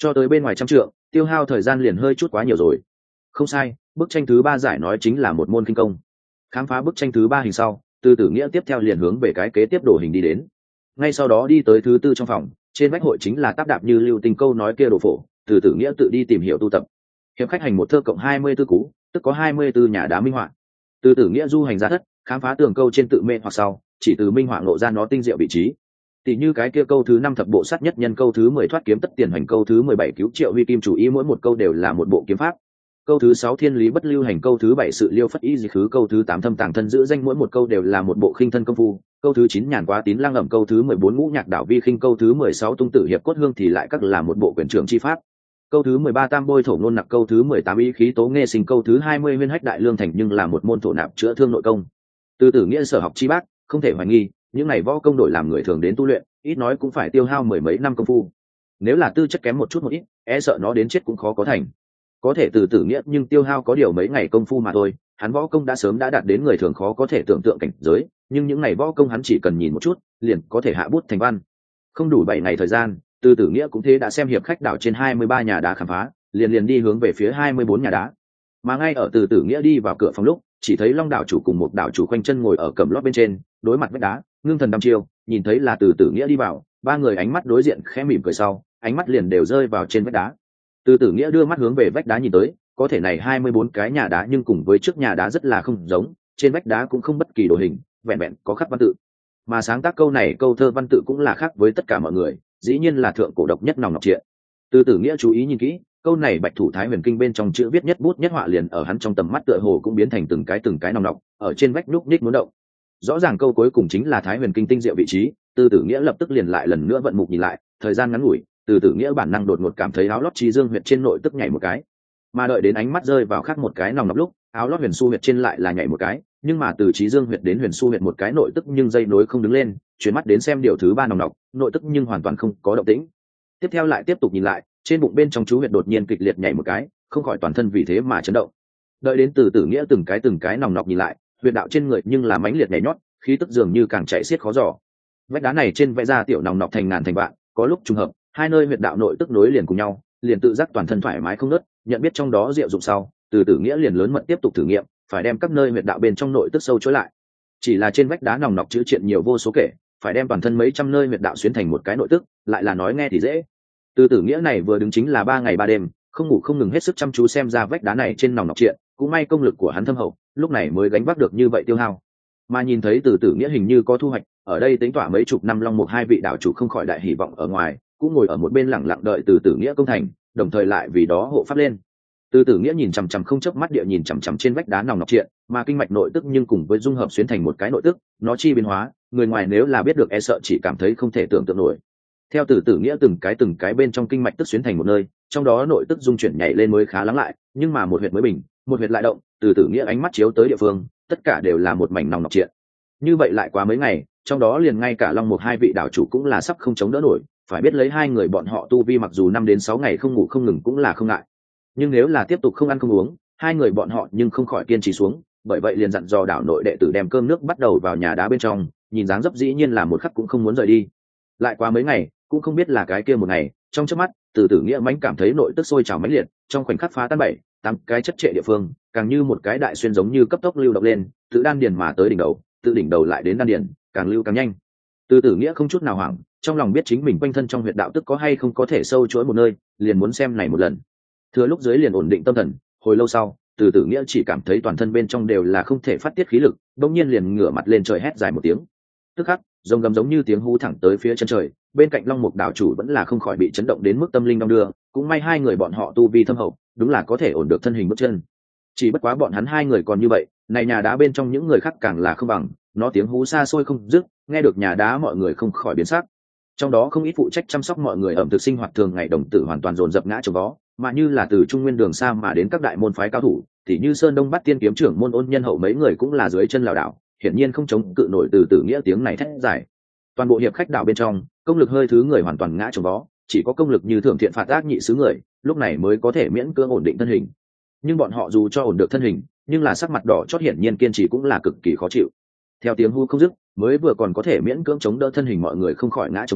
cho tới bên ngoài trăm trượng, tiêu hao thời gian liền hơi chút quá nhiều rồi. Không sai, bức tranh thứ 3 giải nói chính là một môn kinh công. Khám phá bức tranh thứ 3 hình sau, Từ Tử Nghĩa tiếp theo liền hướng về cái kế tiếp đồ hình đi đến. Ngay sau đó đi tới thứ 4 trong phòng, trên vách hội chính là táp đạp như lưu tình câu nói kia đồ phổ, Từ Tử Nghĩa tự đi tìm hiểu tu tập. Hiệp khách hành một thơ cộng 24 cú, tức có 24 nhà đá minh họa. Từ Tử Nghĩa du hành ra thất, khám phá tường câu trên tự mê hoặc sau, chỉ từ minh họa ngộ ra nó tinh diệu vị trí. Tỷ như cái kia câu thứ 5 thập bộ sát nhất nhân, câu thứ 10 thoát kiếm tất tiền hành, câu thứ 17 cứu triệu huy kim chủ ý, mỗi một câu đều là một bộ kiếm pháp. Câu thứ 6 thiên lý bất lưu hành, câu thứ 7 sự liêu phất ý dị khứ, câu thứ 8 thâm tàng thân giữ danh, mỗi một câu đều là một bộ khinh thân công phu. Câu thứ 9 nhàn quá tín lang ẩm, câu thứ 14 ngũ nhạc đảo vi khinh, câu thứ 16 tung tử hiệp cốt hương thì lại các là một bộ quyền trưởng chi pháp. Câu thứ 13 tam bôi thổ ngôn nặc, câu thứ 18 ý khí tố nghe sinh, câu thứ 20 huyên hách đại lương thành nhưng là một môn thổ nạp chữa thương nội công. Từ Tử Nghĩa sở học chi bác, không thể hoài nghi, những này võ công đổi làm người thường đến tu luyện, ít nói cũng phải tiêu hao mười mấy năm công phu. Nếu là tư chất kém một chút một ít, e sợ nó đến chết cũng khó có thành. Có thể Từ Tử Nghĩa nhưng tiêu hao có điều mấy ngày công phu mà thôi, hắn võ công đã sớm đã đạt đến người thường khó có thể tưởng tượng cảnh giới, nhưng những ngày võ công hắn chỉ cần nhìn một chút, liền có thể hạ bút thành văn. Không đủ 7 ngày thời gian, Từ Tử Nghĩa cũng thế đã xem hiệp khách đảo trên 23 nhà đá khám phá, liền đi hướng về phía 24 nhà đá. Mà ngay ở Từ Tử Nghĩa đi vào cửa phòng lúc, chỉ thấy Long đảo chủ cùng một đảo chủ khoanh chân ngồi ở cẩm lót bên trên, đối mặt vách đá, ngưng thần đăm chiêu, nhìn thấy là Từ Tử Nghĩa đi vào, ba người ánh mắt đối diện khẽ mỉm cười sau, ánh mắt liền đều rơi vào trên vách đá. Từ Tử Nghĩa đưa mắt hướng về vách đá nhìn tới, có thể này 24 cái nhà đá nhưng cùng với trước nhà đá rất là không giống, trên vách đá cũng không bất kỳ đồ hình, vẹn vẹn có khắc văn tự. Mà sáng tác câu này câu thơ văn tự cũng là khác với tất cả mọi người, dĩ nhiên là thượng cổ độc nhất nòng nọc triện. Từ Tử Nghĩa chú ý nhìn kỹ, câu này Bạch Thủ Thái Huyền Kinh bên trong chữ viết nhất bút nhất họa liền ở hắn trong tầm mắt tựa hồ cũng biến thành từng cái nòng nọc, ở trên vách núc ních muốn động. Rõ ràng câu cuối cùng chính là Thái Huyền Kinh tinh diệu vị trí, Từ Tử Nghĩa lập tức liền lại lần nữa vận mục nhìn lại, thời gian ngắn ngủi, Từ Tử Nghĩa bản năng đột ngột cảm thấy áo lót trí dương huyệt trên nội tức nhảy một cái. Mà đợi đến ánh mắt rơi vào khác một cái nòng nọc lúc, áo lót huyền su huyệt trên lại là nhảy một cái, nhưng mà từ trí dương huyệt đến huyền su huyệt một cái nội tức nhưng dây nối không đứng lên, chuyển mắt đến xem điều thứ 3 nòng nọc, nội tức nhưng hoàn toàn không có động tĩnh. Tiếp theo lại tiếp tục nhìn lại, trên bụng bên trong chú huyệt đột nhiên kịch liệt nhảy một cái, không khỏi toàn thân vì thế mà chấn động. Đợi đến Từ Tử Nghĩa từng cái nòng nọc nhìn lại, huyệt đạo trên người nhưng là mãnh liệt nhảy nhót, khí tức dường như càng chạy xiết khó dò. Vách đá này trên vẽ ra tiểu nòng nọc thành ngàn thành vạn, có lúc trùng hợp, hai nơi huyệt đạo nội tức nối liền cùng nhau, liền tự giác toàn thân thoải mái không nứt, nhận biết trong đó diệu dụng sau, Từ Tử Nghĩa liền lớn mật tiếp tục thử nghiệm, phải đem các nơi huyệt đạo bên trong nội tức sâu chối lại. Chỉ là trên vách đá nòng nọc chữ triện nhiều vô số kể, phải đem toàn thân mấy trăm nơi huyệt đạo xuyến thành một cái nội tức, lại là nói nghe thì dễ. Từ Tử Nghĩa này vừa đứng chính là 3 ngày 3 đêm, không ngủ không ngừng hết sức chăm chú xem ra vách đá này trên nòng nọc triện, cũng may công lực của hắn thâm hậu, lúc này mới gánh vác được như vậy tiêu hao. Mà nhìn thấy Từ Tử Nghĩa hình như có thu hoạch, ở đây tính tỏa mấy chục năm Long Mục hai vị đạo chủ không khỏi đại hy vọng ở ngoài, cũng ngồi ở một bên lặng lặng đợi Từ Tử Nghĩa công thành, đồng thời lại vì đó hộ pháp lên. Từ Tử Nghĩa nhìn chằm chằm không chớp mắt địa nhìn chằm chằm trên vách đá nòng nọc triện, mà kinh mạch nội tức nhưng cùng với dung hợp xuyến thành một cái nội tức, nó chi biến hóa, người ngoài nếu là biết được e sợ chỉ cảm thấy không thể tưởng tượng nổi. Theo Từ Tử Nghĩa từng cái bên trong kinh mạch tức xuyến thành một nơi, trong đó nội tức dung chuyển nhảy lên mới khá lắng lại, nhưng mà một huyệt mới bình, một huyệt lại động, Từ Tử Nghĩa ánh mắt chiếu tới địa phương, tất cả đều là một mảnh nòng nọc triện. Như vậy lại quá mấy ngày, trong đó liền ngay cả Long Mục hai vị đạo chủ cũng là sắp không chống đỡ nổi, phải biết lấy hai người bọn họ tu vi mặc dù 5 đến 6 ngày không ngủ không ngừng cũng là không ngại. Nhưng nếu là tiếp tục không ăn không uống, hai người bọn họ nhưng không khỏi kiên trì xuống, bởi vậy liền dặn dò đảo nội đệ tử đem cơm nước bắt đầu vào nhà đá bên trong, nhìn dáng dấp dĩ nhiên là một khắc cũng không muốn rời đi. Lại qua mấy ngày, cũng không biết là cái kia một ngày, trong chớp mắt, Từ Tử Nghĩa mãnh cảm thấy nội tức sôi trào mãnh liệt, trong khoảnh khắc phá tan 7-8 cái chất trệ địa phương, càng như một cái đại xuyên giống như cấp tốc lưu động lên, từ đan điền mà tới đỉnh đầu, từ đỉnh đầu lại đến đan điền, càng lưu càng nhanh. Từ Tử Nghĩa không chút nào hoảng, trong lòng biết chính mình quanh thân trong huyệt đạo tức có hay không có thể sâu chuỗi một nơi, liền muốn xem này một lần. Thừa lúc dưới liền ổn định tâm thần, hồi lâu sau, Từ Tử Nghĩa chỉ cảm thấy toàn thân bên trong đều là không thể phát tiết khí lực, đột nhiên liền ngửa mặt lên trời hét dài một tiếng. Tức khắc, rồng gầm giống như tiếng hú thẳng tới phía chân trời, bên cạnh Long Mục đạo chủ vẫn là không khỏi bị chấn động đến mức tâm linh đong đưa, cũng may hai người bọn họ tu vi thâm hậu, đúng là có thể ổn được thân hình bước chân. Chỉ bất quá bọn hắn hai người còn như vậy, này nhà đá bên trong những người khác càng là không bằng, nó tiếng hú xa xôi không dứt, nghe được nhà đá mọi người không khỏi biến sắc. Trong đó không ít phụ trách chăm sóc mọi người ẩm thực sinh hoạt thường ngày đồng tử hoàn toàn dồn dập ngã chồng vó, mà như là từ trung nguyên đường xa mà đến các đại môn phái cao thủ, thì như Sơn Đông Bát Tiên kiếm trưởng môn Ôn Nhân Hậu mấy người cũng là dưới chân lảo đảo, hiển nhiên không chống cự nổi Từ Tử Nghĩa tiếng này thét dài. Toàn bộ hiệp khách đảo bên trong, công lực hơi thứ người hoàn toàn ngã chồng vó, chỉ có công lực như Thượng Thiện Phạt Ác nhị xứ người, lúc này mới có thể miễn cưỡng ổn định thân hình. Nhưng bọn họ dù cho ổn được thân hình, nhưng là sắc mặt đỏ chót hiển nhiên kiên trì cũng là cực kỳ khó chịu. Theo tiếng hú không dứt, mới vừa còn có thể miễn cưỡng chống đỡ thân hình mọi người không khỏi ngã chồng vó,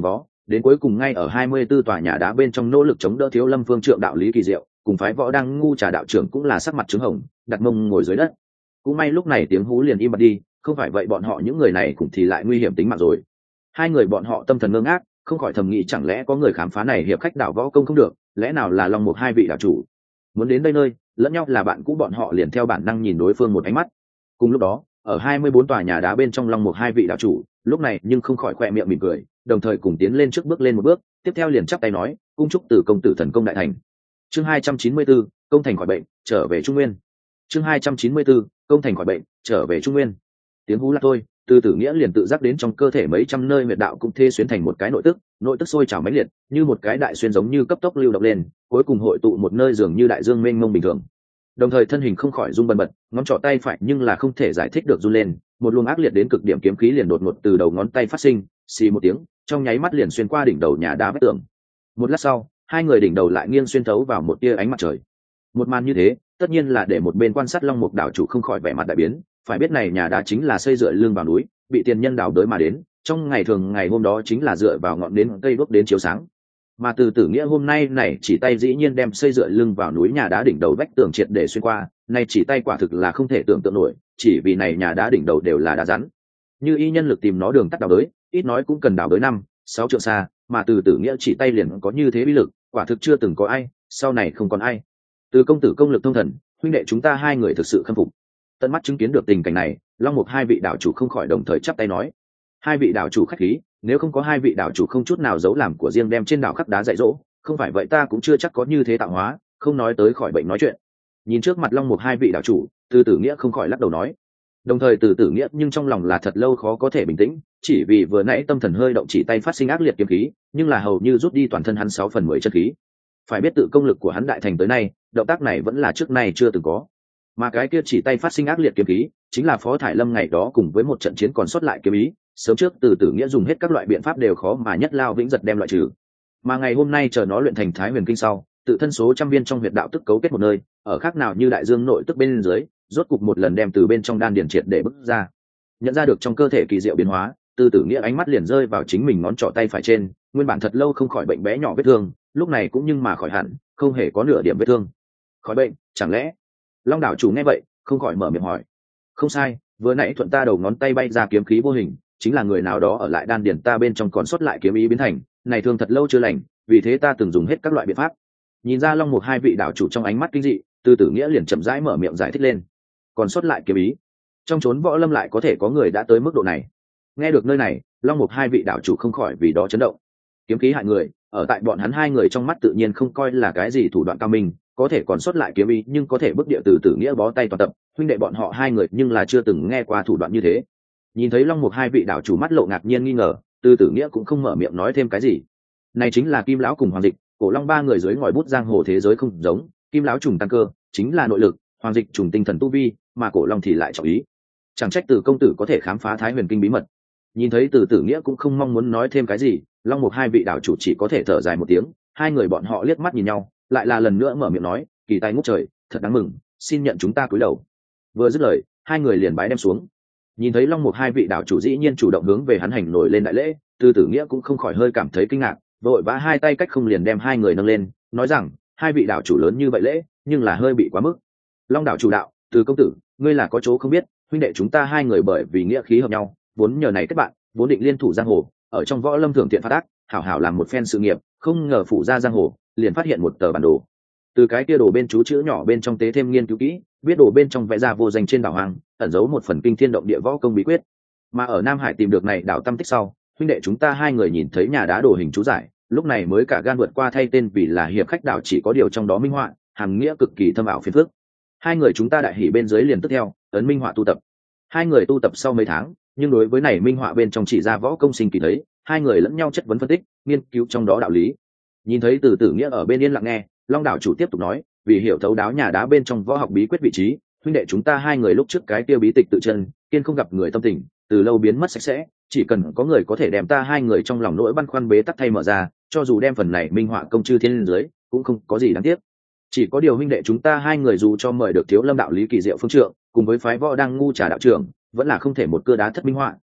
đến cuối cùng ngay ở 24 tòa nhà đá bên trong nỗ lực chống đỡ Thiếu Lâm Phương Trượng đạo lý kỳ diệu, cùng phái Võ Đăng ngu Trà đạo trưởng cũng là sắc mặt trứng hồng, đặt mông ngồi dưới đất. Cũng may lúc này tiếng hú liền im bặt đi, không phải vậy bọn họ những người này cũng thì lại nguy hiểm tính mạng rồi. Hai người bọn họ tâm thần ngơ ngác, không khỏi thầm nghĩ chẳng lẽ có người khám phá này hiệp khách đảo võ công không được, lẽ nào là Long Mục hai vị đạo chủ muốn đến đây nơi, lẫn nhau là bạn cũ, bọn họ liền theo bản năng nhìn đối phương một ánh mắt. Cùng lúc đó, ở 24 tòa nhà đá bên trong Long Mục hai vị đạo chủ, lúc này nhưng không khỏi khoe miệng mỉm cười, đồng thời cùng tiến lên trước bước lên một bước, tiếp theo liền chắp tay nói, cung chúc Từ công tử thần công đại thành. Chương 294, công thành khỏi bệnh, trở về Trung Nguyên. Chương 294, công thành khỏi bệnh, trở về Trung Nguyên. Tiếng hú là thôi, Từ Tử Nghĩa liền tự giác đến trong cơ thể mấy trăm nơi huyệt đạo cũng thê xuyến thành một cái nội tức sôi trào mãnh liệt, như một cái đại xuyên giống như cấp tốc lưu động lên, cuối cùng hội tụ một nơi dường như đại dương mênh mông bình thường. Đồng thời thân hình không khỏi run bần bật, ngón trỏ tay phải nhưng là không thể giải thích được run lên, một luồng ác liệt đến cực điểm kiếm khí liền đột ngột từ đầu ngón tay phát sinh, xì một tiếng, trong nháy mắt liền xuyên qua đỉnh đầu nhà đá vách tường. Một lát sau, hai người đỉnh đầu lại nghiêng xuyên thấu vào một tia ánh mặt trời. Một màn như thế, tất nhiên là để một bên quan sát Long Mục đảo chủ không khỏi vẻ mặt đại biến, phải biết này nhà đá chính là xây dựa lưng vào núi, bị tiền nhân đào đới mà đến, trong ngày thường ngày hôm đó chính là dựa vào ngọn nến cây đuốc đến chiếu sáng. Mà Từ Tử Nghĩa hôm nay này chỉ tay dĩ nhiên đem xây dựa lưng vào núi nhà đá đỉnh đầu vách tường triệt để xuyên qua, này chỉ tay quả thực là không thể tưởng tượng nổi, chỉ vì này nhà đá đỉnh đầu đều là đá rắn. Như y nhân lực tìm nó đường tắt đào đới, ít nói cũng cần đào đới 5-6 trượng xa, mà Từ Tử Nghĩa chỉ tay liền có như thế bí lực, quả thực chưa từng có ai, sau này không còn ai. Từ công tử công lực thông thần, huynh đệ chúng ta hai người thực sự khâm phục. Tận mắt chứng kiến được tình cảnh này, Long Mục hai vị đạo chủ không khỏi đồng thời chắp tay nói, hai vị đạo chủ khách khí, nếu không có hai vị đạo chủ không chút nào giấu làm của riêng đem trên đảo khắc đá dạy dỗ, không phải vậy ta cũng chưa chắc có như thế tạo hóa, không nói tới khỏi bệnh nói chuyện. Nhìn trước mặt Long Mục hai vị đạo chủ, Từ Tử Nghĩa không khỏi lắc đầu nói, đồng thời Từ Tử Nghĩa nhưng trong lòng là thật lâu khó có thể bình tĩnh, chỉ vì vừa nãy tâm thần hơi động chỉ tay phát sinh ác liệt kiếm khí, nhưng là hầu như rút đi toàn thân hắn 6/10 chân khí. Phải biết tự công lực của hắn đại thành tới nay, động tác này vẫn là trước nay chưa từng có. Mà cái kia chỉ tay phát sinh ác liệt kiếm khí, chính là Phó Thải Lâm ngày đó cùng với một trận chiến còn sót lại kiếm ý, sớm trước Từ Tử Nghĩa dùng hết các loại biện pháp đều khó mà nhất lao vĩnh giật đem loại trừ. Mà ngày hôm nay chờ nó luyện thành Thái Huyền Kinh sau, tự thân số trăm viên trong huyệt đạo tức cấu kết một nơi, ở khác nào như đại dương nội tức bên dưới, rốt cục một lần đem từ bên trong đan điền triệt để bứt ra. Nhận ra được trong cơ thể kỳ diệu biến hóa, Từ Tử Nghĩa ánh mắt liền rơi vào chính mình ngón trỏ tay phải trên, nguyên bản thật lâu không khỏi bệnh bé nhỏ vết thương, lúc này cũng nhưng mà khỏi hẳn, không hề có nửa điểm vết thương. Khỏi bệnh, chẳng lẽ? Long đảo chủ nghe vậy, không khỏi mở miệng hỏi. Không sai, vừa nãy thuận ta đầu ngón tay bay ra kiếm khí vô hình, chính là người nào đó ở lại đan điền ta bên trong còn sót lại kiếm ý biến thành, này thương thật lâu chưa lành, vì thế ta từng dùng hết các loại biện pháp. Nhìn ra Long Mục hai vị đạo chủ trong ánh mắt kinh dị, Từ Tử Nghĩa liền chậm rãi mở miệng giải thích lên. Còn sót lại kiếm ý, trong chốn võ lâm lại có thể có người đã tới mức độ này. Nghe được nơi này, Long Mục hai vị đạo chủ không khỏi vì đó chấn động. Kiếm khí hại người, ở tại bọn hắn hai người trong mắt tự nhiên không coi là cái gì thủ đoạn cao minh, có thể còn sót lại kiếm ý nhưng có thể bức địa Từ Tử Nghĩa bó tay toàn tập, huynh đệ bọn họ hai người nhưng là chưa từng nghe qua thủ đoạn như thế. Nhìn thấy Long Mục hai vị đạo chủ mắt lộ ngạc nhiên nghi ngờ, Từ Tử Nghĩa cũng không mở miệng nói thêm cái gì. Này chính là Kim lão cùng Hoàng Dịch, Cổ Long ba người dưới ngòi bút giang hồ thế giới không giống, Kim lão trùng tăng cơ, chính là nội lực, Hoàng Dịch trùng tinh thần tu vi, mà Cổ Long thì lại trọng ý. Chẳng trách Từ công tử có thể khám phá Thái Huyền Kinh bí mật. Nhìn thấy Từ Tử Nghĩa cũng không mong muốn nói thêm cái gì, Long Mục hai vị đạo chủ chỉ có thể thở dài một tiếng, hai người bọn họ liếc mắt nhìn nhau, lại là lần nữa mở miệng nói, kỳ tài ngút trời, thật đáng mừng, xin nhận chúng ta cúi đầu. Vừa dứt lời, hai người liền bái đem xuống. Nhìn thấy Long Mục hai vị đạo chủ dĩ nhiên chủ động hướng về hắn hành nổi lên đại lễ, Từ Tử Nghĩa cũng không khỏi hơi cảm thấy kinh ngạc, vội vã hai tay cách không liền đem hai người nâng lên, nói rằng, hai vị đạo chủ lớn như vậy lễ, nhưng là hơi bị quá mức. Long đạo chủ đạo, Từ công tử, ngươi là có chỗ không biết, huynh đệ chúng ta hai người bởi vì nghĩa khí hợp nhau, vốn nhờ này kết bạn, vốn định liên thủ giang hồ, ở trong võ lâm thưởng thiện phát ác, hảo hảo làm một phen sự nghiệp, không ngờ phủ ra giang hồ, liền phát hiện một tờ bản đồ. Từ cái kia đồ bên chú chữ nhỏ bên trong tế thêm nghiên cứu kỹ, biết đồ bên trong vẽ ra vô danh trên đảo hoang, ẩn giấu một phần kinh thiên động địa võ công bí quyết. Mà ở Nam Hải tìm được này đảo Tam Tích sau, huynh đệ chúng ta hai người nhìn thấy nhà đá đồ hình chú giải, lúc này mới cả gan vượt qua thay tên vì là hiệp khách đảo, chỉ có điều trong đó minh họa, hàm nghĩa cực kỳ thâm ảo phiền phức. Hai người chúng ta đại hỉ bên dưới liền tức theo, ấn minh họa tu tập. Hai người tu tập sau mấy tháng, nhưng đối với này minh họa bên trong chỉ ra võ công sinh kỳ thấy, hai người lẫn nhau chất vấn phân tích, nghiên cứu trong đó đạo lý. Nhìn thấy Từ Tử Nghĩa ở bên yên lặng nghe, Long đảo chủ tiếp tục nói, vì hiểu thấu đáo nhà đá bên trong võ học bí quyết vị trí, huynh đệ chúng ta hai người lúc trước cái tiêu bí tịch tự chân, kiên không gặp người tâm tình, từ lâu biến mất sạch sẽ, chỉ cần có người có thể đem ta hai người trong lòng nỗi băn khoăn bế tắc thay mở ra, cho dù đem phần này minh họa công chư thiên lên dưới, cũng không có gì đáng tiếc. Chỉ có điều huynh đệ chúng ta hai người dù cho mời được Thiếu Lâm đạo lý kỳ diệu phương trượng, cùng với phái võ đang ngu Trà đạo trưởng, vẫn là không thể một cưa đá thất minh họa,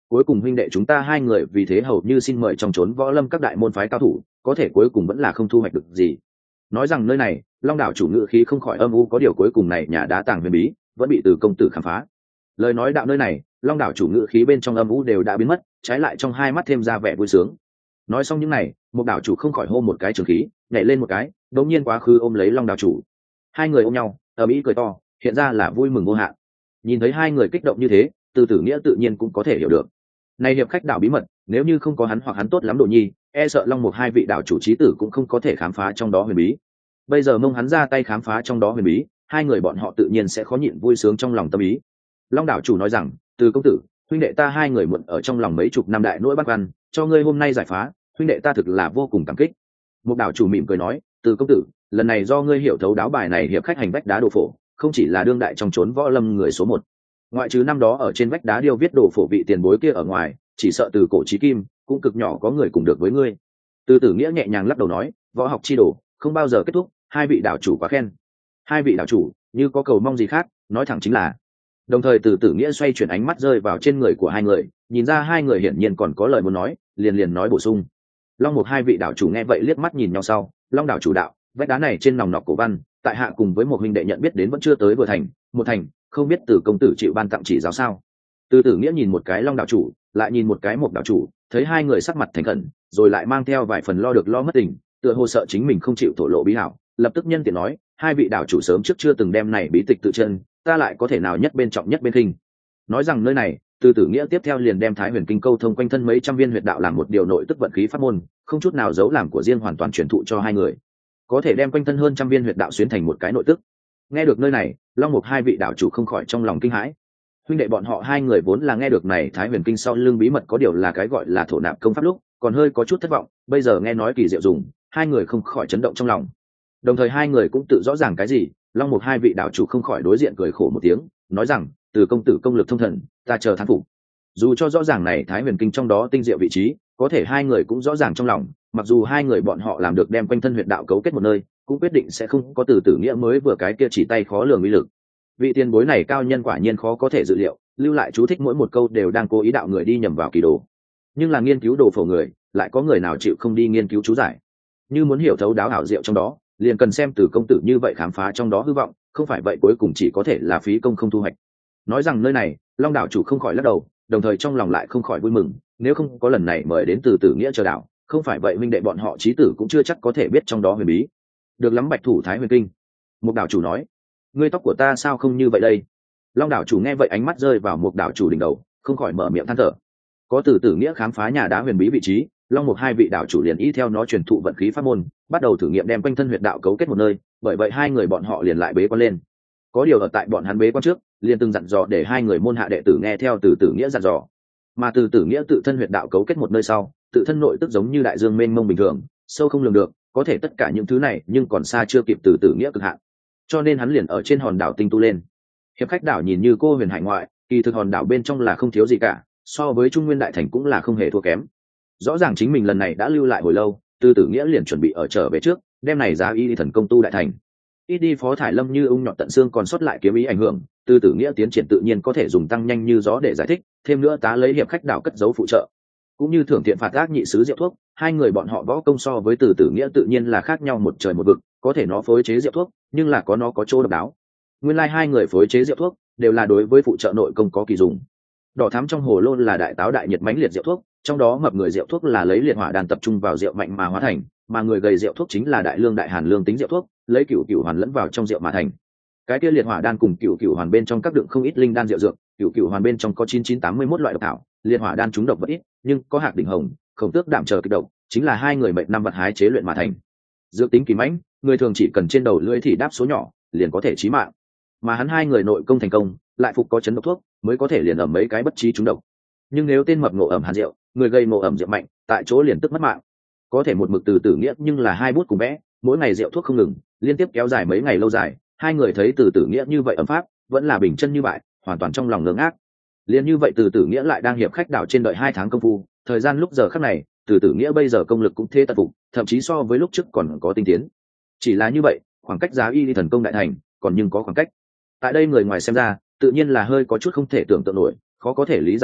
cuối cùng huynh đệ chúng ta hai người vì thế hầu như xin mời trong trốn võ lâm các đại môn phái cao thủ, có thể cuối cùng vẫn là không thu hoạch được gì. Nói rằng nơi này long đảo chủ ngự khí không khỏi âm u, có điều cuối cùng này nhà đá tàng huyền bí vẫn bị Từ công tử khám phá. Lời nói đạo nơi này long đảo chủ ngự khí bên trong âm u đều đã biến mất, trái lại trong hai mắt thêm ra vẻ vui sướng. Nói xong những này, một đảo chủ không khỏi hô một cái trường khí, nhảy lên một cái, đột nhiên quá khứ ôm lấy long đảo chủ. Hai người ôm nhau ầm ĩ cười to, hiện ra là vui mừng vô hạn. Nhìn thấy hai người kích động như thế, Từ Tử Nghĩa tự nhiên cũng có thể hiểu được. Này hiệp khách đảo bí mật, nếu như không có hắn hoặc hắn tốt lắm Đồ Nhi, e sợ long một hai vị đảo chủ chí tử cũng không có thể khám phá trong đó huyền bí. Bây giờ mông hắn ra tay khám phá trong đó huyền bí, hai người bọn họ tự nhiên sẽ khó nhịn vui sướng trong lòng tâm ý. Long đảo chủ nói rằng, Từ công tử, huynh đệ ta hai người muộn ở trong lòng mấy chục năm đại nỗi băn khoăn, cho ngươi hôm nay giải phá, huynh đệ ta thực là vô cùng cảm kích. Một đảo chủ mỉm cười nói, Từ công tử, lần này do ngươi hiểu thấu đáo bài này hiệp khách hành vách đá đồ phổ, không chỉ là đương đại trong chốn võ lâm người số một, ngoại trừ năm đó ở trên vách đá điêu viết đồ phổ vị tiền bối kia ở ngoài, chỉ sợ từ cổ chí kim cũng cực nhỏ có người cùng được với ngươi. Từ Tử Nghĩa nhẹ nhàng lắc đầu nói, võ học chi đồ không bao giờ kết thúc, hai vị đảo chủ quá khen. Hai vị đảo chủ như có cầu mong gì khác, nói thẳng chính là. Đồng thời Từ Tử Nghĩa xoay chuyển ánh mắt rơi vào trên người của hai người, nhìn ra hai người hiển nhiên còn có lời muốn nói, liền nói bổ sung. Long một hai vị đảo chủ nghe vậy liếc mắt nhìn nhau sau, long đảo chủ đạo, vách đá này trên nòng nọc cổ văn, tại hạ cùng với một huynh đệ nhận biết đến vẫn chưa tới vừa thành, một thành, không biết Từ công tử chịu ban tặng chỉ giáo sao. Từ Tử Nghĩa nhìn một cái long đảo chủ, lại nhìn một cái một đảo chủ, thấy hai người sắc mặt thành khẩn, rồi lại mang theo vài phần lo được lo mất tình, tựa hồ sợ chính mình không chịu thổ lộ bí hảo, lập tức nhân tiện nói, hai vị đảo chủ sớm trước chưa từng đem này bí tịch tự chân, ta lại có thể nào nhất bên trọng nhất bên khinh. Nói rằng nơi này, Từ Tử Nghĩa tiếp theo liền đem Thái Huyền Kinh câu thông quanh thân mấy trăm viên huyệt đạo làm một điều nội tức vận khí pháp môn, không chút nào giấu làm của riêng hoàn toàn truyền thụ cho hai người, có thể đem quanh thân hơn trăm viên huyệt đạo xuyến thành một cái nội tức. Nghe được nơi này, long mục hai vị đảo chủ không khỏi trong lòng kinh hãi. Huynh đệ bọn họ hai người vốn là nghe được này Thái Huyền Kinh sau lưng bí mật có điều là cái gọi là thổ nạp công pháp lúc còn hơi có chút thất vọng, bây giờ nghe nói kỳ diệu dùng, hai người không khỏi chấn động trong lòng. Đồng thời hai người cũng tự rõ ràng cái gì, long mục hai vị đảo chủ không khỏi đối diện cười khổ một tiếng, nói rằng, Từ công tử công lực thông thần, ta chờ thán phục. Dù cho rõ ràng này Thái Huyền Kinh trong đó tinh diệu vị trí, có thể hai người cũng rõ ràng trong lòng, mặc dù hai người bọn họ làm được đem quanh thân huyệt đạo cấu kết một nơi, cũng quyết định sẽ không có Từ Tử Nghĩa mới vừa cái kia chỉ tay khó lường uy lực. Vị tiền bối này cao nhân quả nhiên khó có thể dự liệu, lưu lại chú thích mỗi một câu đều đang cố ý đạo người đi nhầm vào kỳ đồ. Nhưng là nghiên cứu đồ phổ người, lại có người nào chịu không đi nghiên cứu chú giải. Như muốn hiểu thấu đáo ảo diệu trong đó, liền cần xem Từ công tử như vậy khám phá trong đó hư vọng, không phải vậy cuối cùng chỉ có thể là phí công không thu hoạch. Nói rằng nơi này, long đảo chủ không khỏi lắc đầu, đồng thời trong lòng lại không khỏi vui mừng, nếu không có lần này mời đến Từ Tử Nghĩa chờ đảo, không phải vậy minh đệ bọn họ chí tử cũng chưa chắc có thể biết trong đó huyền bí. Được lắm Bạch thủ Thái Huyền Kinh. Một đảo chủ nói, ngươi tóc của ta sao không như vậy đây? Long đảo chủ nghe vậy ánh mắt rơi vào một đảo chủ đỉnh đầu, không khỏi mở miệng than thở. Có Từ Tử Nghĩa khám phá nhà đá huyền bí vị trí, long một hai vị đảo chủ liền y theo nó truyền thụ vận khí pháp môn, bắt đầu thử nghiệm đem quanh thân huyệt đạo cấu kết một nơi, bởi vậy hai người bọn họ liền lại bế quan lên. Có điều ở tại bọn hắn bế quan trước, liền từng dặn dò để hai người môn hạ đệ tử nghe theo Từ Tử Nghĩa dặn dò. Mà Từ Tử Nghĩa tự thân huyệt đạo cấu kết một nơi sau, tự thân nội tức giống như đại dương mênh mông bình thường, sâu không lường được, có thể tất cả những thứ này nhưng còn xa chưa kịp Từ Tử Nghĩa cực hạn. Cho nên hắn liền ở trên hòn đảo tinh tu lên. Hiệp khách đảo nhìn như cô huyền hải ngoại, kỳ thực hòn đảo bên trong là không thiếu gì cả, so với Trung Nguyên đại thành cũng là không hề thua kém. Rõ ràng chính mình lần này đã lưu lại hồi lâu, Từ Tử Nghĩa liền chuẩn bị ở trở về trước, đem này giá y thần công tu đại thành. Ít đi Phó Thải Lâm như ung nhọt tận xương còn sót lại kiếm ý ảnh hưởng, Từ Tử Nghĩa tiến triển tự nhiên có thể dùng tăng nhanh như gió để giải thích, thêm nữa tá lấy hiệp khách đảo cất giấu phụ trợ, cũng như thưởng thiện phạt ác nhị sứ rượu thuốc, hai người bọn họ võ công so với Từ Tử Nghĩa tự nhiên là khác nhau một trời một vực, có thể nó phối chế rượu thuốc, nhưng là nó có chỗ độc đáo. Nguyên lai hai người phối chế rượu thuốc đều là đối với phụ trợ nội công có kỳ dùng. Đỏ thắm trong hồ lô là đại táo đại nhiệt mãnh liệt rượu thuốc, trong đó mập người rượu thuốc là lấy liệt hỏa đan tập trung vào rượu mạnh mà hóa thành, mà người gầy rượu thuốc chính là đại lương đại hàn lương tính rượu thuốc, lấy cửu cửu hoàn lẫn vào trong rượu mà thành. Cái kia liệt hỏa đan cùng cửu cửu hoàn bên trong các đựng không ít linh đan rượu dược, cửu cửu hoàn bên trong có 9981 loại độc thảo, liệt hỏa đan chúng độc vật ít, nhưng có hạc đỉnh hồng, khổng tước đạm chờ kịch độc, chính là hai người mệnh năm vật hái chế luyện mà thành. Dược tính kỳ mãnh, người thường chỉ cần trên đầu lưỡi thì đáp số nhỏ, liền có thể chí mạng. Mà hắn hai người nội công thành công, lại phục có chấn độc thuốc, mới có thể liền ẩm mấy cái bất trí trúng độc. Nhưng nếu tên mập ngộ ẩm hàn rượu, người gây ngộ ẩm rượu mạnh, tại chỗ liền tức mất mạng. Có thể một mực Từ Tử Nghĩa nhưng là hai bút cùng vẽ, mỗi ngày rượu thuốc không ngừng, liên tiếp kéo dài mấy ngày lâu dài, hai người thấy Từ Tử Nghĩa như vậy ấm pháp, vẫn là bình chân như vậy, hoàn toàn trong lòng ngơ ngác. Liên như vậy Từ Tử Nghĩa lại đang hiệp khách đảo trên đợi 2 tháng công phu, thời gian lúc giờ khắc này, Từ Tử Nghĩa bây giờ công lực cũng thế tận phục, thậm chí so với lúc trước còn có tinh tiến. Chỉ là như vậy, khoảng cách giá y thần công đại thành, còn nhưng có khoảng cách. Tại đây người ngoài xem ra, tự nhiên là hơi có chút không thể tưởng tượng nổi, khó có thể lý giải được,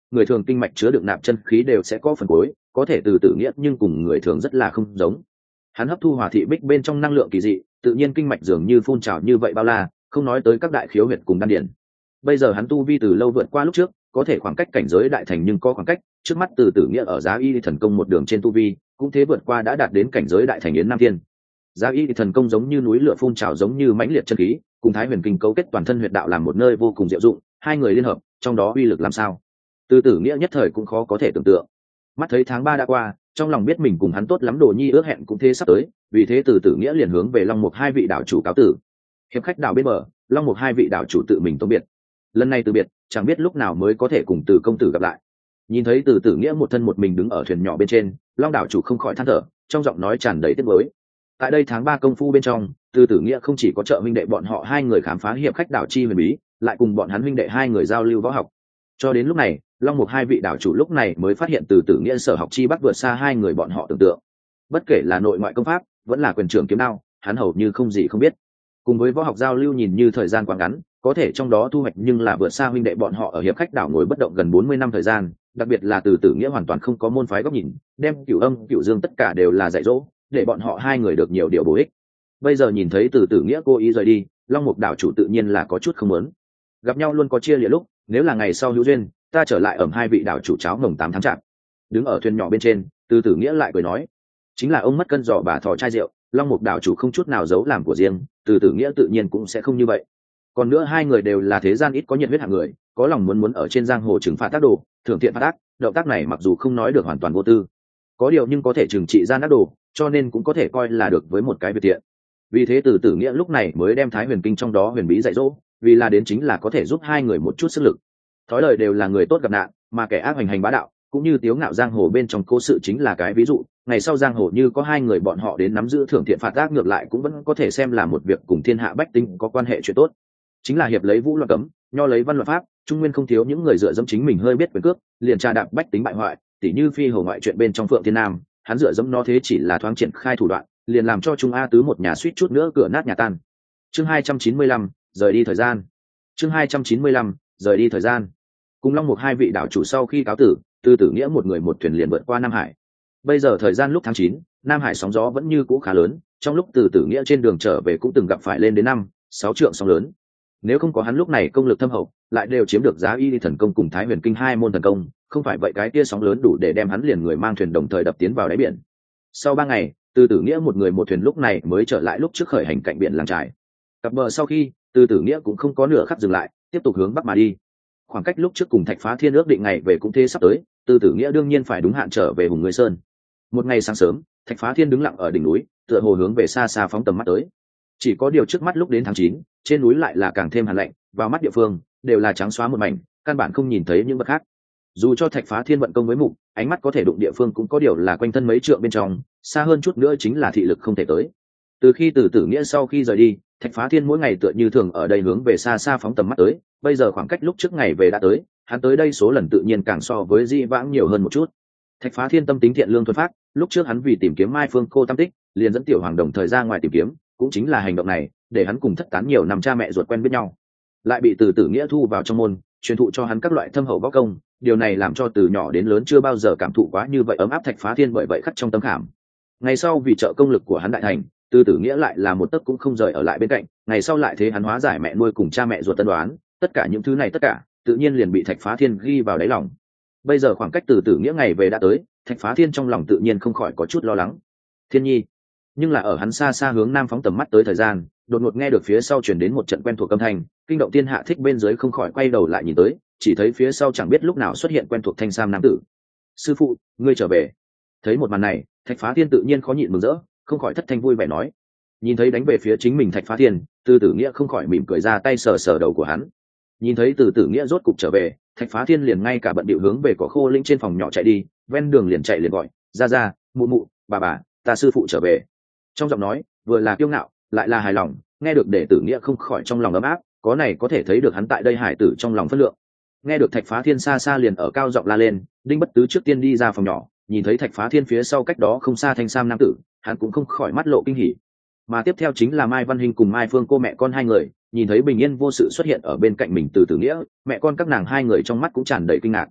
người thường kinh mạch chứa đựng nạp chân khí đều sẽ có phần cuối, có thể từ tử nghĩa nhưng cùng người thường rất là không giống. Hắn hấp thu hòa thị bích bên trong năng lượng kỳ dị, tự nhiên kinh mạch dường như phun trào như vậy bao la, không nói tới các đại khiếu huyệt cùng đan điển. Bây giờ hắn tu vi từ lâu vượt qua lúc trước, có thể khoảng cách cảnh giới đại thành nhưng có khoảng cách, trước mắt từ tử nghĩa ở Giá Y thần công một đường trên tu vi, cũng thế vượt qua đã đạt đến cảnh giới đại thành yến nam thiên. Giá Y thần công giống như núi lửa phun trào, giống như mãnh liệt chân khí, cùng Thái Huyền kinh cấu kết toàn thân huyệt đạo làm một nơi vô cùng diệu dụng, hai người liên hợp, trong đó uy lực làm sao? Từ tử nghĩa nhất thời cũng khó có thể tưởng tượng. Mắt thấy tháng 3 đã qua, trong lòng biết mình cùng hắn tốt lắm đồ nhi ước hẹn cũng thế sắp tới, vì thế từ tử nghĩa liền hướng về Long Mục hai vị đạo chủ cáo tử. Hiệp khách đảo bên bờ, Long Mục hai vị đạo chủ tự mình tông biệt. Lần này từ biệt, chẳng biết lúc nào mới có thể cùng Từ công tử gặp lại. Nhìn thấy Từ tử nghĩa một thân một mình đứng ở thuyền nhỏ bên trên, Long đạo chủ không khỏi than thở, trong giọng nói tràn đầy tiếc nuối. Tại đây tháng 3 công phu bên trong, Từ tử nghĩa không chỉ có trợ huynh đệ bọn họ hai người khám phá hiệp khách đảo chi huyền bí, lại cùng bọn hắn huynh đệ hai người giao lưu võ học. Cho đến lúc này, Long Mục hai vị đạo chủ lúc này mới phát hiện Từ tử nghĩa sở học chi bắc vượt xa hai người bọn họ tưởng tượng. Bất kể là nội ngoại công pháp, vẫn là quyền trưởng kiếm đao, hắn hầu như không gì không biết. Cùng với võ học giao lưu nhìn như thời gian quá ngắn, có thể trong đó thu hoạch nhưng là vượt xa huynh đệ bọn họ ở hiệp khách đảo ngồi bất động gần 40 năm thời gian, đặc biệt là Từ tử nghĩa hoàn toàn không có môn phái góc nhìn, đem cửu âm cửu dương tất cả đều là dạy dỗ, để bọn họ hai người được nhiều điều bổ ích. Bây giờ nhìn thấy Từ tử nghĩa cố ý rời đi, Long Mục đạo chủ tự nhiên là có chút không muốn. Gặp nhau luôn có chia lìa lúc, nếu là ngày sau hữu duyên, ta trở lại ẩm hai vị đạo chủ cháo mồng 8 tháng chạp. Đứng ở thuyền nhỏ bên trên, Từ tử nghĩa lại cười nói, chính là ông mất cân giỏ bà thò chai rượu, Long Mục đạo chủ không chút nào giấu làm của riêng, Từ tử nghĩa tự nhiên cũng sẽ không như vậy. Còn nữa hai người đều là thế gian ít có nhiệt huyết hạng người, có lòng muốn ở trên giang hồ trừng phạt tác đồ, thưởng thiện phạt ác, động tác này mặc dù không nói được hoàn toàn vô tư, có điều nhưng có thể trừng trị gian ác đồ, cho nên cũng có thể coi là được với một cái việc thiện. Vì thế Từ tử nghĩa lúc này mới đem Thái Huyền kinh trong đó huyền bí dạy dỗ, vì là đến chính là có thể giúp hai người một chút sức lực. Thói đời đều là người tốt gặp nạn, mà kẻ ác hành hành bá đạo, cũng như tiếu ngạo giang hồ bên trong cố sự chính là cái ví dụ. Ngày sau giang hồ như có hai người bọn họ đến nắm giữ thưởng thiện phạt ác, ngược lại cũng vẫn có thể xem là một việc cùng thiên hạ bách tính có quan hệ chuyện tốt. Chính là hiệp lấy vũ luật cấm, nho lấy văn luật pháp, trung nguyên không thiếu những người dựa dẫm chính mình hơi biết quyền cước, liền trà đạp bách tính bại hoại, tỉ như Phi Hầu ngoại chuyện bên trong Phượng Thiên Nam, hắn dựa dẫm nó thế chỉ là thoáng triển khai thủ đoạn, liền làm cho Trung A tứ một nhà suýt chút nữa cửa nát nhà tan. Chương 295, rời đi thời gian. Chương 295, rời đi thời gian. Cùng Long Mục hai vị đạo chủ sau khi cáo tử, Từ tử nghĩa một người một thuyền liền vượt qua Nam Hải. Bây giờ thời gian lúc tháng 9, Nam Hải sóng gió vẫn như cũ khá lớn, trong lúc Từ tử nghĩa trên đường trở về cũng từng gặp phải lên đến 5-6 trượng sóng lớn. Nếu không có hắn lúc này công lực thâm hậu, lại đều chiếm được Giá Y thần công cùng Thái Huyền kinh hai môn thần công, không phải vậy cái kia sóng lớn đủ để đem hắn liền người mang thuyền đồng thời đập tiến vào đáy biển. Sau 3 ngày, Từ tử nghĩa một người một thuyền lúc này mới trở lại lúc trước khởi hành cạnh biển làng trài. Cập bờ sau khi, Từ tử nghĩa cũng không có nửa khắc dừng lại, tiếp tục hướng bắc mà đi. Khoảng cách lúc trước cùng Thạch Phá Thiên ước định ngày về cũng thế sắp tới, Từ tử nghĩa đương nhiên phải đúng hạn trở về Hùng Ngươi Sơn. Một ngày sáng sớm, Thạch Phá Thiên đứng lặng ở đỉnh núi, tựa hồ hướng về xa xa phóng tầm mắt tới. Chỉ có điều trước mắt lúc đến tháng 9, trên núi lại là càng thêm hàn lạnh, vào mắt địa phương đều là trắng xóa một mảnh, căn bản không nhìn thấy những vật khác. Dù cho Thạch Phá Thiên vận công với mục, ánh mắt có thể đụng địa phương cũng có điều là quanh thân mấy trượng bên trong, xa hơn chút nữa chính là thị lực không thể tới. Từ khi Từ tử nghĩa sau khi rời đi, Thạch Phá Thiên mỗi ngày tựa như thường ở đây hướng về xa xa phóng tầm mắt tới, bây giờ khoảng cách lúc trước ngày về đã tới, hắn tới đây số lần tự nhiên càng so với di vãng nhiều hơn một chút. Thạch Phá Thiên tâm tính thiện lương thuần phát, lúc trước hắn vì tìm kiếm Mai Phương cô tam tích, liền dẫn Tiểu Hoàng đồng thời ra ngoài tìm kiếm, cũng chính là hành động này để hắn cùng thất tán nhiều năm cha mẹ ruột quen biết nhau, lại bị Từ tử nghĩa thu vào trong môn, truyền thụ cho hắn các loại thâm hậu võ công. Điều này làm cho từ nhỏ đến lớn chưa bao giờ cảm thụ quá như vậy ấm áp. Thạch Phá Thiên bởi vậy khắc trong tâm khảm. Ngày sau vì trợ công lực của hắn đại thành, Từ tử nghĩa lại là một tấc cũng không rời ở lại bên cạnh, ngày sau lại thế hắn hóa giải mẹ nuôi cùng cha mẹ ruột tân đoán, tất cả những thứ này tất cả tự nhiên liền bị Thạch Phá Thiên ghi vào đáy lòng. Bây giờ khoảng cách Từ tử nghĩa ngày về đã tới, Thạch Phá Thiên trong lòng tự nhiên không khỏi có chút lo lắng. Thiên nhi, nhưng là ở hắn xa xa hướng nam phóng tầm mắt tới thời gian, đột ngột nghe được phía sau truyền đến một trận quen thuộc âm thanh, kinh động thiên hạ thích bên dưới không khỏi quay đầu lại nhìn tới, chỉ thấy phía sau chẳng biết lúc nào xuất hiện quen thuộc thanh sam nam tử. Sư phụ, ngươi trở về. Thấy một màn này, Thạch Phá Thiên tự nhiên khó nhịn mừng rỡ, không khỏi thất thanh vui vẻ nói. Nhìn thấy đánh về phía chính mình Thạch Phá Thiên, Từ tử nghĩa không khỏi mỉm cười ra tay sờ sờ đầu của hắn. Nhìn thấy Từ tử nghĩa rốt cục trở về, Thạch Phá Thiên liền ngay cả bận điệu hướng về cỏ khô linh trên phòng nhỏ chạy đi, ven đường liền chạy liền gọi, ra ra, mụ mụ, bà, ta sư phụ trở về. Trong giọng nói vừa là kiêu ngạo lại là hài lòng, nghe được để tử nghĩa không khỏi trong lòng ấm áp, có này có thể thấy được hắn tại đây hải tử trong lòng phất lượng. Nghe được Thạch Phá Thiên xa xa liền ở cao giọng la lên, Đinh Bất Tứ trước tiên đi ra phòng nhỏ, nhìn thấy Thạch Phá Thiên phía sau cách đó không xa thanh sam nam tử, hắn cũng không khỏi mắt lộ kinh hỉ. Mà tiếp theo chính là Mai Văn Hinh cùng Mai Phương cô mẹ con hai người, nhìn thấy bình yên vô sự xuất hiện ở bên cạnh mình Từ tử nghĩa, mẹ con các nàng hai người trong mắt cũng tràn đầy kinh ngạc.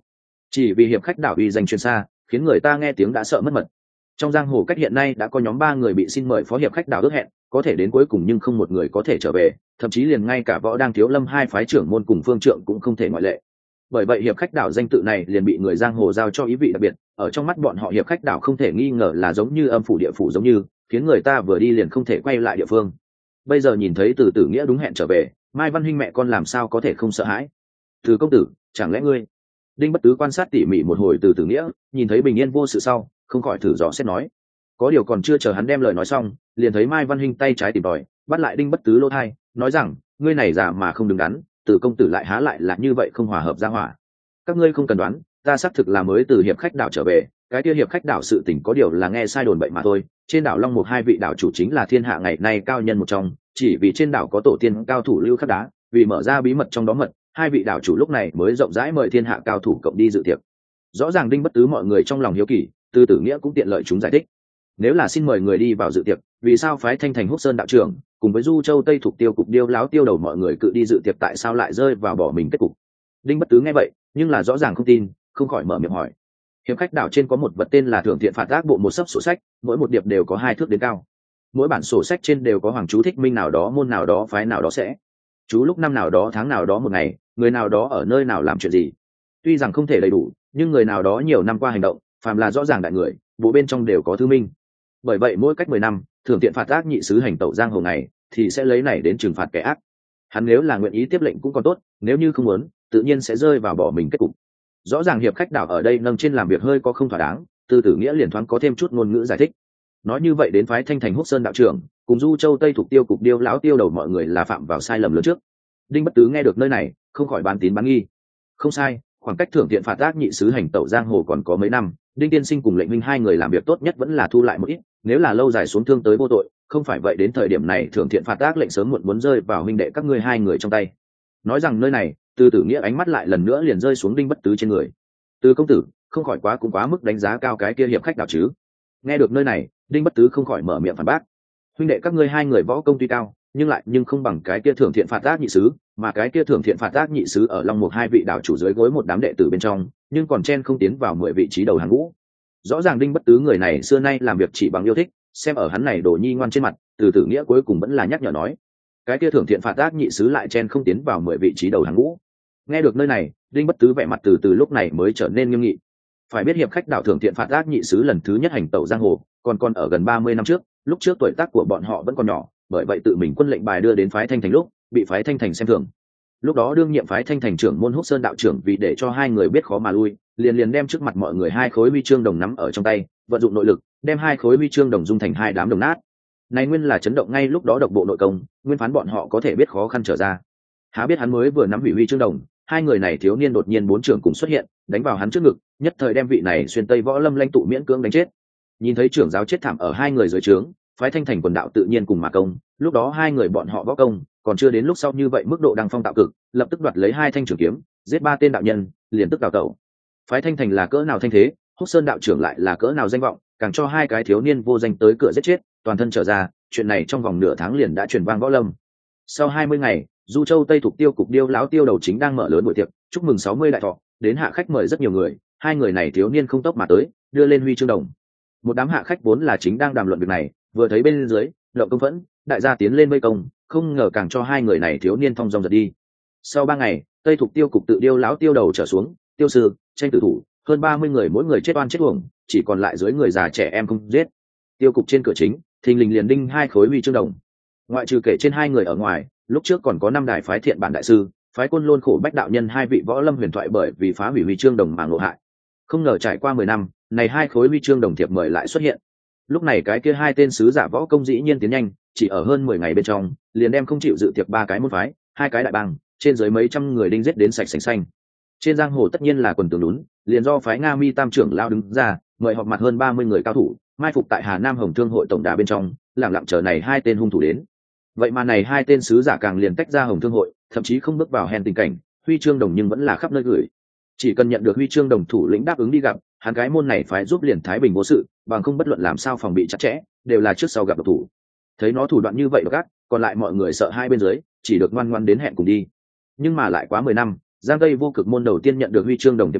chỉ vì hiệp khách đảo uy danh truyền xa, khiến người ta nghe tiếng đã sợ mất mật. Trong giang hồ cách hiện nay đã có nhóm 3 người bị xin mời phó hiệp khách đảo ước hẹn, có thể đến cuối cùng nhưng không một người có thể trở về, thậm chí liền ngay cả Võ Đang Thiếu Lâm hai phái trưởng môn cùng phương trượng cũng không thể ngoại lệ. Bởi vậy hiệp khách đảo danh tự này liền bị người giang hồ giao cho ý vị đặc biệt, ở trong mắt bọn họ hiệp khách đảo không thể nghi ngờ là giống như âm phủ địa phủ giống như, khiến người ta vừa đi liền không thể quay lại địa phương. Bây giờ nhìn thấy Từ Tử Nghĩa đúng hẹn trở về, Mai Văn Hinh mẹ con làm sao có thể không sợ hãi. Từ công tử, chẳng lẽ ngươi? Đinh Bất Tứ quan sát tỉ mỉ một hồi Từ Tử Nghĩa, nhìn thấy bình yên vô sự sau, không khỏi thử dò xét nói. Có điều còn chưa chờ hắn đem lời nói xong, liền thấy Mai Văn Hinh tay trái tìm tòi, bắt lại Đinh Bất Tứ lỗ thai, nói rằng, ngươi này già mà không đứng đắn, Từ công tử lại há lại là như vậy không hòa hợp ra hỏa. Các ngươi không cần đoán, ta xác thực là mới từ hiệp khách đảo trở về, cái kia hiệp khách đảo sự tình có điều là nghe sai đồn bậy mà thôi. Trên đảo Long Mục hai vị đảo chủ chính là thiên hạ ngày nay cao nhân một trong, chỉ vì trên đảo có tổ tiên cao thủ lưu khắc đá, vì mở ra bí mật trong đó mật, hai vị đảo chủ lúc này mới rộng rãi mời thiên hạ cao thủ cộng đi dự tiệc. Rõ ràng Đinh Bất Tứ mọi người trong lòng hiếu kỳ, Từ Tử Nghĩa cũng tiện lợi chúng giải thích. Nếu là xin mời người đi vào dự tiệc, vì sao phái Thanh Thành Húc Sơn đạo trưởng cùng với Du Châu Tây Thục Tiêu cục điêu láo tiêu đầu mọi người cự đi dự tiệc, tại sao lại rơi vào bỏ mình kết cục? Đinh Bất Tứ nghe vậy, nhưng là rõ ràng không tin, không khỏi mở miệng hỏi. Hiệp khách đảo trên có một vật tên là Thượng Thiện Phạt Ác bộ một sấp sổ sách, mỗi một điệp đều có 2 thước đến cao. Mỗi bản sổ sách trên đều có hoàng chú thích minh nào đó môn nào đó phái nào đó sẽ chú lúc năm nào đó tháng nào đó một ngày, người nào đó ở nơi nào làm chuyện gì. Tuy rằng không thể đầy đủ, nhưng người nào đó nhiều năm qua hành động, phàm là rõ ràng đại người, bộ bên trong đều có thư minh. Bởi vậy mỗi cách 10 năm, Thượng Thiện Phạt Ác nhị sứ hành tẩu giang hồ ngày, thì sẽ lấy này đến trừng phạt kẻ ác. Hắn nếu là nguyện ý tiếp lệnh cũng còn tốt, nếu như không muốn, tự nhiên sẽ rơi vào bỏ mình kết cục. Rõ ràng hiệp khách đảo ở đây nâng trên làm việc hơi có không thỏa đáng, Từ Tử Nghĩa liền thoáng có thêm chút ngôn ngữ giải thích. Nói như vậy đến phái Thanh Thành Húc Sơn đạo trưởng cùng Du Châu Tây Thục Tiêu cục điêu lão tiêu đầu mọi người là phạm vào sai lầm lớn trước. Đinh Bất Tứ nghe được nơi này, không khỏi bán tín bán nghi. Không sai, khoảng cách Thượng Thiện Phạt Ác nhị sứ hành tẩu giang hồ còn có mấy năm, Đinh tiên sinh cùng Lệnh Minh hai người làm việc tốt nhất vẫn là thu lại một ít, nếu là lâu dài xuống thương tới vô tội, không phải vậy đến thời điểm này Thượng Thiện Phạt Ác lệnh sớm muộn muốn rơi vào huynh đệ các ngươi hai người trong tay. Nói rằng nơi này, Từ Tử Nghĩa ánh mắt lại lần nữa liền rơi xuống Đinh Bất Tứ trên người. Từ công tử, không khỏi cũng quá mức đánh giá cao cái kia hiệp khách đảo chứ? Nghe được nơi này, Đinh Bất Tứ không khỏi mở miệng phản bác. Huynh đệ các ngươi hai người võ công tuy cao, nhưng không bằng cái kia Thượng Thiện Phạt Ác nhị sứ, mà cái kia Thượng Thiện Phạt Ác nhị sứ ở Long Mục hai vị đảo chủ dưới gối một đám đệ tử bên trong, nhưng còn chen không tiến vào 10 vị trí đầu hàng ngũ. Rõ ràng Đinh Bất Tứ người này xưa nay làm việc chỉ bằng yêu thích, xem ở hắn này đồ nhi ngoan trên mặt, Từ Tử Nghĩa cuối cùng vẫn là nhắc nhở nói, cái kia Thượng Thiện Phạt Ác nhị sứ lại chen không tiến vào 10 vị trí đầu hàng ngũ. Nghe được nơi này, Đinh Bất Tứ vẻ mặt từ lúc này mới trở nên nghiêm nghị. Phải biết hiệp khách đảo Thượng Thiện Phạt Ác nhị sứ lần thứ nhất hành tẩu giang hồ, còn ở gần 30 năm trước, lúc trước tuổi tác của bọn họ vẫn còn nhỏ, bởi vậy tự mình quân lệnh bài đưa đến phái Thanh Thành lúc, bị phái Thanh Thành xem thường. Lúc đó đương nhiệm phái Thanh Thành trưởng môn Húc Sơn đạo trưởng vì để cho hai người biết khó mà lui, liền đem trước mặt mọi người 2 khối huy chương đồng nắm ở trong tay, vận dụng nội lực, đem 2 khối huy chương đồng dung thành 2 đám đồng nát. Này nguyên là chấn động ngay lúc đó độc bộ nội công, nguyên phán bọn họ có thể biết khó khăn trở ra. Há biết hắn mới vừa nắm hủy huy chương đồng, hai người này thiếu niên đột nhiên 4 trưởng cùng xuất hiện, đánh vào hắn trước ngực, nhất thời đem vị này xuyên tây võ lâm lãnh tụ miễn cưỡng đánh chết. Nhìn thấy trưởng giáo chết thảm ở hai người dưới trướng, phái Thanh Thành quần đạo tự nhiên cùng mà công, lúc đó hai người bọn họ võ công còn chưa đến lúc sau như vậy mức độ đăng phong tạo cực, lập tức đoạt lấy 2 thanh trường kiếm, giết 3 tên đạo nhân, liền tức đào tẩu. Phái Thanh Thành là cỡ nào thanh thế, Húc Sơn đạo trưởng lại là cỡ nào danh vọng, càng cho 2 cái thiếu niên vô danh tới cửa giết chết, toàn thân trở ra, chuyện này trong vòng nửa tháng liền đã truyền vang võ lâm. Sau 20 ngày, Du Châu Tây Thục Tiêu cục điêu lão tiêu đầu chính đang mở lớn buổi tiệc, chúc mừng 60 đại thọ, đến hạ khách mời rất nhiều người, 2 người này thiếu niên không tốc mà tới, đưa lên huy chương đồng. Một đám hạ khách vốn là chính đang đàm luận việc này, vừa thấy bên dưới, Lộng Công Phẫn, đại gia tiến lên vây công, không ngờ càng cho 2 người này thiếu niên thong dong giật đi. Sau 3 ngày, Tây Thục Tiêu cục tự điêu lão tiêu đầu trở xuống, tiêu sư, tranh tử thủ, hơn 30 người mỗi người chết oan chết uổng, chỉ còn lại dưới người già trẻ em không giết. Tiêu cục trên cửa chính, thình lình liền đinh 2 khối huy chương đồng. Ngoại trừ kể trên 2 người ở ngoài, lúc trước còn có 5 đại phái Thiện Bản đại sư, phái Côn Lôn Khổ Bách đạo nhân 2 vị võ lâm huyền thoại bởi vì phá hủy huy chương đồng mà ngộ hại. Không ngờ trải qua 10 năm, này 2 khối huy chương đồng thiệp mời lại xuất hiện. Lúc này cái kia 2 tên sứ giả võ công dĩ nhiên tiến nhanh, chỉ ở hơn 10 ngày bên trong, liền đem không chịu dự tiệc 3 cái môn phái, 2 cái đại bang, trên dưới mấy trăm người đinh giết đến sạch sành xanh. Trên giang hồ tất nhiên là quần tường lún, liền do phái Nga Mi Tam trưởng lao đứng ra, mời họp mặt hơn 30 người cao thủ, mai phục tại Hà Nam Hồng Thương hội tổng đà bên trong, lặng lặng chờ này 2 tên hung thủ đến. Vậy mà này 2 tên sứ giả càng liền tách ra Hồng Thương hội, thậm chí không bước vào hèn tình cảnh, huy chương đồng nhưng vẫn là khắp nơi gửi. Chỉ cần nhận được huy chương đồng thủ lĩnh đáp ứng đi gặp, hắn cái môn này phải giúp liền thái bình vô sự, bằng không bất luận làm sao phòng bị chặt chẽ, đều là trước sau gặp độc thủ. Thấy nó thủ đoạn như vậy độc ác, còn lại mọi người sợ hai bên dưới, chỉ được ngoan ngoãn đến hẹn cùng đi. Nhưng mà lại quá 10 năm, Giang Tây vô cực môn đầu tiên nhận được huy chương đồng thiệp mời,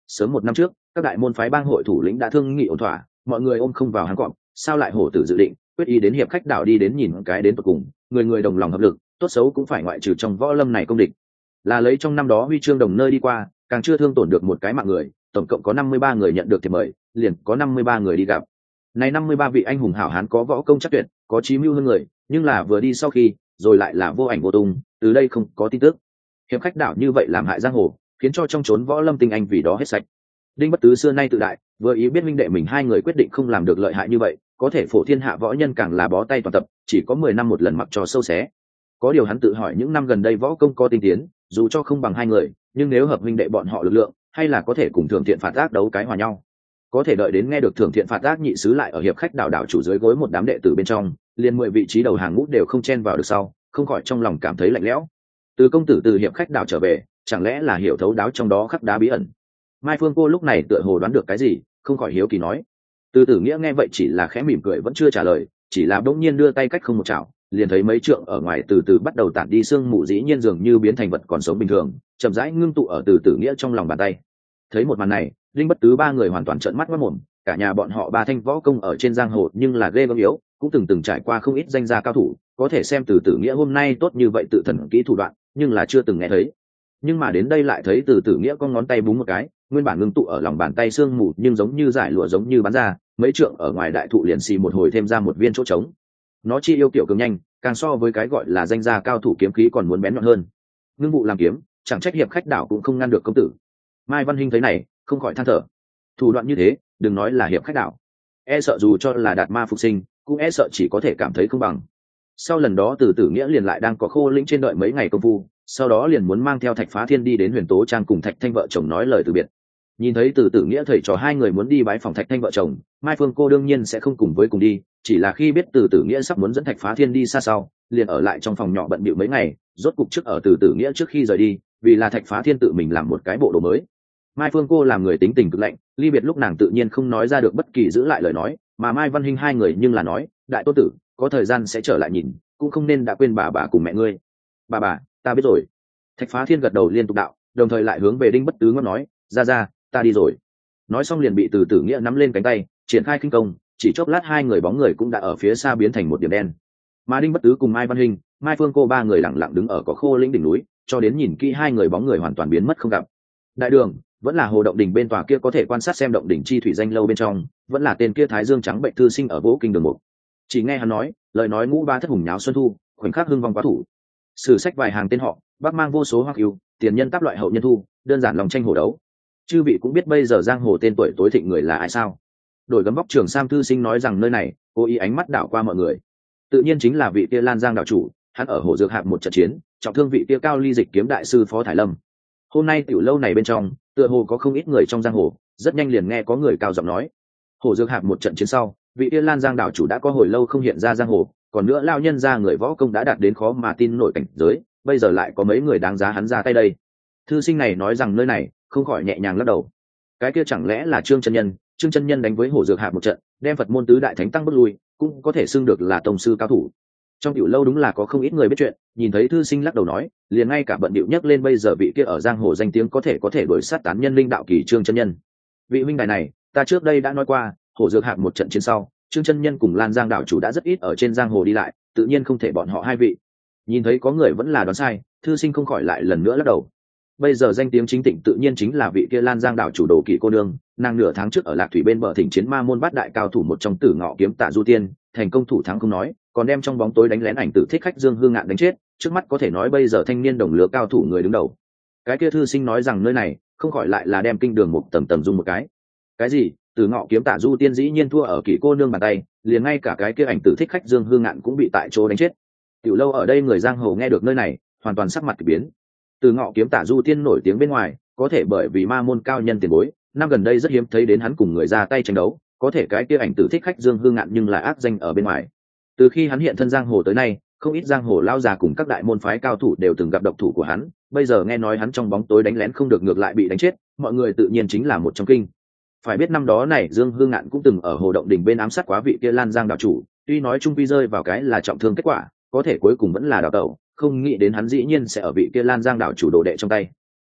sớm 1 năm trước các đại môn phái bang hội thủ lĩnh đã thương nghị ổn thỏa, mọi người ôm không vào hàng cọp, sao lại hổ tử dự định quyết ý đến hiệp khách đảo đi đến nhìn cái đến tận cùng, người người đồng lòng hợp lực, tốt xấu cũng phải ngoại trừ trong võ lâm này công địch, là lấy trong năm đó huy chương đồng nơi đi qua, càng chưa thương tổn được một cái mạng người, tổng cộng có 53 người nhận được thiệp mời, liền có 53 người đi gặp. Này 53 vị anh hùng hảo hán có võ công chắc tuyệt, có chí mưu hơn người, nhưng là vừa đi sau khi, rồi lại là vô ảnh vô tung, từ đây không có tin tức. Hiệp khách đảo như vậy làm hại giang hồ, khiến cho trong chốn võ lâm tinh anh vì đó hết sạch. Đinh Bất Tứ xưa nay tự đại, vừa ý biết minh đệ mình hai người quyết định không làm được lợi hại như vậy, có thể phổ thiên hạ võ nhân càng là bó tay toàn tập, chỉ có 10 năm một lần mặc trò sâu xé. Có điều hắn tự hỏi những năm gần đây võ công có tinh tiến, dù cho không bằng hai người, nhưng nếu hợp minh đệ bọn họ lực lượng, hay là có thể cùng Thường Thiện Phạt Ác đấu cái hòa nhau. Có thể đợi đến nghe được Thường Thiện Phạt Ác nhị sứ lại ở hiệp khách đảo đảo chủ dưới gối một đám đệ tử bên trong, liền 10 vị trí đầu hàng ngũ đều không chen vào được sau, không khỏi trong lòng cảm thấy lạnh lẽo. Từ công tử từ hiệp khách đảo trở về, chẳng lẽ là hiểu thấu đáo trong đó khắc đá bí ẩn? Mai Phương cô lúc này tựa hồ đoán được cái gì, không khỏi hiếu kỳ nói. Từ Tử Nghĩa nghe vậy chỉ là khẽ mỉm cười vẫn chưa trả lời, chỉ là bỗng nhiên đưa tay cách không một chảo, liền thấy mấy trượng ở ngoài từ từ bắt đầu tản đi sương mù, dĩ nhiên dường như biến thành vật còn sống bình thường, chậm rãi ngưng tụ ở Từ Tử Nghĩa trong lòng bàn tay. Thấy một màn này, Linh Bất Tứ ba người hoàn toàn trợn mắt mất mồm, cả nhà bọn họ ba thanh võ công ở trên giang hồ nhưng là ghê gớm yếu, cũng từng trải qua không ít danh gia cao thủ, có thể xem Từ Tử Nghĩa hôm nay tốt như vậy tự thần kỹ thủ đoạn, nhưng là chưa từng nghe thấy. Nhưng mà đến đây lại thấy Từ Tử Nghĩa con ngón tay búng một cái, nguyên bản ngưng tụ ở lòng bàn tay sương mù nhưng giống như giải lụa giống như bắn ra, mấy trượng ở ngoài đại thụ liền xì một hồi thêm ra một viên chỗ trống. Nó chi yêu kiểu cường nhanh, càng so với cái gọi là danh gia cao thủ kiếm khí còn muốn bén nhọn hơn. Ngưng vụ làm kiếm, chẳng trách hiệp khách đảo cũng không ngăn được công tử. Mai Văn Hinh thấy này, không khỏi than thở. Thủ đoạn như thế, đừng nói là hiệp khách đảo, e sợ dù cho là đạt ma phục sinh, cũng e sợ chỉ có thể cảm thấy không bằng. Sau lần đó Từ Tử Nghĩa liền lại đang có khô lĩnh trên đợi mấy ngày công phu, sau đó liền muốn mang theo Thạch Phá Thiên đi đến Huyền Tố Trang cùng Thạch Thanh vợ chồng nói lời từ biệt. Nhìn thấy Từ Tử Nghĩa thầy trò hai người muốn đi bái phòng Thạch Thanh vợ chồng, Mai Phương cô đương nhiên sẽ không cùng với cùng đi, chỉ là khi biết Từ Tử Nghĩa sắp muốn dẫn Thạch Phá Thiên đi xa sau, liền ở lại trong phòng nhỏ bận bịu mấy ngày, rốt cục trước ở Từ Tử Nghĩa trước khi rời đi, vì là Thạch Phá Thiên tự mình làm một cái bộ đồ mới. Mai Phương cô làm người tính tình cực lạnh, ly biệt lúc nàng tự nhiên không nói ra được bất kỳ giữ lại lời nói, mà Mai Văn Hinh hai người nhưng là nói, đại tôn tử, có thời gian sẽ trở lại nhìn, cũng không nên đã quên bà cùng mẹ ngươi. Bà, ta biết rồi. Thạch Phá Thiên gật đầu liên tục đạo, đồng thời lại hướng về Đinh Bất Tứ ngót nói, ra, ta đi rồi. Nói xong liền bị Từ Tử Nghĩa nắm lên cánh tay, triển khai khinh công, chỉ chốc lát hai người bóng người cũng đã ở phía xa biến thành một điểm đen. Mà Đinh Bất Tứ cùng Mai Văn Hinh, Mai Phương cô ba người lặng lặng đứng ở cỏ khô lĩnh đỉnh núi, cho đến nhìn kỹ hai người bóng người hoàn toàn biến mất không gặp. Đại đường, vẫn là hồ động đỉnh bên tòa kia có thể quan sát xem động đỉnh chi thủy danh lâu bên trong, vẫn là tên kia Thái Dương trắng bệnh thư sinh ở Vũ Kinh đường một. Chỉ nghe hắn nói, lời nói ngũ ba thất hùng nháo xuân thu, khoảnh khắc hưng vong quá thủ. Sử sách vài hàng tên họ, bắc mang vô số hoặc yêu, tiền nhân tác loại hậu nhân thu, đơn giản lòng tranh hổ đấu. Chư vị cũng biết bây giờ giang hồ tên tuổi tối thịnh người là ai sao? Đổi gấm vóc Trường Sam thư sinh nói rằng nơi này, cố ý ánh mắt đảo qua mọi người. Tự nhiên chính là vị kia Lan Giang đảo chủ, hắn ở hồ dược hạp một trận chiến, trọng thương vị kia Cao Ly Dịch kiếm đại sư Phó Thải Lâm. Hôm nay tiểu lâu này bên trong, tựa hồ có không ít người trong giang hồ, rất nhanh liền nghe có người cao giọng nói. Hồ dược hạp một trận chiến sau, vị kia Lan Giang đảo chủ đã có hồi lâu không hiện ra giang hồ, còn nữa lao nhân ra người võ công đã đạt đến khó mà tin nổi cảnh giới, bây giờ lại có mấy người đáng giá hắn ra tay đây. Thư sinh này nói rằng nơi này, không khỏi nhẹ nhàng lắc đầu. Cái kia chẳng lẽ là Trương chân nhân đánh với Hổ Dược Hạp một trận, đem Phật môn tứ đại thánh tăng bước lui, cũng có thể xưng được là tông sư cao thủ. Trong tiểu lâu đúng là có không ít người biết chuyện, nhìn thấy thư sinh lắc đầu nói, liền ngay cả bận điệu nhắc lên bây giờ vị kia ở giang hồ danh tiếng có thể đuổi sát tán nhân linh đạo kỳ Trương chân nhân. Vị huynh đài này, ta trước đây đã nói qua, Hổ Dược Hạp một trận chiến sau, Trương chân nhân cùng Lan Giang đạo chủ đã rất ít ở trên giang hồ đi lại, tự nhiên không thể bọn họ hai vị. Nhìn thấy có người vẫn là đoán sai, thư sinh không khỏi lại lần nữa lắc đầu. Bây giờ danh tiếng chính tịnh tự nhiên chính là vị kia Lan Giang đảo chủ Đồ Kỵ cô nương, nàng nửa tháng trước ở Lạc Thủy bên bờ thỉnh chiến ma môn bát đại cao thủ một trong Tử Ngọ kiếm Tạ Du Tiên, thành công thủ thắng không nói, còn đem trong bóng tối đánh lén ảnh tử thích khách Dương Hương Ngạn đánh chết, trước mắt có thể nói bây giờ thanh niên đồng lứa cao thủ người đứng đầu. Cái kia thư sinh nói rằng nơi này, không khỏi lại là đem kinh đường một tầng dung một cái. Cái gì? Tử Ngọ kiếm Tạ Du Tiên dĩ nhiên thua ở Kỵ cô nương bàn tay, liền ngay cả cái kia ảnh tử thích khách Dương Hương Ngạn cũng bị tại chỗ đánh chết. Tiểu lâu ở đây người giang hồ nghe được nơi này, hoàn toàn sắc mặt kỳ biến. Từ Ngọ kiếm Tạ Du Tiên nổi tiếng bên ngoài, có thể bởi vì ma môn cao nhân tiền bối, năm gần đây rất hiếm thấy đến hắn cùng người ra tay tranh đấu, có thể cái kia ảnh tử thích khách Dương Hương Ngạn nhưng lại ác danh ở bên ngoài. Từ khi hắn hiện thân giang hồ tới nay, không ít giang hồ lao già cùng các đại môn phái cao thủ đều từng gặp độc thủ của hắn, bây giờ nghe nói hắn trong bóng tối đánh lén không được ngược lại bị đánh chết, mọi người tự nhiên chính là một trong kinh. Phải biết năm đó này Dương Hương Ngạn cũng từng ở hồ động đỉnh bên ám sát quá vị kia Lan Giang đạo chủ, tuy nói trung quy rơi vào cái là trọng thương kết quả, có thể cuối cùng vẫn là đào tẩu, không nghĩ đến hắn dĩ nhiên sẽ ở vị kia Lan Giang đảo chủ đồ đệ trong tay.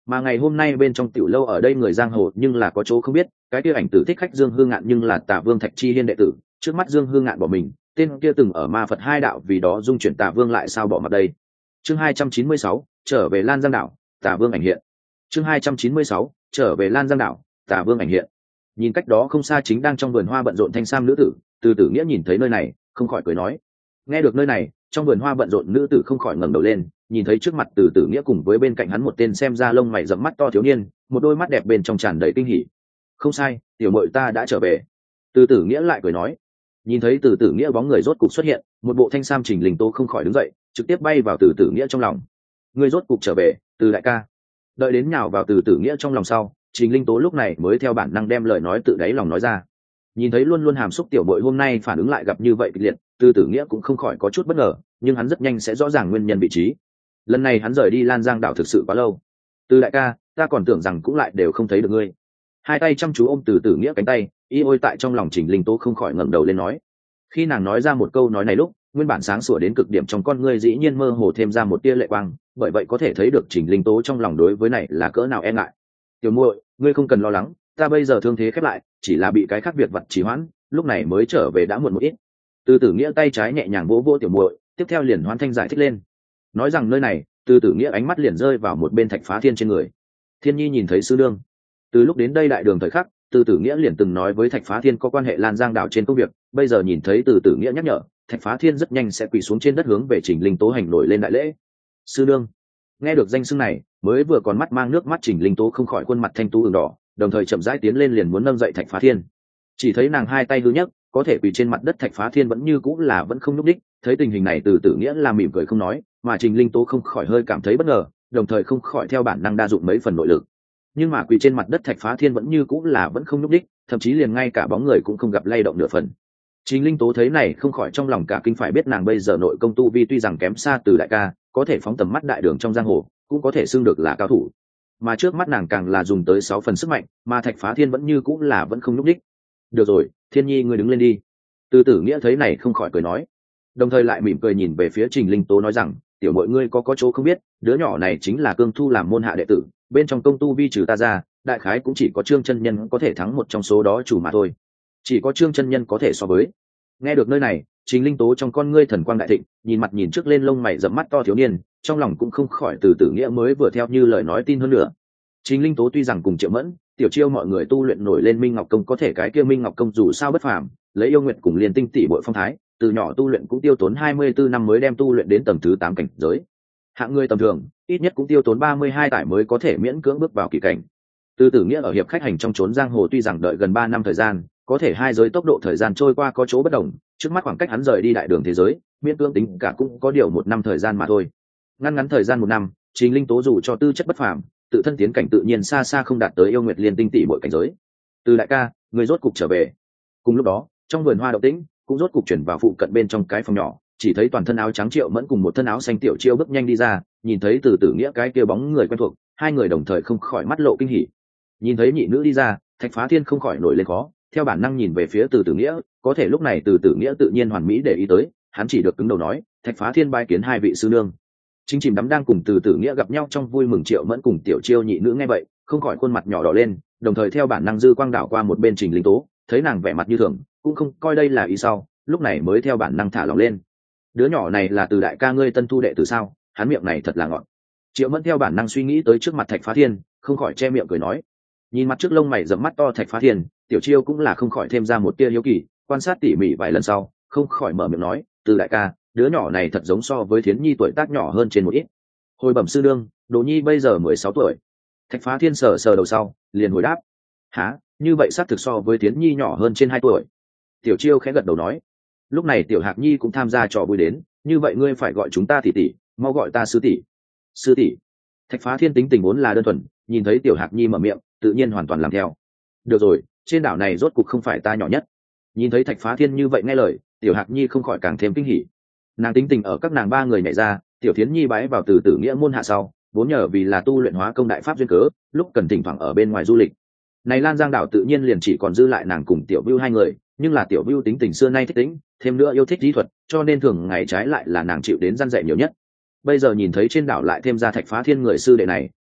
mà ngày hôm nay bên trong tiểu lâu ở đây người giang hồ nhưng là có chỗ không biết, cái kia ảnh tử thích khách Dương Hương Ngạn nhưng là Tả Vương Thạch Chi Hiên đệ tử. Trước mắt Dương Hương Ngạn bỏ mình, tên kia từng ở ma Phật hai đạo vì đó dung chuyển Tả Vương lại sao bỏ mặt đây. Chương 296, trở về Lan Giang đảo, Tả Vương ảnh hiện. Chương 296, trở về Lan Giang đảo, Tả Vương ảnh hiện. Nhìn cách đó không xa chính đang trong vườn hoa bận rộn thanh sam nữ tử, Từ Tử Nghĩa nhìn thấy nơi này, không khỏi cười nói. Nghe được nơi này, trong vườn hoa bận rộn nữ tử không khỏi ngẩng đầu lên, nhìn thấy trước mặt Từ Tử Nghĩa cùng với bên cạnh hắn một tên xem ra lông mày rậm mắt to thiếu niên, một đôi mắt đẹp bên trong tràn đầy kinh hỉ. Không sai, tiểu muội ta đã trở về. Từ Tử Nghĩa lại cười nói. Nhìn thấy Từ Tử Nghĩa bóng người rốt cục xuất hiện, một bộ thanh sam chỉnh linh tố không khỏi đứng dậy, trực tiếp bay vào Từ Tử Nghĩa trong lòng. Ngươi rốt cục trở về, Từ đại ca. Đợi đến nhào vào Từ Tử Nghĩa trong lòng sau, Trình Linh Tố lúc này mới theo bản năng đem lời nói tự đáy lòng nói ra. Nhìn thấy luôn luôn hàm xúc tiểu muội hôm nay phản ứng lại gặp như vậy kịch liệt, Từ Tử Nghĩa cũng không khỏi có chút bất ngờ, nhưng hắn rất nhanh sẽ rõ ràng nguyên nhân vị trí. Lần này hắn rời đi Lan Giang đảo thực sự quá lâu. Từ đại ca, ta còn tưởng rằng cũng lại đều không thấy được ngươi. Hai tay chăm chú ôm Từ Tử Nghĩa cánh tay, y ôi tại trong lòng Trình Linh Tố không khỏi ngẩng đầu lên nói. Khi nàng nói ra một câu nói này lúc, nguyên bản sáng sủa đến cực điểm trong con ngươi dĩ nhiên mơ hồ thêm ra một tia lệ quang, bởi vậy có thể thấy được Trình Linh Tố trong lòng đối với này là cỡ nào e ngại. Tiểu muội, ngươi không cần lo lắng, ta bây giờ thương thế khép lại, chỉ là bị cái khác việc vật trì hoãn, lúc này mới trở về đã muộn một ít. Từ Tử Nghĩa tay trái nhẹ nhàng vỗ vỗ tiểu muội, tiếp theo liền hoán thanh giải thích lên. Nói rằng nơi này, Từ Tử Nghĩa ánh mắt liền rơi vào một bên Thạch Phá Thiên trên người. Thiên Nhi nhìn thấy sư đương. Từ lúc đến đây đại đường thời khắc, Từ Tử Nghĩa liền từng nói với Thạch Phá Thiên có quan hệ Lan Giang đảo trên công việc, bây giờ nhìn thấy Từ Tử Nghĩa nhắc nhở, Thạch Phá Thiên rất nhanh sẽ quỳ xuống trên đất hướng về Trình Linh Tố hành nổi lên đại lễ. Sư đương. Nghe được danh xưng này, mới vừa còn mắt mang nước mắt Trình Linh Tố không khỏi khuôn mặt thanh tú ửng đỏ, đồng thời chậm rãi tiến lên liền muốn nâng dậy Thạch Phá Thiên. Chỉ thấy nàng hai tay hư nhấc, có thể quỳ trên mặt đất Thạch Phá Thiên vẫn như cũng là vẫn không nhúc đích, thấy tình hình này Từ Tử Nghĩa là mỉm cười không nói, mà Trình Linh Tố không khỏi hơi cảm thấy bất ngờ, đồng thời không khỏi theo bản năng đa dụng mấy phần nội lực. Nhưng mà quỳ trên mặt đất Thạch Phá Thiên vẫn như cũng là vẫn không nhúc đích, thậm chí liền ngay cả bóng người cũng không gặp lay động nửa phần. Trình Linh Tố thấy này không khỏi trong lòng cả kinh, phải biết nàng bây giờ nội công tu vi tuy rằng kém xa Từ đại ca, có thể phóng tầm mắt đại đường trong giang hồ, cũng có thể xưng được là cao thủ. Mà trước mắt nàng càng là dùng tới 6 phần sức mạnh, mà Thạch Phá Thiên vẫn như cũng là vẫn không nhúc đích. Được rồi, Thiên Nhi ngươi đứng lên đi. Từ Tử Nghĩa thấy này không khỏi cười nói, đồng thời lại mỉm cười nhìn về phía Trình Linh Tố nói rằng, tiểu muội ngươi có chỗ không biết, đứa nhỏ này chính là Cương Thu làm môn hạ đệ tử, bên trong công tu vi trừ ta ra, đại khái cũng chỉ có Trương chân nhân có thể thắng một trong số đó chủ mà thôi. Chỉ có Trương chân nhân có thể so với. Nghe được nơi này, Trình Linh Tố trong con ngươi thần quang đại thịnh, nhìn mặt nhìn trước lên lông mày rậm mắt to thiếu niên, trong lòng cũng không khỏi Từ Tử Nghĩa mới vừa theo như lời nói tin hơn nữa. Trình Linh Tố tuy rằng cùng Triệu Mẫn, Tiểu Chiêu mọi người tu luyện nổi lên Minh Ngọc công, có thể cái kia Minh Ngọc công dù sao bất phàm, lấy yêu nguyện cùng liên tinh tỷ bội phong thái, từ nhỏ tu luyện cũng tiêu tốn 24 năm mới đem tu luyện đến tầng thứ 8 cảnh giới. Hạng người tầm thường, ít nhất cũng tiêu tốn 32 tải mới có thể miễn cưỡng bước vào kỳ cảnh. Từ Tử Nghĩa ở hiệp khách hành trong trốn giang hồ tuy rằng đợi gần 3 năm thời gian, có thể hai giới tốc độ thời gian trôi qua có chỗ bất đồng, trước mắt khoảng cách hắn rời đi đại đường thế giới, miễn cưỡng tính cả cũng có điều 1 năm thời gian mà thôi. Ngắn thời gian 1 năm, Trình Linh Tố dù cho tư chất bất phàm, tự thân tiến cảnh tự nhiên xa xa không đạt tới yêu nguyệt liên tinh tỷ bội cảnh giới. Từ đại ca, người rốt cục trở về. Cùng lúc đó, trong vườn hoa động tĩnh cũng rốt cục chuyển vào phụ cận bên trong cái phòng nhỏ, chỉ thấy toàn thân áo trắng Triệu Mẫn cùng một thân áo xanh Tiểu Chiêu bước nhanh đi ra, nhìn thấy Từ Tử Nghĩa cái kia bóng người quen thuộc, hai người đồng thời không khỏi mắt lộ kinh hỉ. Nhìn thấy nhị nữ đi ra, Thạch Phá Thiên không khỏi nổi lên khó, theo bản năng nhìn về phía Từ Tử Nghĩa, có thể lúc này Từ Tử Nghĩa tự nhiên hoàn mỹ để ý tới, hắn chỉ được cứng đầu nói, Thạch Phá Thiên bái kiến hai vị sư nương. Chính chìm đắm đang cùng Từ Tử Nghĩa gặp nhau trong vui mừng Triệu Mẫn cùng Tiểu Chiêu nhị nữ nghe vậy, không khỏi khuôn mặt nhỏ đỏ lên, đồng thời theo bản năng dư quang đảo qua một bên Trình Linh Tố, thấy nàng vẻ mặt như thường, cũng không coi đây là ý sau, lúc này mới theo bản năng thả lòng lên. Đứa nhỏ này là Từ đại ca ngươi tân thu đệ tử sao? Hắn miệng này thật là ngọt. Triệu Mẫn theo bản năng suy nghĩ tới trước mặt Thạch Phá Thiên, không khỏi che miệng cười nói. Nhìn mặt trước lông mày rậm mắt to Thạch Phá Thiên, Tiểu Chiêu cũng là không khỏi thêm ra một tia hiếu kỳ, quan sát tỉ mỉ vài lần sau, không khỏi mở miệng nói, Từ đại ca, đứa nhỏ này thật giống so với Thiến Nhi tuổi tác nhỏ hơn trên một ít. Hồi bẩm sư đương, Đồ Nhi bây giờ 16 tuổi. Thạch Phá Thiên sờ sờ đầu sau, liền hồi đáp, há, như vậy xác thực so với Thiến Nhi nhỏ hơn trên 2 tuổi. Tiểu Chiêu khẽ gật đầu nói, lúc này Tiểu Hạc Nhi cũng tham gia trò vui đến, như vậy ngươi phải gọi chúng ta tỷ tỷ, mau gọi ta sư tỷ. Sư tỷ. Thạch Phá Thiên tính tình vốn là đơn thuần, nhìn thấy Tiểu Hạc Nhi mở miệng, tự nhiên hoàn toàn làm theo. Được rồi, trên đảo này rốt cục không phải ta nhỏ nhất. Nhìn thấy Thạch Phá Thiên như vậy nghe lời, Tiểu Hạc Nhi không khỏi càng thêm kinh hỉ. Nàng tính tình ở các nàng ba người nhảy ra, Tiểu Thiến Nhi bái vào Từ Tử Nghĩa môn hạ sau, vốn nhờ vì là tu luyện hóa công đại pháp duyên cớ, lúc cần thỉnh thoảng ở bên ngoài du lịch. Này Lan Giang đảo tự nhiên liền chỉ còn dư lại nàng cùng Tiểu Vưu hai người, nhưng là Tiểu Vưu tính tình xưa nay thích tính, thêm nữa yêu thích lý thuật, cho nên thường ngày trái lại là nàng chịu đến răn dạy nhiều nhất. Bây giờ nhìn thấy trên đảo lại thêm ra Thạch Phá Thiên người sư đệ này,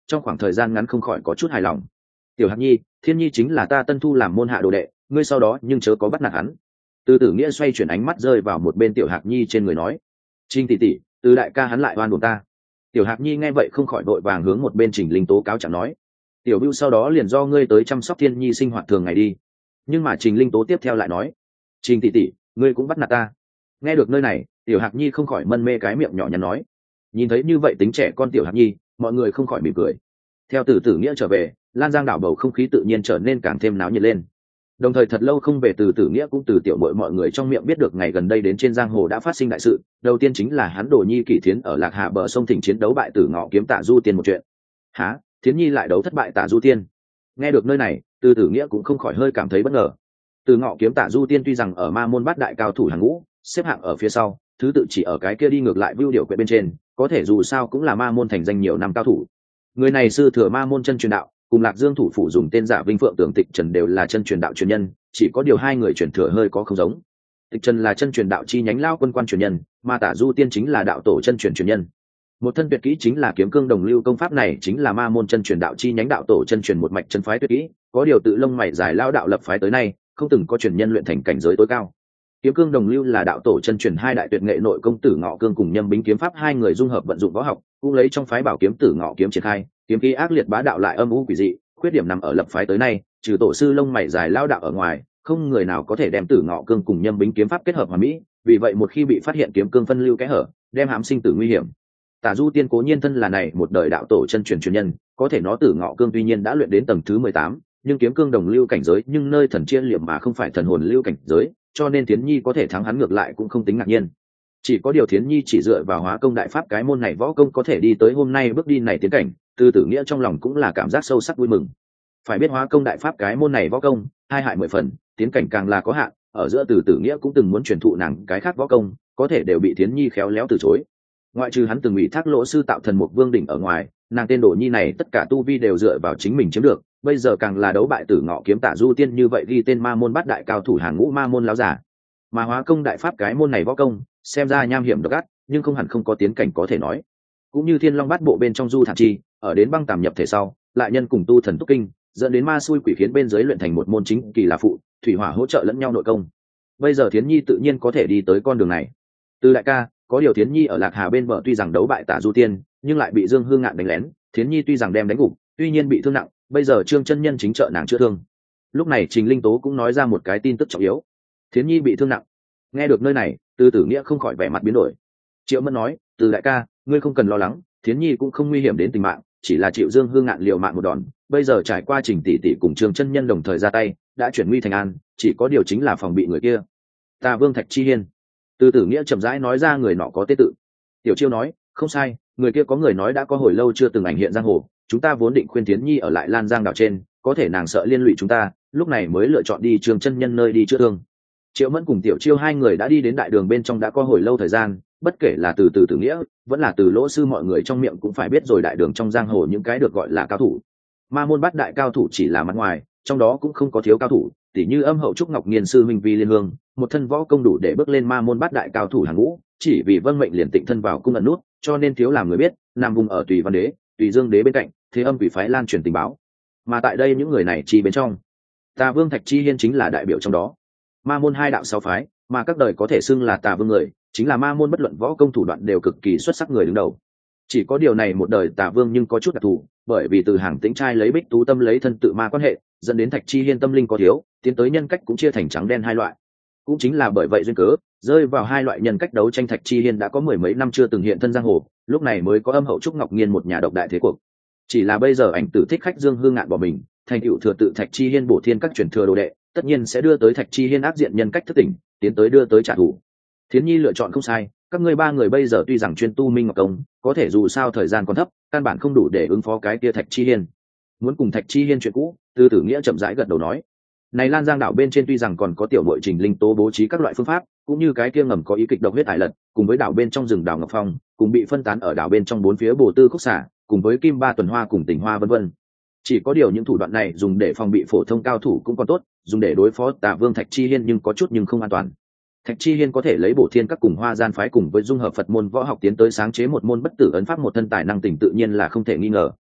trong khoảng thời gian ngắn không khỏi có chút hài lòng. Tiểu Hạc Nhi, Thiên Nhi chính là ta tân thu làm môn hạ đồ đệ, ngươi sau đó nhưng chớ có bắt nạt hắn. Từ Tử Nghĩa xoay chuyển ánh mắt rơi vào một bên Tiểu Hạc Nhi trên người nói, Trình tỷ tỷ, từ đại ca hắn lại oan uổng ta. Tiểu Hạc Nhi nghe vậy không khỏi vội vàng hướng một bên Trình Linh Tố cáo trạng nói, tiểu Bưu sau đó liền do ngươi tới chăm sóc Thiên Nhi sinh hoạt thường ngày đi. Nhưng mà Trình Linh Tố tiếp theo lại nói, Trình tỷ tỷ, ngươi cũng bắt nạt ta. Nghe được nơi này, Tiểu Hạc Nhi không khỏi mân mê cái miệng nhỏ nhắn nói, nhìn thấy như vậy tính trẻ con Tiểu Hạc Nhi, mọi người không khỏi mỉm cười. Theo Từ Tử Nghĩa trở về, Lan Giang đảo bầu không khí tự nhiên trở nên càng thêm náo nhiệt lên. Đồng thời thật lâu không về, Từ Tử Nghĩa cũng từ tiểu muội mọi người trong miệng biết được ngày gần đây đến trên giang hồ đã phát sinh đại sự. Đầu tiên chính là hắn Đồ Nhi Kỷ Thiến ở Lạc Hà bờ sông thỉnh chiến đấu bại Tử Ngọ kiếm Tả Du Tiên một chuyện. Hả? Thiến Nhi lại đấu thất bại Tả Du Tiên? Nghe được nơi này, Từ Tử Nghĩa cũng không khỏi hơi cảm thấy bất ngờ. Tử Ngọ kiếm Tả Du Tiên tuy rằng ở ma môn bát đại cao thủ hàng ngũ, xếp hạng ở phía sau, thứ tự chỉ ở cái kia đi ngược lại vưu điều quyện bên trên, có thể dù sao cũng là ma môn thành danh nhiều năm cao thủ. Người này sư thừa ma môn chân truyền đạo, cùng Lạc Dương thủ phủ dùng tên giả Vinh Phượng Tưởng Tịch Trần đều là chân truyền đạo truyền nhân, chỉ có điều hai người truyền thừa hơi có không giống. Tịch Trần là chân truyền đạo chi nhánh lao quân quan truyền nhân, mà Tả Du Tiên chính là đạo tổ chân truyền truyền nhân. Một thân tuyệt kỹ chính là kiếm cương đồng lưu công pháp này chính là ma môn chân truyền đạo chi nhánh đạo tổ chân truyền một mạch chân phái tuyệt kỹ, có điều tự lông mày dài lao đạo lập phái tới nay, không từng có truyền nhân luyện thành cảnh giới tối cao. Kiếm cương đồng lưu là đạo tổ chân truyền hai đại tuyệt nghệ nội công Tử Ngọ cương cùng Nhâm Bính kiếm pháp hai người dung hợp vận dụng võ học, cũng lấy trong phái bảo kiếm Tử Ngọ kiếm triển khai, kiếm khí ác liệt bá đạo lại âm u quỷ dị, khuyết điểm nằm ở lập phái tới nay, trừ tổ sư lông mày dài lao đạo ở ngoài, không người nào có thể đem Tử Ngọ cương cùng Nhâm Bính kiếm pháp kết hợp hoàn mỹ, vì vậy một khi bị phát hiện kiếm cương phân lưu kẽ hở, đem hãm sinh tử nguy hiểm. Tả Du Tiên cố nhiên thân là này một đời đạo tổ chân truyền truyền nhân, có thể nó Tử Ngọ cương tuy nhiên đã luyện đến tầng thứ 18, nhưng kiếm cương đồng lưu cảnh giới nhưng nơi thần chia liệm mà không phải thần hồn lưu cảnh giới, cho nên Thiến Nhi có thể thắng hắn ngược lại cũng không tính ngạc nhiên. Chỉ có điều Thiến Nhi chỉ dựa vào hóa công đại pháp cái môn này võ công có thể đi tới hôm nay bước đi này tiến cảnh, Từ Tử Nghĩa trong lòng cũng là cảm giác sâu sắc vui mừng. Phải biết hóa công đại pháp cái môn này võ công, hai hại 10 phần, tiến cảnh càng là có hạn, ở giữa Từ Tử Nghĩa cũng từng muốn truyền thụ nàng cái khác võ công, có thể đều bị Thiến Nhi khéo léo từ chối. Ngoại trừ hắn từng ủy thác lỗ sư tạo thần một vương đỉnh ở ngoài, nàng tên Đồ Nhi này tất cả tu vi đều dựa vào chính mình chiếm được, bây giờ càng là đấu bại Tử Ngọ kiếm Tả Du Tiên như vậy ghi tên ma môn bát đại cao thủ hàng ngũ ma môn láo giả. Mà hóa công đại pháp cái môn này võ công, xem ra nham hiểm độc ác, nhưng không hẳn không có tiến cảnh có thể nói. Cũng như Thiên Long bát bộ bên trong Du Thản Chi, ở đến băng tàm nhập thể sau, lại nhân cùng tu thần túc kinh, dẫn đến ma xui quỷ khiến bên dưới luyện thành một môn chính kỳ là phụ, thủy hỏa hỗ trợ lẫn nhau nội công. Bây giờ Thiến Nhi tự nhiên có thể đi tới con đường này. Từ đại ca, có điều Thiến Nhi ở Lạc Hà bên bờ tuy rằng đấu bại Tả Du Tiên, nhưng lại bị Dương Hương Ngạn đánh lén, Thiến Nhi tuy rằng đem đánh gục, tuy nhiên bị thương nặng, bây giờ Trương chân nhân chính trợ nàng chữa thương. Lúc này Trình Linh Tố cũng nói ra một cái tin tức trọng yếu. Thiến Nhi bị thương nặng. Nghe được nơi này, Từ Tử Nghĩa không khỏi vẻ mặt biến đổi. Triệu Mẫn nói, Từ đại ca, ngươi không cần lo lắng, Thiến Nhi cũng không nguy hiểm đến tính mạng, chỉ là chịu Dương Hương Ngạn liều mạng một đòn, bây giờ trải qua Trình tỷ tỷ cùng Trương chân nhân đồng thời ra tay, đã chuyển nguy thành an, chỉ có điều chính là phòng bị người kia. Tà Vương Thạch Chi Hiên. Từ Tử Nghĩa chậm rãi nói ra người nọ có tế tự. Tiểu Chiêu nói, không sai, người kia có người nói đã có hồi lâu chưa từng ảnh hiện giang hồ, chúng ta vốn định khuyên Thiến Nhi ở lại Lan Giang đảo trên, có thể nàng sợ liên lụy chúng ta, lúc này mới lựa chọn đi Trường chân nhân nơi đi chữa thương. Triệu Mẫn cùng Tiểu Chiêu hai người đã đi đến đại đường bên trong đã có hồi lâu thời gian, bất kể là từ Tử Nghĩa, vẫn là từ lỗ sư mọi người trong miệng cũng phải biết rồi đại đường trong giang hồ những cái được gọi là cao thủ. Ma môn bát đại cao thủ chỉ là mặt ngoài, trong đó cũng không có thiếu cao thủ, tỉ như Âm Hậu Trúc Ngọc Nghiên sư Minh Vi Liên Hương, một thân võ công đủ để bước lên ma môn bát đại cao thủ hàng ngũ, chỉ vì vâng mệnh liền tịnh thân vào cung ẩn nút, cho nên thiếu làm người biết, nằm vùng ở Tùy Văn Đế, Tùy Dương Đế bên cạnh, thế âm quỷ phái lan truyền tình báo. Mà tại đây những người này chỉ bên trong, Tà Vương Thạch Chi Hiên chính là đại biểu trong đó. Ma môn hai đạo sáu phái, mà các đời có thể xưng là Tà Vương người, chính là ma môn bất luận võ công thủ đoạn đều cực kỳ xuất sắc người đứng đầu. Chỉ có điều này một đời Tà Vương nhưng có chút đặc thù, bởi vì từ Hàng Tĩnh trai lấy Bích Tú Tâm lấy thân tự ma quan hệ, dẫn đến Thạch Chi Hiên tâm linh có thiếu, tiến tới nhân cách cũng chia thành trắng đen hai loại. Cũng chính là bởi vậy duyên cớ, rơi vào hai loại nhân cách đấu tranh, Thạch Chi Hiên đã có mười mấy năm chưa từng hiện thân giang hồ, lúc này mới có Âm Hậu Trúc Ngọc Nghiên một nhà độc đại thế cuộc. Chỉ là bây giờ ảnh tử thích khách Dương Hương Ngạn bỏ mình, thành tựu thừa tự Thạch Chi Hiên bổ thiên các truyền thừa đồ đệ, tất nhiên sẽ đưa tới Thạch Chi Hiên ác diện nhân cách thất tỉnh, tiến tới đưa tới trả thù. Thiến Nhi lựa chọn không sai, các ngươi ba người bây giờ tuy rằng chuyên tu minh ngọc công, có thể dù sao thời gian còn thấp, căn bản không đủ để ứng phó cái kia Thạch Chi Hiên. Muốn cùng Thạch Chi Hiên chuyện cũ, Từ Tử Nghĩa chậm rãi gật đầu nói, này Lan Giang đảo bên trên tuy rằng còn có tiểu nội Trình Linh Tố bố trí các loại phương pháp, cũng như cái kia ngầm có ý kịch độc huyết hải lật, cùng với đảo bên trong rừng đảo Ngọc Phong, cùng bị phân tán ở đảo bên trong bốn phía bồ tư khúc xả, cùng với kim ba tuần hoa cùng tỉnh hoa vân vân. Chỉ có điều những thủ đoạn này dùng để phòng bị phổ thông cao thủ cũng còn tốt, dùng để đối phó Tà Vương Thạch Chi Hiên nhưng có chút nhưng không an toàn. Thạch Chi Hiên có thể lấy bổ thiên các cùng hoa gian phái cùng với dung hợp Phật môn võ học tiến tới sáng chế một môn bất tử ấn pháp, một thân tài năng tỉnh tự nhiên là không thể nghi ngờ.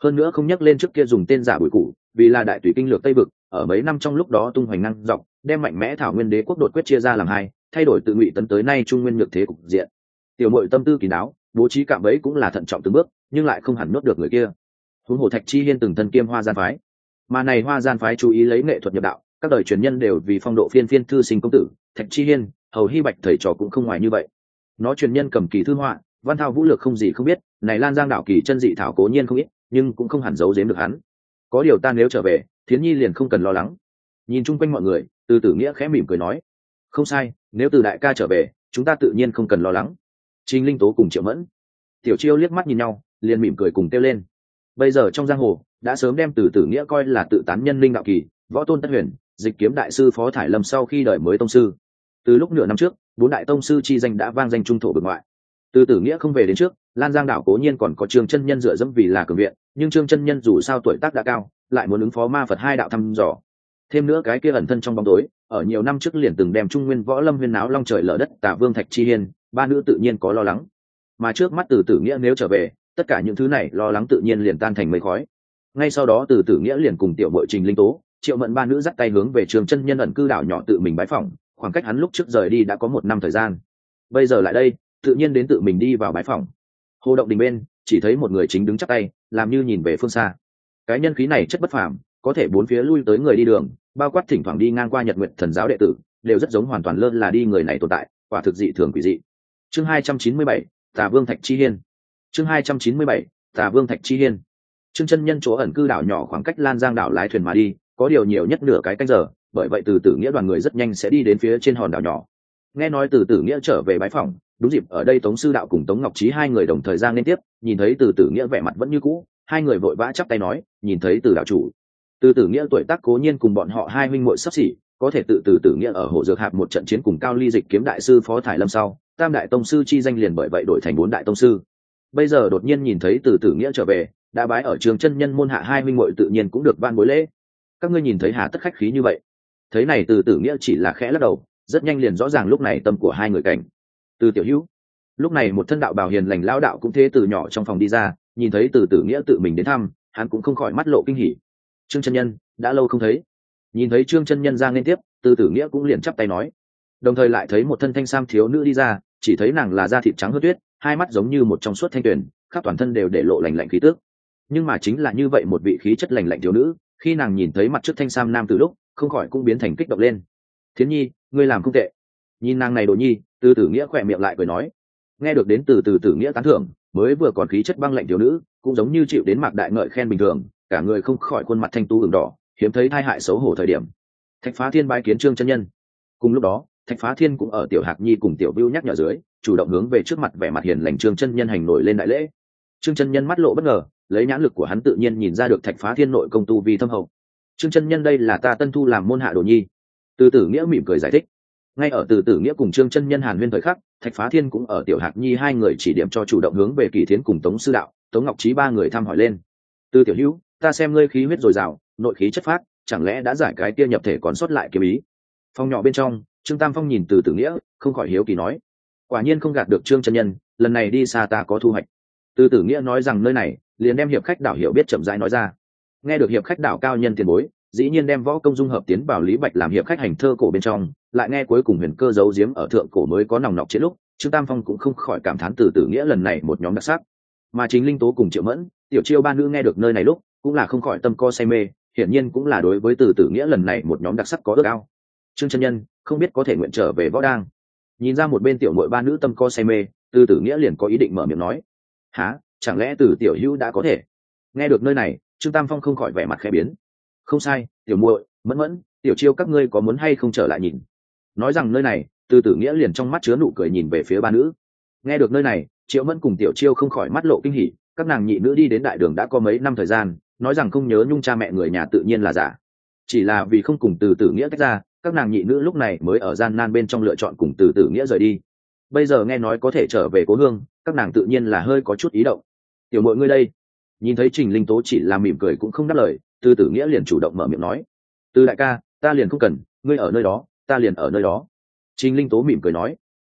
hơn nữa không nhắc lên trước kia dùng tên giả bùi cụ vì là đại tùy kinh lược tây vực ở mấy năm trong lúc đó tung hoành năng dọc đem mạnh mẽ thảo nguyên đế quốc đột quyết chia ra làm hai, thay đổi tự ngụy tấn tới nay trung nguyên nhược thế cục diện. Tiểu muội tâm tư kín đáo, bố trí cạm bẫy cũng là thận trọng từng bước, nhưng lại không hẳn nuốt được người kia. Huống hồ Thạch Chi Hiên từng thân kiêm Hoa Gian phái, mà này Hoa Gian phái chú ý lấy nghệ thuật nhập đạo, các đời truyền nhân đều vì phong độ phiên phiên thư sinh công tử, Thạch Chi Hiên, Hầu Hy Bạch thầy trò cũng không ngoài như vậy. Nó truyền nhân cầm kỳ thư họa, văn thao vũ lược không gì không biết, này Lan Giang đạo kỳ chân dị thảo cố nhiên không ít, nhưng cũng không hẳn giấu giếm được hắn. Có điều ta nếu trở về, Thiến Nhi liền không cần lo lắng. Nhìn chung quanh mọi người, Từ Tử Nghĩa khẽ mỉm cười nói, không sai, nếu Từ đại ca trở về, chúng ta tự nhiên không cần lo lắng. Trình Linh Tố cùng Triệu Mẫn, Tiểu Chiêu liếc mắt nhìn nhau, liền mỉm cười cùng kêu lên. Bây giờ trong giang hồ đã sớm đem Từ Tử Nghĩa coi là tự tán nhân linh đạo kỳ, võ tôn tất huyền, dịch kiếm đại sư Phó Thải Lâm sau khi đợi mới tông sư. Từ lúc nửa năm trước, bốn đại tông sư chi danh đã vang danh trung thổ vực ngoại. Từ Tử Nghĩa không về đến trước, Lan Giang đảo cố nhiên còn có Trương chân nhân dựa dẫm vì là cường viện, nhưng Trương chân nhân dù sao tuổi tác đã cao, lại muốn ứng phó ma Phật hai đạo thăm dò. Thêm nữa cái kia ẩn thân trong bóng tối, ở nhiều năm trước liền từng đem Trung Nguyên võ lâm huyên náo long trời lở đất Tả Vương Thạch Chi Hiên, ba nữ tự nhiên có lo lắng. Mà trước mắt Từ Tử Nghĩa nếu trở về, tất cả những thứ này lo lắng tự nhiên liền tan thành mây khói. Ngay sau đó Từ Tử Nghĩa liền cùng tiểu muội Trình Linh Tố, Triệu Mẫn ba nữ dắt tay hướng về Trương chân nhân ẩn cư đảo nhỏ tự mình bái phỏng, khoảng cách hắn lúc trước rời đi đã có 1 năm thời gian. Bây giờ lại đây, tự nhiên đến tự mình đi vào bái phỏng. Hồ động đình bên, chỉ thấy một người chính đứng chắp tay, làm như nhìn về phương xa. Cái nhân khí này chất bất phàm, có thể bốn phía lui tới người đi đường, bao quát thỉnh thoảng đi ngang qua Nhật Nguyệt Thần giáo đệ tử, đều rất giống hoàn toàn lơ là đi người này tồn tại, quả thực dị thường quỷ dị. Chương 297, Tả Vương Thạch Chi Hiên. Chương 297, Tả Vương Thạch Chi Hiên. Trương chân nhân chỗ ẩn cư đảo nhỏ khoảng cách Lan Giang đảo lái thuyền mà đi, có điều nhiều nhất nửa cái canh giờ, bởi vậy Từ Tử Nghĩa đoàn người rất nhanh sẽ đi đến phía trên hòn đảo nhỏ. Nghe nói Từ Tử Nghĩa trở về bái phỏng, đúng dịp ở đây Tống sư đạo cùng Tống Ngọc Trí hai người đồng thời gian liên tiếp, nhìn thấy Từ Tử Nghĩa vẻ mặt vẫn như cũ, hai người vội vã chắp tay nói, nhìn thấy Từ đạo chủ. Từ Tử Nghĩa tuổi tác cố nhiên cùng bọn họ hai huynh muội sắp xỉ, có thể tự Từ Tử Nghĩa ở Hồ Dược Hạp một trận chiến cùng Cao Ly Dịch kiếm đại sư Phó Thải Lâm sau, tam đại tông sư chi danh liền bởi vậy đổi thành 4 đại tông sư. Bây giờ đột nhiên nhìn thấy Từ Tử Nghĩa trở về, đã bái ở trường chân nhân môn hạ hai huynh muội tự nhiên cũng được ban bối lễ. Các ngươi nhìn thấy hà tất khách khí như vậy? Thấy này Từ Tử Nghĩa chỉ là khẽ lắc đầu, rất nhanh liền rõ ràng lúc này tâm của hai người cảnh. Từ tiểu hữu, lúc này một thân đạo bào hiền lành lão đạo cũng thế từ nhỏ trong phòng đi ra, nhìn thấy Từ Tử Nghĩa tự mình đến thăm, hắn cũng không khỏi mắt lộ kinh hỉ. Trương chân nhân, đã lâu không thấy. Nhìn thấy Trương chân nhân ra liên tiếp, Từ Tử Nghĩa cũng liền chắp tay nói, đồng thời lại thấy một thân thanh sam thiếu nữ đi ra, chỉ thấy nàng là da thịt trắng hơn tuyết, hai mắt giống như một trong suốt thanh tuyền, khắp toàn thân đều để lộ lạnh lạnh khí tức. Nhưng mà chính là như vậy một vị khí chất lạnh lạnh thiếu nữ, khi nàng nhìn thấy mặt trước thanh sam nam từ lúc, không khỏi cũng biến thành kích động lên. Thiến Nhi, ngươi làm không tệ. Nhìn nàng này Đồ Nhi, Từ Tử Nghĩa khỏe miệng lại cười nói. Nghe được đến từ Từ Tử Nghĩa tán thưởng, mới vừa còn khí chất băng lạnh thiếu nữ, cũng giống như chịu đến Mạc Đại ngợi khen bình thường, cả người không khỏi khuôn mặt thanh tú ửng đỏ, hiếm thấy tai hại xấu hổ thời điểm. Thạch Phá Thiên bái kiến Trương chân nhân. Cùng lúc đó, Thạch Phá Thiên cũng ở Tiểu Hạc Nhi cùng Tiểu Bưu nhắc nhở dưới, chủ động hướng về trước mặt vẻ mặt hiền lành Trương chân nhân hành nổi lên đại lễ. Trương chân nhân mắt lộ bất ngờ, lấy nhãn lực của hắn tự nhiên nhìn ra được Thạch Phá Thiên nội công tu vi thâm hậu. Trương chân nhân đây là ta tân thu làm môn hạ Đồ Nhi. Từ Tử Nghĩa mỉm cười giải thích. Ngay ở Từ Tử Nghĩa cùng Trương chân nhân hàn huyên thời khắc, Thạch Phá Thiên cũng ở Tiểu Hạc Nhi hai người chỉ điểm cho chủ động hướng về Kỳ Thiến cùng Tống sư đạo, Tống Ngọc Trí ba người thăm hỏi lên. Từ tiểu hữu, ta xem ngươi khí huyết dồi dào, nội khí chất phát, chẳng lẽ đã giải cái kia nhập thể còn sót lại kiếm ý? Phòng nhỏ bên trong, Trương Tam Phong nhìn Từ Tử Nghĩa, không khỏi hiếu kỳ nói, quả nhiên không gạt được Trương chân nhân, lần này đi xa ta có thu hoạch. Từ Tử Nghĩa nói rằng nơi này, liền đem hiệp khách đảo hiểu biết chậm rãi nói ra. Nghe được hiệp khách đảo cao nhân tiền bối, dĩ nhiên đem võ công dung hợp tiến vào Lý Bạch làm hiệp khách hành thơ cổ bên trong, lại nghe cuối cùng huyền cơ giấu giếm ở thượng cổ mới có nòng nọc chiến lúc, Trương Tam Phong cũng không khỏi cảm thán Từ Tử Nghĩa lần này một nhóm đặc sắc. Mà chính Linh Tố cùng Triệu Mẫn, Tiểu Chiêu ba nữ nghe được nơi này lúc, cũng là không khỏi tâm co say mê, hiển nhiên cũng là đối với Từ Tử Nghĩa lần này một nhóm đặc sắc có ước ao. Trương chân nhân, không biết có thể nguyện trở về võ đang. Nhìn ra một bên tiểu muội ba nữ tâm co say mê, Từ Tử Nghĩa liền có ý định mở miệng nói. Hả, chẳng lẽ Từ tiểu hữu đã có thể? Nghe được nơi này, Trương Tam Phong không khỏi vẻ mặt khẽ biến. Không sai, tiểu muội, Mẫn Mẫn, Tiểu Chiêu các ngươi có muốn hay không trở lại nhìn? Nói rằng nơi này, Từ Tử Nghĩa liền trong mắt chứa nụ cười nhìn về phía ba nữ. Nghe được nơi này, Triệu Mẫn cùng Tiểu Chiêu không khỏi mắt lộ kinh hỉ, các nàng nhị nữ đi đến đại đường đã có mấy năm thời gian, nói rằng không nhớ nhung cha mẹ người nhà tự nhiên là giả. Chỉ là vì không cùng Từ Tử Nghĩa tách ra, các nàng nhị nữ lúc này mới ở gian nan bên trong lựa chọn cùng Từ Tử Nghĩa rời đi. Bây giờ nghe nói có thể trở về cố hương, các nàng tự nhiên là hơi có chút ý động. Tiểu muội ngươi đây? Nhìn thấy Trình Linh Tố chỉ là mỉm cười cũng không đáp lời, Từ Tử Nghĩa liền chủ động mở miệng nói. Từ đại ca, ta liền không cần, ngươi ở nơi đó, ta liền ở nơi đó. Trình Linh Tố mỉm cười nói.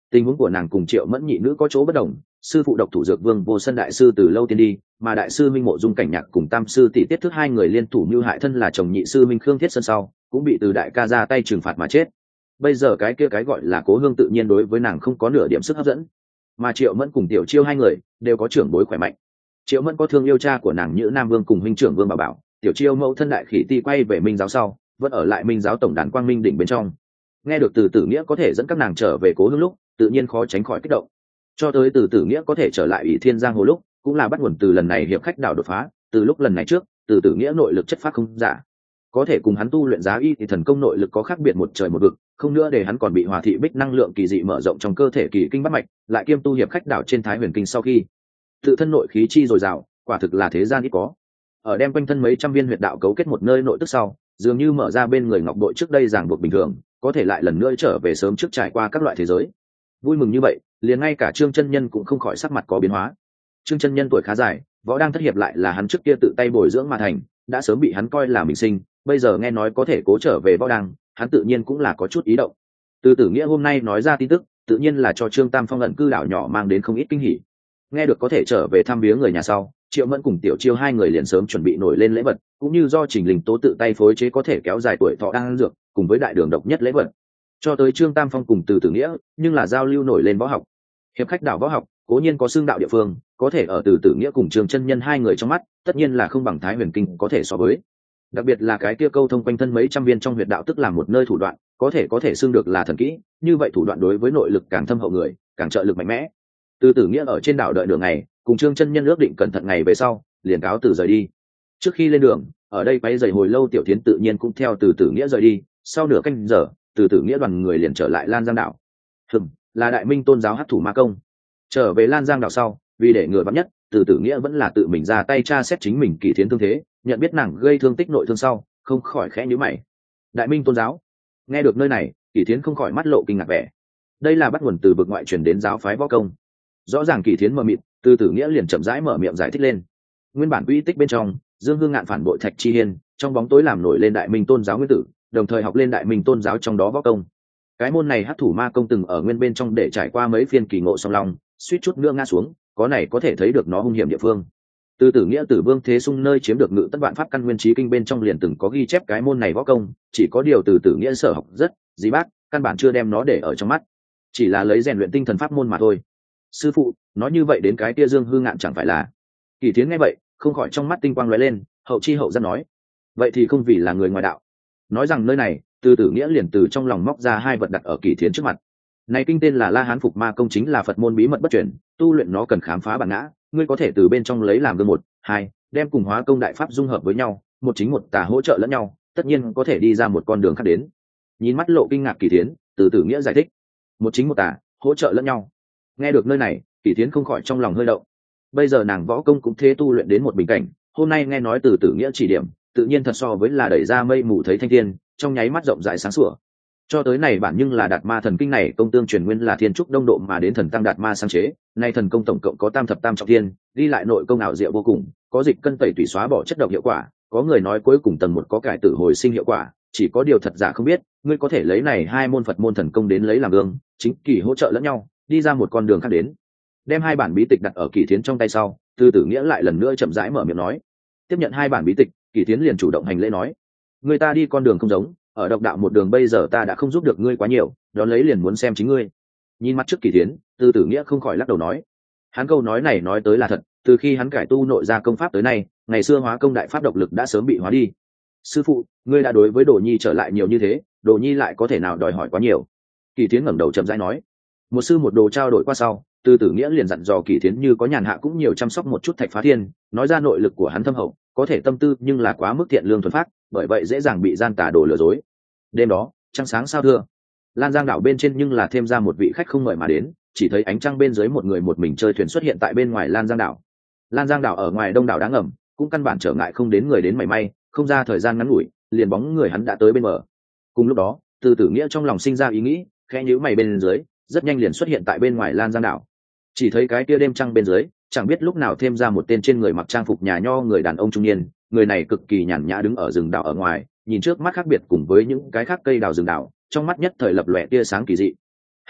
Tình huống của nàng cùng Triệu Mẫn nhị nữ có chỗ bất đồng, sư phụ độc thủ dược vương Vô Sân đại sư từ lâu tiên đi, mà đại sư Minh Mộ Dung Cảnh Nhạc cùng tam sư tỷ Tiết Thức hai người liên thủ mưu hại thân là chồng nhị sư Minh Khương Thiết Sơn sau, cũng bị từ đại ca ra tay trừng phạt mà chết. Bây giờ cái kia cái gọi là Cố Hương tự nhiên đối với nàng không có nửa điểm sức hấp dẫn, mà Triệu Mẫn cùng Tiểu Chiêu hai người đều có trưởng bối khỏe mạnh. Triệu Mẫn có thương yêu cha của nàng Nhữ Nam Vương cùng huynh trưởng Vương Bảo Bảo, Tiểu Chiêu mẫu thân đại khỉ ti quay về Minh giáo sau, vẫn ở lại Minh giáo tổng đàn Quang Minh đỉnh bên trong. Nghe được Từ Tử Nghĩa có thể dẫn các nàng trở về Cố Hương lúc, tự nhiên khó tránh khỏi kích động. Cho tới Từ Tử Nghĩa có thể trở lại Ủy Thiên Giang Hồ lúc, cũng là bắt nguồn từ lần này hiệp khách đảo đột phá, từ lúc lần này trước, Từ Tử Nghĩa nội lực chất phát không giả, có thể cùng hắn tu luyện giá y thì thần công nội lực có khác biệt một trời một vực, không nữa để hắn còn bị Hòa thị bích năng lượng kỳ dị mở rộng trong cơ thể kỳ kinh bát mạch, lại kiêm tu hiệp khách đảo trên Thái Huyền kinh sau khi tự thân nội khí chi dồi dào, quả thực là thế gian ít có. Ở đem quanh thân mấy trăm viên huyệt đạo cấu kết một nơi nội tức sau, dường như mở ra bên người ngọc bội trước đây ràng buộc bình thường, có thể lại lần nữa trở về sớm trước trải qua các loại thế giới. Vui mừng như vậy, liền ngay cả Trương chân nhân cũng không khỏi sắc mặt có biến hóa. Trương chân nhân tuổi khá dài, võ đang thất hiệp lại là hắn trước kia tự tay bồi dưỡng mà thành, đã sớm bị hắn coi là mình sinh, bây giờ nghe nói có thể cố trở về võ đang, hắn tự nhiên cũng là có chút ý động. Từ Tử Nghĩa hôm nay nói ra tin tức, tự nhiên là cho Trương Tam Phong ẩn cư đảo nhỏ mang đến không ít kinh hỉ. Nghe được có thể trở về thăm viếng người nhà sau, Triệu Mẫn cùng Tiểu Chiêu hai người liền sớm chuẩn bị nổi lên lễ vật, cũng như do Trình Linh Tố tự tay phối chế có thể kéo dài tuổi thọ đang dược, cùng với đại đường độc nhất lễ vật. Cho tới Trương Tam Phong cùng Từ Tử Nghĩa, nhưng là giao lưu nổi lên võ học. Hiệp khách đảo võ học, cố nhiên có xương đạo địa phương, có thể ở Từ Tử Nghĩa cùng Trương chân nhân hai người trong mắt, tất nhiên là không bằng Thái Huyền kinh có thể so với. Đặc biệt là cái kia câu thông quanh thân mấy trăm viên trong huyệt đạo tức là một nơi thủ đoạn, có thể xương được là thần kỹ, như vậy thủ đoạn đối với nội lực càng thâm hậu người, càng trợ lực mạnh mẽ. Từ Tử Nghĩa ở trên đảo đợi đường ngày, cùng Trương chân nhân ước định cẩn thận ngày về sau, liền cáo từ rời đi. Trước khi lên đường, ở đây quay giày hồi lâu Tiểu Thiến tự nhiên cũng theo Từ Tử Nghĩa rời đi, sau nửa canh giờ, Từ Tử Nghĩa đoàn người liền trở lại Lan Giang đảo. Là Đại Minh tôn giáo hắc thủ ma công. Trở về Lan Giang đảo sau, vì để ngừa vắn nhất, Từ Tử Nghĩa vẫn là tự mình ra tay tra xét chính mình Kỳ Thiến thương thế, nhận biết nàng gây thương tích nội thương sau, không khỏi khẽ nhíu mày. Đại Minh tôn giáo. Nghe được nơi này, Kỳ Thiến không khỏi mắt lộ kinh ngạc vẻ. Đây là bắt nguồn từ vực ngoại truyền đến giáo phái võ công. Rõ ràng Kỳ Thiến mờ mịt, Từ Tử Nghĩa liền chậm rãi mở miệng giải thích lên. Nguyên bản uy tích bên trong, Dương Hương Ngạn phản bội Thạch Chi Hiên, trong bóng tối làm nổi lên Đại Minh tôn giáo nguyên tử, đồng thời học lên Đại Minh tôn giáo trong đó võ công. Cái môn này hắc thủ ma công từng ở nguyên bên trong để trải qua mấy phiên kỳ ngộ song long, suýt chút nữa ngã xuống, có này có thể thấy được nó hung hiểm địa phương. Từ Tử Nghĩa từ Vương Thế Sung nơi chiếm được Ngự Tất Vạn Pháp căn nguyên chí kinh bên trong liền từng có ghi chép cái môn này võ công, chỉ có điều Từ Tử Nghĩa sở học rất dí bác, căn bản chưa đem nó để ở trong mắt, chỉ là lấy rèn luyện tinh thần pháp môn mà thôi. Sư phụ nói như vậy đến cái kia Dương Hư Ngạn chẳng phải là? Kỳ Thiến nghe vậy, không khỏi trong mắt tinh quang lóe lên, hậu chi hậu giác nói, vậy thì không vì là người ngoài đạo. Nói rằng nơi này, Từ Tử Nghĩa liền từ trong lòng móc ra hai vật đặt ở Kỳ Thiến trước mặt. Này kinh tên là La Hán Phục Ma Công, chính là Phật môn bí mật bất truyền, tu luyện nó cần khám phá bản ngã, ngươi có thể từ bên trong lấy làm gương một, hai, đem cùng hóa công đại pháp dung hợp với nhau, một chính một tà hỗ trợ lẫn nhau, tất nhiên có thể đi ra một con đường khác đến. Nhìn mắt lộ kinh ngạc Kỳ Thiến, Từ Tử Nghĩa giải thích, một chính một tà, hỗ trợ lẫn nhau. Nghe được nơi này, Kỳ Thiến không khỏi trong lòng hơi động. Bây giờ nàng võ công cũng thế tu luyện đến một bình cảnh, hôm nay nghe nói Từ Tử Nghĩa chỉ điểm, tự nhiên thật so với là đẩy ra mây mù thấy thanh thiên, trong nháy mắt rộng rãi sáng sủa. Cho tới này bản nhưng là Đạt Ma thần kinh này công tương truyền nguyên là thiên trúc đông độ mà đến thần tăng Đạt Ma sáng chế, nay thần công tổng cộng có tam thập tam trọng thiên, ghi lại nội công ảo diệu vô cùng, có dịch cân tẩy tủy xóa bỏ chất độc hiệu quả, có người nói cuối cùng tầng một có cải tử hồi sinh hiệu quả, chỉ có điều thật giả không biết, ngươi có thể lấy này hai môn Phật môn thần công đến lấy làm gương, chính kỳ hỗ trợ lẫn nhau, đi ra một con đường khác đến. Đem hai bản bí tịch đặt ở Kỳ Thiến trong tay sau, Từ Tử Nghĩa lại lần nữa chậm rãi mở miệng nói. Tiếp nhận hai bản bí tịch, Kỳ Thiến liền chủ động hành lễ nói, người ta đi con đường không giống, ở độc đạo một đường bây giờ ta đã không giúp được ngươi quá nhiều, đón lấy liền muốn xem chính ngươi. Nhìn mắt trước Kỳ Thiến, Từ Tử Nghĩa không khỏi lắc đầu nói, hắn câu nói này nói tới là thật, từ khi hắn cải tu nội gia công pháp tới nay, ngày xưa hóa công đại pháp độc lực đã sớm bị hóa đi. Sư phụ, ngươi đã đối với Đồ Nhi trở lại nhiều như thế, Đồ Nhi lại có thể nào đòi hỏi quá nhiều? Kỳ Thiến ngẩng đầu chậm rãi nói. Một sư một đồ trao đổi qua sau, Từ Tử Nghĩa liền dặn dò Kỳ Thiến như có nhàn hạ cũng nhiều chăm sóc một chút Thạch Phá Thiên, nói ra nội lực của hắn thâm hậu, có thể tâm tư nhưng là quá mức thiện lương thuần phát, bởi vậy dễ dàng bị gian tà đồ lừa dối. Đêm đó, trăng sáng sao thưa, Lan Giang đảo bên trên nhưng là thêm ra một vị khách không mời mà đến, chỉ thấy ánh trăng bên dưới một người một mình chơi thuyền xuất hiện tại bên ngoài Lan Giang đảo. Lan Giang đảo ở ngoài đông đảo đáng ngầm, cũng căn bản trở ngại không đến người đến mảy may, không ra thời gian ngắn ngủi, liền bóng người hắn đã tới bên bờ. Cùng lúc đó, Từ Tử Nghĩa trong lòng sinh ra ý nghĩ, khẽ nhíu mày bên dưới, rất nhanh liền xuất hiện tại bên ngoài Lan Giang đảo. Chỉ thấy cái kia đêm trăng bên dưới, chẳng biết lúc nào thêm ra một tên trên người mặc trang phục nhà nho người đàn ông trung niên, người này cực kỳ nhàn nhã đứng ở rừng đảo ở ngoài, nhìn trước mắt khác biệt cùng với những cái khác cây đào rừng đảo, trong mắt nhất thời lập lòe tia sáng kỳ dị. Há,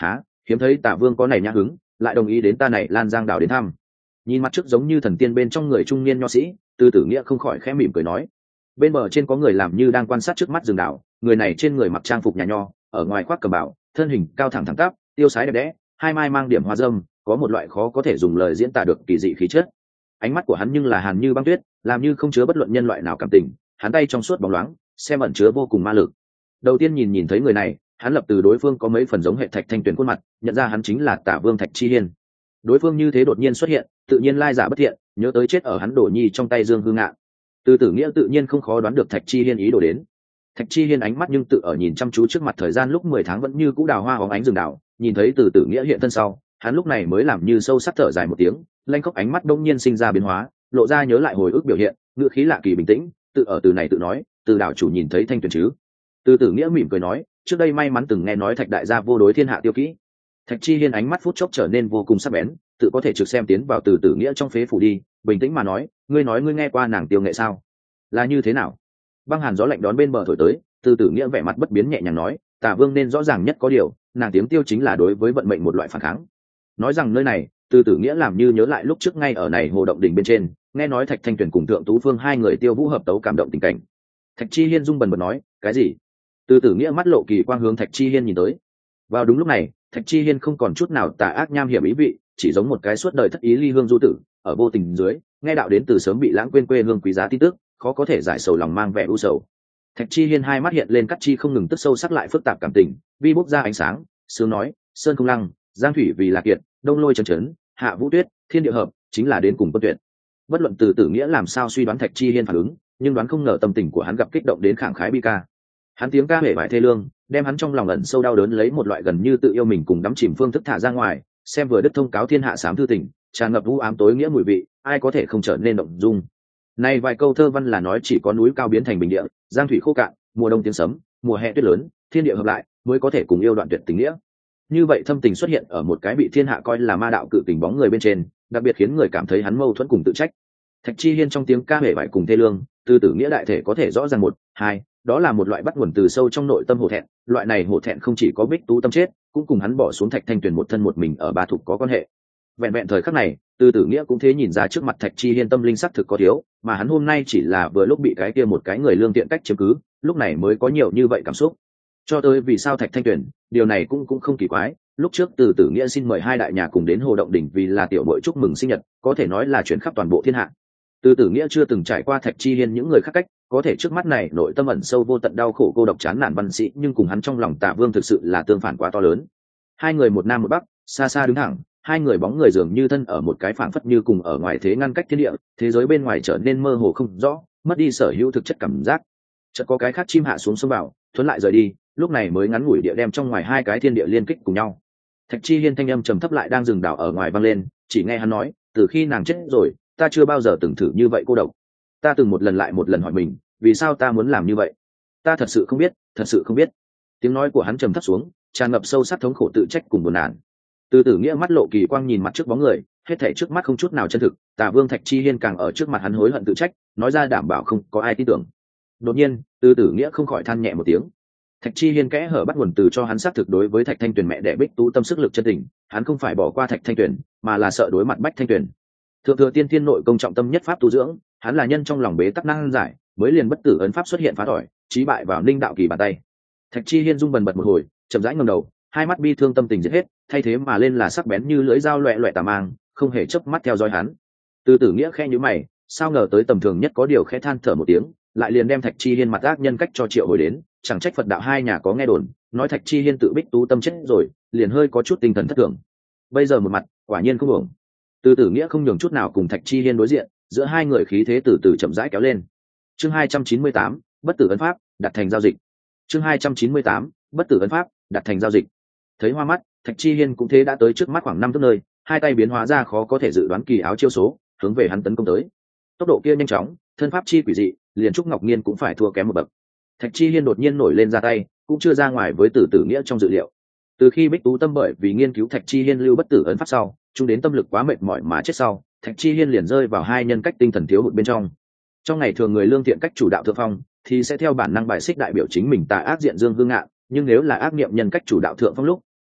hiếm thấy Tả Vương có này nhã hứng, lại đồng ý đến ta này Lan Giang đảo đến thăm. Nhìn mặt trước giống như thần tiên bên trong người trung niên nho sĩ, Từ Tử Nghĩa không khỏi khẽ mỉm cười nói. Bên bờ trên có người làm như đang quan sát trước mắt rừng đảo, người này trên người mặc trang phục nhà nho, ở ngoài khoác cẩm bào, thân hình cao thẳng thẳng tắp, tiêu sái đẹp đẽ, hai mai mang điểm hoa dâm, có một loại khó có thể dùng lời diễn tả được kỳ dị khí chất. Ánh mắt của hắn nhưng là hàn như băng tuyết, làm như không chứa bất luận nhân loại nào cảm tình, hắn tay trong suốt bóng loáng, xem ẩn chứa vô cùng ma lực. Đầu tiên nhìn thấy người này, hắn lập từ đối phương có mấy phần giống hệ Thạch Thanh Tuyền khuôn mặt, nhận ra hắn chính là Tả Vương Thạch Chi Hiên. Đối phương như thế đột nhiên xuất hiện, tự nhiên lai giả bất thiện, nhớ tới chết ở hắn Đổ Nhi trong tay Dương Hương Ngạn. Từ Tử Nghĩa tự nhiên không khó đoán được Thạch Chi Hiên ý đồ đến. Thạch Chi Hiên ánh mắt nhưng tự ở nhìn chăm chú trước mặt thời gian lúc 10 tháng vẫn như cũ đào hoa hóng ánh rừng đảo, nhìn thấy Từ Tử Nghĩa hiện thân sau, hắn lúc này mới làm như sâu sắc thở dài một tiếng, lanh khóc ánh mắt đông nhiên sinh ra biến hóa, lộ ra nhớ lại hồi ức biểu hiện, ngữ khí lạ kỳ bình tĩnh, tự ở từ này tự nói, Từ đảo chủ nhìn thấy Thanh Tuyền chứ? Từ Tử Nghĩa mỉm cười nói, trước đây may mắn từng nghe nói Thạch đại gia vô đối thiên hạ tiêu kỹ. Thạch Chi Hiên ánh mắt phút chốc trở nên vô cùng sắc bén, tự có thể trực xem tiến vào Từ Tử Nghĩa trong phế phủ đi, bình tĩnh mà nói, ngươi nghe qua nàng tiêu nghệ sao? Là như thế nào? Băng hàn gió lạnh đón bên bờ thổi tới, Từ Tử Nghĩa vẻ mặt bất biến nhẹ nhàng nói, Tả Vương nên rõ ràng nhất có điều, nàng tiếng tiêu chính là đối với vận mệnh một loại phản kháng. Nói rằng nơi này, Từ Tử Nghĩa làm như nhớ lại lúc trước ngay ở này hồ động đỉnh bên trên, nghe nói Thạch Thanh Tuyền cùng Thượng Tú Phương hai người tiêu vũ hợp tấu cảm động tình cảnh. Thạch Chi Hiên rung bần bật nói, cái gì? Từ Tử Nghĩa mắt lộ kỳ quang hướng Thạch Chi Hiên nhìn tới. Vào đúng lúc này, Thạch Chi Hiên không còn chút nào tà ác nham hiểm ý vị, chỉ giống một cái suốt đời thất ý ly hương du tử, ở vô tình dưới, nghe đạo đến từ sớm bị lãng quên quê hương quý giá tin tức, khó có thể giải sầu lòng mang vẻ u sầu. Thạch Chi Hiên hai mắt hiện lên cắt chi không ngừng tức sâu sắc lại phức tạp cảm tình, vi bốc ra ánh sáng, sướng nói, sơn không lăng, giang thủy vì là kiệt, đông lôi chấn chấn, hạ vũ tuyết, thiên địa hợp, chính là đến cùng quân tuyệt. Bất luận Từ Tử Nghĩa làm sao suy đoán Thạch Chi Hiên phản ứng, nhưng đoán không ngờ tâm tình của hắn gặp kích động đến khẳng khái bi ca. Hắn tiếng ca hề vải thê lương, đem hắn trong lòng ẩn sâu đau đớn lấy một loại gần như tự yêu mình cùng đắm chìm phương thức thả ra ngoài, xem vừa đứt thông cáo thiên hạ sám thư tình, tràn ngập u ám tối nghĩa mùi vị, ai có thể không trở nên động dung. Này vài câu thơ văn là nói chỉ có núi cao biến thành bình địa, giang thủy khô cạn, mùa đông tiếng sấm, mùa hè tuyết lớn, thiên địa hợp lại, mới có thể cùng yêu đoạn tuyệt tình nghĩa. Như vậy thâm tình xuất hiện ở một cái bị thiên hạ coi là ma đạo cự tình bóng người bên trên, đặc biệt khiến người cảm thấy hắn mâu thuẫn cùng tự trách. Thạch Chi Hiên trong tiếng ca hề vải cùng thê lương, Từ Tử Nghĩa đại thể có thể rõ ràng một, hai, đó là một loại bắt nguồn từ sâu trong nội tâm hổ thẹn, loại này hổ thẹn không chỉ có Bích Tú tâm chết, cũng cùng hắn bỏ xuống Thạch Thanh Tuyền một thân một mình ở Ba Thục có quan hệ. Vẹn vẹn thời khắc này, Từ Tử Nghĩa cũng thế nhìn ra trước mặt Thạch Chi Hiên tâm linh sắc thực có thiếu, mà hắn hôm nay chỉ là vừa lúc bị cái kia một cái người lương tiện cách chiếm cứ, lúc này mới có nhiều như vậy cảm xúc. Cho tới vì sao Thạch Thanh Tuyền, điều này cũng không kỳ quái, lúc trước Từ Tử Nghĩa xin mời hai đại nhà cùng đến Hồ Động đỉnh vì là tiểu bội chúc mừng sinh nhật, có thể nói là chuyển khắp toàn bộ thiên hạ. Từ Tử Nghĩa chưa từng trải qua Thạch Chi Hiên những người khác cách, có thể trước mắt này nội tâm ẩn sâu vô tận đau khổ cô độc chán nản văn sĩ, nhưng cùng hắn trong lòng Tạ Vương thực sự là tương phản quá to lớn. Hai người một nam một bắc, xa xa đứng thẳng, hai người bóng người dường như thân ở một cái phảng phất như cùng ở ngoài thế ngăn cách thiên địa, thế giới bên ngoài trở nên mơ hồ không rõ, mất đi sở hữu thực chất cảm giác. Chợt có cái khác chim hạ xuống sông vào, thuấn lại rời đi, lúc này mới ngắn ngủi địa đem trong ngoài hai cái thiên địa liên kích cùng nhau. Thạch Chi Hiên thanh âm trầm thấp lại đang rừng đảo ở ngoài vang lên, chỉ nghe hắn nói, từ khi nàng chết rồi, ta chưa bao giờ từng thử như vậy cô độc. Ta từng một lần lại một lần hỏi mình, vì sao ta muốn làm như vậy? Ta thật sự không biết, thật sự không biết. Tiếng nói của hắn trầm thấp xuống, tràn ngập sâu sắc thống khổ tự trách cùng buồn nản. Từ Tử Nghĩa mắt lộ kỳ quang nhìn mặt trước bóng người, hết thảy trước mắt không chút nào chân thực, Tả Vương Thạch Chi Hiên càng ở trước mặt hắn hối hận tự trách, nói ra đảm bảo không có ai tin tưởng. Đột nhiên, Từ Tử Nghĩa không khỏi than nhẹ một tiếng. Thạch Chi Hiên kẽ hở bắt nguồn từ cho hắn xác thực đối với Thạch Thanh Tuyền mẹ đẻ Bích Tú tâm sức lực chân tình, hắn không phải bỏ qua Thạch Thanh Tuyền, mà là sợ đối mặt Bách Thanh Tuyền. Thượng thừa tiên thiên nội công trọng tâm nhất pháp tu dưỡng, hắn là nhân trong lòng bế tắc năng giải, mới liền bất tử ấn pháp xuất hiện phá thỏi, chí bại vào Ninh đạo kỳ bàn tay. Thạch Chi Hiên rung bần bật một hồi, chậm rãi ngẩng đầu, hai mắt bi thương tâm tình giết hết, thay thế mà lên là sắc bén như lưỡi dao loẹt loẹt tà mang, không hề chớp mắt theo dõi hắn. Từ Tử Nghĩa khẽ nhíu mày, sao ngờ tới tầm thường nhất có điều khẽ than thở một tiếng, lại liền đem Thạch Chi Hiên mặt ác nhân cách cho triệu hồi đến, chẳng trách Phật đạo hai nhà có nghe đồn, nói Thạch Chi Hiên tự Bích Tú tâm chết rồi, liền hơi có chút tinh thần thất thường. Bây giờ một mặt, quả nhiên không ổn. Từ Tử Nghĩa không nhường chút nào cùng Thạch Chi Hiên đối diện, giữa hai người khí thế từ từ chậm rãi kéo lên. Chương 298, bất tử ấn pháp, đặt thành giao dịch. Chương 298, bất tử ấn pháp, đặt thành giao dịch. Thấy hoa mắt, Thạch Chi Hiên cũng thế đã tới trước mắt khoảng 5 thước nơi, hai tay biến hóa ra khó có thể dự đoán kỳ áo chiêu số, hướng về hắn tấn công tới. Tốc độ kia nhanh chóng, thân pháp chi quỷ dị, liền Trúc Ngọc Nghiên cũng phải thua kém một bậc. Thạch Chi Hiên đột nhiên nổi lên ra tay, cũng chưa ra ngoài với Từ Tử Nghĩa trong dự liệu. Từ khi Bích Tú tâm bởi vì nghiên cứu Thạch Chi Hiên lưu bất tử ấn pháp sau, chúng đến tâm lực quá mệt mỏi mà chết sau, Thạch Chi Hiên liền rơi vào hai nhân cách tinh thần thiếu hụt bên trong. Trong ngày thường người lương thiện cách chủ đạo thượng phong, thì sẽ theo bản năng bài xích đại biểu chính mình tà ác diện Dương Hương Ngạn, nhưng nếu là ác niệm nhân cách chủ đạo thượng phong lúc,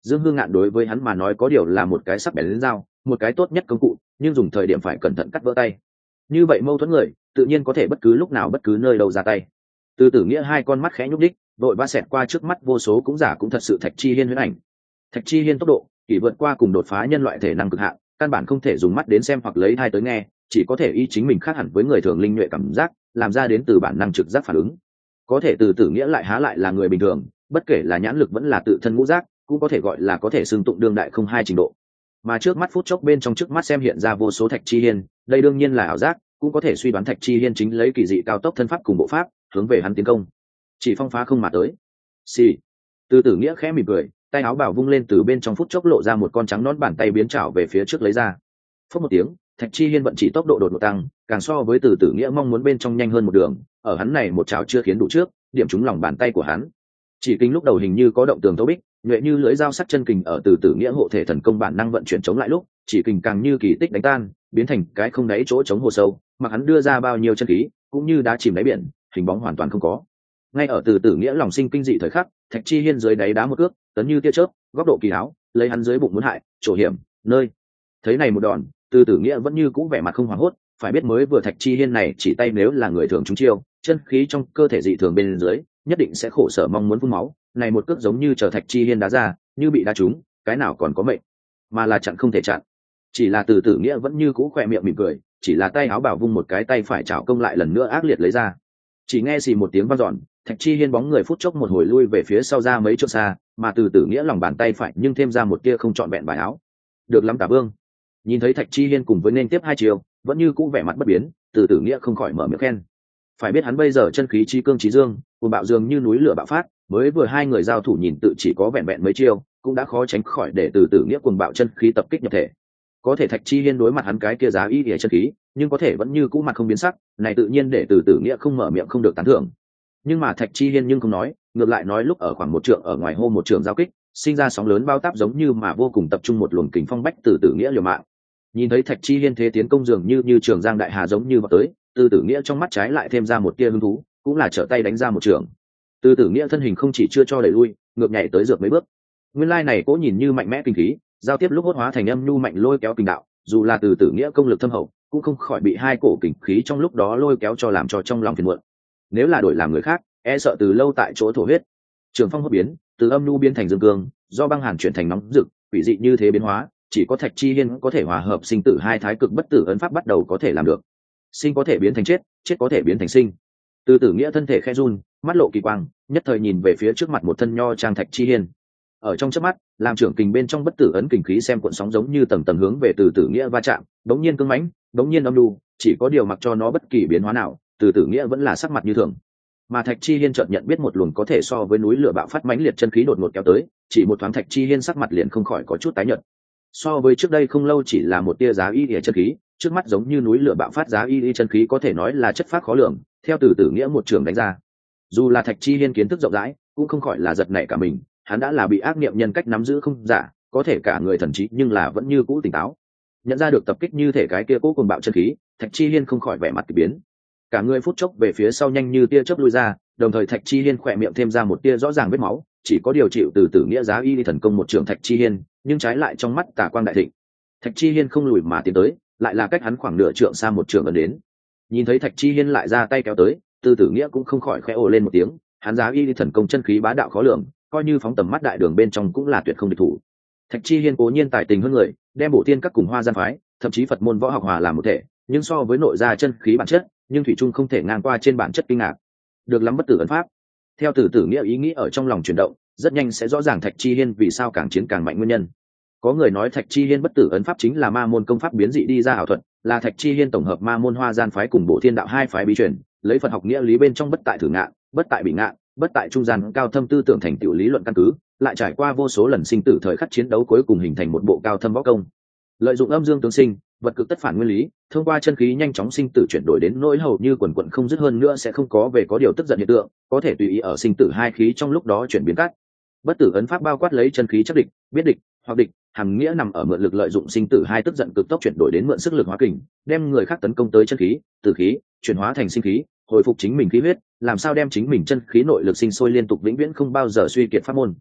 Dương Hương Ngạn đối với hắn mà nói có điều là một cái sắc bén đến dao, một cái tốt nhất công cụ, nhưng dùng thời điểm phải cẩn thận cắt vỡ tay. Như vậy mâu thuẫn người, tự nhiên có thể bất cứ lúc nào bất cứ nơi đâu ra tay. Từ Tử Nghĩa hai con mắt khẽ nhúc đích, đội ba xẹt qua trước mắt vô số cũng giả cũng thật sự Thạch Chi Hiên huyễn ảnh. Thạch Chi Hiên tốc độ, kỳ vượt qua cùng đột phá nhân loại thể năng cực hạn, căn bản không thể dùng mắt đến xem hoặc lấy tai tới nghe, chỉ có thể y chính mình khác hẳn với người thường linh nhuệ cảm giác, làm ra đến từ bản năng trực giác phản ứng. Có thể Từ Tử Nghĩa lại há lại là người bình thường, bất kể là nhãn lực vẫn là tự thân ngũ giác, cũng có thể gọi là có thể xưng tụng đương đại không hai trình độ. Mà trước mắt phút chốc bên trong trước mắt xem hiện ra vô số Thạch Chi Hiên, đây đương nhiên là ảo giác, cũng có thể suy đoán Thạch Chi Hiên chính lấy kỳ dị cao tốc thân pháp cùng bộ pháp, hướng về hắn tiến công. Chỉ phong phá không mà tới. Xì. Từ Tử Nghĩa khẽ mỉm cười, tay áo bào vung lên từ bên trong phút chốc lộ ra một con trắng nón bàn tay biến trảo về phía trước lấy ra. Phút một tiếng, Thạch Chi Hiên vận chỉ tốc độ đột ngột tăng, càng so với Từ Tử Nghĩa mong muốn bên trong nhanh hơn một đường, ở hắn này một chảo chưa khiến đủ trước, điểm trúng lòng bàn tay của hắn. Chỉ kinh lúc đầu hình như có động tường thấu bích, nhuệ như lưỡi dao sắc chân kình ở Từ Tử Nghĩa hộ thể thần công bản năng vận chuyển chống lại lúc, chỉ kình càng như kỳ tích đánh tan, biến thành cái không đáy chỗ chống hồ sâu, mà hắn đưa ra bao nhiêu chân khí, cũng như đá chìm đáy biển, hình bóng hoàn toàn không có. Ngay ở Từ Tử Nghĩa lòng sinh kinh dị thời khắc, Thạch Chi Hiên dưới đáy đá một cước, tấn như tia chớp, góc độ kỳ áo, lấy hắn dưới bụng muốn hại, chỗ hiểm, nơi. Thấy này một đòn, Từ Tử Nghĩa vẫn như cũ vẻ mặt không hoảng hốt, phải biết mới vừa Thạch Chi Hiên này chỉ tay nếu là người thường trúng chiêu, chân khí trong cơ thể dị thường bên dưới, nhất định sẽ khổ sở mong muốn phun máu, này một cước giống như chờ Thạch Chi Hiên đá ra, như bị đá trúng, cái nào còn có mệnh, mà là chặn không thể chặn. Chỉ là Từ Tử Nghĩa vẫn như cũ khỏe miệng mỉm cười, chỉ là tay áo bảo vung một cái tay phải chảo công lại lần nữa ác liệt lấy ra. Chỉ nghe xì một tiếng vang dọn, Thạch Chi Hiên bóng người phút chốc một hồi lui về phía sau ra mấy trượng xa, mà Từ Tử Nghĩa lòng bàn tay phải nhưng thêm ra một tia không trọn vẹn bài áo. Được lắm Tả Vương. Nhìn thấy Thạch Chi Hiên cùng với nên tiếp hai chiều, vẫn như cũ vẻ mặt bất biến, Từ Tử Nghĩa không khỏi mở miệng khen. Phải biết hắn bây giờ chân khí chi cương chí dương, cuồng bạo dường như núi lửa bạo phát, mới vừa hai người giao thủ nhìn tự chỉ có vẹn vẹn mấy chiêu, cũng đã khó tránh khỏi để Từ Tử Nghĩa cuồng bạo chân khí tập kích nhập thể. Có thể Thạch Chi Hiên đối mặt hắn cái kia giá y địa chân khí, nhưng có thể vẫn như cũ mặt không biến sắc, này tự nhiên để Từ Tử Nghĩa không mở miệng không được tán thưởng. Nhưng mà Thạch Chi Hiên nhưng không nói, ngược lại nói lúc ở khoảng một trượng ở ngoài hô một trường giao kích, sinh ra sóng lớn bao táp giống như mà vô cùng tập trung một luồng kình phong bách Từ Tử Nghĩa liều mạng. Nhìn thấy Thạch Chi Hiên thế tiến công dường như trường giang đại hà giống như vào tới, Từ Tử Nghĩa trong mắt trái lại thêm ra một tia hứng thú, cũng là trở tay đánh ra một trường. Từ Tử Nghĩa thân hình không chỉ chưa cho đẩy lui, ngược nhảy tới dược mấy bước. Nguyên lai này cố nhìn như mạnh mẽ kinh khí, giao tiếp lúc hốt hóa thành âm nhu mạnh lôi kéo kình đạo, dù là Từ Tử Nghĩa công lực thâm hậu, cũng không khỏi bị hai cổ kình khí trong lúc đó lôi kéo cho làm cho trong lòng phiền muộn. Nếu là đổi làm người khác, e sợ từ lâu tại chỗ thổ huyết. Trường phong hốt biến, từ âm nhu biến thành dương cương, do băng hàn chuyển thành nóng rực, quỷ dị như thế biến hóa, chỉ có Thạch Chi Hiên có thể hòa hợp sinh tử hai thái cực bất tử ấn pháp bắt đầu có thể làm được. Sinh có thể biến thành chết, chết có thể biến thành sinh. Từ Tử Nghĩa thân thể khẽ run, mắt lộ kỳ quang, nhất thời nhìn về phía trước mặt một thân nho trang Thạch Chi Hiên. Ở trong chớp mắt, làm trưởng kình bên trong bất tử ấn kình khí xem cuộn sóng giống như tầng tầng hướng về Từ Tử Nghĩa va chạm, đống nhiên cứng mãnh, đống nhiên âm nhu, chỉ có điều mặc cho nó bất kỳ biến hóa nào, Từ Tử Nghĩa vẫn là sắc mặt như thường. Mà Thạch Chi Hiên chợt nhận biết một luồng có thể so với núi lửa bạo phát mãnh liệt chân khí đột ngột kéo tới, chỉ một thoáng Thạch Chi Hiên sắc mặt liền không khỏi có chút tái nhợt. So với trước đây không lâu chỉ là một tia giá y địa chân khí, trước mắt giống như núi lửa bạo phát giá y chân khí có thể nói là chất phác khó lường, theo Từ Tử Nghĩa một trường đánh ra. Dù là Thạch Chi Hiên kiến thức rộng rãi, cũng không khỏi là giật nảy cả mình, hắn đã là bị ác niệm nhân cách nắm giữ không giả, có thể cả người thần trí nhưng là vẫn như cũ tỉnh táo. Nhận ra được tập kích như thể cái kia cố cuồng bạo chân khí, Thạch Chi Hiên không khỏi vẻ mặt kỳ biến. Cả người phút chốc về phía sau nhanh như tia chớp lui ra, đồng thời Thạch Chi Hiên khỏe miệng thêm ra một tia rõ ràng vết máu, chỉ có điều chịu Từ Tử Nghĩa giá y thần công một trường Thạch Chi Hiên, nhưng trái lại trong mắt tà quang đại thịnh. Thạch Chi Hiên không lùi mà tiến tới, lại là cách hắn khoảng nửa trượng xa một trường ấn đến. Nhìn thấy Thạch Chi Hiên lại ra tay kéo tới, Từ Tử Nghĩa cũng không khỏi khẽ ồ lên một tiếng, hắn giá y thần công chân khí bá đạo khó lường, coi như phóng tầm mắt đại đường bên trong cũng là tuyệt không địch thủ. Thạch Chi Hiên cố nhiên tài tình hơn người, đem bổ tiên các cùng hoa gian phái, thậm chí Phật môn võ học hòa làm một thể, nhưng so với nội gia chân khí bản chất, nhưng thủy trung không thể ngang qua trên bản chất kinh ngạc. Được lắm bất tử ấn pháp. Theo Từ Tử Nghĩa ý nghĩ ở trong lòng chuyển động, rất nhanh sẽ rõ ràng Thạch Chi Hiên vì sao càng chiến càng mạnh nguyên nhân. Có người nói Thạch Chi Hiên bất tử ấn pháp chính là ma môn công pháp biến dị đi ra ảo thuật, là Thạch Chi Hiên tổng hợp ma môn hoa gian phái cùng bộ thiên đạo hai phái bí truyền, lấy Phật học nghĩa lý bên trong bất tại thử ngạn, bất tại bị ngạn, bất tại trung gian cao thâm tư tưởng thành tựu lý luận căn cứ, lại trải qua vô số lần sinh tử thời khắc chiến đấu cuối cùng hình thành một bộ cao thâm võ công. Lợi dụng âm dương tương sinh, vật cực tất phản nguyên lý, thông qua chân khí nhanh chóng sinh tử chuyển đổi đến nỗi hầu như quần quần không dứt hơn nữa sẽ không có về có điều tức giận hiện tượng, có thể tùy ý ở sinh tử hai khí trong lúc đó chuyển biến cắt. Bất tử ấn pháp bao quát lấy chân khí chắc địch, biết địch, hoặc địch, hàm nghĩa nằm ở mượn lực lợi dụng sinh tử hai tức giận cực tốc chuyển đổi đến mượn sức lực hóa kình, đem người khác tấn công tới chân khí, tử khí, chuyển hóa thành sinh khí, hồi phục chính mình khí huyết, làm sao đem chính mình chân khí nội lực sinh sôi liên tục vĩnh viễn không bao giờ suy kiệt pháp môn.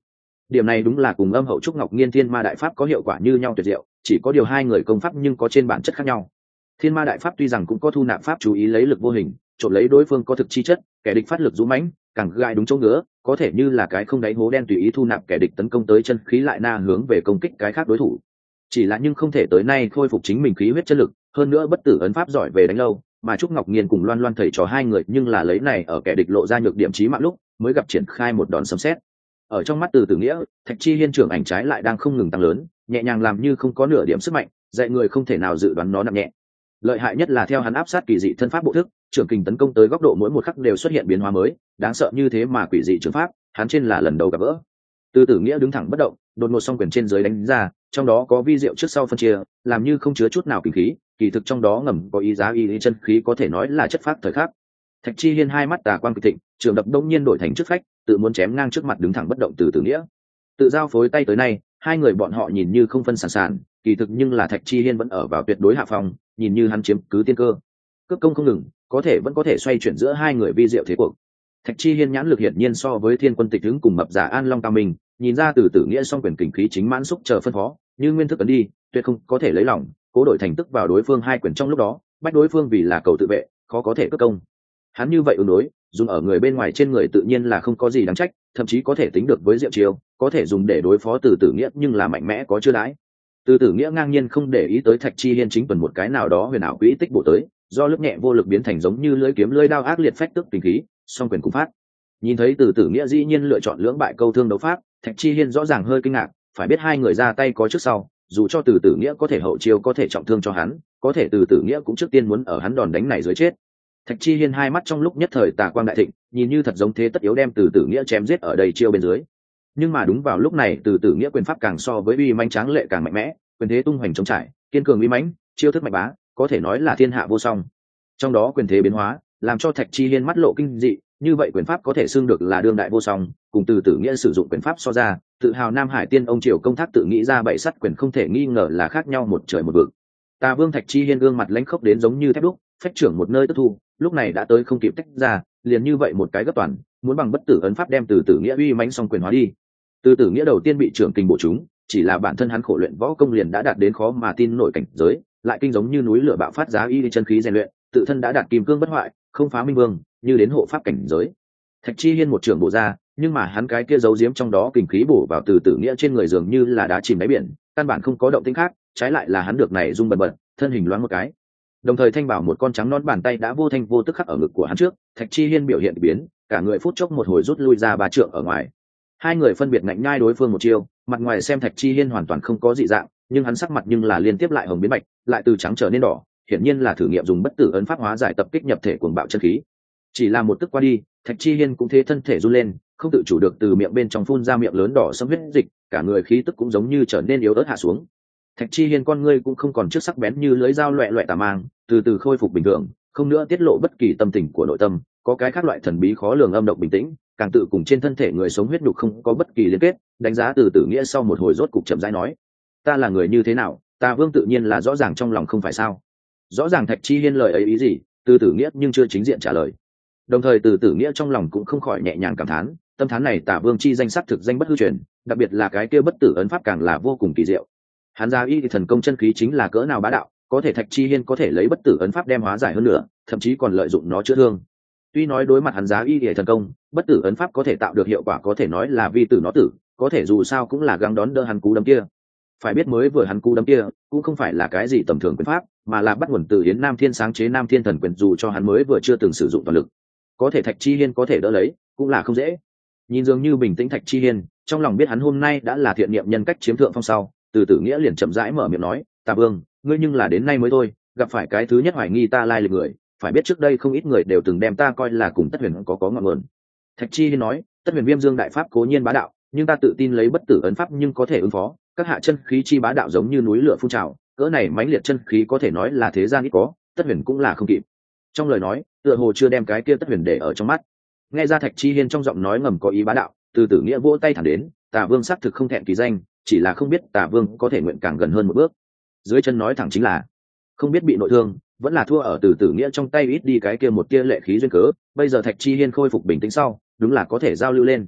Điểm này đúng là cùng âm hậu trúc ngọc nghiên thiên ma đại pháp có hiệu quả như nhau tuyệt diệu, chỉ có điều hai người công pháp nhưng có trên bản chất khác nhau. Thiên ma đại pháp tuy rằng cũng có thu nạp pháp chú ý lấy lực vô hình, trộm lấy đối phương có thực chi chất, kẻ địch phát lực dũng mãnh, càng gai đúng chỗ ngứa, có thể như là cái không đáy hố đen tùy ý thu nạp kẻ địch tấn công tới chân khí lại na hướng về công kích cái khác đối thủ. Chỉ là nhưng không thể tới nay khôi phục chính mình khí huyết chân lực, hơn nữa bất tử ấn pháp giỏi về đánh lâu, mà trúc ngọc nghiên cùng loan loan thầy trò hai người nhưng là lấy này ở kẻ địch lộ ra nhược điểm chí mạng lúc mới gặp triển khai một đòn sấm sét. Ở trong mắt Từ Tử Nghĩa, Thạch Chi Hiên trưởng ảnh trái lại đang không ngừng tăng lớn, nhẹ nhàng làm như không có nửa điểm sức mạnh, dạy người không thể nào dự đoán nó nặng nhẹ. Lợi hại nhất là theo hắn áp sát kỳ dị thân pháp bộ thức, trưởng kình tấn công tới góc độ mỗi một khắc đều xuất hiện biến hóa mới, đáng sợ như thế mà quỷ dị trường pháp, hắn trên là lần đầu gặp gỡ. Từ Tử Nghĩa đứng thẳng bất động, đột ngột song quyền trên dưới đánh ra, trong đó có vi diệu trước sau phân chia, làm như không chứa chút nào kinh khí, kỳ thực trong đó ngầm có ý giá y chân khí có thể nói là chất phát thời khắc. Thạch Chi Hiên hai mắt tà quang kỳ thịnh, trường đập đông nhiên đổi thành trước phách, tự muốn chém ngang trước mặt đứng thẳng bất động Từ Tử Nghĩa. Tự giao phối tay tới nay, hai người bọn họ nhìn như không phân sản sản, kỳ thực nhưng là Thạch Chi Hiên vẫn ở vào tuyệt đối hạ phòng, nhìn như hắn chiếm cứ tiên cơ. Cước công không ngừng, có thể vẫn có thể xoay chuyển giữa hai người vi diệu thế cuộc. Thạch Chi Hiên nhãn lực hiển nhiên so với Thiên Quân Tịch Hứng cùng mập giả An Long cao mình, nhìn ra Từ Tử Nghĩa song quyền kình khí chính mãn xúc chờ phân phó, như nguyên thức ấn đi, tuyệt không có thể lấy lòng, cố đổi thành tức vào đối phương hai quyền trong lúc đó, bách đối phương vì là cầu tự vệ, khó có thể cất công. Hắn như vậy ứng đối, dùng ở người bên ngoài trên người tự nhiên là không có gì đáng trách, thậm chí có thể tính được với diệu chiêu, có thể dùng để đối phó Từ Tử Nghĩa nhưng là mạnh mẽ có chưa đãi. Từ Tử Nghĩa ngang nhiên không để ý tới Thạch Chi Hiên chính tuần một cái nào đó huyền ảo quỹ tích bổ tới, do lực nhẹ vô lực biến thành giống như lưỡi kiếm lưỡi đao ác liệt phách tức tình khí, song quyền cùng phát. Nhìn thấy Từ Tử Nghĩa dĩ nhiên lựa chọn lưỡng bại câu thương đấu pháp, Thạch Chi Hiên rõ ràng hơi kinh ngạc, phải biết hai người ra tay có trước sau, dù cho Từ Tử Nghĩa có thể hậu chiêu có thể trọng thương cho hắn, có thể Từ Tử Nghĩa cũng trước tiên muốn ở hắn đòn đánh này dưới chết. Thạch Chi Hiên hai mắt trong lúc nhất thời tà quang đại thịnh, nhìn như thật giống thế tất yếu đem Từ Tử Nghĩa chém giết ở đây chiêu bên dưới. Nhưng mà đúng vào lúc này Từ Tử Nghĩa quyền pháp càng so với uy mãnh tráng lệ càng mạnh mẽ, quyền thế tung hoành trống trải, kiên cường uy mãnh, chiêu thức mạnh bá, có thể nói là thiên hạ vô song. Trong đó quyền thế biến hóa, làm cho Thạch Chi Hiên mắt lộ kinh dị, như vậy quyền pháp có thể xưng được là đương đại vô song, cùng Từ Tử Nghĩa sử dụng quyền pháp so ra, tự hào Nam Hải Tiên ông triều công thác tự nghĩ ra bảy sắt quyền không thể nghi ngờ là khác nhau một trời một vực. Tà Vương Thạch Chi Hiên gương mặt lãnh khốc đến giống như thép đúc, phách trưởng một nơi tức thu, lúc này đã tới không kịp tách ra, liền như vậy một cái gấp toàn, muốn bằng bất tử ấn pháp đem Từ Tử Nghĩa uy mãnh song quyền hóa đi. Từ Tử Nghĩa đầu tiên bị trưởng kình bổ trúng, chỉ là bản thân hắn khổ luyện võ công liền đã đạt đến khó mà tin nổi cảnh giới, lại kinh giống như núi lửa bạo phát giá y chân khí rèn luyện, tự thân đã đạt kim cương bất hoại, không phá minh vương, như đến hộ pháp cảnh giới. Thạch Chi Hiên một trưởng bổ ra, nhưng mà hắn cái kia giấu giếm trong đó kình khí bổ vào Từ Tử Nghĩa trên người dường như là đá chìm đáy biển, căn bản không có động tĩnh khác, trái lại là hắn được này rung bần bật, thân hình loáng một cái. Đồng thời thanh bảo một con trắng non bàn tay đã vô thanh vô tức khắc ở ngực của hắn trước, Thạch Chi Hiên biểu hiện biến, cả người phút chốc một hồi rút lui ra 3 trượng ở ngoài. Hai người phân biệt ngạnh nhai đối phương một chiêu, mặt ngoài xem Thạch Chi Hiên hoàn toàn không có dị dạng, nhưng hắn sắc mặt nhưng là liên tiếp lại hồng biến bạch, lại từ trắng trở nên đỏ, hiển nhiên là thử nghiệm dùng bất tử ấn pháp hóa giải tập kích nhập thể cuồng bạo chân khí. Chỉ là một tức qua đi, Thạch Chi Hiên cũng thế thân thể run lên, không tự chủ được từ miệng bên trong phun ra miệng lớn đỏ sẫm huyết dịch, cả người khí tức cũng giống như trở nên yếu ớt hạ xuống. Thạch Chi Hiên con ngươi cũng không còn trước sắc bén như lưỡi dao loẹt loẹt tà mang, từ từ khôi phục bình thường, không nữa tiết lộ bất kỳ tâm tình của nội tâm, có cái khác loại thần bí khó lường âm độc bình tĩnh, càng tự cùng trên thân thể người sống huyết nhục không có bất kỳ liên kết, đánh giá Từ Tử Nghĩa sau một hồi rốt cục chậm rãi nói: "Ta là người như thế nào?" Tà Vương tự nhiên là rõ ràng trong lòng không phải sao? Rõ ràng Thạch Chi Hiên lời ấy ý gì, Từ Tử Nghĩa nhưng chưa chính diện trả lời. Đồng thời Từ Tử Nghĩa trong lòng cũng không khỏi nhẹ nhàng cảm thán, tâm thán này Tà Vương chi danh sắc thực danh bất hư truyền, đặc biệt là cái kia bất tử ấn pháp càng là vô cùng kỳ diệu. Hắn ra y thì thần công chân khí chính là cỡ nào bá đạo, có thể Thạch Chi Hiên có thể lấy bất tử ấn pháp đem hóa giải hơn nữa, thậm chí còn lợi dụng nó chữa thương. Tuy nói đối mặt hắn giá y thì thần công, bất tử ấn pháp có thể tạo được hiệu quả có thể nói là vi tử nó tử, có thể dù sao cũng là gắng đón đỡ hắn cú đấm kia. Phải biết mới vừa hắn cú đấm kia cũng không phải là cái gì tầm thường quyền pháp, mà là bắt nguồn từ Yến Nam Thiên sáng chế Nam Thiên Thần Quyền, dù cho hắn mới vừa chưa từng sử dụng toàn lực, có thể Thạch Chi Hiên có thể đỡ lấy, cũng là không dễ. Nhìn dường như bình tĩnh Thạch Chi Hiên, trong lòng biết hắn hôm nay đã là thiện niệm nhân cách chiếm thượng phong sau, Từ Tử Nghĩa liền chậm rãi mở miệng nói: "Tà Vương, ngươi nhưng là đến nay mới thôi, gặp phải cái thứ nhất hoài nghi ta lai lịch người, phải biết trước đây không ít người đều từng đem ta coi là cùng Tất Huyền có ngọn nguồn." Thạch Chi Hiên nói: "Tất Huyền Viêm Dương đại pháp cố nhiên bá đạo, nhưng ta tự tin lấy bất tử ấn pháp nhưng có thể ứng phó, các hạ chân khí chi bá đạo giống như núi lửa phun trào, cỡ này mãnh liệt chân khí có thể nói là thế gian ít có, Tất Huyền cũng là không kịp." Trong lời nói, tựa hồ chưa đem cái kia Tất Huyền để ở trong mắt. Nghe ra Thạch Chi Hiên trong giọng nói ngầm có ý bá đạo, Từ Tử Nghĩa vỗ tay thẳng đến: "Tà Vương xác thực không thẹn kỳ danh, chỉ là không biết Tà Vương có thể nguyện càng gần hơn một bước." Dưới chân nói thẳng chính là không biết bị nội thương, vẫn là thua ở Từ Tử Nghĩa trong tay ít đi cái kia một tia lệ khí duyên cớ. Bây giờ Thạch Chi Hiên khôi phục bình tĩnh sau, đúng là có thể giao lưu lên.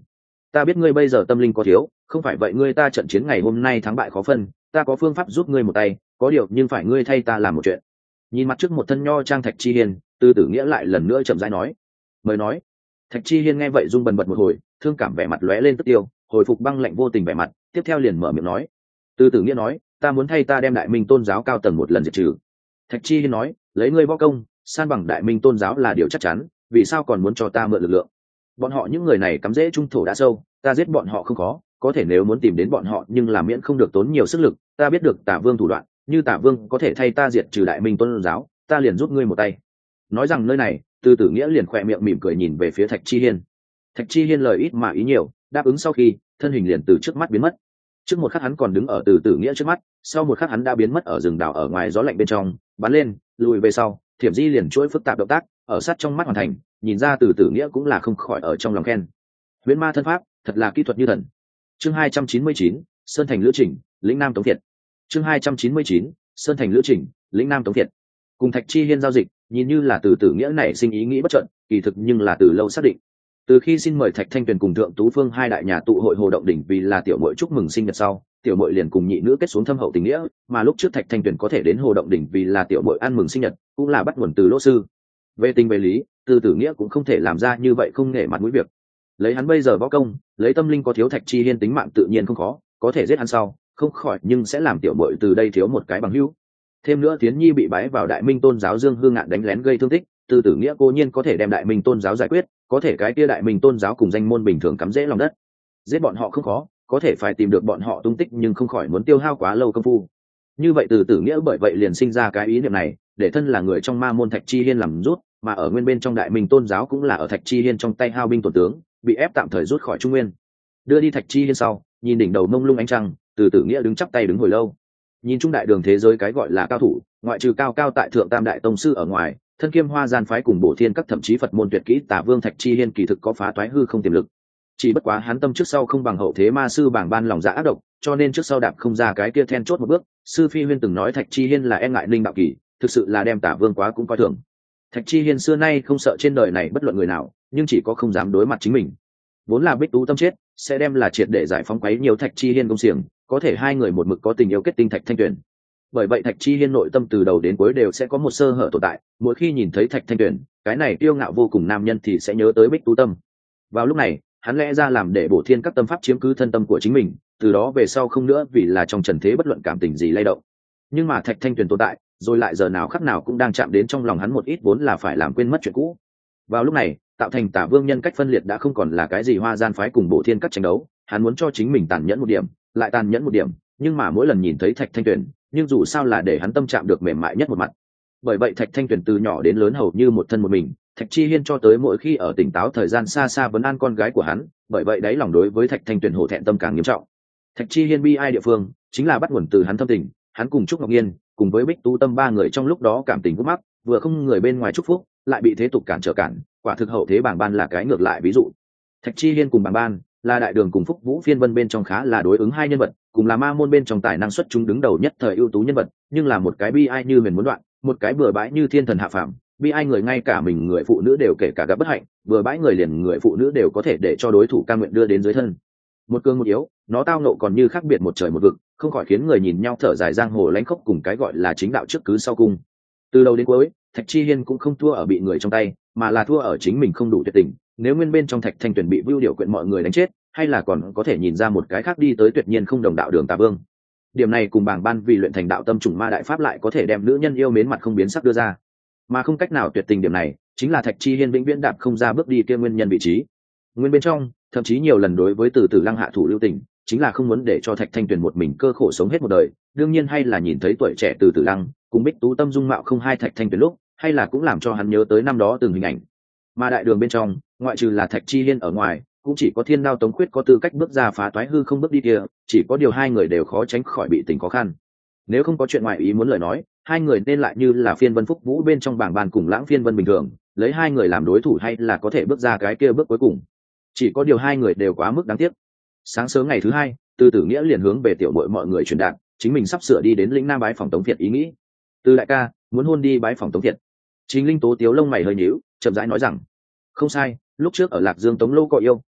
ta biết ngươi bây giờ tâm linh có thiếu, không phải vậy ngươi ta trận chiến ngày hôm nay thắng bại khó phân, ta có phương pháp giúp ngươi một tay, có điều nhưng phải ngươi thay ta làm một chuyện. Nhìn mặt trước một thân nho trang Thạch Chi Hiên, Từ Tử Nghĩa lại lần nữa chậm rãi nói. Mời nói. Thạch Chi Hiên nghe vậy rung bần bật một hồi, thương cảm vẻ mặt lóe lên tức tiêu, hồi phục băng lạnh vô tình vẻ mặt, tiếp theo liền mở miệng nói. Từ Tử Nghĩa nói, ta muốn thay ta đem Đại Minh Tôn giáo cao tầng một lần diệt trừ. Thạch Chi Hiên nói, lấy ngươi võ công, san bằng Đại Minh Tôn giáo là điều chắc chắn, vì sao còn muốn cho ta mượn lực lượng? Bọn họ những người này cắm rễ trung thổ đã sâu, ta giết bọn họ không khó, có thể nếu muốn tìm đến bọn họ nhưng là miễn không được tốn nhiều sức lực, ta biết được Tả Vương thủ đoạn, như Tả Vương có thể thay ta diệt trừ Đại Minh Tôn giáo, ta liền giúp ngươi một tay. Nói rằng nơi này, Từ Tử Nghĩa liền khỏe miệng mỉm cười nhìn về phía Thạch Chi Hiên. Thạch Chi Hiên lời ít mà ý nhiều, đáp ứng sau khi, thân hình liền từ trước mắt biến mất. Trước một khắc hắn còn đứng ở Từ Tử Nghĩa trước mắt, sau một khắc hắn đã biến mất ở rừng đào ở ngoài gió lạnh bên trong, bắn lên, lùi về sau, thiểm di liền chuỗi phức tạp động tác, ở sát trong mắt hoàn thành, nhìn ra Từ Tử Nghĩa cũng là không khỏi ở trong lòng khen. Huyễn ma thân pháp, thật là kỹ thuật như thần. Chương 299, Sơn Thành Lữ Trình, lĩnh Nam Tống Thiệt. Chương 299, Sơn Thành Lữ Trình, lĩnh Nam Tống Thiệt. Cùng Thạch Chi Hiên giao dịch, nhìn như là Từ Tử Nghĩa này sinh ý nghĩ bất trận, kỳ thực nhưng là từ lâu xác định. Từ khi xin mời Thạch Thanh Tuyền cùng Thượng Tú Phương hai đại nhà tụ hội Hồ Động Đỉnh vì là tiểu muội chúc mừng sinh nhật sau, tiểu muội liền cùng nhị nữ kết xuống thâm hậu tình nghĩa, mà lúc trước Thạch Thanh Tuyền có thể đến Hồ Động Đỉnh vì là tiểu muội ăn mừng sinh nhật, cũng là bắt nguồn từ Lỗ sư. Về tình về lý, Từ Tử Nghĩa cũng không thể làm ra như vậy không nể mặt mũi việc. Lấy hắn bây giờ võ công, lấy tâm linh có thiếu Thạch Chi Hiên tính mạng tự nhiên không khó, có thể giết hắn sau, không khỏi nhưng sẽ làm tiểu muội từ đây thiếu một cái bằng hữu. Thêm nữa Tiến Nhi bị bái vào Đại Minh Tôn giáo Dương Hương Ngạn đánh lén gây thương tích, Từ Tử Nghĩa cố nhiên có thể đem Đại Minh Tôn giáo giải quyết, có thể cái kia Đại Minh Tôn giáo cùng danh môn bình thường cắm rễ lòng đất, giết bọn họ không khó, có thể phải tìm được bọn họ tung tích nhưng không khỏi muốn tiêu hao quá lâu công phu. Như vậy Từ Tử Nghĩa bởi vậy liền sinh ra cái ý niệm này, để thân là người trong ma môn Thạch Chi Hiên làm rút, mà ở nguyên bên trong Đại Minh Tôn giáo cũng là ở Thạch Chi Hiên trong tay hao binh tổn tướng, bị ép tạm thời rút khỏi Trung Nguyên. Đưa đi Thạch Chi Hiên sau, nhìn đỉnh đầu mông lung ánh trăng, Từ Tử Nghĩa đứng chắp tay đứng hồi lâu. Nhìn trung đại đường thế giới cái gọi là cao thủ, ngoại trừ cao cao tại thượng tam đại tông sư ở ngoài, thân kiêm Hoa Gian phái cùng Bổ Thiên các thậm chí Phật môn tuyệt kỹ Tả Vương Thạch Chi Hiên kỳ thực có phá toái hư không tiềm lực. Chỉ bất quá hắn tâm trước sau không bằng hậu thế ma sư bảng ban lòng dạ ác độc, cho nên trước sau đạp không ra cái kia then chốt một bước. Sư Phi Huyên từng nói Thạch Chi Hiên là e ngại linh đạo kỳ, thực sự là đem Tả Vương quá cũng coi thường. Thạch Chi Hiên xưa nay không sợ trên đời này bất luận người nào, nhưng chỉ có không dám đối mặt chính mình. Vốn là Bích Tú tâm chết, sẽ đem là triệt để giải phóng quấy nhiều Thạch Chi Hiên công xiềng, có thể hai người một mực có tình yêu kết tinh Thạch Thanh Tuyền. Bởi vậy Thạch Chi Hiên nội tâm từ đầu đến cuối đều sẽ có một sơ hở tồn tại, mỗi khi nhìn thấy Thạch Thanh Tuyền, cái này kiêu ngạo vô cùng nam nhân thì sẽ nhớ tới Bích Tú tâm. Vào lúc này, hắn lẽ ra làm để Bổ Thiên các tâm pháp chiếm cứ thân tâm của chính mình, từ đó về sau không nữa vì là trong trần thế bất luận cảm tình gì lay động. Nhưng mà Thạch Thanh Tuyền tồn tại, rồi lại giờ nào khắc nào cũng đang chạm đến trong lòng hắn một ít vốn là phải làm quên mất chuyện cũ. Vào lúc này, tạo thành Tả Vương nhân cách phân liệt đã không còn là cái gì Hoa Gian phái cùng Bổ Thiên các tranh đấu, hắn muốn cho chính mình tàn nhẫn một điểm, lại tàn nhẫn một điểm, nhưng mà mỗi lần nhìn thấy Thạch Thanh Tuyền, nhưng dù sao là để hắn tâm chạm được mềm mại nhất một mặt. Bởi vậy Thạch Thanh Tuyền từ nhỏ đến lớn hầu như một thân một mình, Thạch Chi Hiên cho tới mỗi khi ở tỉnh táo thời gian xa xa vấn an con gái của hắn, bởi vậy đáy lòng đối với Thạch Thanh Tuyền hổ thẹn tâm càng nghiêm trọng. Thạch Chi Hiên bi ai địa phương, chính là bắt nguồn từ hắn thâm tình, hắn cùng Trúc Ngọc Nhiên, cùng với Bích Tú tâm ba người trong lúc đó cảm tình gút mắc, vừa không người bên ngoài chúc phúc, lại bị thế tục cản trở cản, quả thực hậu thế bảng ban là cái ngược lại ví dụ. Thạch Chi Hiên cùng bảng ban là đại đường cùng Phúc Vũ phiên vân bên trong khá là đối ứng hai nhân vật, cùng là ma môn bên trong tài năng xuất chúng đứng đầu nhất thời ưu tú nhân vật, nhưng là một cái bi ai như huyền muốn đoạn, một cái bừa bãi như thiên thần hạ phàm. Bi ai người ngay cả mình người phụ nữ đều kể cả gặp bất hạnh, bừa bãi người liền người phụ nữ đều có thể để cho đối thủ ca nguyện đưa đến dưới thân. Một cường một yếu, nó tao nộ còn như khác biệt một trời một vực, không khỏi khiến người nhìn nhau thở dài giang hồ lãnh khốc cùng cái gọi là chính đạo trước cứ sau cung. Từ đầu đến cuối, Thạch Chi Hiên cũng không thua ở bị người trong tay, mà là thua ở chính mình không đủ tuyệt tình. Nếu nguyên bên trong Thạch Thanh Tuyền bị Vưu Điệu quyện mọi người đánh chết, hay là còn có thể nhìn ra một cái khác đi tới tuyệt nhiên không đồng đạo đường Tả Vương. Điểm này cùng bảng ban vì luyện thành đạo tâm trùng ma đại pháp lại có thể đem nữ nhân yêu mến mặt không biến sắc đưa ra, mà không cách nào tuyệt tình. Điểm này chính là Thạch Chi Hiên vĩnh viễn đạp không ra bước đi kia nguyên nhân vị trí. Nguyên bên trong thậm chí nhiều lần đối với Từ Tử Lăng hạ thủ lưu tình, chính là không muốn để cho Thạch Thanh Tuyền một mình cơ khổ sống hết một đời. Đương nhiên hay là nhìn thấy tuổi trẻ Từ Tử Lăng cùng Bích Tú tâm dung mạo không hai Thạch Thanh Tuyền lúc, hay là cũng làm cho hắn nhớ tới năm đó từng hình ảnh. Mà đại đường bên trong, ngoại trừ là Thạch Chi Hiên ở ngoài, cũng chỉ có Thiên Đao Tống Khuyết có tư cách bước ra phá toái hư không bước đi kia, chỉ có điều hai người đều khó tránh khỏi bị tình khó khăn. Nếu không có chuyện ngoại ý muốn lời nói, hai người nên lại như là phiên vân Phúc Vũ bên trong bảng bàn cùng lãng phiên vân bình thường, lấy hai người làm đối thủ hay là có thể bước ra cái kia bước cuối cùng. Chỉ có điều hai người đều quá mức đáng tiếc. Sáng sớm ngày thứ hai, Từ Tử Nghĩa liền hướng về tiểu muội mọi người truyền đạt, chính mình sắp sửa đi đến lĩnh Nam bái phòng Tống Việt ý nghĩ. Từ đại ca, muốn hôn đi bái phòng Tống Việt. Chính Linh Tố tiếu lông mày hơi nhíu, chậm rãi nói rằng, không sai, lúc trước ở Lạc Dương Tống Lâu có yêu,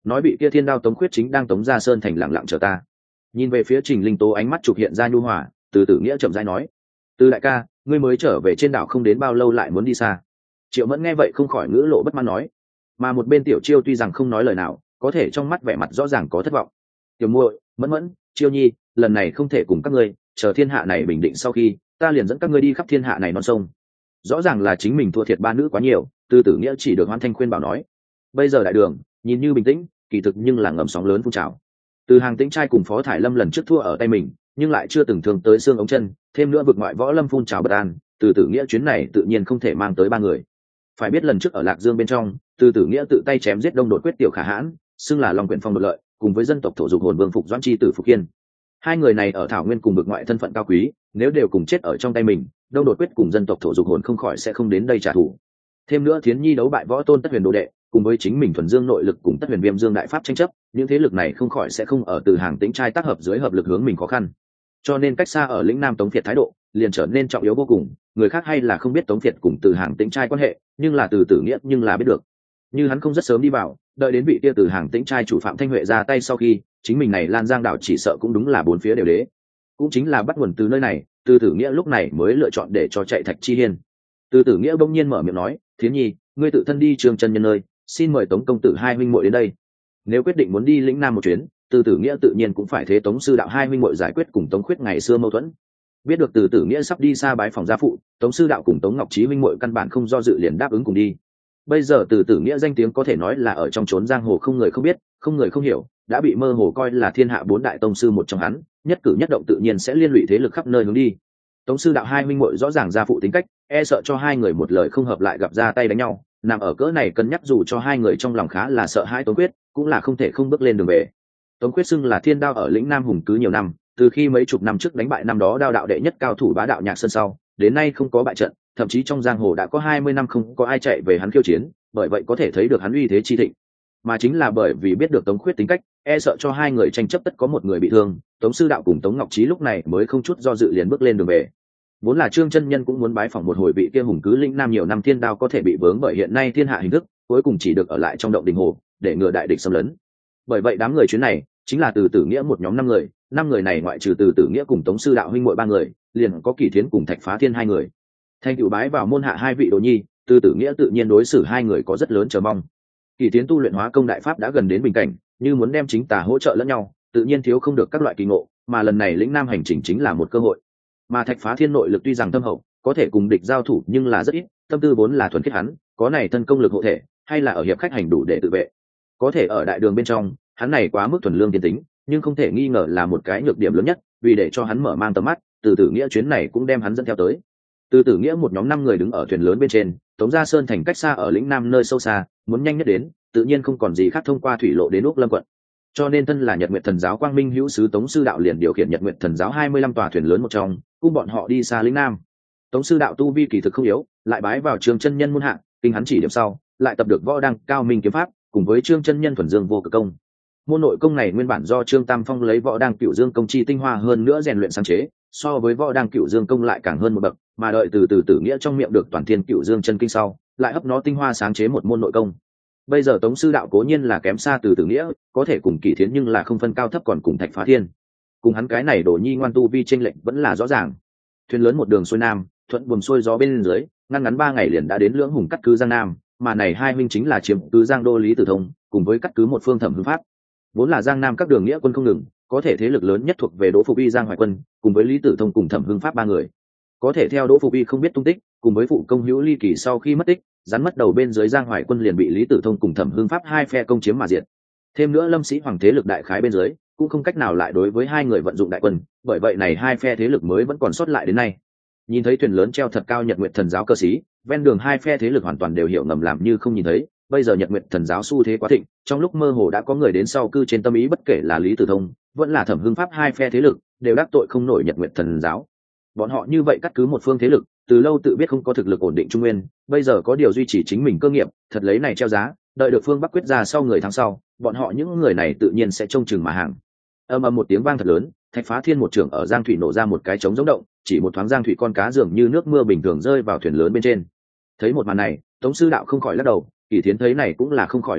nói bị kia thiên đao Tống Khuyết chính đang tống ra sơn thành lặng lặng chờ ta. Nhìn về phía Trình Linh Tố, ánh mắt trục hiện ra nhu hòa, từ tử nghĩa chậm rãi nói: Từ đại ca, ngươi mới trở về trên đảo không đến bao lâu lại muốn đi xa. Triệu Mẫn nghe vậy không khỏi ngữ lộ bất mãn nói, mà một bên Tiểu Chiêu tuy rằng không nói lời nào, có thể trong mắt vẻ mặt rõ ràng có thất vọng. Tiểu muội, Mẫn Mẫn, Chiêu nhi, lần này không thể cùng các ngươi, chờ thiên hạ này bình định sau khi, ta liền dẫn các ngươi đi khắp thiên hạ này non sông. Rõ ràng là chính mình thua thiệt ba nữ quá nhiều, Từ tử nghĩa chỉ được hoan thanh khuyên bảo nói. Bây giờ đại đường nhìn như bình tĩnh, kỳ thực nhưng là ngầm sóng lớn phun trào. Từ Hàng Tĩnh trai cùng Phó Thải Lâm lần trước thua ở tay mình, nhưng lại chưa từng thương tới xương ống chân, thêm nữa vực ngoại võ lâm phun trào bất an, Từ tử nghĩa chuyến này tự nhiên không thể mang tới ba người. Phải biết lần trước ở Lạc Dương bên trong, Từ tử nghĩa tự tay chém giết Đông Đột Quyết Tiểu Khả Hãn, xưng là Long Quyển Phong đột lợi, cùng với dân tộc thổ dục hồn vương Phục Doãn chi tử Phục Kiên. Hai người này ở thảo nguyên cùng vực ngoại thân phận cao quý, nếu đều cùng chết ở trong tay mình, Đông Đột Quyết cùng dân tộc thổ dục hồn không khỏi sẽ không đến đây trả thù. Thêm nữa Thiến Nhi đấu bại võ tôn Tất Huyền đồ đệ, cùng với chính mình thuần dương nội lực cùng Tất Huyền Viêm Dương đại pháp tranh chấp, những thế lực này không khỏi sẽ không ở Từ Hàng Tĩnh trai tác hợp dưới hợp lực hướng mình khó khăn. Cho nên cách xa ở lĩnh Nam Tống Việt thái độ liền trở nên trọng yếu vô cùng. Người khác hay là không biết Tống Việt cùng Từ Hàng Tĩnh trai quan hệ, nhưng là Từ tử nghĩa nhưng là biết được. Như hắn không rất sớm đi vào, đợi đến vị kia Từ Hàng Tĩnh trai chủ Phạm Thanh Huệ ra tay sau khi, chính mình này Lan Giang đảo chỉ sợ cũng đúng là bốn phía đều đế. Cũng chính là bắt nguồn từ nơi này, Từ tử nghĩa lúc này mới lựa chọn để cho chạy Thạch Chi Hiên. Từ tử nghĩa bỗng nhiên mở miệng nói, Thiến Nhi, ngươi tự thân đi Trường Chân Nhân nơi, xin mời Tống công tử hai huynh muội đến đây. Nếu quyết định muốn đi lĩnh Nam một chuyến, Từ tử nghĩa tự nhiên cũng phải thế Tống sư đạo hai huynh muội giải quyết cùng Tống Khuyết ngày xưa mâu thuẫn. Biết được Từ tử nghĩa sắp đi xa bái phòng gia phụ, Tống sư đạo cùng Tống Ngọc Trí huynh muội căn bản không do dự liền đáp ứng cùng đi. Bây giờ Từ tử nghĩa danh tiếng có thể nói là ở trong chốn giang hồ không người không biết, không người không hiểu, đã bị mơ hồ coi là thiên hạ bốn đại tông sư một trong hắn, nhất cử nhất động tự nhiên sẽ liên lụy thế lực khắp nơi hướng đi. Tống sư đạo hai huynh muội rõ ràng gia phụ tính cách, e sợ cho hai người một lời không hợp lại gặp ra tay đánh nhau, nằm ở cỡ này cân nhắc dù cho hai người trong lòng khá là sợ hãi Tống Quyết, cũng là không thể không bước lên đường về. Tống Quyết xưng là thiên đao ở lĩnh Nam hùng cứ nhiều năm, từ khi mấy chục năm trước đánh bại năm đó đao đạo đệ nhất cao thủ Bá đạo Nhạc Sơn sau, đến nay không có bại trận, thậm chí trong giang hồ đã có 20 năm không có ai chạy về hắn khiêu chiến, bởi vậy có thể thấy được hắn uy thế chi thịnh. Mà chính là bởi vì biết được Tống Khuyết tính cách, e sợ cho hai người tranh chấp tất có một người bị thương, Tống sư đạo cùng Tống Ngọc Trí lúc này mới không chút do dự liền bước lên đường về. Vốn là Trương Chân Nhân cũng muốn bái phỏng một hồi vị kia hùng cứ lĩnh Nam nhiều năm thiên đao có thể bị vướng bởi hiện nay thiên hạ hình thức, cuối cùng chỉ được ở lại trong động đình hồ để ngừa đại địch xâm lấn. Bởi vậy đám người chuyến này chính là Từ tử nghĩa một nhóm năm người này ngoại trừ Từ tử nghĩa cùng Tống sư đạo huynh muội ba người, liền có Kỷ Thiến cùng Thạch Phá Thiên hai người. Thanh cửu bái vào môn hạ hai vị đồ nhi, Từ tử nghĩa tự nhiên đối xử hai người có rất lớn chờ mong. Kỷ Thiến tu luyện hóa công đại pháp đã gần đến bình cảnh, như muốn đem chính tà hỗ trợ lẫn nhau, tự nhiên thiếu không được các loại kỳ ngộ, mà lần này lĩnh Nam hành trình chính là một cơ hội. Mà Thạch Phá Thiên nội lực tuy rằng thâm hậu, có thể cùng địch giao thủ nhưng là rất ít, tâm tư vốn là thuần khiết hắn, có này thân công lực hộ thể, hay là ở hiệp khách hành đủ để tự vệ. Có thể ở đại đường bên trong, hắn này quá mức thuần lương tiên tính, nhưng không thể nghi ngờ là một cái nhược điểm lớn nhất, vì để cho hắn mở mang tầm mắt, Từ tử nghĩa chuyến này cũng đem hắn dẫn theo tới. Từ tử nghĩa một nhóm 5 người đứng ở thuyền lớn bên trên, Tống Gia Sơn thành cách xa ở lĩnh Nam nơi sâu xa, muốn nhanh nhất đến, tự nhiên không còn gì khác thông qua thủy lộ đến Úc Lâm quận. Cho nên thân là Nhật Nguyệt Thần giáo Quang Minh hữu sứ Tống sư đạo liền điều khiển Nhật Nguyệt Thần giáo 25 tòa thuyền lớn một trong, cùng bọn họ đi xa lĩnh Nam. Tống sư đạo tu vi kỳ thực không yếu, lại bái vào Trương Chân Nhân môn hạ, kinh hắn chỉ điểm sau, lại tập được võ đăng cao minh kiếm pháp, cùng với Trương Chân Nhân thuần dương vô cực công. Môn nội công này nguyên bản do Trương Tam Phong lấy võ đăng cửu dương công chi tinh hoa hơn nữa rèn luyện sáng chế, so với võ đăng cửu dương công lại càng hơn một bậc, mà đợi từ tử nghĩa trong miệng được toàn thiên cửu dương chân kinh sau, lại hấp nó tinh hoa sáng chế một môn nội công. Bây giờ Tống sư đạo cố nhiên là kém xa từ tử nghĩa, có thể cùng Kỷ Thiến nhưng là không phân cao thấp, còn cùng Thạch Phá Thiên, cùng hắn cái này đồ nhi ngoan tu vi chênh lệch vẫn là rõ ràng. Thuyền lớn một đường xuôi nam, thuận buồm xuôi gió bên dưới, ngăn ngắn 3 ngày liền đã đến Lưỡng Hùng cắt cứ Giang Nam, mà này hai huynh chính là chiếm cứ Giang Đô Lý Tử Thông, cùng với cắt cứ một phương Thẩm Hưng Pháp. Vốn là Giang Nam các đường nghĩa quân không ngừng, có thể thế lực lớn nhất thuộc về Đỗ Phục Y Giang Hoài Quân, cùng với Lý Tử Thông cùng Thẩm Hưng Pháp 3 người. Có thể theo Đỗ Phục Y không biết tung tích, cùng với phụ công hữu Ly Kỳ sau khi mất tích, rắn mất đầu bên dưới Giang Hoài Quân liền bị Lý Tử Thông cùng Thẩm Hưng Pháp hai phe công chiếm mà diệt. Thêm nữa Lâm Sĩ Hoàng thế lực đại khái bên dưới, cũng không cách nào lại đối với hai người vận dụng đại quân, bởi vậy này hai phe thế lực mới vẫn còn sót lại đến nay. Nhìn thấy thuyền lớn treo thật cao Nhật Nguyệt Thần giáo cơ sĩ, ven đường hai phe thế lực hoàn toàn đều hiểu ngầm làm như không nhìn thấy. Bây giờ Nhật Nguyệt Thần giáo xu thế quá thịnh, trong lúc mơ hồ đã có người đến sau cư trên tâm ý, bất kể là Lý Tử Thông vẫn là Thẩm Hưng Pháp, hai phe thế lực đều đắc tội không nổi Nhật Nguyệt Thần giáo. Bọn họ như vậy cắt cứ một phương thế lực, từ lâu tự biết không có thực lực ổn định trung nguyên, bây giờ có điều duy trì chính mình cơ nghiệp, thật lấy này treo giá, đợi được phương Bắc quyết ra sau người tháng sau, bọn họ những người này tự nhiên sẽ trông chừng mà hàng. Ầm ầm một tiếng vang thật lớn, Thạch Phá Thiên một trưởng ở giang thủy nổ ra một cái trống giống động, chỉ một thoáng giang thủy con cá dường như nước mưa bình thường rơi vào thuyền lớn bên trên. Thấy một màn này, Tống sư đạo không khỏi lắc đầu, Kỷ Thiến thấy này cũng là không khỏi liếc mắt,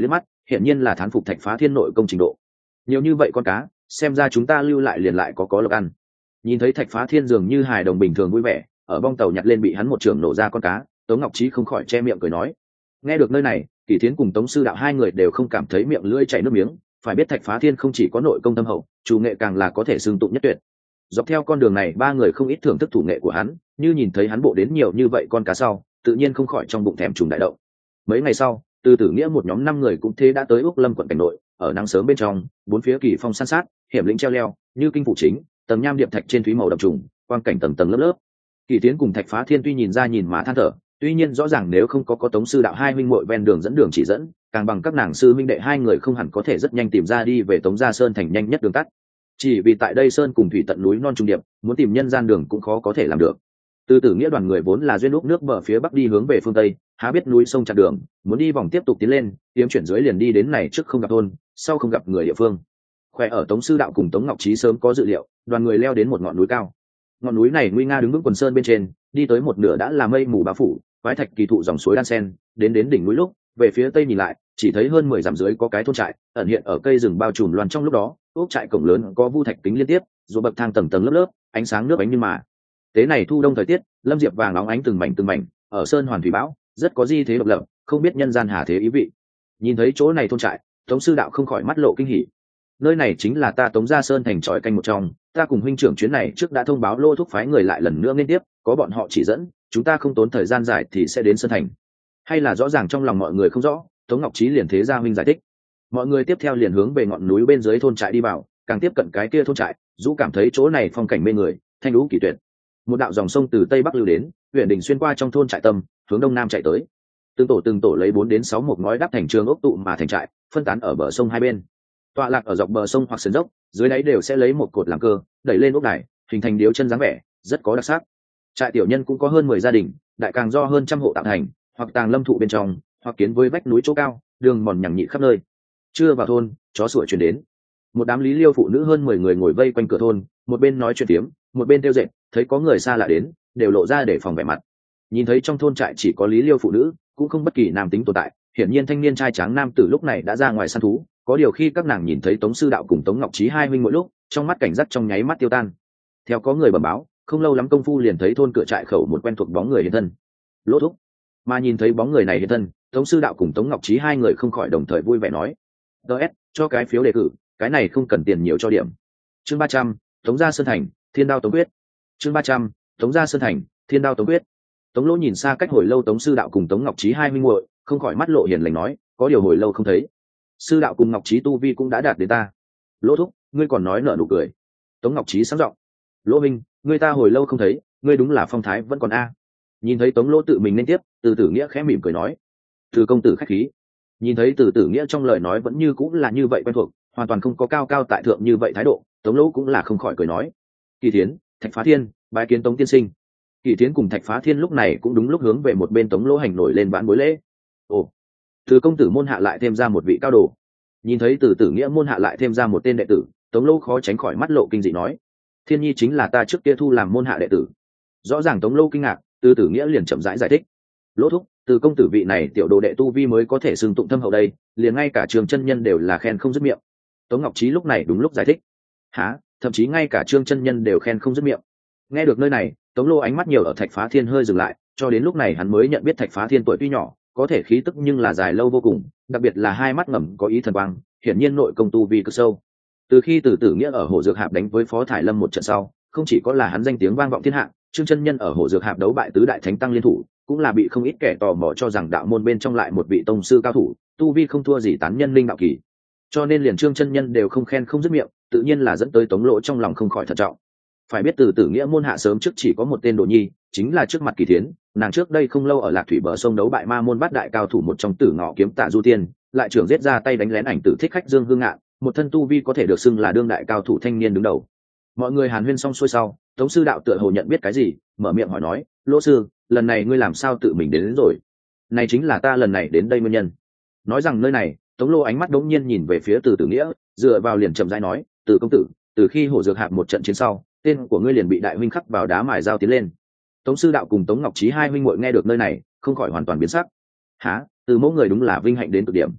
hiển nhiên là thán phục Thạch Phá Thiên nội công trình độ. Nhiều như vậy con cá, xem ra chúng ta lưu lại liền lại có lộc ăn. Nhìn thấy Thạch Phá Thiên dường như hài đồng bình thường vui vẻ, ở bong tàu nhặt lên bị hắn một trường nổ ra con cá, Tống Ngọc Trí không khỏi che miệng cười nói. Nghe được nơi này, Kỷ Thiến cùng Tống sư đạo hai người đều không cảm thấy miệng lưỡi chảy nước miếng, phải biết Thạch Phá Thiên không chỉ có nội công thâm hậu, chủ nghệ càng là có thể xưng tụng nhất tuyệt. Dọc theo con đường này ba người không ít thưởng thức thủ nghệ của hắn, như nhìn thấy hắn bộ đến nhiều như vậy con cá sau, tự nhiên không khỏi trong bụng thèm trùng đại động. Mấy ngày sau, Từ Tử Nghĩa một nhóm 5 người cũng thế đã tới Úc Lâm quận cảnh nội, ở nắng sớm bên trong, bốn phía kỳ phong san sát, hiểm lĩnh treo leo, như kinh phủ chính, tầng nham điệp thạch trên thúy màu đậm trùng, quang cảnh tầng tầng lớp lớp. Kỳ Tiến cùng Thạch Phá Thiên tuy nhìn ra nhìn mà than thở, tuy nhiên rõ ràng nếu không có Tống sư đạo hai huynh muội ven đường dẫn đường chỉ dẫn, càng bằng các nàng sư huynh đệ hai người không hẳn có thể rất nhanh tìm ra đi về Tống Gia Sơn thành nhanh nhất đường tắt. Chỉ vì tại đây sơn cùng thủy tận núi non trung điệp, muốn tìm nhân gian đường cũng khó có thể làm được. Từ Tử Nghĩa đoàn người vốn là duyên úc nước bờ phía bắc đi hướng về phương tây, há biết núi sông chặn đường, muốn đi vòng tiếp tục tiến lên, tiếm chuyển dưới liền đi đến này trước không gặp thôn, sau không gặp người địa phương. Khỏe ở Tống sư đạo cùng Tống Ngọc Trí sớm có dự liệu, đoàn người leo đến một ngọn núi cao. Ngọn núi này nguy nga đứng vững quần sơn bên trên, đi tới một nửa đã là mây mù bao phủ, quái thạch kỳ thụ dòng suối đan sen, đến đỉnh núi lúc, về phía tây nhìn lại, chỉ thấy hơn 10 dặm dưới có cái thôn trại, ẩn hiện ở cây rừng bao trùm loàn trong lúc đó, ốc trại cổng lớn có vu thạch kính liên tiếp, rồi bậc thang tầng tầng lớp lớp, ánh sáng nước ánh như mà. Tế này thu đông thời tiết, lâm diệp vàng óng ánh từng mảnh, ở sơn hoàn thủy bão, rất có di thế độc lập, không biết nhân gian hà thế ý vị. Nhìn thấy chỗ này thôn trại, Tống sư đạo không khỏi mắt lộ kinh hỉ. Nơi này chính là ta Tống Gia Sơn thành tròi canh một trong, ta cùng huynh trưởng chuyến này trước đã thông báo Lô thúc phái người lại lần nữa liên tiếp, có bọn họ chỉ dẫn, chúng ta không tốn thời gian dài thì sẽ đến sơn thành. Hay là rõ ràng trong lòng mọi người không rõ, Tống Ngọc Trí liền thế ra huynh giải thích. Mọi người tiếp theo liền hướng về ngọn núi bên dưới thôn trại đi vào, càng tiếp cận cái kia thôn trại, dũ cảm thấy chỗ này phong cảnh mê người, thanh lũ kỳ tuyệt. Một đạo dòng sông từ tây bắc lưu đến, huyện đỉnh xuyên qua trong thôn trại tâm, hướng đông nam chạy tới. Từng tổ lấy 4 đến 6 mộc ngói đắp thành trường ốc tụ mà thành trại, phân tán ở bờ sông hai bên. Tọa lạc ở dọc bờ sông hoặc sườn dốc, dưới đáy đều sẽ lấy một cột làm cơ, đẩy lên ốc đài, hình thành điếu chân dáng vẻ, rất có đặc sắc. Trại tiểu nhân cũng có hơn 10 gia đình, đại càng do hơn trăm hộ tạo thành, hoặc tàng lâm thụ bên trong, hoặc kiến với vách núi chỗ cao, đường mòn nhằng nhị khắp nơi. Trưa vào thôn, chó sủa truyền đến. Một đám Lý Liêu phụ nữ hơn 10 người ngồi vây quanh cửa thôn, một bên nói chuyện tiếm, một bên tiêu dệt, thấy có người xa lạ đến, đều lộ ra để phòng vẻ mặt. Nhìn thấy trong thôn trại chỉ có Lý Liêu phụ nữ, cũng không bất kỳ nam tính tồn tại, hiển nhiên thanh niên trai tráng nam tử lúc này đã ra ngoài săn thú, có điều khi các nàng nhìn thấy Tống sư đạo cùng Tống Ngọc Trí hai huynh mỗi lúc, trong mắt cảnh giác trong nháy mắt tiêu tan. Theo có người bẩm báo, không lâu lắm công phu liền thấy thôn cửa trại khẩu một quen thuộc bóng người hiện thân. Lỗ thúc. Mà nhìn thấy bóng người này hiện thân, Tống sư đạo cùng Tống Ngọc Trí hai người không khỏi đồng thời vui vẻ nói: "DS, cho cái phiếu đề cử, cái này không cần tiền nhiều cho điểm." Chương 300, Tống Gia Sơn thành, Thiên Đao Tống Quyết. Chương 300, Tống Gia Sơn thành, Thiên Đao Tống Quyết. Tống Lỗ nhìn xa cách hồi lâu Tống sư đạo cùng Tống Ngọc Trí hai huynh muội, không khỏi mắt lộ hiền lành nói: "Có điều hồi lâu không thấy, sư đạo cùng Ngọc Trí tu vi cũng đã đạt đến ta." Lỗ thúc, ngươi còn nói nở nụ cười. Tống Ngọc Trí sáng giọng: "Lỗ minh, ngươi ta hồi lâu không thấy, ngươi đúng là phong thái vẫn còn a." Nhìn thấy Tống Lỗ tự mình nên tiếp, Từ Tử Nghĩa khẽ mỉm cười nói: "Từ công tử khách khí." Nhìn thấy Từ Tử Nghĩa trong lời nói vẫn như cũng là như vậy quen thuộc, hoàn toàn không có cao cao tại thượng như vậy thái độ, Tống Lỗ cũng là không khỏi cười nói: "Kỳ Thiến, Thạch Phá Thiên, bái kiến Tống tiên sinh." Kỳ Thiến cùng Thạch Phá Thiên lúc này cũng đúng lúc hướng về một bên Tống Lỗ hành nổi lên vãn bối lễ. Ồ, Từ công tử môn hạ lại thêm ra một vị cao đồ. Nhìn thấy Từ Tử Nghĩa môn hạ lại thêm ra một tên đệ tử, Tống Lỗ khó tránh khỏi mắt lộ kinh dị nói: "Thiên nhi chính là ta trước kia thu làm môn hạ đệ tử." Rõ ràng Tống Lỗ kinh ngạc, Từ Tử Nghĩa liền chậm rãi giải thích: "Lỗ thúc, Từ công tử vị này tiểu đồ đệ tu vi mới có thể xưng tụng thâm hậu đây, liền ngay cả Trương chân nhân đều là khen không dứt miệng." Tống Ngọc Trí lúc này đúng lúc giải thích: "Hả? Thậm chí ngay cả Trương chân nhân đều khen không dứt miệng." Nghe được nơi này, Tống Lô ánh mắt nhiều ở Thạch Phá Thiên hơi dừng lại, cho đến lúc này hắn mới nhận biết Thạch Phá Thiên tuổi tuy nhỏ, có thể khí tức nhưng là dài lâu vô cùng, đặc biệt là hai mắt ngầm có ý thần quang, hiển nhiên nội công tu vi cực sâu. Từ khi Từ Tử Nghĩa ở Hồ Dược Hạp đánh với Phó Thải Lâm một trận sau, không chỉ có là hắn danh tiếng vang vọng thiên hạ, Trương chân nhân ở Hồ Dược Hạp đấu bại tứ đại thánh tăng liên thủ, cũng là bị không ít kẻ tò mò cho rằng đạo môn bên trong lại một vị tông sư cao thủ, tu vi không thua gì tán nhân linh đạo kỳ. Cho nên liền Trương chân nhân đều không khen không dứt miệng, tự nhiên là dẫn tới Tống Lỗ trong lòng không khỏi thận trọng. Phải biết Từ Tử Nghĩa môn hạ sớm trước chỉ có một tên đồ nhi, chính là trước mặt Kỳ Thiến, nàng trước đây không lâu ở Lạc Thủy bờ sông đấu bại ma môn bát đại cao thủ một trong Tử Ngọ kiếm Tạ Du Tiên, lại trưởng giết ra tay đánh lén ảnh tử thích khách Dương Hương Ngạn, một thân tu vi có thể được xưng là đương đại cao thủ thanh niên đứng đầu. Mọi người hàn huyên xong xuôi sau, Tống sư đạo tựa hồ nhận biết cái gì, mở miệng hỏi nói: "Lỗ sư, lần này ngươi làm sao tự mình đến rồi?" "Này chính là ta lần này đến đây nguyên nhân." Nói rằng nơi này, Tống Lô ánh mắt đống nhiên nhìn về phía Từ Tử Nghĩa, dựa vào liền chậm rãi nói: "Từ công tử, từ khi Hồ Dược Hạp một trận chiến sau, tên của ngươi liền bị đại huynh khắc vào đá mài dao tiến lên." Tống sư đạo cùng Tống Ngọc Trí hai huynh muội nghe được nơi này, không khỏi hoàn toàn biến sắc. "Hả? Từ mẫu người đúng là vinh hạnh đến cực điểm."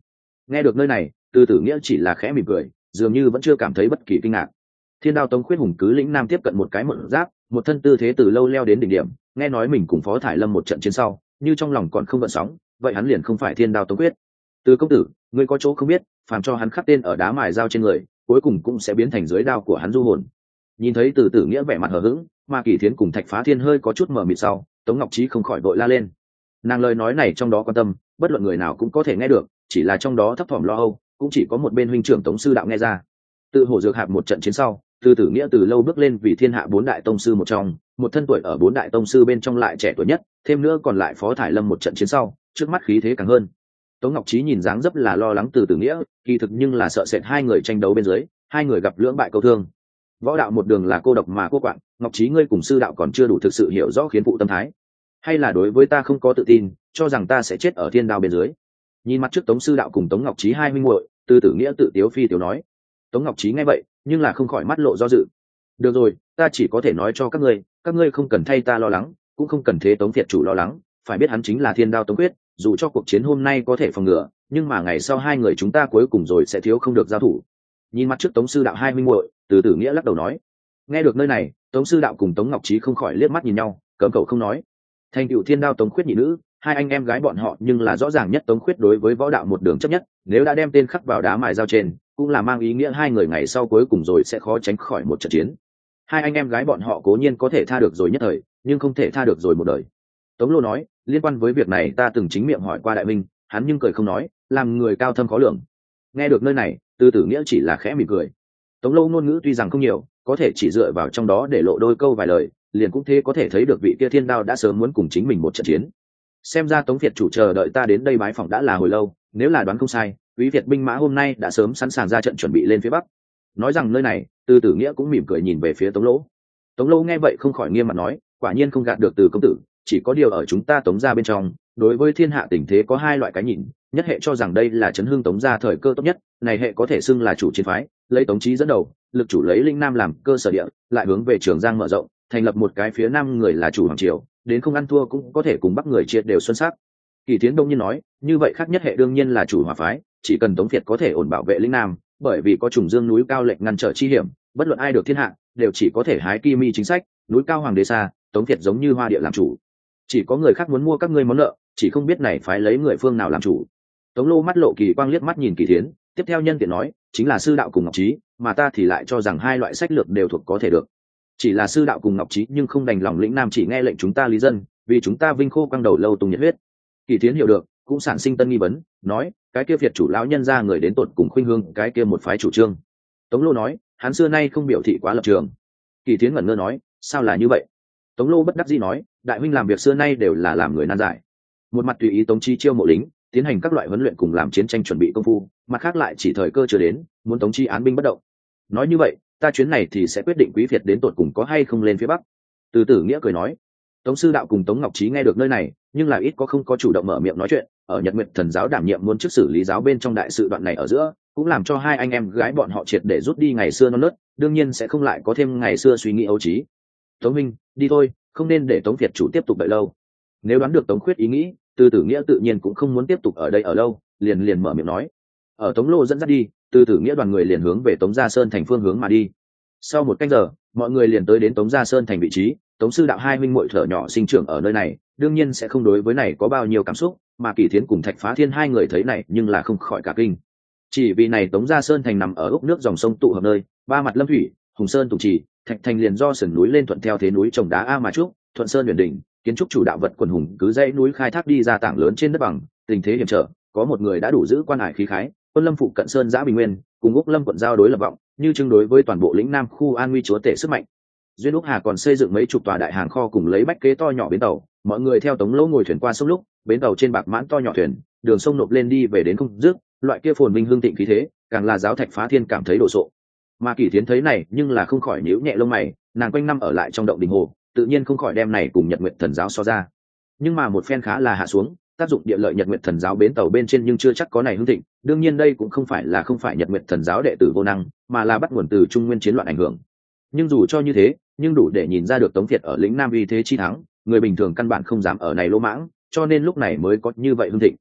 Nghe được nơi này, Từ Tử Nghĩa chỉ là khẽ mỉm cười, dường như vẫn chưa cảm thấy bất kỳ kinh ngạc. Thiên Đao Tống Khuyết hùng cứ lĩnh nam tiếp cận một cái một giáp, một thân tư thế từ lâu leo đến đỉnh điểm, nghe nói mình cùng Phó Thải Lâm một trận chiến sau, như trong lòng còn không gợn sóng, vậy hắn liền không phải Thiên Đao Tống Khuyết. Từ công tử, ngươi có chỗ không biết, phàm cho hắn khắc tên ở đá mài dao trên người, cuối cùng cũng sẽ biến thành dưới đao của hắn du hồn. Nhìn thấy Từ Tử Nghĩa vẻ mặt hờ hững, mà Kỳ Thiến cùng Thạch Phá Thiên hơi có chút mờ mịt sau, Tống Ngọc Trí không khỏi vội la lên. Nàng lời nói này trong đó quan tâm, bất luận người nào cũng có thể nghe được, chỉ là trong đó thấp thỏm lo âu, cũng chỉ có một bên huynh trưởng Tống sư đạo nghe ra. Tự hổ dược hạp một trận chiến sau, Từ Tử Nghĩa từ lâu bước lên vì thiên hạ bốn đại tông sư một trong, một thân tuổi ở bốn đại tông sư bên trong lại trẻ tuổi nhất, thêm nữa còn lại Phó Thải Lâm một trận chiến sau, trước mắt khí thế càng hơn. Tống Ngọc Trí nhìn dáng dấp là lo lắng Từ Tử Nghĩa, kỳ thực nhưng là sợ sệt hai người tranh đấu bên dưới, hai người gặp lưỡng bại câu thương. Võ đạo một đường là cô độc mà cô quạng, Ngọc Trí ngươi cùng sư đạo còn chưa đủ thực sự hiểu rõ khiến phụ tâm thái, hay là đối với ta không có tự tin, cho rằng ta sẽ chết ở thiên đao bên dưới. Nhìn mặt trước Tống sư đạo cùng Tống Ngọc Trí hai huynh muội, Từ Tử Nghĩa tự tiếu phi tiểu nói. Tống Ngọc Trí nghe vậy, nhưng là không khỏi mắt lộ do dự. Được rồi, ta chỉ có thể nói cho các ngươi không cần thay ta lo lắng, cũng không cần thế Tống Việt chủ lo lắng, phải biết hắn chính là Thiên Đao Tống Quyết, dù cho cuộc chiến hôm nay có thể phòng ngừa, nhưng mà ngày sau hai người chúng ta cuối cùng rồi sẽ thiếu không được giao thủ. Nhìn mặt trước Tống sư đạo hai huynh muội, Từ Tử Nghĩa lắc đầu nói. Nghe được nơi này, Tống sư đạo cùng Tống Ngọc Trí không khỏi liếc mắt nhìn nhau, cấm cậu không nói. Thành cựu Thiên Đao Tống Khuyết nhị nữ, hai anh em gái bọn họ nhưng là rõ ràng nhất Tống Khuyết đối với võ đạo một đường chấp nhất, nếu đã đem tên khắc vào đá mài dao trên, cũng là mang ý nghĩa hai người ngày sau cuối cùng rồi sẽ khó tránh khỏi một trận chiến. Hai anh em gái bọn họ cố nhiên có thể tha được rồi nhất thời, nhưng không thể tha được rồi một đời. Tống Lô nói, liên quan với việc này ta từng chính miệng hỏi qua đại minh, hắn nhưng cười không nói, làm người cao thâm khó lường. Nghe được nơi này, Từ Tử Nghĩa chỉ là khẽ mỉm cười. Tống Lô ngôn ngữ tuy rằng không nhiều, có thể chỉ dựa vào trong đó để lộ đôi câu vài lời, liền cũng thế có thể thấy được vị kia Thiên Đao đã sớm muốn cùng chính mình một trận chiến. Xem ra Tống Việt chủ chờ đợi ta đến đây bái phỏng đã là hồi lâu, nếu là đoán không sai, Quý Việt binh mã hôm nay đã sớm sẵn sàng ra trận chuẩn bị lên phía bắc. Nói rằng nơi này, Từ Tử Nghĩa cũng mỉm cười nhìn về phía Tống Lỗ. Tống Lỗ nghe vậy không khỏi nghiêm mặt nói, quả nhiên không gạt được Từ công tử, chỉ có điều ở chúng ta Tống gia bên trong, đối với thiên hạ tình thế có hai loại cái nhìn, nhất hệ cho rằng đây là chấn hưng Tống gia thời cơ tốt nhất, này hệ có thể xưng là chủ chiến phái, lấy Tống Chí dẫn đầu, lực chủ lấy Linh Nam làm cơ sở địa, lại hướng về Trường Giang mở rộng, thành lập một cái phía nam người là chủ hoàng triều, đến không ăn thua cũng có thể cùng bắc người triệt đều xuân sắc. Kỳ Thiến đông nhiên nói, như vậy khác nhất hệ đương nhiên là chủ hòa phái, chỉ cần Tống Việt có thể ổn bảo vệ Linh Nam, bởi vì có trùng dương núi cao lệnh ngăn trở chi hiểm, bất luận ai được thiên hạ, đều chỉ có thể hái kim mi chính sách, núi cao hoàng đế xa, Tống Việt giống như hoa địa làm chủ. Chỉ có người khác muốn mua các ngươi món nợ, chỉ không biết này phái lấy người phương nào làm chủ. Tống Lô mắt lộ kỳ quang liếc mắt nhìn Kỳ Thiến, tiếp theo nhân tiện nói, chính là sư đạo cùng Ngọc Trí, mà ta thì lại cho rằng hai loại sách lược đều thuộc có thể được. Chỉ là sư đạo cùng Ngọc Trí nhưng không đành lòng lĩnh nam chỉ nghe lệnh chúng ta lý dân, vì chúng ta vinh khô quang đầu lâu tung nhiệt huyết. Kỳ Thiến hiểu được, cũng sản sinh tân nghi vấn, nói, cái kia Việt chủ lão nhân ra người đến tột cùng khuynh hương cái kia một phái chủ trương. Tống Lô nói, hắn xưa nay không biểu thị quá lập trường. Kỳ Thiến ngẩn ngơ nói, sao là như vậy? Tống Lô bất đắc dĩ nói, đại huynh làm việc xưa nay đều là làm người nan giải. Một mặt tùy ý Tống Chi chiêu mộ lính, tiến hành các loại huấn luyện cùng làm chiến tranh chuẩn bị công phu, mặt khác lại chỉ thời cơ chưa đến, muốn Tống Chi án binh bất động. Nói như vậy, ta chuyến này thì sẽ quyết định Quý Việt đến tột cùng có hay không lên phía bắc. Từ Tử Nghĩa cười nói. Tống sư đạo cùng Tống Ngọc Trí nghe được nơi này, nhưng là ít có không có chủ động mở miệng nói chuyện, ở Nhật Nguyệt Thần giáo đảm nhiệm muốn chức xử lý giáo bên trong đại sự đoạn này ở giữa, cũng làm cho hai anh em gái bọn họ triệt để rút đi ngày xưa non nớt, đương nhiên sẽ không lại có thêm ngày xưa suy nghĩ ấu trí. Tống minh, đi thôi, không nên để Tống Việt chủ tiếp tục đợi lâu. Nếu đoán được Tống Khuyết ý nghĩ, Từ Tử Nghĩa tự nhiên cũng không muốn tiếp tục ở đây ở lâu, liền mở miệng nói. Ở Tống Lô dẫn dắt đi, Từ Tử Nghĩa đoàn người liền hướng về Tống Gia Sơn thành phương hướng mà đi. Sau một canh giờ, mọi người liền tới đến Tống Gia Sơn thành vị trí. Tống sư đạo hai huynh muội thở nhỏ sinh trưởng ở nơi này, đương nhiên sẽ không đối với này có bao nhiêu cảm xúc, mà Kỳ Thiến cùng Thạch Phá Thiên hai người thấy này nhưng là không khỏi cả kinh. Chỉ vì này Tống Gia Sơn thành nằm ở ốc nước dòng sông tụ hợp nơi, ba mặt lâm thủy, Hùng Sơn tụ trì, Thạch thành liền do sườn núi lên thuận theo thế núi trồng đá a mà trúc, thuận sơn huyền đỉnh, kiến trúc chủ đạo vật quần hùng cứ dãy núi khai thác đi ra tảng lớn trên đất bằng, tình thế hiểm trở, có một người đã đủ giữ quan hải khí khái, quân lâm phụ cận sơn giã bình nguyên, cùng Úc Lâm quận giao đối lập vọng, như chứng đối với toàn bộ lĩnh Nam khu an nguy chúa tể sức mạnh. Duyên Úc Hà còn xây dựng mấy chục tòa đại hàng kho cùng lấy bách kế to nhỏ bến tàu, mọi người theo Tống Lỗ ngồi thuyền qua sông lúc, bến tàu trên bạc mãn to nhỏ thuyền, đường sông nộp lên đi về đến không dứt, loại kia phồn vinh hương thịnh khí thế, càng là giáo Thạch Phá Thiên cảm thấy đồ sộ. Mà Kỳ Thiến thấy này, nhưng là không khỏi nhíu nhẹ lông mày, nàng quanh năm ở lại trong động đình hồ, tự nhiên không khỏi đem này cùng Nhật Nguyệt Thần giáo so ra. Nhưng mà một phen khá là hạ xuống, tác dụng địa lợi Nhật Nguyệt Thần giáo bến tàu bên trên nhưng chưa chắc có này hưng thịnh, đương nhiên đây cũng không phải là Nhật Nguyệt Thần giáo đệ tử vô năng, mà là bắt nguồn từ Trung Nguyên chiến loạn ảnh hưởng. Nhưng dù cho như thế, nhưng đủ để nhìn ra được Tống Việt ở lĩnh Nam uy thế chi thắng, người bình thường căn bản không dám ở này lỗ mãng, cho nên lúc này mới có như vậy hưng thịnh.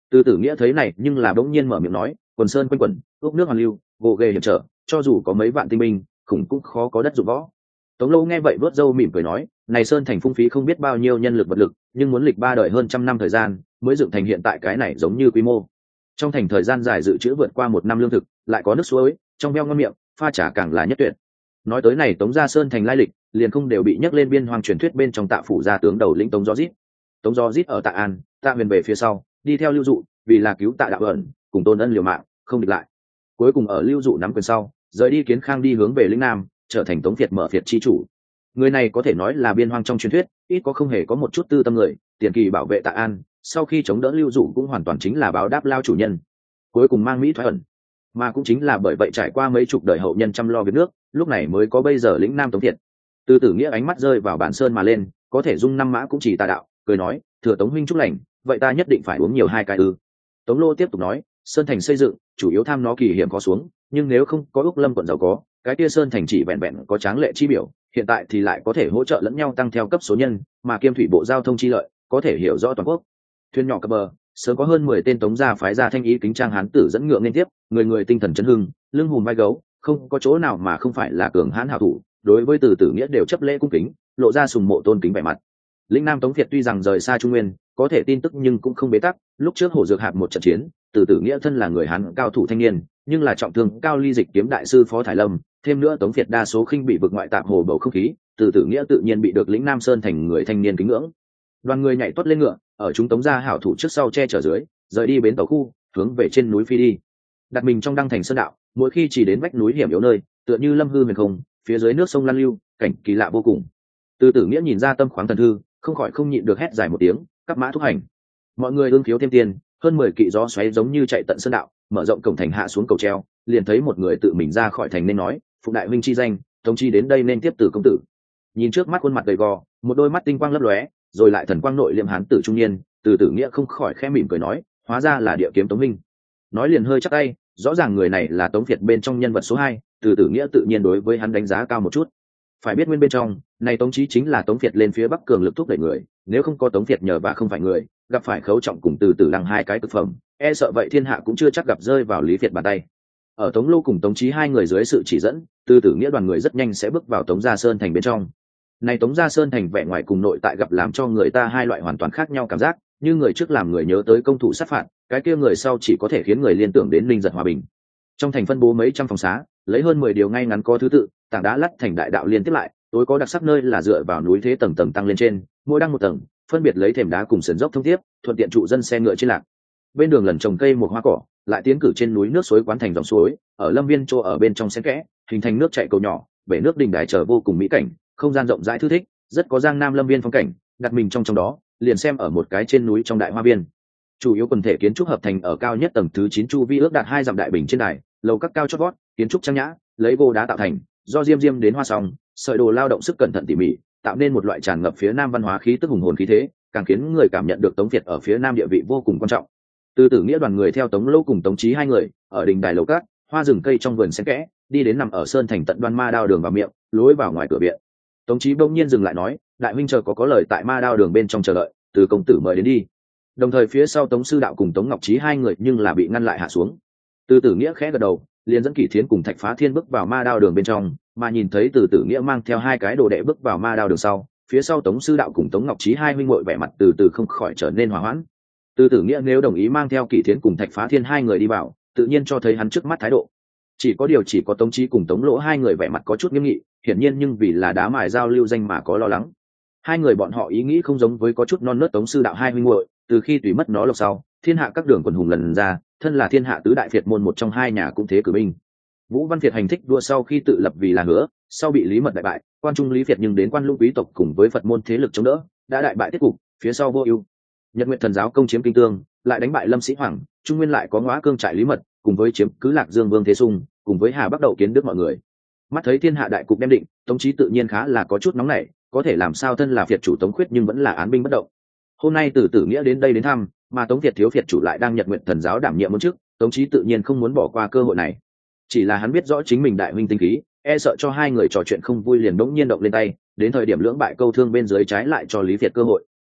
Từ tử nghĩa thấy này nhưng là bỗng nhiên mở miệng nói, quần sơn quanh quẩn, ước nước hoàn lưu, gồ ghề hiểm trở, cho dù có mấy vạn tinh binh khủng cũng khó có đất dụng võ. Tống Lâu nghe vậy vớt râu mỉm cười nói, này sơn thành phung phí không biết bao nhiêu nhân lực vật lực, nhưng muốn lịch 3 đời hơn trăm năm thời gian mới dựng thành hiện tại cái này giống như quy mô. Trong thành thời gian dài dự trữ vượt qua 1 năm lương thực, lại có nước suối trong veo ngon miệng, pha trà càng là nhất tuyệt. Nói tới này Tống gia sơn thành lai lịch, liền không đều bị nhắc lên biên hoang truyền thuyết bên trong Tạ phủ gia tướng đầu lĩnh Tống Gió Rít. Tống Gió Rít ở Tạ An, Tạ Huyền về phía sau, đi theo Lưu Dụ, vì là cứu Tạ Đạo ẩn, cùng Tôn Ân liều mạng, không địch lại. Cuối cùng ở Lưu Dụ nắm quyền sau, rời đi Kiến Khang đi hướng về lĩnh Nam, trở thành Tống Việt mở Việt chi chủ. Người này có thể nói là biên hoang trong truyền thuyết, ít có không hề có một chút tư tâm người, tiền kỳ bảo vệ Tạ An, sau khi chống đỡ Lưu Dụ cũng hoàn toàn chính là báo đáp lao chủ nhân. Cuối cùng mang Mỹ thoái ẩn, mà cũng chính là bởi vậy trải qua mấy chục đời hậu nhân chăm lo việc nước, lúc này mới có bây giờ lĩnh Nam Tống Việt. Từ Tử Nghĩa ánh mắt rơi vào bản sơn mà lên, có thể dung năm mã cũng chỉ Tà đạo, cười nói, thừa Tống huynh chúc lành, vậy ta nhất định phải uống nhiều 2 cái ư. Tống Lô tiếp tục nói, sơn thành xây dựng chủ yếu tham nó kỳ hiểm có xuống, nhưng nếu không có Úc Lâm quận giàu có, cái kia sơn thành chỉ vẹn vẹn có tráng lệ chi biểu, hiện tại thì lại có thể hỗ trợ lẫn nhau tăng theo cấp số nhân, mà kiêm thủy bộ giao thông chi lợi, có thể hiểu rõ toàn quốc. Thuyền nhỏ cập bờ, sớm có hơn 10 tên Tống gia phái ra thanh ý kính trang hán tử dẫn ngựa lên tiếp, người người tinh thần chấn hưng, lưng hùm vai gấu, không có chỗ nào mà không phải là cường hãn hảo thủ, đối với Từ Tử Nghĩa đều chấp lễ cung kính, lộ ra sùng mộ tôn kính vẻ mặt. Lĩnh Nam Tống Việt tuy rằng rời xa Trung Nguyên, có thể tin tức nhưng cũng không bế tắc, lúc trước Hổ Dược Hạp một trận chiến, Từ Tử Nghĩa thân là người Hán cao thủ thanh niên, nhưng là trọng thương cao ly dịch kiếm đại sư Phó Thải Lâm, thêm nữa Tống Việt đa số khinh bị vực ngoại tạp hồ bầu không khí, Từ Tử Nghĩa tự nhiên bị được lĩnh Nam Sơn thành người thanh niên kính ngưỡng. Đoàn người nhảy tuốt lên ngựa, ở chúng Tống gia hảo thủ trước sau che chở dưới, rời đi bến tàu khu, hướng về trên núi phi đi. Đặt mình trong đăng thành sơn đạo, mỗi khi chỉ đến vách núi hiểm yếu nơi, tựa như lâm hư huyền không, phía dưới nước sông lan lưu, cảnh kỳ lạ vô cùng. Từ Tử Nghĩa nhìn ra tâm khoáng thần thư, không khỏi không nhịn được hét dài một tiếng, các mã thúc hành. Mọi người ương khiếu thêm tiền, hơn 10 kỵ gió xoáy giống như chạy tận sơn đạo, mở rộng cổng thành hạ xuống cầu treo, liền thấy một người tự mình ra khỏi thành nên nói, phụ đại huynh chi danh, Tống chi đến đây nên tiếp tử công tử. Nhìn trước mắt khuôn mặt gầy gò, một đôi mắt tinh quang lấp lóe, rồi lại thần quang nội liệm hán tử trung niên, Từ Tử Nghĩa không khỏi khẽ mỉm cười nói, hóa ra là địa kiếm Tống huynh. Nói liền hơi chắc tay, rõ ràng người này là Tống Việt bên trong nhân vật số 2, Từ Tử Nghĩa tự nhiên đối với hắn đánh giá cao một chút. Phải biết nguyên bên trong, này Tống Chí chính là Tống Việt lên phía bắc cường lực thúc đẩy người, nếu không có Tống Việt nhờ và không phải người, gặp phải Khấu Trọng cùng Từ Tử Lăng 2 cái cực phẩm, e sợ vậy thiên hạ cũng chưa chắc gặp rơi vào Lý Việt bàn tay. Ở Tống Lô cùng Tống Chí 2 người dưới sự chỉ dẫn, Từ Tử Nghĩa đoàn người rất nhanh sẽ bước vào Tống Gia Sơn thành bên trong. Này Tống Gia Sơn thành vẻ ngoài cùng nội tại gặp làm cho người ta hai loại hoàn toàn khác nhau cảm giác, như người trước làm người nhớ tới công thủ sát phạt, cái kia người sau chỉ có thể khiến người liên tưởng đến linh giật hòa bình. Trong thành phân bố mấy trăm phòng xá, lấy hơn 10 điều ngay ngắn có thứ tự, tảng đá lắt thành đại đạo liên tiếp lại, tối có đặc sắc nơi là dựa vào núi thế tầng tầng tăng lên trên, mỗi đăng một tầng, phân biệt lấy thềm đá cùng sườn dốc thông tiếp, thuận tiện trụ dân xe ngựa trên lạc. Bên đường lần trồng cây một hoa cỏ, lại tiến cử trên núi nước suối quán thành dòng suối, ở lâm viên chỗ ở bên trong xen kẽ, hình thành nước chảy cầu nhỏ, bể nước đình đài trở vô cùng mỹ cảnh, không gian rộng rãi thư thích, rất có giang nam lâm viên phong cảnh, đặt mình trong đó, liền xem ở một cái trên núi trong đại hoa viên. Chủ yếu quần thể kiến trúc hợp thành ở cao nhất tầng thứ 9 chu vi ước đạt 2 dặm đại bình trên đài, lầu các cao chót vót, kiến trúc trang nhã, lấy gỗ đá tạo thành, do diêm diêm đến hoa song, sợi đồ lao động sức cẩn thận tỉ mỉ, tạo nên một loại tràn ngập phía nam văn hóa khí tức hùng hồn khí thế, càng khiến người cảm nhận được Tống Việt ở phía nam địa vị vô cùng quan trọng. Từ Tử Nghĩa đoàn người theo Tống Lô cùng Tống Chí 2 người, ở đình đài lầu các, hoa rừng cây trong vườn xen kẽ, đi đến nằm ở sơn thành tận Đoan Ma Đao đường vào miệng, lối vào ngoài cửa viện. Tống Chí bỗng nhiên dừng lại nói, đại huynh chờ có lời tại Ma Đao đường bên trong chờ đợi, từ công tử mời đến đi. Đồng thời phía sau Tống sư đạo cùng Tống Ngọc Chí 2 người nhưng là bị ngăn lại hạ xuống. Từ Tử Nghĩa khẽ gật đầu, liền dẫn Kỷ Thiến cùng Thạch Phá Thiên bước vào Ma Đao đường bên trong, mà nhìn thấy Từ Tử Nghĩa mang theo 2 cái đồ đệ bước vào Ma Đao đường sau, phía sau Tống sư đạo cùng Tống Ngọc Chí 2 huynh muội vẻ mặt từ từ không khỏi trở nên hòa hoãn. Từ Tử Nghĩa nếu đồng ý mang theo Kỷ Thiến cùng Thạch Phá Thiên 2 người đi vào, tự nhiên cho thấy hắn trước mắt thái độ. Chỉ có Tống Chí cùng Tống Lỗ 2 người vẻ mặt có chút nghiêm nghị, hiển nhiên nhưng vì là đá mài giao lưu danh mà có lo lắng. 2 người bọn họ ý nghĩ không giống với có chút non nớt Tống sư đạo 2 huynh muội, từ khi tùy mất nó lộc sau, thiên hạ các đường quần hùng lần ra, thân là thiên hạ tứ đại phiệt môn một trong 2 nhà cũng thế cử binh. Vũ Văn Việt hành thích đua sau khi tự lập vì là hứa, sau bị Lý Mật đại bại, quan trung Lý Việt nhưng đến quan lũng quý tộc cùng với Phật môn thế lực chống đỡ, đã đại bại tiết cục, phía sau vô ưu. Nhật Nguyệt thần giáo công chiếm Kinh Tương, lại đánh bại Lâm Sĩ Hoàng, Trung Nguyên lại có Ngõa Cương trại Lý Mật, cùng với chiếm cứ Lạc Dương Vương Thế Sung, cùng với Hà Bắc Đậu Kiến Đức mọi người. Mắt thấy thiên hạ đại cục đem định, Tống Chí tự nhiên khá là có chút nóng nảy, có thể làm sao thân là Việt chủ Tống Khuyết nhưng vẫn là án binh bất động. Hôm nay Từ Tử Nghĩa đến đây đến thăm, mà Tống Việt thiếu Việt chủ lại đang Nhật Nguyệt thần giáo đảm nhiệm muốn chức, Tống Chí tự nhiên không muốn bỏ qua cơ hội này. Chỉ là hắn biết rõ chính mình đại huynh tinh khí, e sợ cho 2 người trò chuyện không vui liền đống nhiên động lên tay, đến thời điểm lưỡng bại câu thương bên dưới trái lại cho Lý Việt cơ hội.